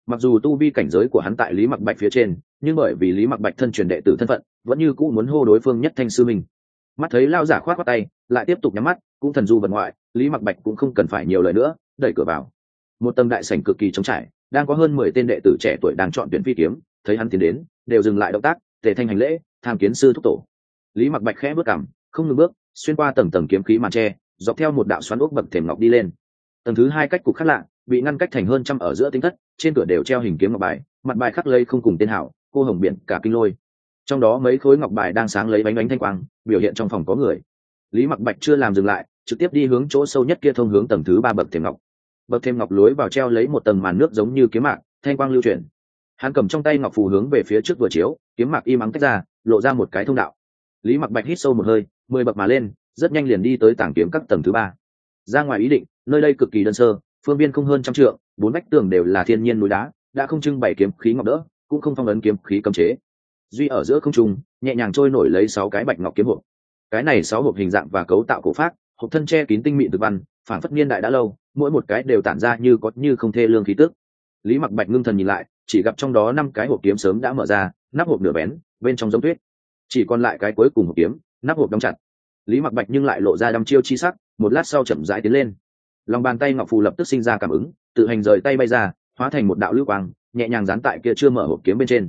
Mặc dù tu vi cảnh giới của hắn tại Lý Mặc Bạch phía trên, nhưng bởi vì Lý Mặc Bạch thân truyền đệ tử thân phận, vẫn như cũ muốn hô đối phương nhất thanh sư mình. Mắt thấy lao giả khoát khoát tay, lại tiếp tục nhắm mắt, cũng thần du vật ngoại, Lý Mặc Bạch cũng không cần phải nhiều lời nữa, đẩy cửa vào. Một tầng đại sảnh cực kỳ trống trải, đang có hơn 10 tên đệ tử trẻ tuổi đang chọn tuyển phi kiếm, thấy hắn tiến đến, đều dừng lại động tác, tề thanh hành lễ, tham kiến sư thúc tổ. Lý Mặc Bạch khẽ bước cằm, không ngừng bước, xuyên qua tầng tầng kiếm khí màn tre, dọc theo một đạo xoắn ốc bậc thềm ngọc đi lên. Tầng thứ hai cách cục khác lạ, bị ngăn cách thành hơn trăm ở giữa tinh thất, trên cửa đều treo hình kiếm ngọc bài, mặt bài khắc lây không cùng tên hảo, cô hồng biển cả kinh lôi. Trong đó mấy khối ngọc bài đang sáng lấy bánh bánh thanh quang, biểu hiện trong phòng có người. Lý Mặc Bạch chưa làm dừng lại, trực tiếp đi hướng chỗ sâu nhất kia thông hướng tầng thứ ba bậc thềm ngọc. Bậc thềm ngọc lối vào treo lấy một tầng màn nước giống như kiếm mạc, thanh quang lưu chuyển. Hắn cầm trong tay ngọc phù hướng về phía trước vừa chiếu, kiếm mạc im ắng tách ra, lộ ra một cái thông đạo. Lý Mặc Bạch hít sâu một hơi, 10 bậc mà lên, rất nhanh liền đi tới tảng kiếm các tầng thứ ba. Ra ngoài ý định, nơi đây cực kỳ đơn sơ, phương viên không hơn trăm trượng, bốn vách tường đều là thiên nhiên núi đá, đã không trưng bày kiếm khí ngọc đỡ, cũng không phong ấn kiếm khí cấm chế. Duy ở giữa không trung, nhẹ nhàng trôi nổi lấy 6 cái bạch ngọc kiếm hộp. Cái này 6 hộp hình dạng và cấu tạo cổ phác, hộp thân che kín tinh mịn thực văn, phản phất niên đại đã lâu, mỗi một cái đều tản ra như có như không thê lương khí tức. Lý Mặc Bạch ngưng thần nhìn lại, chỉ gặp trong đó 5 cái hộp kiếm sớm đã mở ra, nắp hộp nửa bén, bên trong giống tuyết. Chỉ còn lại cái cuối cùng hộp kiếm, nắp hộp đóng chặt. Lý Mặc Bạch nhưng lại lộ ra đăm chiêu chi sắc, một lát sau chậm rãi tiến lên. Lòng bàn tay ngọc phù lập tức sinh ra cảm ứng, tự hành rời tay bay ra, hóa thành một đạo lưu quang, nhẹ nhàng dán tại kia chưa mở hộp kiếm bên trên.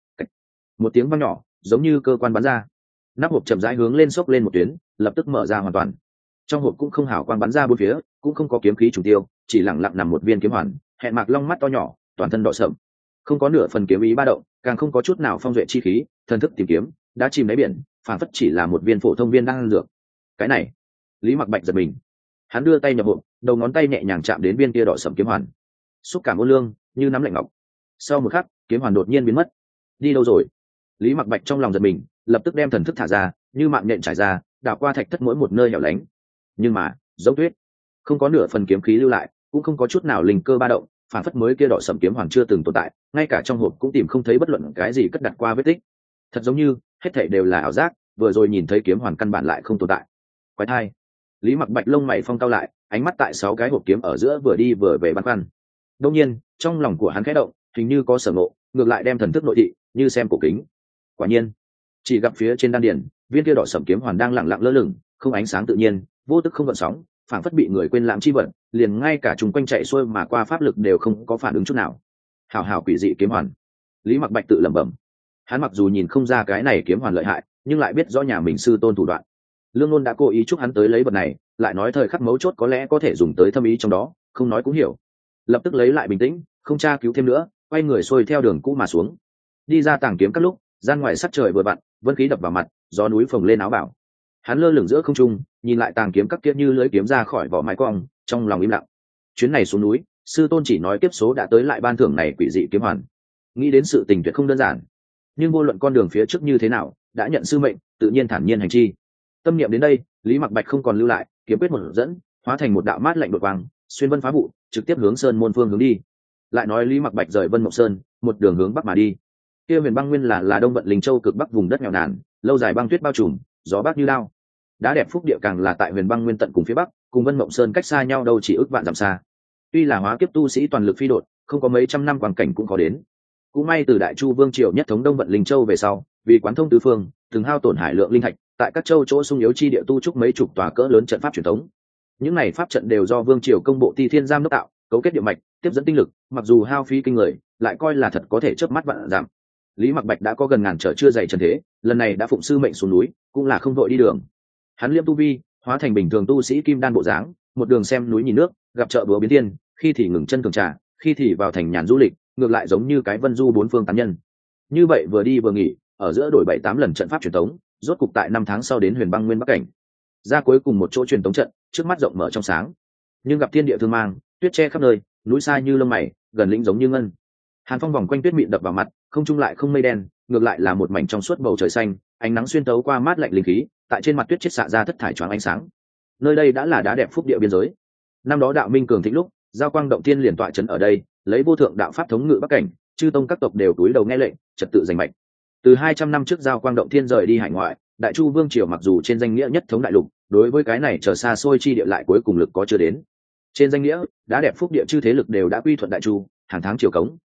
Một tiếng vang nhỏ, giống như cơ quan bắn ra. Nắp hộp chậm rãi hướng lên xốc lên một tuyến, lập tức mở ra hoàn toàn. Trong hộp cũng không hào quang bắn ra bốn phía, cũng không có kiếm khí trùng tiêu, chỉ lặng lặng nằm một viên kiếm hoàn, hẹn mạc long mắt to nhỏ, toàn thân đỏ sậm, không có nửa phần kiếm ý ba động, càng không có chút nào phong duệ chi khí, thần thức tìm kiếm, đã chìm đáy biển, phản phất chỉ là một viên phổ thông viên đang ăn dược. Cái này, Lý Mặc Bạch giật mình. Hắn đưa tay nhập hộp, đầu ngón tay nhẹ nhàng chạm đến viên kia đỏ sậm kiếm hoàn, xúc cảm ôn lương, như nắm lạnh ngọc. Sau một khắc, kiếm hoàn đột nhiên biến mất. Đi đâu rồi? Lý Mặc Bạch trong lòng giật mình, lập tức đem thần thức thả ra, như mạng nhện trải ra, đảo qua thạch thất mỗi một nơi hẻo lánh. Nhưng mà, giống tuyết, không có nửa phần kiếm khí lưu lại, cũng không có chút nào linh cơ ba động, phản phất mới kia đỏ sậm kiếm hoàn chưa từng tồn tại, ngay cả trong hộp cũng tìm không thấy bất luận cái gì cất đặt qua vết tích. Thật giống như hết thảy đều là ảo giác, vừa rồi nhìn thấy kiếm hoàn căn bản lại không tồn tại. Quái thai. Lý Mặc Bạch lông mày phong cao lại, ánh mắt tại 6 cái hộp kiếm ở giữa vừa đi vừa về băn khoăn. Đương nhiên, trong lòng của hắn khẽ động, hình như có sở ngộ, ngược lại đem thần thức nội thị, như xem cổ kính. Quả nhiên, chỉ gặp phía trên đan điền, viên kia đỏ sẫm kiếm hoàn đang lặng lặng lơ lửng, không ánh sáng tự nhiên, vô tức không gợn sóng, phảng phất bị người quên lãng chi vật, liền ngay cả chúng quanh chạy xuôi mà qua pháp lực đều không có phản ứng chút nào. Hảo hảo quỷ dị kiếm hoàn. Lý Mặc Bạch tự lẩm bẩm. Hắn mặc dù nhìn không ra cái này kiếm hoàn lợi hại, nhưng lại biết rõ nhà mình sư tôn thủ đoạn. Lương Nôn đã cố ý chúc hắn tới lấy vật này, lại nói thời khắc mấu chốt có lẽ có thể dùng tới thâm ý trong đó, không nói cũng hiểu. Lập tức lấy lại bình tĩnh, không tra cứu thêm nữa, quay người xuôi theo đường cũ mà xuống. Đi ra tàng kiếm các lúc, gian ngoài sắc trời vừa vặn, vân khí đập vào mặt, gió núi phồng lên áo bảo. Hắn lơ lửng giữa không trung, nhìn lại tàng kiếm các kia như lưỡi kiếm ra khỏi vỏ mái cong, trong lòng im lặng. Chuyến này xuống núi, sư tôn chỉ nói kiếp số đã tới lại ban thưởng này quỷ dị kiếm hoàn. Nghĩ đến sự tình tuyệt không đơn giản, nhưng vô luận con đường phía trước như thế nào, đã nhận sư mệnh, tự nhiên thản nhiên hành chi. Tâm niệm đến đây, Lý Mặc Bạch không còn lưu lại, kiếm quyết một dẫn, hóa thành một đạo mát lạnh đột vàng, xuyên vân phá vụ, trực tiếp hướng sơn môn phương hướng đi. Lại nói Lý Mặc Bạch rời Vân Mộng Sơn, một đường hướng bắc mà đi. Kia Huyền Băng Nguyên là Đông Vận Linh Châu cực bắc vùng đất nghèo nàn, lâu dài băng tuyết bao trùm, gió bắc như lao. Đá đẹp phúc địa càng là tại Huyền Băng Nguyên tận cùng phía bắc, cùng Vân Mộng Sơn cách xa nhau đâu chỉ ước vạn dặm xa. Tuy là hóa kiếp tu sĩ toàn lực phi đột, không có mấy trăm năm quang cảnh cũng có đến. Cũng may từ Đại Chu Vương triều nhất thống Đông Vận Linh Châu về sau, vì quán thông tứ phương, từng hao tổn hải lượng linh thạch, tại các châu chỗ sung yếu chi địa tu trúc mấy chục tòa cỡ lớn trận pháp truyền thống. Những này pháp trận đều do Vương triều công bộ Ti Thiên Giam đốc tạo, cấu kết địa mạch, tiếp dẫn tinh lực, mặc dù hao phí kinh người, lại coi là thật có thể chớp mắt vạn giảm. Lý Mặc Bạch đã có gần ngàn trở chưa dày trần thế, lần này đã phụng sư mệnh xuống núi, cũng là không vội đi đường. Hắn liêm tu vi, hóa thành bình thường tu sĩ kim đan bộ dáng, một đường xem núi nhìn nước, gặp chợ búa biến thiên, khi thì ngừng chân thường trà, khi thì vào thành nhàn du lịch, ngược lại giống như cái vân du bốn phương tán nhân. Như vậy vừa đi vừa nghỉ, ở giữa đổi 7-8 lần trận pháp truyền thống, rốt cục tại 5 tháng sau đến Huyền Băng Nguyên bắc cảnh. Ra cuối cùng một chỗ truyền thống trận, trước mắt rộng mở trong sáng, nhưng gặp thiên địa thương mang, tuyết che khắp nơi, núi xa như lông mày, gần lĩnh giống như ngân. Hàn phong vòng quanh tuyết mịn đập vào mặt, không trung lại không mây đen, ngược lại là một mảnh trong suốt bầu trời xanh, ánh nắng xuyên tấu qua mát lạnh linh khí, tại trên mặt tuyết chiết xạ ra thất thải choáng ánh sáng. Nơi đây đã là đá đẹp phúc địa biên giới. Năm đó đạo minh cường thịnh lúc, giao quang động thiên liền tọa trấn ở đây, lấy vô thượng đạo pháp thống ngự bắc cảnh, chư tông các tộc đều cúi đầu nghe lệnh, trật tự giành mạch. Từ 200 năm trước giao quang động thiên rời đi hải ngoại, Đại Chu Vương triều mặc dù trên danh nghĩa nhất thống đại lục, đối với cái này trở xa xôi chi địa lại cuối cùng lực có chưa đến. Trên danh nghĩa, đá đẹp phúc địa chư thế lực đều đã quy thuận Đại Chu, hàng tháng triều cống,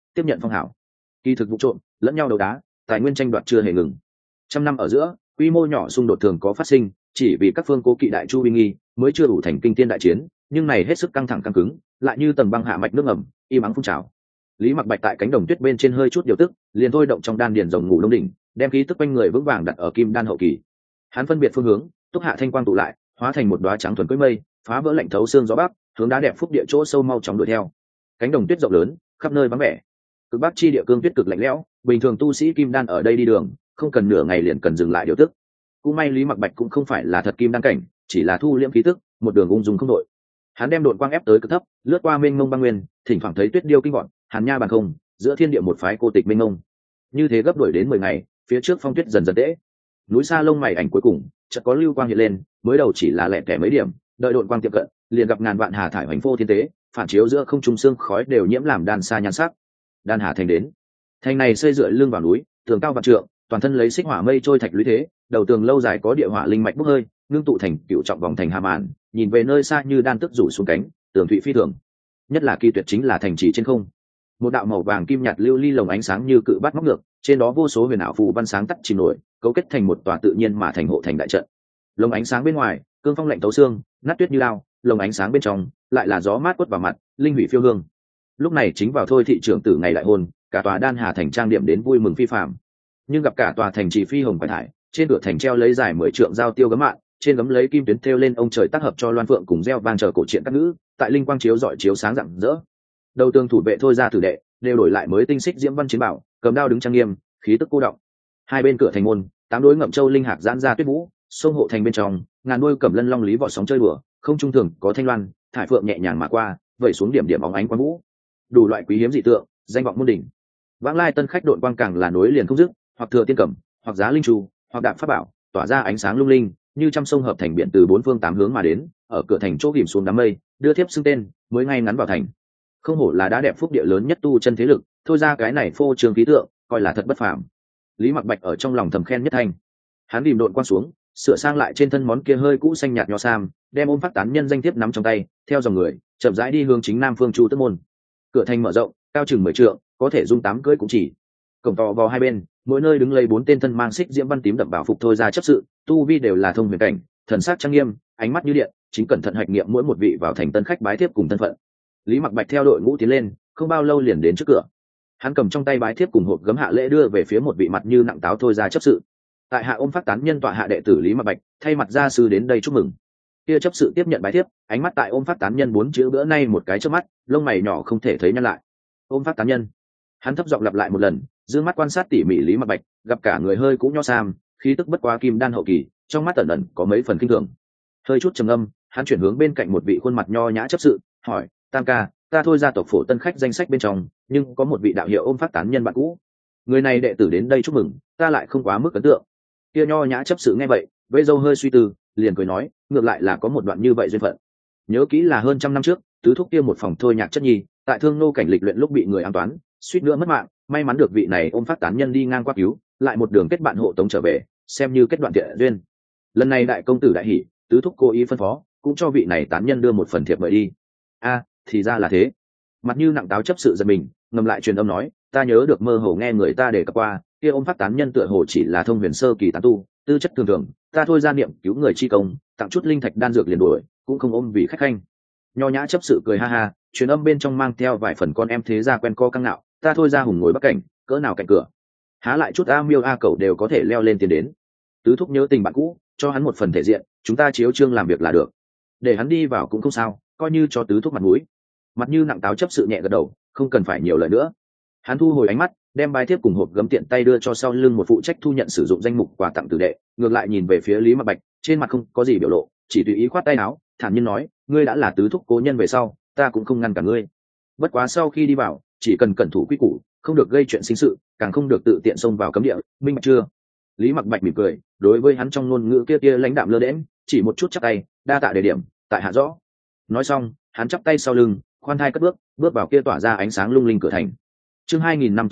tiếp nhận phong hảo. Kỳ thực vụ trộm lẫn nhau đấu đá, tài nguyên tranh đoạt chưa hề ngừng. Trăm năm ở giữa, quy mô nhỏ xung đột thường có phát sinh, chỉ vì các phương cố kỵ đại chu uy nghi, mới chưa đủ thành kinh thiên đại chiến, nhưng này hết sức căng thẳng căng cứng, lại như tầng băng hạ mạch nước ẩm, im ắng phun trào. Lý Mặc Bạch tại cánh đồng tuyết bên trên hơi chút điều tức, liền thôi động trong đan điền rồng ngủ đông đỉnh, đem khí tức quanh người vững vàng đặt ở kim đan hậu kỳ. Hắn phân biệt phương hướng, túc hạ thanh quang tụ lại, hóa thành một đóa trắng thuần cưỡi mây, phá vỡ lạnh thấu xương gió bắc, hướng đá đẹp phúc địa chỗ sâu mau chóng đuổi theo. Cánh đồng tuyết rộng lớn, khắp nơi vắng vẻ. Cực bắc chi địa cương tuyết cực lạnh lẽo, bình thường tu sĩ kim đan ở đây đi đường, không cần nửa ngày liền cần dừng lại điều tức. Cũng may Lý Mặc Bạch cũng không phải là thật kim đan cảnh, chỉ là thu liễm khí tức, một đường ung dung không đội. Hắn đem độn quang ép tới cực thấp, lướt qua mênh mông băng nguyên, thỉnh thoảng thấy tuyết điêu kinh vọt, hàn nha bàn không, giữa thiên địa một phái cô tịch mênh mông. Như thế gấp đuổi đến 10 ngày, phía trước phong tuyết dần dần tễ. Núi xa lông mày ảnh cuối cùng, chợt có lưu quang hiện lên, mới đầu chỉ là lẻ tẻ mấy điểm, đợi độn quang tiệm cận, liền gặp ngàn vạn hà thải hoành phô thiên tế, phản chiếu giữa không trung xương khói đều nhiễm làm đan xa nhan sắc. Đan Hà thành đến. Thành này xây dựa lưng vào núi, tường cao vạn trượng, toàn thân lấy xích hỏa mây trôi thạch lũy thế, đầu tường lâu dài có địa hỏa linh mạch bốc hơi, ngưng tụ thành cựu trọng vòng thành hà màn, nhìn về nơi xa như đan tức rủ xuống cánh, tường thụy phi thường. Nhất là kỳ tuyệt chính là thành trì trên không. Một đạo màu vàng kim nhạt lưu ly lồng ánh sáng như cự bát móc ngược, trên đó vô số huyền ảo phù văn sáng tắt chìm nổi, cấu kết thành một tòa tự nhiên mà thành hộ thành đại trận. Lồng ánh sáng bên ngoài, cương phong lạnh tấu xương, nát tuyết như lao, lồng ánh sáng bên trong lại là gió mát quất vào mặt, linh hủy phiêu hương. Lúc này chính vào thôi thị trưởng tử ngày đại hôn, cả tòa Đan Hà thành trang điểm đến vui mừng phi phàm. Nhưng gặp cả tòa thành trì phi hồng quải thải, trên cửa thành treo lấy dài 10 trượng giao tiêu gấm mạn, trên gấm lấy kim tuyến thêu lên ông trời tác hợp cho loan phượng cùng reo vang chờ cổ truyện các ngữ, tại linh quang chiếu rọi chiếu sáng rạng rỡ. Đầu tường thủ vệ thôi ra tử đệ đều đổi lại mới tinh xích diễm văn chiến bảo, cầm đao đứng trang nghiêm, khí tức cô động. Hai bên cửa thành môn, 8 đối ngậm châu linh hạc giãn ra tuyết vũ, sông hộ thành bên trong, ngàn đuôi cẩm lân long lý vọt sóng chơi đùa, không trung thường có thanh loan, thải phượng nhẹ nhàng mà qua, vẩy xuống điểm điểm óng ánh quang vũ. Đủ loại quý hiếm dị tượng, danh vọng muôn đỉnh. Vãng lai tân khách đội quang càng là nối liền không dứt, hoặc thừa tiên cẩm, hoặc giá linh chu, hoặc đạp pháp bảo, tỏa ra ánh sáng lung linh, như trăm sông hợp thành biển từ bốn phương tám hướng mà đến, ở cửa thành chỗ ghim xuống đám mây, đưa thiếp xưng tên, mới ngay ngắn vào thành. Không hổ là đá đẹp phúc địa lớn nhất tu chân thế lực, thôi ra cái này phô trương khí tượng, coi là thật bất phàm. Lý Mặc Bạch ở trong lòng thầm khen nhất thanh. Hắn ghim độn quang xuống, sửa sang lại trên thân món kia hơi cũ xanh nhạt nho sam, đem ôm phát tán nhân danh thiếp nắm trong tay, theo dòng người chậm rãi đi hướng chính nam phương chu tức môn. Cửa thành mở rộng, cao chừng 10 trượng, có thể dung 8 cưỡi cũng chỉ. Cổng to vào hai bên, mỗi nơi đứng lấy 4 tên thân mang xích diễm văn tím đậm bảo phục thôi ra chấp sự, tu vi đều là thông huyền cảnh, thần sắc trang nghiêm, ánh mắt như điện, chính cẩn thận hạch nghiệm mỗi một vị vào thành tân khách bái thiếp cùng thân phận. Lý Mặc Bạch theo đội ngũ tiến lên, không bao lâu liền đến trước cửa. Hắn cầm trong tay bái thiếp cùng hộp gấm hạ lễ đưa về phía một vị mặt như nặng táo thôi ra chấp sự. Tại hạ ôm phát tán nhân tọa hạ đệ tử Lý Mặc Bạch, thay mặt gia sư đến đây chúc mừng. Kia chấp sự tiếp nhận bái thiếp, ánh mắt tại ôm phát tán nhân 4 chữ bữa nay một cái chớp mắt, lông mày nhỏ không thể thấy nhăn lại. Ôm phát tán nhân. Hắn thấp giọng lặp lại một lần, dương mắt quan sát tỉ mỉ Lý Mặc Bạch, gặp cả người hơi cũng nho sam, khí tức bất quá kim đan hậu kỳ, trong mắt ẩn ẩn có mấy phần kinh thường. Hơi chút trầm ngâm, hắn chuyển hướng bên cạnh một vị khuôn mặt nho nhã chấp sự, hỏi: "Tam ca, ta thôi ra tộc phổ tân khách danh sách bên trong, nhưng có một vị đạo hiệu ôm phát tán nhân bạn cũ. Người này đệ tử đến đây chúc mừng, ta lại không quá mức ấn tượng." Kia nho nhã chấp sự nghe vậy, vây dâu hơi suy tư, liền cười nói: "Ngược lại là có một đoạn như vậy duyên phận. Nhớ kỹ là hơn trăm năm trước, tứ thúc kia một phòng thôi nhạc chất nhi, tại Thương Nô cảnh lịch luyện lúc bị người ám toán, suýt nữa mất mạng, may mắn được vị này ôm phát tán nhân đi ngang qua cứu, lại một đường kết bạn hộ tống trở về, xem như kết đoạn thiện duyên. Lần này đại công tử đại hỉ, tứ thúc cố ý phân phó, cũng cho vị này tán nhân đưa một phần thiệp mời đi." A, thì ra là thế. Mặt như nặng táo chấp sự giật mình, ngầm lại truyền âm nói: "Ta nhớ được mơ hồ nghe người ta đề cập qua, kia ôm phát tán nhân tựa hồ chỉ là thông huyền sơ kỳ tán tu, tư chất thường thường, ta thôi ra niệm cứu người chi công, tặng chút linh thạch đan dược liền đuổi, cũng không ôm vì khách khanh." Nho nhã chấp sự cười ha ha, truyền âm bên trong mang theo vài phần con em thế gia quen co căng nạo, "Ta thôi ra hùng ngồi bắc cảnh, cỡ nào cạnh cửa, há lại chút a miêu a cầu đều có thể leo lên tiền đến. Tứ thúc nhớ tình bạn cũ, cho hắn một phần thể diện, chúng ta chiếu trương làm việc là được. Để hắn đi vào cũng không sao, coi như cho tứ thúc mặt mũi." Mặt như nặng táo chấp sự nhẹ gật đầu, không cần phải nhiều lời nữa. Hắn thu hồi ánh mắt, đem bài thiếp cùng hộp gấm tiện tay đưa cho sau lưng một phụ trách thu nhận sử dụng danh mục quà tặng tử đệ, ngược lại nhìn về phía Lý Mặc Bạch, trên mặt không có gì biểu lộ, chỉ tùy ý khoát tay áo, thản nhiên nói: "Ngươi đã là tứ thúc cố nhân về sau, ta cũng không ngăn cả ngươi. Bất quá sau khi đi vào, chỉ cần cẩn thủ quy củ, không được gây chuyện sinh sự, càng không được tự tiện xông vào cấm địa, minh bạch chưa?" Lý Mặc Bạch mỉm cười, đối với hắn trong ngôn ngữ kia lãnh đạm lơ đễnh, chỉ một chút chắp tay, đa tạ đề điểm, tại hạ rõ. Nói xong, hắn chắp tay sau lưng, khoan thai cất bước, bước vào kia tỏa ra ánh sáng lung linh cửa thành. Chương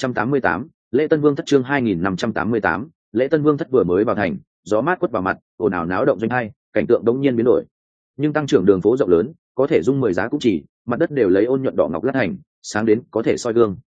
2588, Lễ Tân Vương thất. Chương 2588, Lễ Tân Vương thất vừa mới vào thành, gió mát quất vào mặt, ồn ào náo động doanh hai, cảnh tượng đống nhiên biến đổi. Nhưng tăng trưởng đường phố rộng lớn, có thể dung 10 giá cũng chỉ, mặt đất đều lấy ôn nhuận đỏ ngọc lát thành, sáng đến có thể soi gương.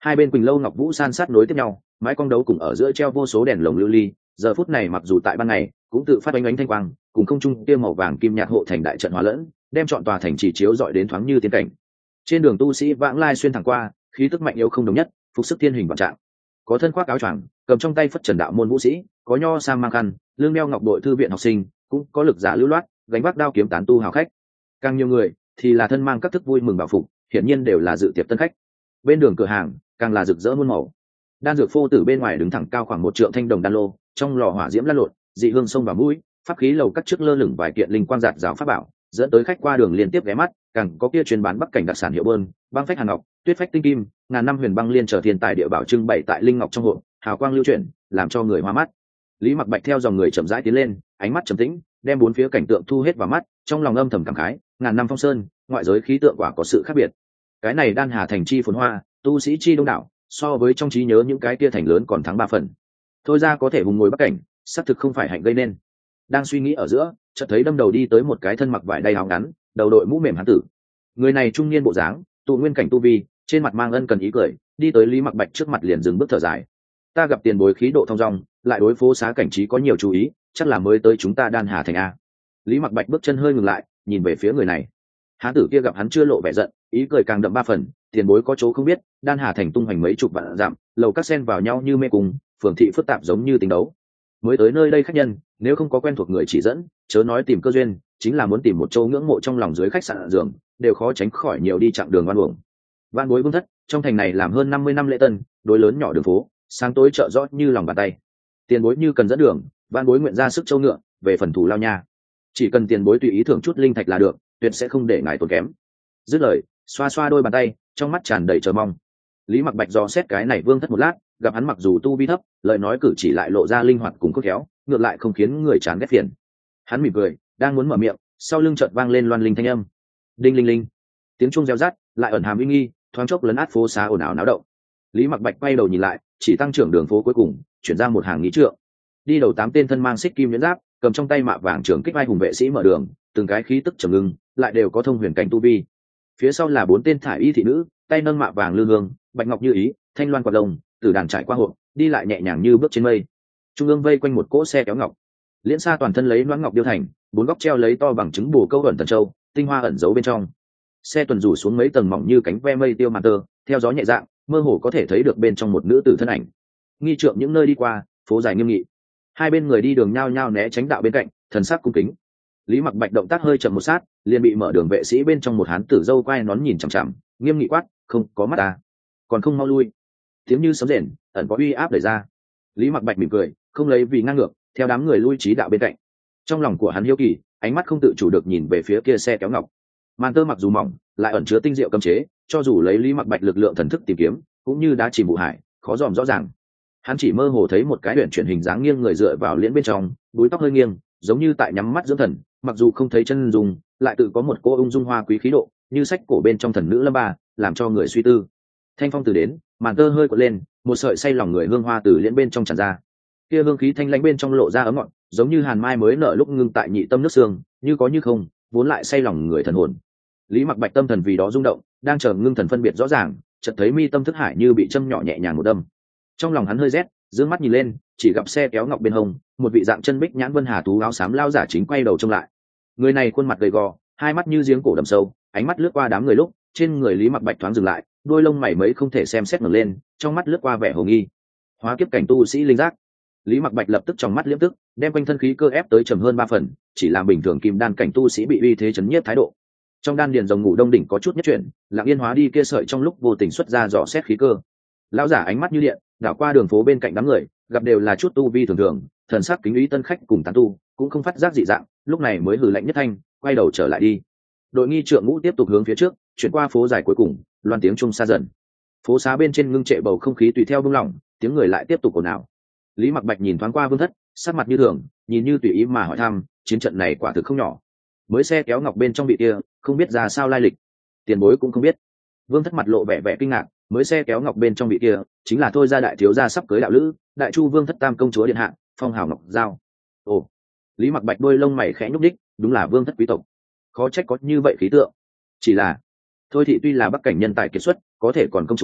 Hai bên quỳnh lâu ngọc vũ san sát nối tiếp nhau, mái cong đấu cùng ở giữa treo vô số đèn lồng lưu ly, giờ phút này mặc dù tại ban ngày cũng tự phát ánh ánh thanh quang, cùng không trung kia màu vàng kim nhạt hộ thành đại trận hóa lẫn, đem trọn tòa thành chỉ chiếu rọi đến thoáng như tiên cảnh. Trên đường tu sĩ vãng lai xuyên thẳng qua, khí tức mạnh yếu không đồng nhất, phục sức thiên hình vạn trạng. Có thân khoác áo choàng, cầm trong tay phất trần đạo môn vũ sĩ, có nho sang mang khăn, lưng đeo ngọc bội thư viện học sinh, cũng có lực giả lưu loát, gánh vác đao kiếm tán tu hào khách. Càng nhiều người thì là thân mang các thức vui mừng bảo phục, hiển nhiên đều là dự tiệc tân khách. Bên đường cửa hàng càng là rực rỡ muôn màu. Đan dược phô tử bên ngoài đứng thẳng cao khoảng 1 trượng thanh đồng đan lô, trong lò hỏa diễm lăn lộn, dị hương sông vào mũi, pháp khí lầu các trước lơ lửng vài kiện linh quang giạt rào pháp bảo, dẫn tới khách qua đường liên tiếp ghé mắt. Càng có kia chuyên bán bắc cảnh đặc sản hiệu bơn, băng phách hàn ngọc, tuyết phách tinh kim, ngàn năm huyền băng liên trở thiên tài địa bảo trưng bày tại linh ngọc trong hộp, hào quang lưu chuyển, làm cho người hoa mắt. Lý Mặc Bạch theo dòng người chậm rãi tiến lên, ánh mắt trầm tĩnh, đem bốn phía cảnh tượng thu hết vào mắt, trong lòng âm thầm cảm khái, ngàn năm phong sơn, ngoại giới khí tượng quả có sự khác biệt. Cái này Đan Hà thành chi phồn hoa, tu sĩ chi đông đảo, so với trong trí nhớ những cái kia thành lớn còn thắng 3 phần. Thôi ra có thể hùng ngồi bắc cảnh, xác thực không phải hạnh gây nên. Đang suy nghĩ ở giữa, chợt thấy đâm đầu đi tới một cái thân mặc vải đay áo ngắn, đầu đội mũ mềm hán tử. Người này trung niên bộ dáng, tụ nguyên cảnh tu vi, trên mặt mang ân cần ý cười, đi tới Lý Mặc Bạch trước mặt liền dừng bước thở dài. Ta gặp tiền bối khí độ thong dong, lại đối phố xá cảnh trí có nhiều chú ý, chắc là mới tới chúng ta Đan Hà thành a. Lý Mặc Bạch bước chân hơi ngừng lại, nhìn về phía người này. Hán tử kia gặp hắn chưa lộ vẻ giận, ý cười càng đậm 3 phần. Tiền bối có chỗ không biết, Đan Hà thành tung hoành mấy chục vạn dặm, lầu các sen vào nhau như mê cung, phường thị phức tạp giống như tính đấu. Mới tới nơi đây khách nhân, nếu không có quen thuộc người chỉ dẫn, chớ nói tìm cơ duyên, chính là muốn tìm một chỗ ngưỡng mộ trong lòng dưới khách sạn giường, đều khó tránh khỏi nhiều đi chặng đường oan uổng. Vạn Bối Vương Thất, trong thành này làm hơn 50 năm lễ tân, đối lớn nhỏ đường phố, sáng tối chợ rõ như lòng bàn tay. Tiền bối như cần dẫn đường, Vạn Bối nguyện ra sức châu ngựa, về phần thủ lao nha. Chỉ cần tiền bối tùy ý thưởng chút linh thạch là được, tuyệt sẽ không để ngài tốn kém. Dứt lời, xoa xoa đôi bàn tay, trong mắt tràn đầy chờ mong. Lý Mặc Bạch dò xét cái này Vương Thất một lát, gặp hắn mặc dù tu vi thấp, lời nói cử chỉ lại lộ ra linh hoạt cùng khôn khéo, ngược lại không khiến người chán ghét phiền. Hắn mỉm cười, đang muốn mở miệng, sau lưng chợt vang lên loan linh thanh âm. Đinh linh linh. Tiếng chuông reo rát, lại ẩn hàm uy nghi, thoáng chốc lấn át phố xá ồn ào náo động. Lý Mặc Bạch quay đầu nhìn lại, chỉ tăng trưởng đường phố cuối cùng, chuyển ra một hàng nghĩ trượng. Đi đầu 8 tên thân mang xích kim nhuyễn giáp, cầm trong tay mạ vàng trường kích vai hùng vệ sĩ mở đường, từng cái khí tức trầm ngưng, lại đều có thông huyền cảnh tu vi. Phía sau là 4 tên thải y thị nữ, tay nâng mạ vàng lư hương, bạch ngọc như ý, thanh loan quạt lông, tử đàn trải qua hộ, đi lại nhẹ nhàng như bước trên mây. Trung ương vây quanh một cỗ xe kéo ngọc, liễn xa toàn thân lấy loãng ngọc điêu thành, 4 góc treo lấy to bằng trứng bồ câu ẩn tần châu, tinh hoa ẩn giấu bên trong. Xe tuần rủ xuống mấy tầng mỏng như cánh ve mây tiêu màn tơ, theo gió nhẹ dạng, mơ hồ có thể thấy được bên trong một nữ tử thân ảnh. Nghi trượng những nơi đi qua, phố dài nghiêm nghị. Hai bên người đi đường nhao nhao né tránh đạo bên cạnh, thần sắc cung kính. Lý Mặc Bạch động tác hơi chậm một sát, liền bị mở đường vệ sĩ bên trong một hán tử dâu quai nón nhìn chằm chằm, nghiêm nghị quát, không có mắt ta, còn không mau lui. Tiếng như sấm rền, ẩn có uy áp đẩy ra. Lý Mặc Bạch mỉm cười, không lấy vì ngang ngược, theo đám người lui trí đạo bên cạnh. Trong lòng của hắn hiếu kỳ, ánh mắt không tự chủ được nhìn về phía kia xe kéo ngọc. Màn tơ mặc dù mỏng, lại ẩn chứa tinh diệu cấm chế, cho dù lấy Lý Mặc Bạch lực lượng thần thức tìm kiếm, cũng như đá chìm vụ hải, khó dòm rõ ràng. Hắn chỉ mơ hồ thấy một cái huyền chuyển hình dáng nghiêng người dựa vào liễn bên trong, búi tóc hơi nghiêng, giống như tại nhắm mắt dưỡng thần, mặc dù không thấy chân dung, lại tự có một cô ung dung hoa quý khí độ, như sách cổ bên trong thần nữ lâm ba, làm cho người suy tư. Thanh phong từ đến, màn tơ hơi cuộn lên, một sợi say lòng người hương hoa từ liễn bên trong tràn ra. Kia hương khí thanh lãnh bên trong lộ ra ấm ngọt, giống như hàn mai mới nở lúc ngưng tại nhị tâm nước xương, như có như không, vốn lại say lòng người thần hồn. Lý Mặc Bạch tâm thần vì đó rung động, đang chờ ngưng thần phân biệt rõ ràng, chợt thấy mi tâm thức hải như bị châm nhỏ nhẹ nhàng một đâm. Trong lòng hắn hơi rét, dương mắt nhìn lên, chỉ gặp xe kéo ngọc bên hông, một vị dạng chân bích nhãn vân hà thú áo xám lao giả chính quay đầu trông lại. Người này khuôn mặt gầy gò, hai mắt như giếng cổ đầm sâu, ánh mắt lướt qua đám người lúc, trên người Lý Mặc Bạch thoáng dừng lại, đôi lông mày mấy không thể xem xét ngẩng lên, trong mắt lướt qua vẻ hồ nghi. Hóa kiếp cảnh tu sĩ linh giác. Lý Mặc Bạch lập tức trong mắt liễm tức, đem quanh thân khí cơ ép tới trầm hơn 3 phần, chỉ làm bình thường kim đan cảnh tu sĩ bị uy thế chấn nhiếp thái độ. Trong đan điền rồng ngủ đông đỉnh có chút nhất chuyển, lặng yên hóa đi kia sợi trong lúc vô tình xuất ra dò xét khí cơ. Lão giả ánh mắt như điện, đảo qua đường phố bên cạnh đám người, gặp đều là chút tu vi thường thường, thần sắc kính ý tân khách cùng tán tu, cũng không phát giác dị dạng, lúc này mới hừ lạnh nhất thanh, quay đầu trở lại đi. Đội nghi trượng ngũ tiếp tục hướng phía trước, chuyển qua phố dài cuối cùng, loan tiếng trung xa dần. Phố xá bên trên ngưng trệ bầu không khí tùy theo buông lỏng, tiếng người lại tiếp tục ồn ào. Lý Mặc Bạch nhìn thoáng qua Vương Thất, sắc mặt như thường, nhìn như tùy ý mà hỏi thăm, chiến trận này quả thực không nhỏ. Mới xe kéo ngọc bên trong vị kia, không biết ra sao lai lịch, tiền bối cũng không biết. Vương Thất mặt lộ vẻ vẻ kinh ngạc, mới xe kéo ngọc bên trong vị kia, chính là thôi gia đại thiếu gia sắp cưới đạo lữ, đại chu Vương Thất tam công chúa điện hạ, Phong Hào Ngọc Giao. Ồ, Lý Mặc Bạch đôi lông mày khẽ nhúc đích, đúng là Vương Thất quý tộc, khó trách có như vậy khí tượng. Chỉ là thôi thị tuy là bắc cảnh nhân tài kiệt xuất, có thể còn công chúa,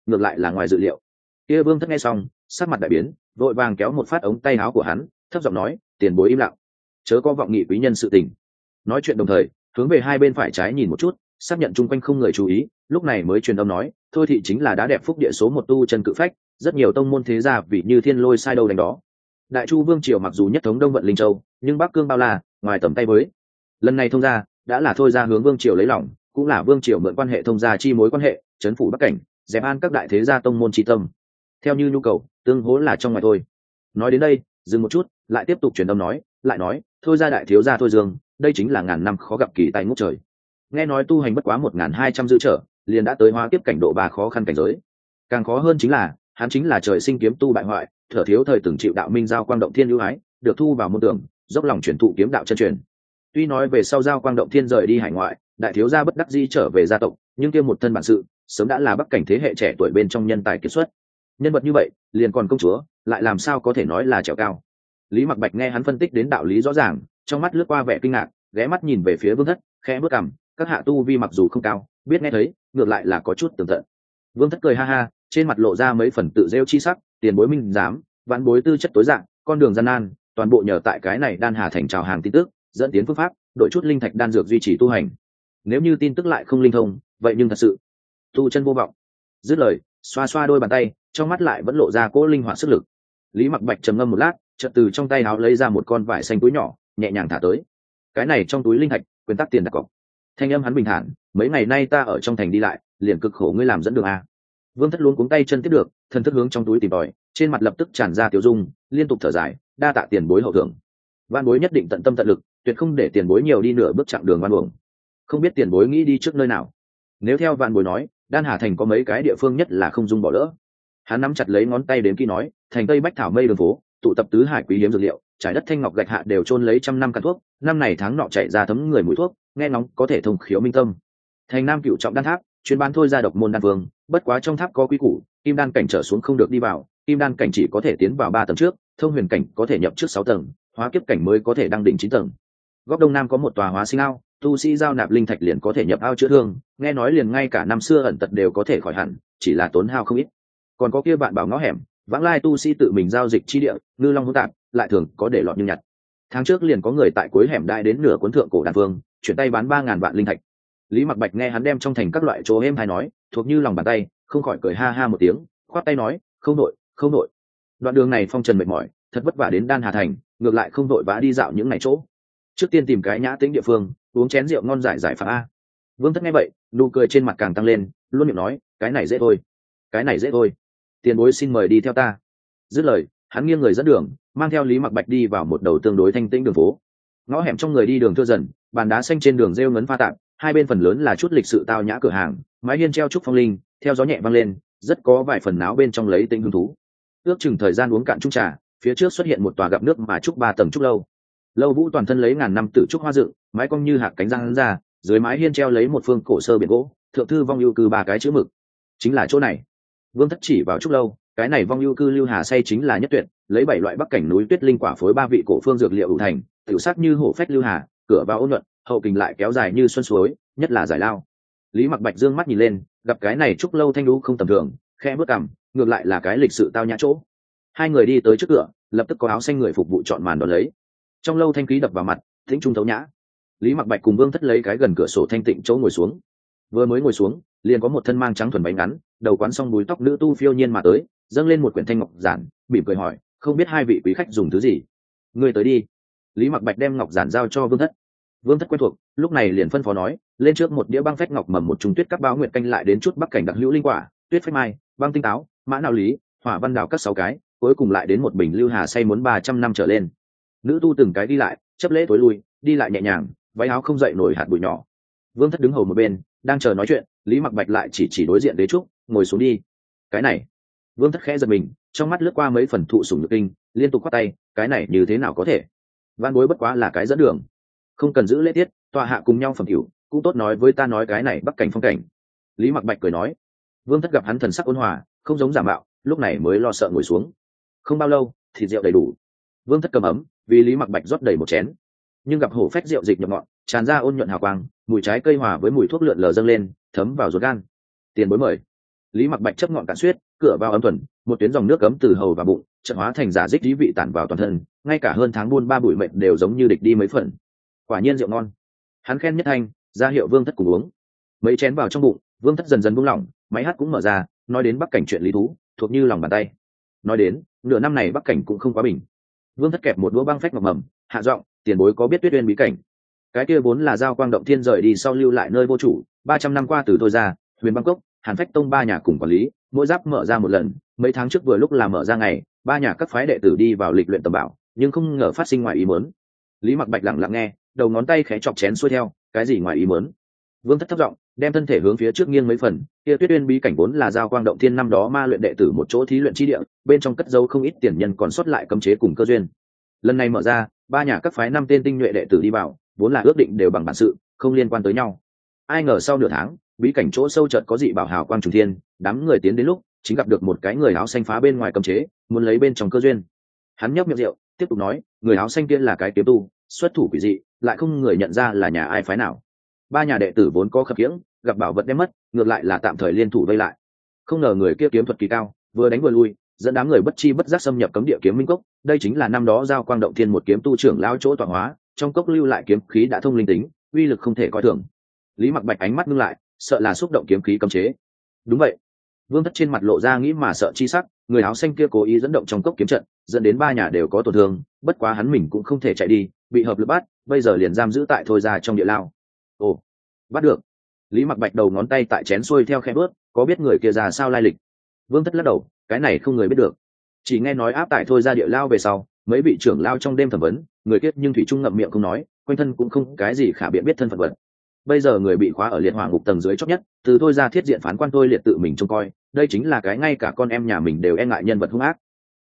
ngược lại là ngoài dự liệu. Kia Vương Thất nghe xong sắc mặt đại biến, vội vàng kéo một phát ống tay áo của hắn, thấp giọng nói, tiền bối im lặng, chớ có vọng nghị quý nhân sự tình. Nói chuyện đồng thời hướng về hai bên phải trái nhìn một chút, xác nhận chung quanh không người chú ý, lúc này mới truyền âm nói, thôi thị chính là đá đẹp phúc địa số một tu chân cự phách, rất nhiều tông môn thế gia vì như thiên lôi sai đâu đánh đó. Đại Chu Vương triều mặc dù nhất thống Đông vận Linh Châu, nhưng Bắc Cương bao la, ngoài tầm tay với. Lần này thông gia đã là thôi ra hướng Vương triều lấy lòng, cũng là Vương triều mượn quan hệ thông gia chi mối quan hệ, trấn phủ Bắc cảnh, dẹp an các đại thế gia tông môn chi tâm. Theo như nhu cầu, tương hỗ là trong ngoài thôi. Nói đến đây, dừng một chút, lại tiếp tục truyền âm nói, lại nói, thôi ra đại thiếu gia Thôi Dương, đây chính là ngàn năm khó gặp kỳ tài ngút trời. Nghe nói tu hành bất quá 1200 dư trở, liền đã tới hóa kiếp cảnh độ 3 khó khăn cảnh giới. Càng khó hơn chính là, hắn chính là trời sinh kiếm tu bại hoại, thở thiếu thời từng chịu đạo minh giao quang động thiên ưu ái, được thu vào môn tưởng, dốc lòng truyền thụ kiếm đạo chân truyền. Tuy nói về sau giao quang động thiên rời đi hải ngoại, đại thiếu gia bất đắc dĩ trở về gia tộc, nhưng kia một thân bản sự, sớm đã là bắc cảnh thế hệ trẻ tuổi bên trong nhân tài kiệt xuất. Nhân vật như vậy, liền còn công chúa, lại làm sao có thể nói là trèo cao. Lý Mặc Bạch nghe hắn phân tích đến đạo lý rõ ràng, trong mắt lướt qua vẻ kinh ngạc, ghé mắt nhìn về phía Vương Thất, khẽ bước cằm, các hạ tu vi mặc dù không cao, biết nghe thấy, ngược lại là có chút tường tận. Vương Thất cười ha ha, trên mặt lộ ra mấy phần tự rêu chi sắc, tiền bối minh dám, vãn bối tư chất tối dạng, con đường gian nan, toàn bộ nhờ tại cái này Đan Hà thành chào hàng tin tức, dẫn tiến phương pháp, đổi chút linh thạch đan dược duy trì tu hành. Nếu như tin tức lại không linh thông, vậy nhưng thật sự tu chân vô vọng. Dứt lời, xoa xoa đôi bàn tay, trong mắt lại vẫn lộ ra cỗ linh hoạt sức lực. Lý Mặc Bạch trầm ngâm một lát, chợt từ trong tay áo lấy ra một con vải xanh túi nhỏ, nhẹ nhàng thả tới. Cái này trong túi linh thạch, quyền tắc tiền đặt cọc. Thanh âm hắn bình thản, mấy ngày nay ta ở trong thành đi lại, liền cực khổ ngươi làm dẫn đường a. Vương Thất luống cuống tay chân tiếp được, thần thức hướng trong túi tìm tòi, trên mặt lập tức tràn ra tiêu dung, liên tục thở dài, đa tạ tiền bối hậu thưởng. Van bối nhất định tận tâm tận lực, tuyệt không để tiền bối nhiều đi nửa bước chặng đường van uổng. Không biết tiền bối nghĩ đi trước nơi nào? Nếu theo Van bối nói, Đan Hà thành có mấy cái địa phương nhất là không dung bỏ lỡ. Hắn nắm chặt lấy ngón tay đến khi nói, thành tây bách thảo mây đường phố, tụ tập tứ hải quý hiếm dược liệu, trải đất thanh ngọc gạch hạ đều chôn lấy trăm năm căn thuốc, năm này tháng nọ chạy ra thấm người mùi thuốc, nghe ngóng có thể thông khiếu minh tâm. Thành nam cựu trọng đan tháp, chuyên bán thôi ra độc môn đan vương, bất quá trong tháp có quý củ, kim đan cảnh trở xuống không được đi vào, kim đan cảnh chỉ có thể tiến vào 3 tầng trước, thông huyền cảnh có thể nhập trước 6 tầng, hóa kiếp cảnh mới có thể đăng đỉnh 9 tầng. Góc đông nam có một tòa hóa sinh ao, tu sĩ giao nạp linh thạch liền có thể nhập ao chữa thương, nghe nói liền ngay cả năm xưa ẩn tật đều có thể khỏi hẳn, chỉ là tốn hao không ít. Còn có kia bạn bảo ngõ hẻm, vãng lai tu sĩ tự mình giao dịch chi địa, ngư long hỗn tạp, lại thường có để lọt như nhặt. Tháng trước liền có người tại cuối hẻm đại đến nửa cuốn thượng cổ đan vương, chuyển tay bán 3000 vạn linh thạch. Lý Mặc Bạch nghe hắn đem trong thành các loại chỗ êm hay nói, thuộc như lòng bàn tay, không khỏi cười ha ha một tiếng, khoát tay nói, không nội, không nội. Đoạn đường này phong trần mệt mỏi, thật vất vả đến Đan Hà thành, ngược lại không nội vã đi dạo những ngày chỗ. Trước tiên tìm cái nhã tĩnh địa phương, uống chén rượu ngon giải giải phạt a. Vương Thất nghe vậy, nụ cười trên mặt càng tăng lên, luôn miệng nói, cái này dễ thôi, cái này dễ thôi. Tiền bối xin mời đi theo ta. Dứt lời, hắn nghiêng người dẫn đường, mang theo Lý Mặc Bạch đi vào một đầu tương đối thanh tĩnh đường phố. Ngõ hẻm trong người đi đường thưa dần, bàn đá xanh trên đường rêu ngấn pha tạp, hai bên phần lớn là chút lịch sự tao nhã cửa hàng, mái hiên treo trúc phong linh, theo gió nhẹ vang lên, rất có vài phần náo bên trong lấy tĩnh hứng thú. Ước chừng thời gian uống cạn chung trà, phía trước xuất hiện một tòa gặp nước mà trúc 3 tầng trúc lâu. Lâu vũ toàn thân lấy ngàn năm tử trúc hoa dựng, mái cong như hạt cánh răng ra, dưới mái hiên treo lấy một phương cổ sơ biển gỗ, thượng thư vong ưu cư 3 cái chữ mực. Chính là chỗ này. Vương Thất chỉ vào trúc lâu, cái này vong ưu cư lưu hà say chính là nhất tuyệt, lấy 7 loại bắc cảnh núi tuyết linh quả phối 3 vị cổ phương dược liệu ủ thành, tiểu sắc như hổ phách lưu hà, cửa vào ôn nhuận, hậu kình lại kéo dài như xuân suối, nhất là giải lao. Lý Mặc Bạch dương mắt nhìn lên, gặp cái này trúc lâu thanh đú không tầm thường, khẽ bước cằm, ngược lại là cái lịch sự tao nhã chỗ. Hai người đi tới trước cửa, lập tức có áo xanh người phục vụ chọn màn đón lấy. Trong lâu thanh khí đập vào mặt, tĩnh trung thấu nhã. Lý Mặc Bạch cùng Vương Thất lấy cái gần cửa sổ thanh tịnh chỗ ngồi xuống. Vừa mới ngồi xuống, liền có một thân mang trắng thuần váy ngắn, đầu quán xong búi tóc nữ tu phiêu nhiên mà tới, dâng lên một quyển thanh ngọc giản, mỉm cười hỏi, không biết hai vị quý khách dùng thứ gì. Ngươi tới đi. Lý Mặc Bạch đem ngọc giản giao cho Vương Thất. Vương Thất quen thuộc, lúc này liền phân phó nói, lên trước một đĩa băng phách ngọc mầm một trùng tuyết các báo nguyệt canh lại đến chút bắc cảnh đặc hữu linh quả, tuyết phách mai, băng tinh táo, mã nào lý, hỏa văn đào các 6 cái, cuối cùng lại đến một bình lưu hà say muốn 300 năm trở lên. Nữ tu từng cái đi lại, chấp lễ tối lui, đi lại nhẹ nhàng, váy áo không dậy nổi hạt bụi nhỏ. Vương Thất đứng hầu một bên, đang chờ nói chuyện, Lý Mặc Bạch lại chỉ đối diện Đế Trúc, ngồi xuống đi. Cái này, Vương Thất khẽ giật mình, trong mắt lướt qua mấy phần thụ sủng nhược kinh, liên tục quát tay, cái này như thế nào có thể? Van bối bất quá là cái dẫn đường, không cần giữ lễ tiết, tọa hạ cùng nhau phẩm hữu, cũng tốt nói với ta nói cái này bắc cảnh phong cảnh. Lý Mặc Bạch cười nói. Vương Thất gặp hắn thần sắc ôn hòa, không giống giả mạo, lúc này mới lo sợ ngồi xuống. Không bao lâu, thịt rượu đầy đủ. Vương Thất cầm ấm, vì Lý Mặc Bạch rót đầy một chén. Nhưng gặp hổ phách rượu dịch nhập ngọn, tràn ra ôn nhuận hào quang, mùi trái cây hòa với mùi thuốc lượn lờ dâng lên, thấm vào ruột gan. Tiền bối mời. Lý Mặc Bạch chấp ngọn cạn suýt, cửa vào ấm thuần, một tuyến dòng nước cấm từ hầu và bụng chợt hóa thành giả dích lý vị tản vào toàn thân, ngay cả hơn tháng buôn ba bụi mệt đều giống như địch đi mấy phần. Quả nhiên rượu ngon. Hắn khen nhất thanh, ra hiệu Vương Thất cùng uống. Mấy chén vào trong bụng, Vương Thất dần dần buông lỏng, máy hát cũng mở ra, nói đến Bắc Cảnh chuyện lý thú, thuộc như lòng bàn tay. Nói đến, nửa năm này Bắc Cảnh cũng không quá bình. Vương Thất kẹp một đũa băng phách ngọc mầm, hạ giọng, tiền bối có biết Tuyết Uyên bí cảnh? Cái kia vốn là Giao Quang Động Thiên rời đi sau lưu lại nơi vô chủ, 300 năm qua từ tôi ra, Huyền Bangkok, Hàn Phách Tông ba nhà cùng quản lý, mỗi giáp mở ra một lần, mấy tháng trước vừa lúc là mở ra ngày, ba nhà các phái đệ tử đi vào lịch luyện tầm bảo, nhưng không ngờ phát sinh ngoài ý muốn. Lý Mặc Bạch lặng lặng nghe, đầu ngón tay khẽ chọc chén xuôi theo, cái gì ngoài ý muốn? Vương Thất thấp giọng, đem thân thể hướng phía trước nghiêng mấy phần, kia Tuyết Uyên bí cảnh vốn là Giao Quang Động Thiên năm đó ma luyện đệ tử một chỗ thí luyện chi địa, bên trong cất giấu không ít tiền nhân còn sót lại cấm chế cùng cơ duyên. Lần này mở ra, ba nhà các phái năm tên tinh nhuệ đệ tử đi vào, vốn là ước định đều bằng bản sự, không liên quan tới nhau. Ai ngờ sau nửa tháng, bí cảnh chỗ sâu chợt có dị bảo hào quang trùng thiên, đám người tiến đến lúc, chính gặp được một cái người áo xanh phá bên ngoài cấm chế, muốn lấy bên trong cơ duyên. Hắn nhấp miệng rượu, tiếp tục nói, người áo xanh kia là cái kiếm tu, xuất thủ quỷ dị, lại không người nhận ra là nhà ai phái nào. Ba nhà đệ tử vốn có khập khiễng, gặp bảo vật đem mất, ngược lại là tạm thời liên thủ vây lại. Không ngờ người kia kiếm thuật kỳ cao, vừa đánh vừa lui, dẫn đám người bất chi bất giác xâm nhập cấm địa kiếm minh cốc. Đây chính là năm đó Giao Quang Động Thiên một kiếm tu trưởng lão chỗ tọa hóa, trong cốc lưu lại kiếm khí đã thông linh tính, uy lực không thể coi thường. Lý Mặc Bạch ánh mắt ngưng lại, sợ là xúc động kiếm khí cấm chế. Đúng vậy. Vương Thất trên mặt lộ ra nghĩ mà sợ chi sắc, người áo xanh kia cố ý dẫn động trong cốc kiếm trận, dẫn đến ba nhà đều có tổn thương, bất quá hắn mình cũng không thể chạy đi, bị hợp lực bắt, bây giờ liền giam giữ tại thôi ra trong địa lao. Ồ, bắt được. Lý Mặc Bạch đầu ngón tay tại chén xuôi theo khẽ bước, có biết người kia ra sao lai lịch? Vương Thất lắc đầu, cái này không người biết được. Chỉ nghe nói áp tại thôi ra địa lao về sau, mấy vị trưởng lao trong đêm thẩm vấn, người kiết nhưng thủy trung ngậm miệng không nói, quanh thân cũng không cái gì khả biện biết thân phận vật. Bây giờ người bị khóa ở liệt hỏa ngục tầng dưới chót nhất, từ thôi ra thiết diện phán quan tôi liệt tự mình trông coi, đây chính là cái ngay cả con em nhà mình đều e ngại nhân vật hung ác,